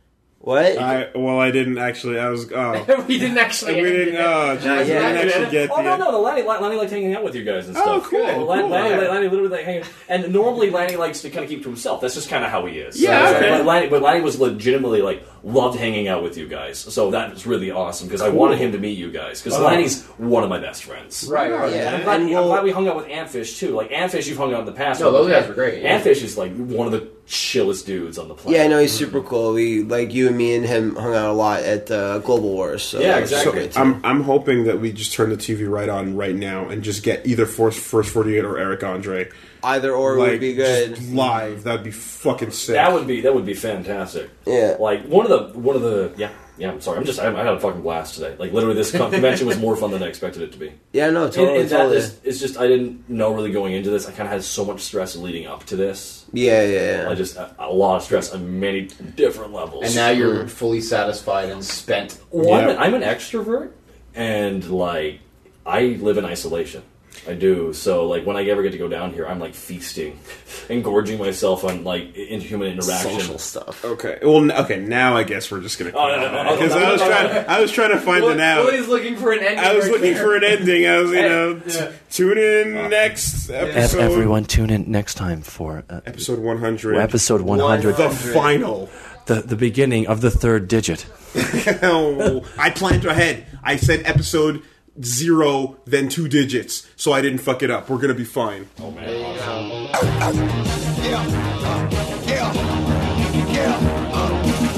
What? I well, I didn't actually. I was. Oh, we didn't actually. we didn't. Oh, geez, we yeah. didn't actually get oh the. no, no, no, Lanny, Lanny liked hanging out with you guys and Oh, stuff. cool, Well, Lanny, cool. Lanny, Lanny literally like hanging, and normally Lanny likes to kind of keep to himself. That's just kind of how he is. Yeah, So, okay. But Lanny, but Lanny was legitimately like loved hanging out with you guys. So that was really awesome because I wanted him to meet you guys because Oh. Lanny's one of my best friends. Right, right. Yeah. And I'm glad, And I'm we'll- glad we hung out with Antfish too. Like Antfish, you've hung out in the past. No, with. those guys were great, yeah. Antfish is like one of the chillest dudes on the planet. Yeah, I know he's super cool. We like you and me and him hung out a lot at uh, Global Wars. So Yeah, it was exactly. great, too. I'm I'm hoping that we just turn the T V right on right now and just get either First First forty-eight or Eric Andre. Either or Like, would be good. just live. That'd be fucking sick. That would be that would be fantastic. Yeah. Like one of the one of the yeah yeah. I'm sorry. I'm just I, I had a fucking blast today. Like literally, this con- convention was more fun than I expected it to be. Yeah, no, And- totally, and that totally. is- it's just I didn't know really going into this. I kind of had so much stress leading up to this. Yeah, yeah, I yeah. just a, a lot of stress on many different levels. And now you're fully satisfied and spent. well, I'm, Yeah. an, I'm an extrovert, and like I live in isolation. I do. So like when I ever get to go down here, I'm like feasting and gorging myself on like in human interaction. Social stuff. Okay. Well, n- okay. Now I guess we're just gonna. Oh, no, no, no, Because no, no, I was no, no, trying. no. I was trying to find it out. Willie's looking for an ending. I was right looking there. for an ending. I was, you Hey, know, t- yeah. tune in next episode. tune in next time for uh, Episode one hundred. episode one hundred, The final. the, the beginning of the third digit. Oh, I planned ahead. I said episode zero, then two digits, so I didn't fuck it up. We're gonna be fine. Oh man, awesome. Yeah, uh, yeah, yeah, uh.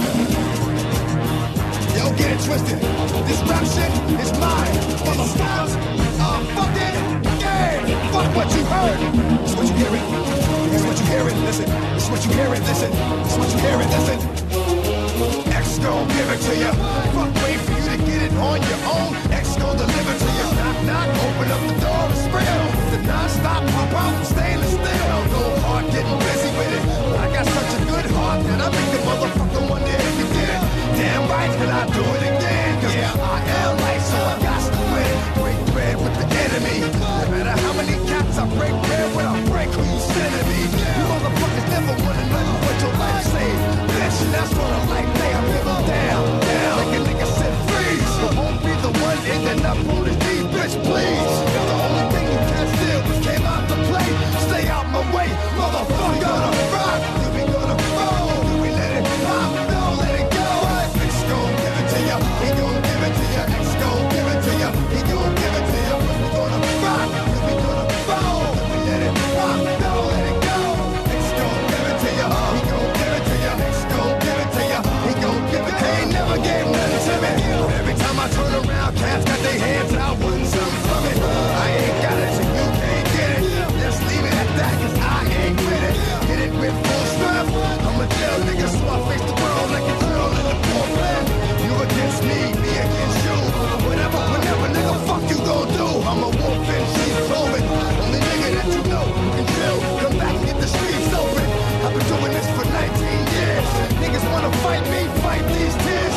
Yo, get it twisted. This rap shit is mine. For the stars, uh, fuck it, yeah. Fuck what you heard. It's what you hear it. It's what you hear it. Listen. It's what you hear it. Listen. It's what you hear it. Listen. X gon' give it to you. Fuck, wait for you to get it on your own. X gon' deliver to you. Knock, knock, open up the door, it's real. The non-stop pop out, stainless steel. No hard, getting busy with it. I got such a good heart that I make the motherfucker wonder if you did it. Damn right, and I do it again. Cause yeah, I am light, so I got to win. Break bread with the enemy. No matter how many cats I break bread with, I break who you sending me. You motherfuckers never wanna know what your life saved. Bitch, that's what I like. They are people down, down. Like a nigga said, freeze. But won't be the one ending up on his knees, bitch, please. The only thing you can steal came out to play. Stay out my way, motherfucker. Gonna rock, you be gonna roll. Do we let it pop? Don't let it go. X gon' give it to ya. He gon' give it to ya. X gon' give it to ya. He gon' give it to ya. We gonna rock, you be gonna roll. Do we let it pop? Don't let it go. X gon' give it to ya. He gon' give it to ya. X gon' give it to ya. He gon' give it. They ain't never gave nothing to me. Every time I turn around, cats got their hands out, wanting something from it. I ain't got it, so you can't get it. Let's leave it at that, cause I ain't with it. Hit it with full strength. I'm a jail nigga, so I face the world like a drill in the Portland. You against me, me against you. Whatever, whenever, nigga, fuck you gon' do. I'm a wolf in sheep's clothing. Only nigga that you know who can chill. Come back and get the streets open. I've been doing this for nineteen years. Niggas wanna fight me, fight these tears.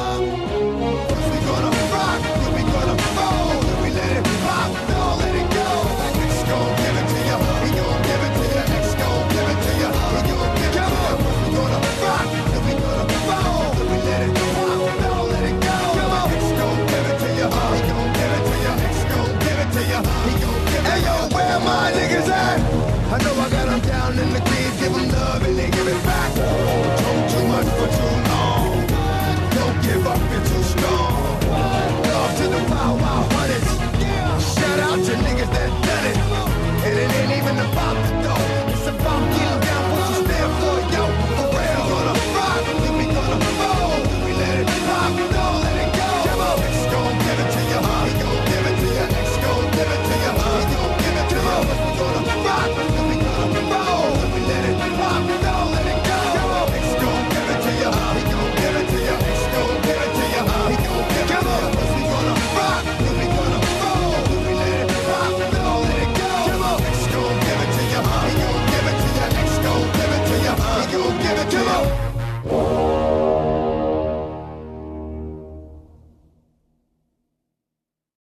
We gonna rock, we gonna roll. We let it pop, don't let it go. X gon' give it to ya, he gon' give it to ya. X gon' give it to ya, he gon' give it to ya. We gonna rock, we gonna roll. We let it pop, don't let it go. X gon' give it to ya, he gon' give it to ya. X gon' give it to ya, he gon' give it to ya. Hey yo, where my niggas at? I know I got them down in the green.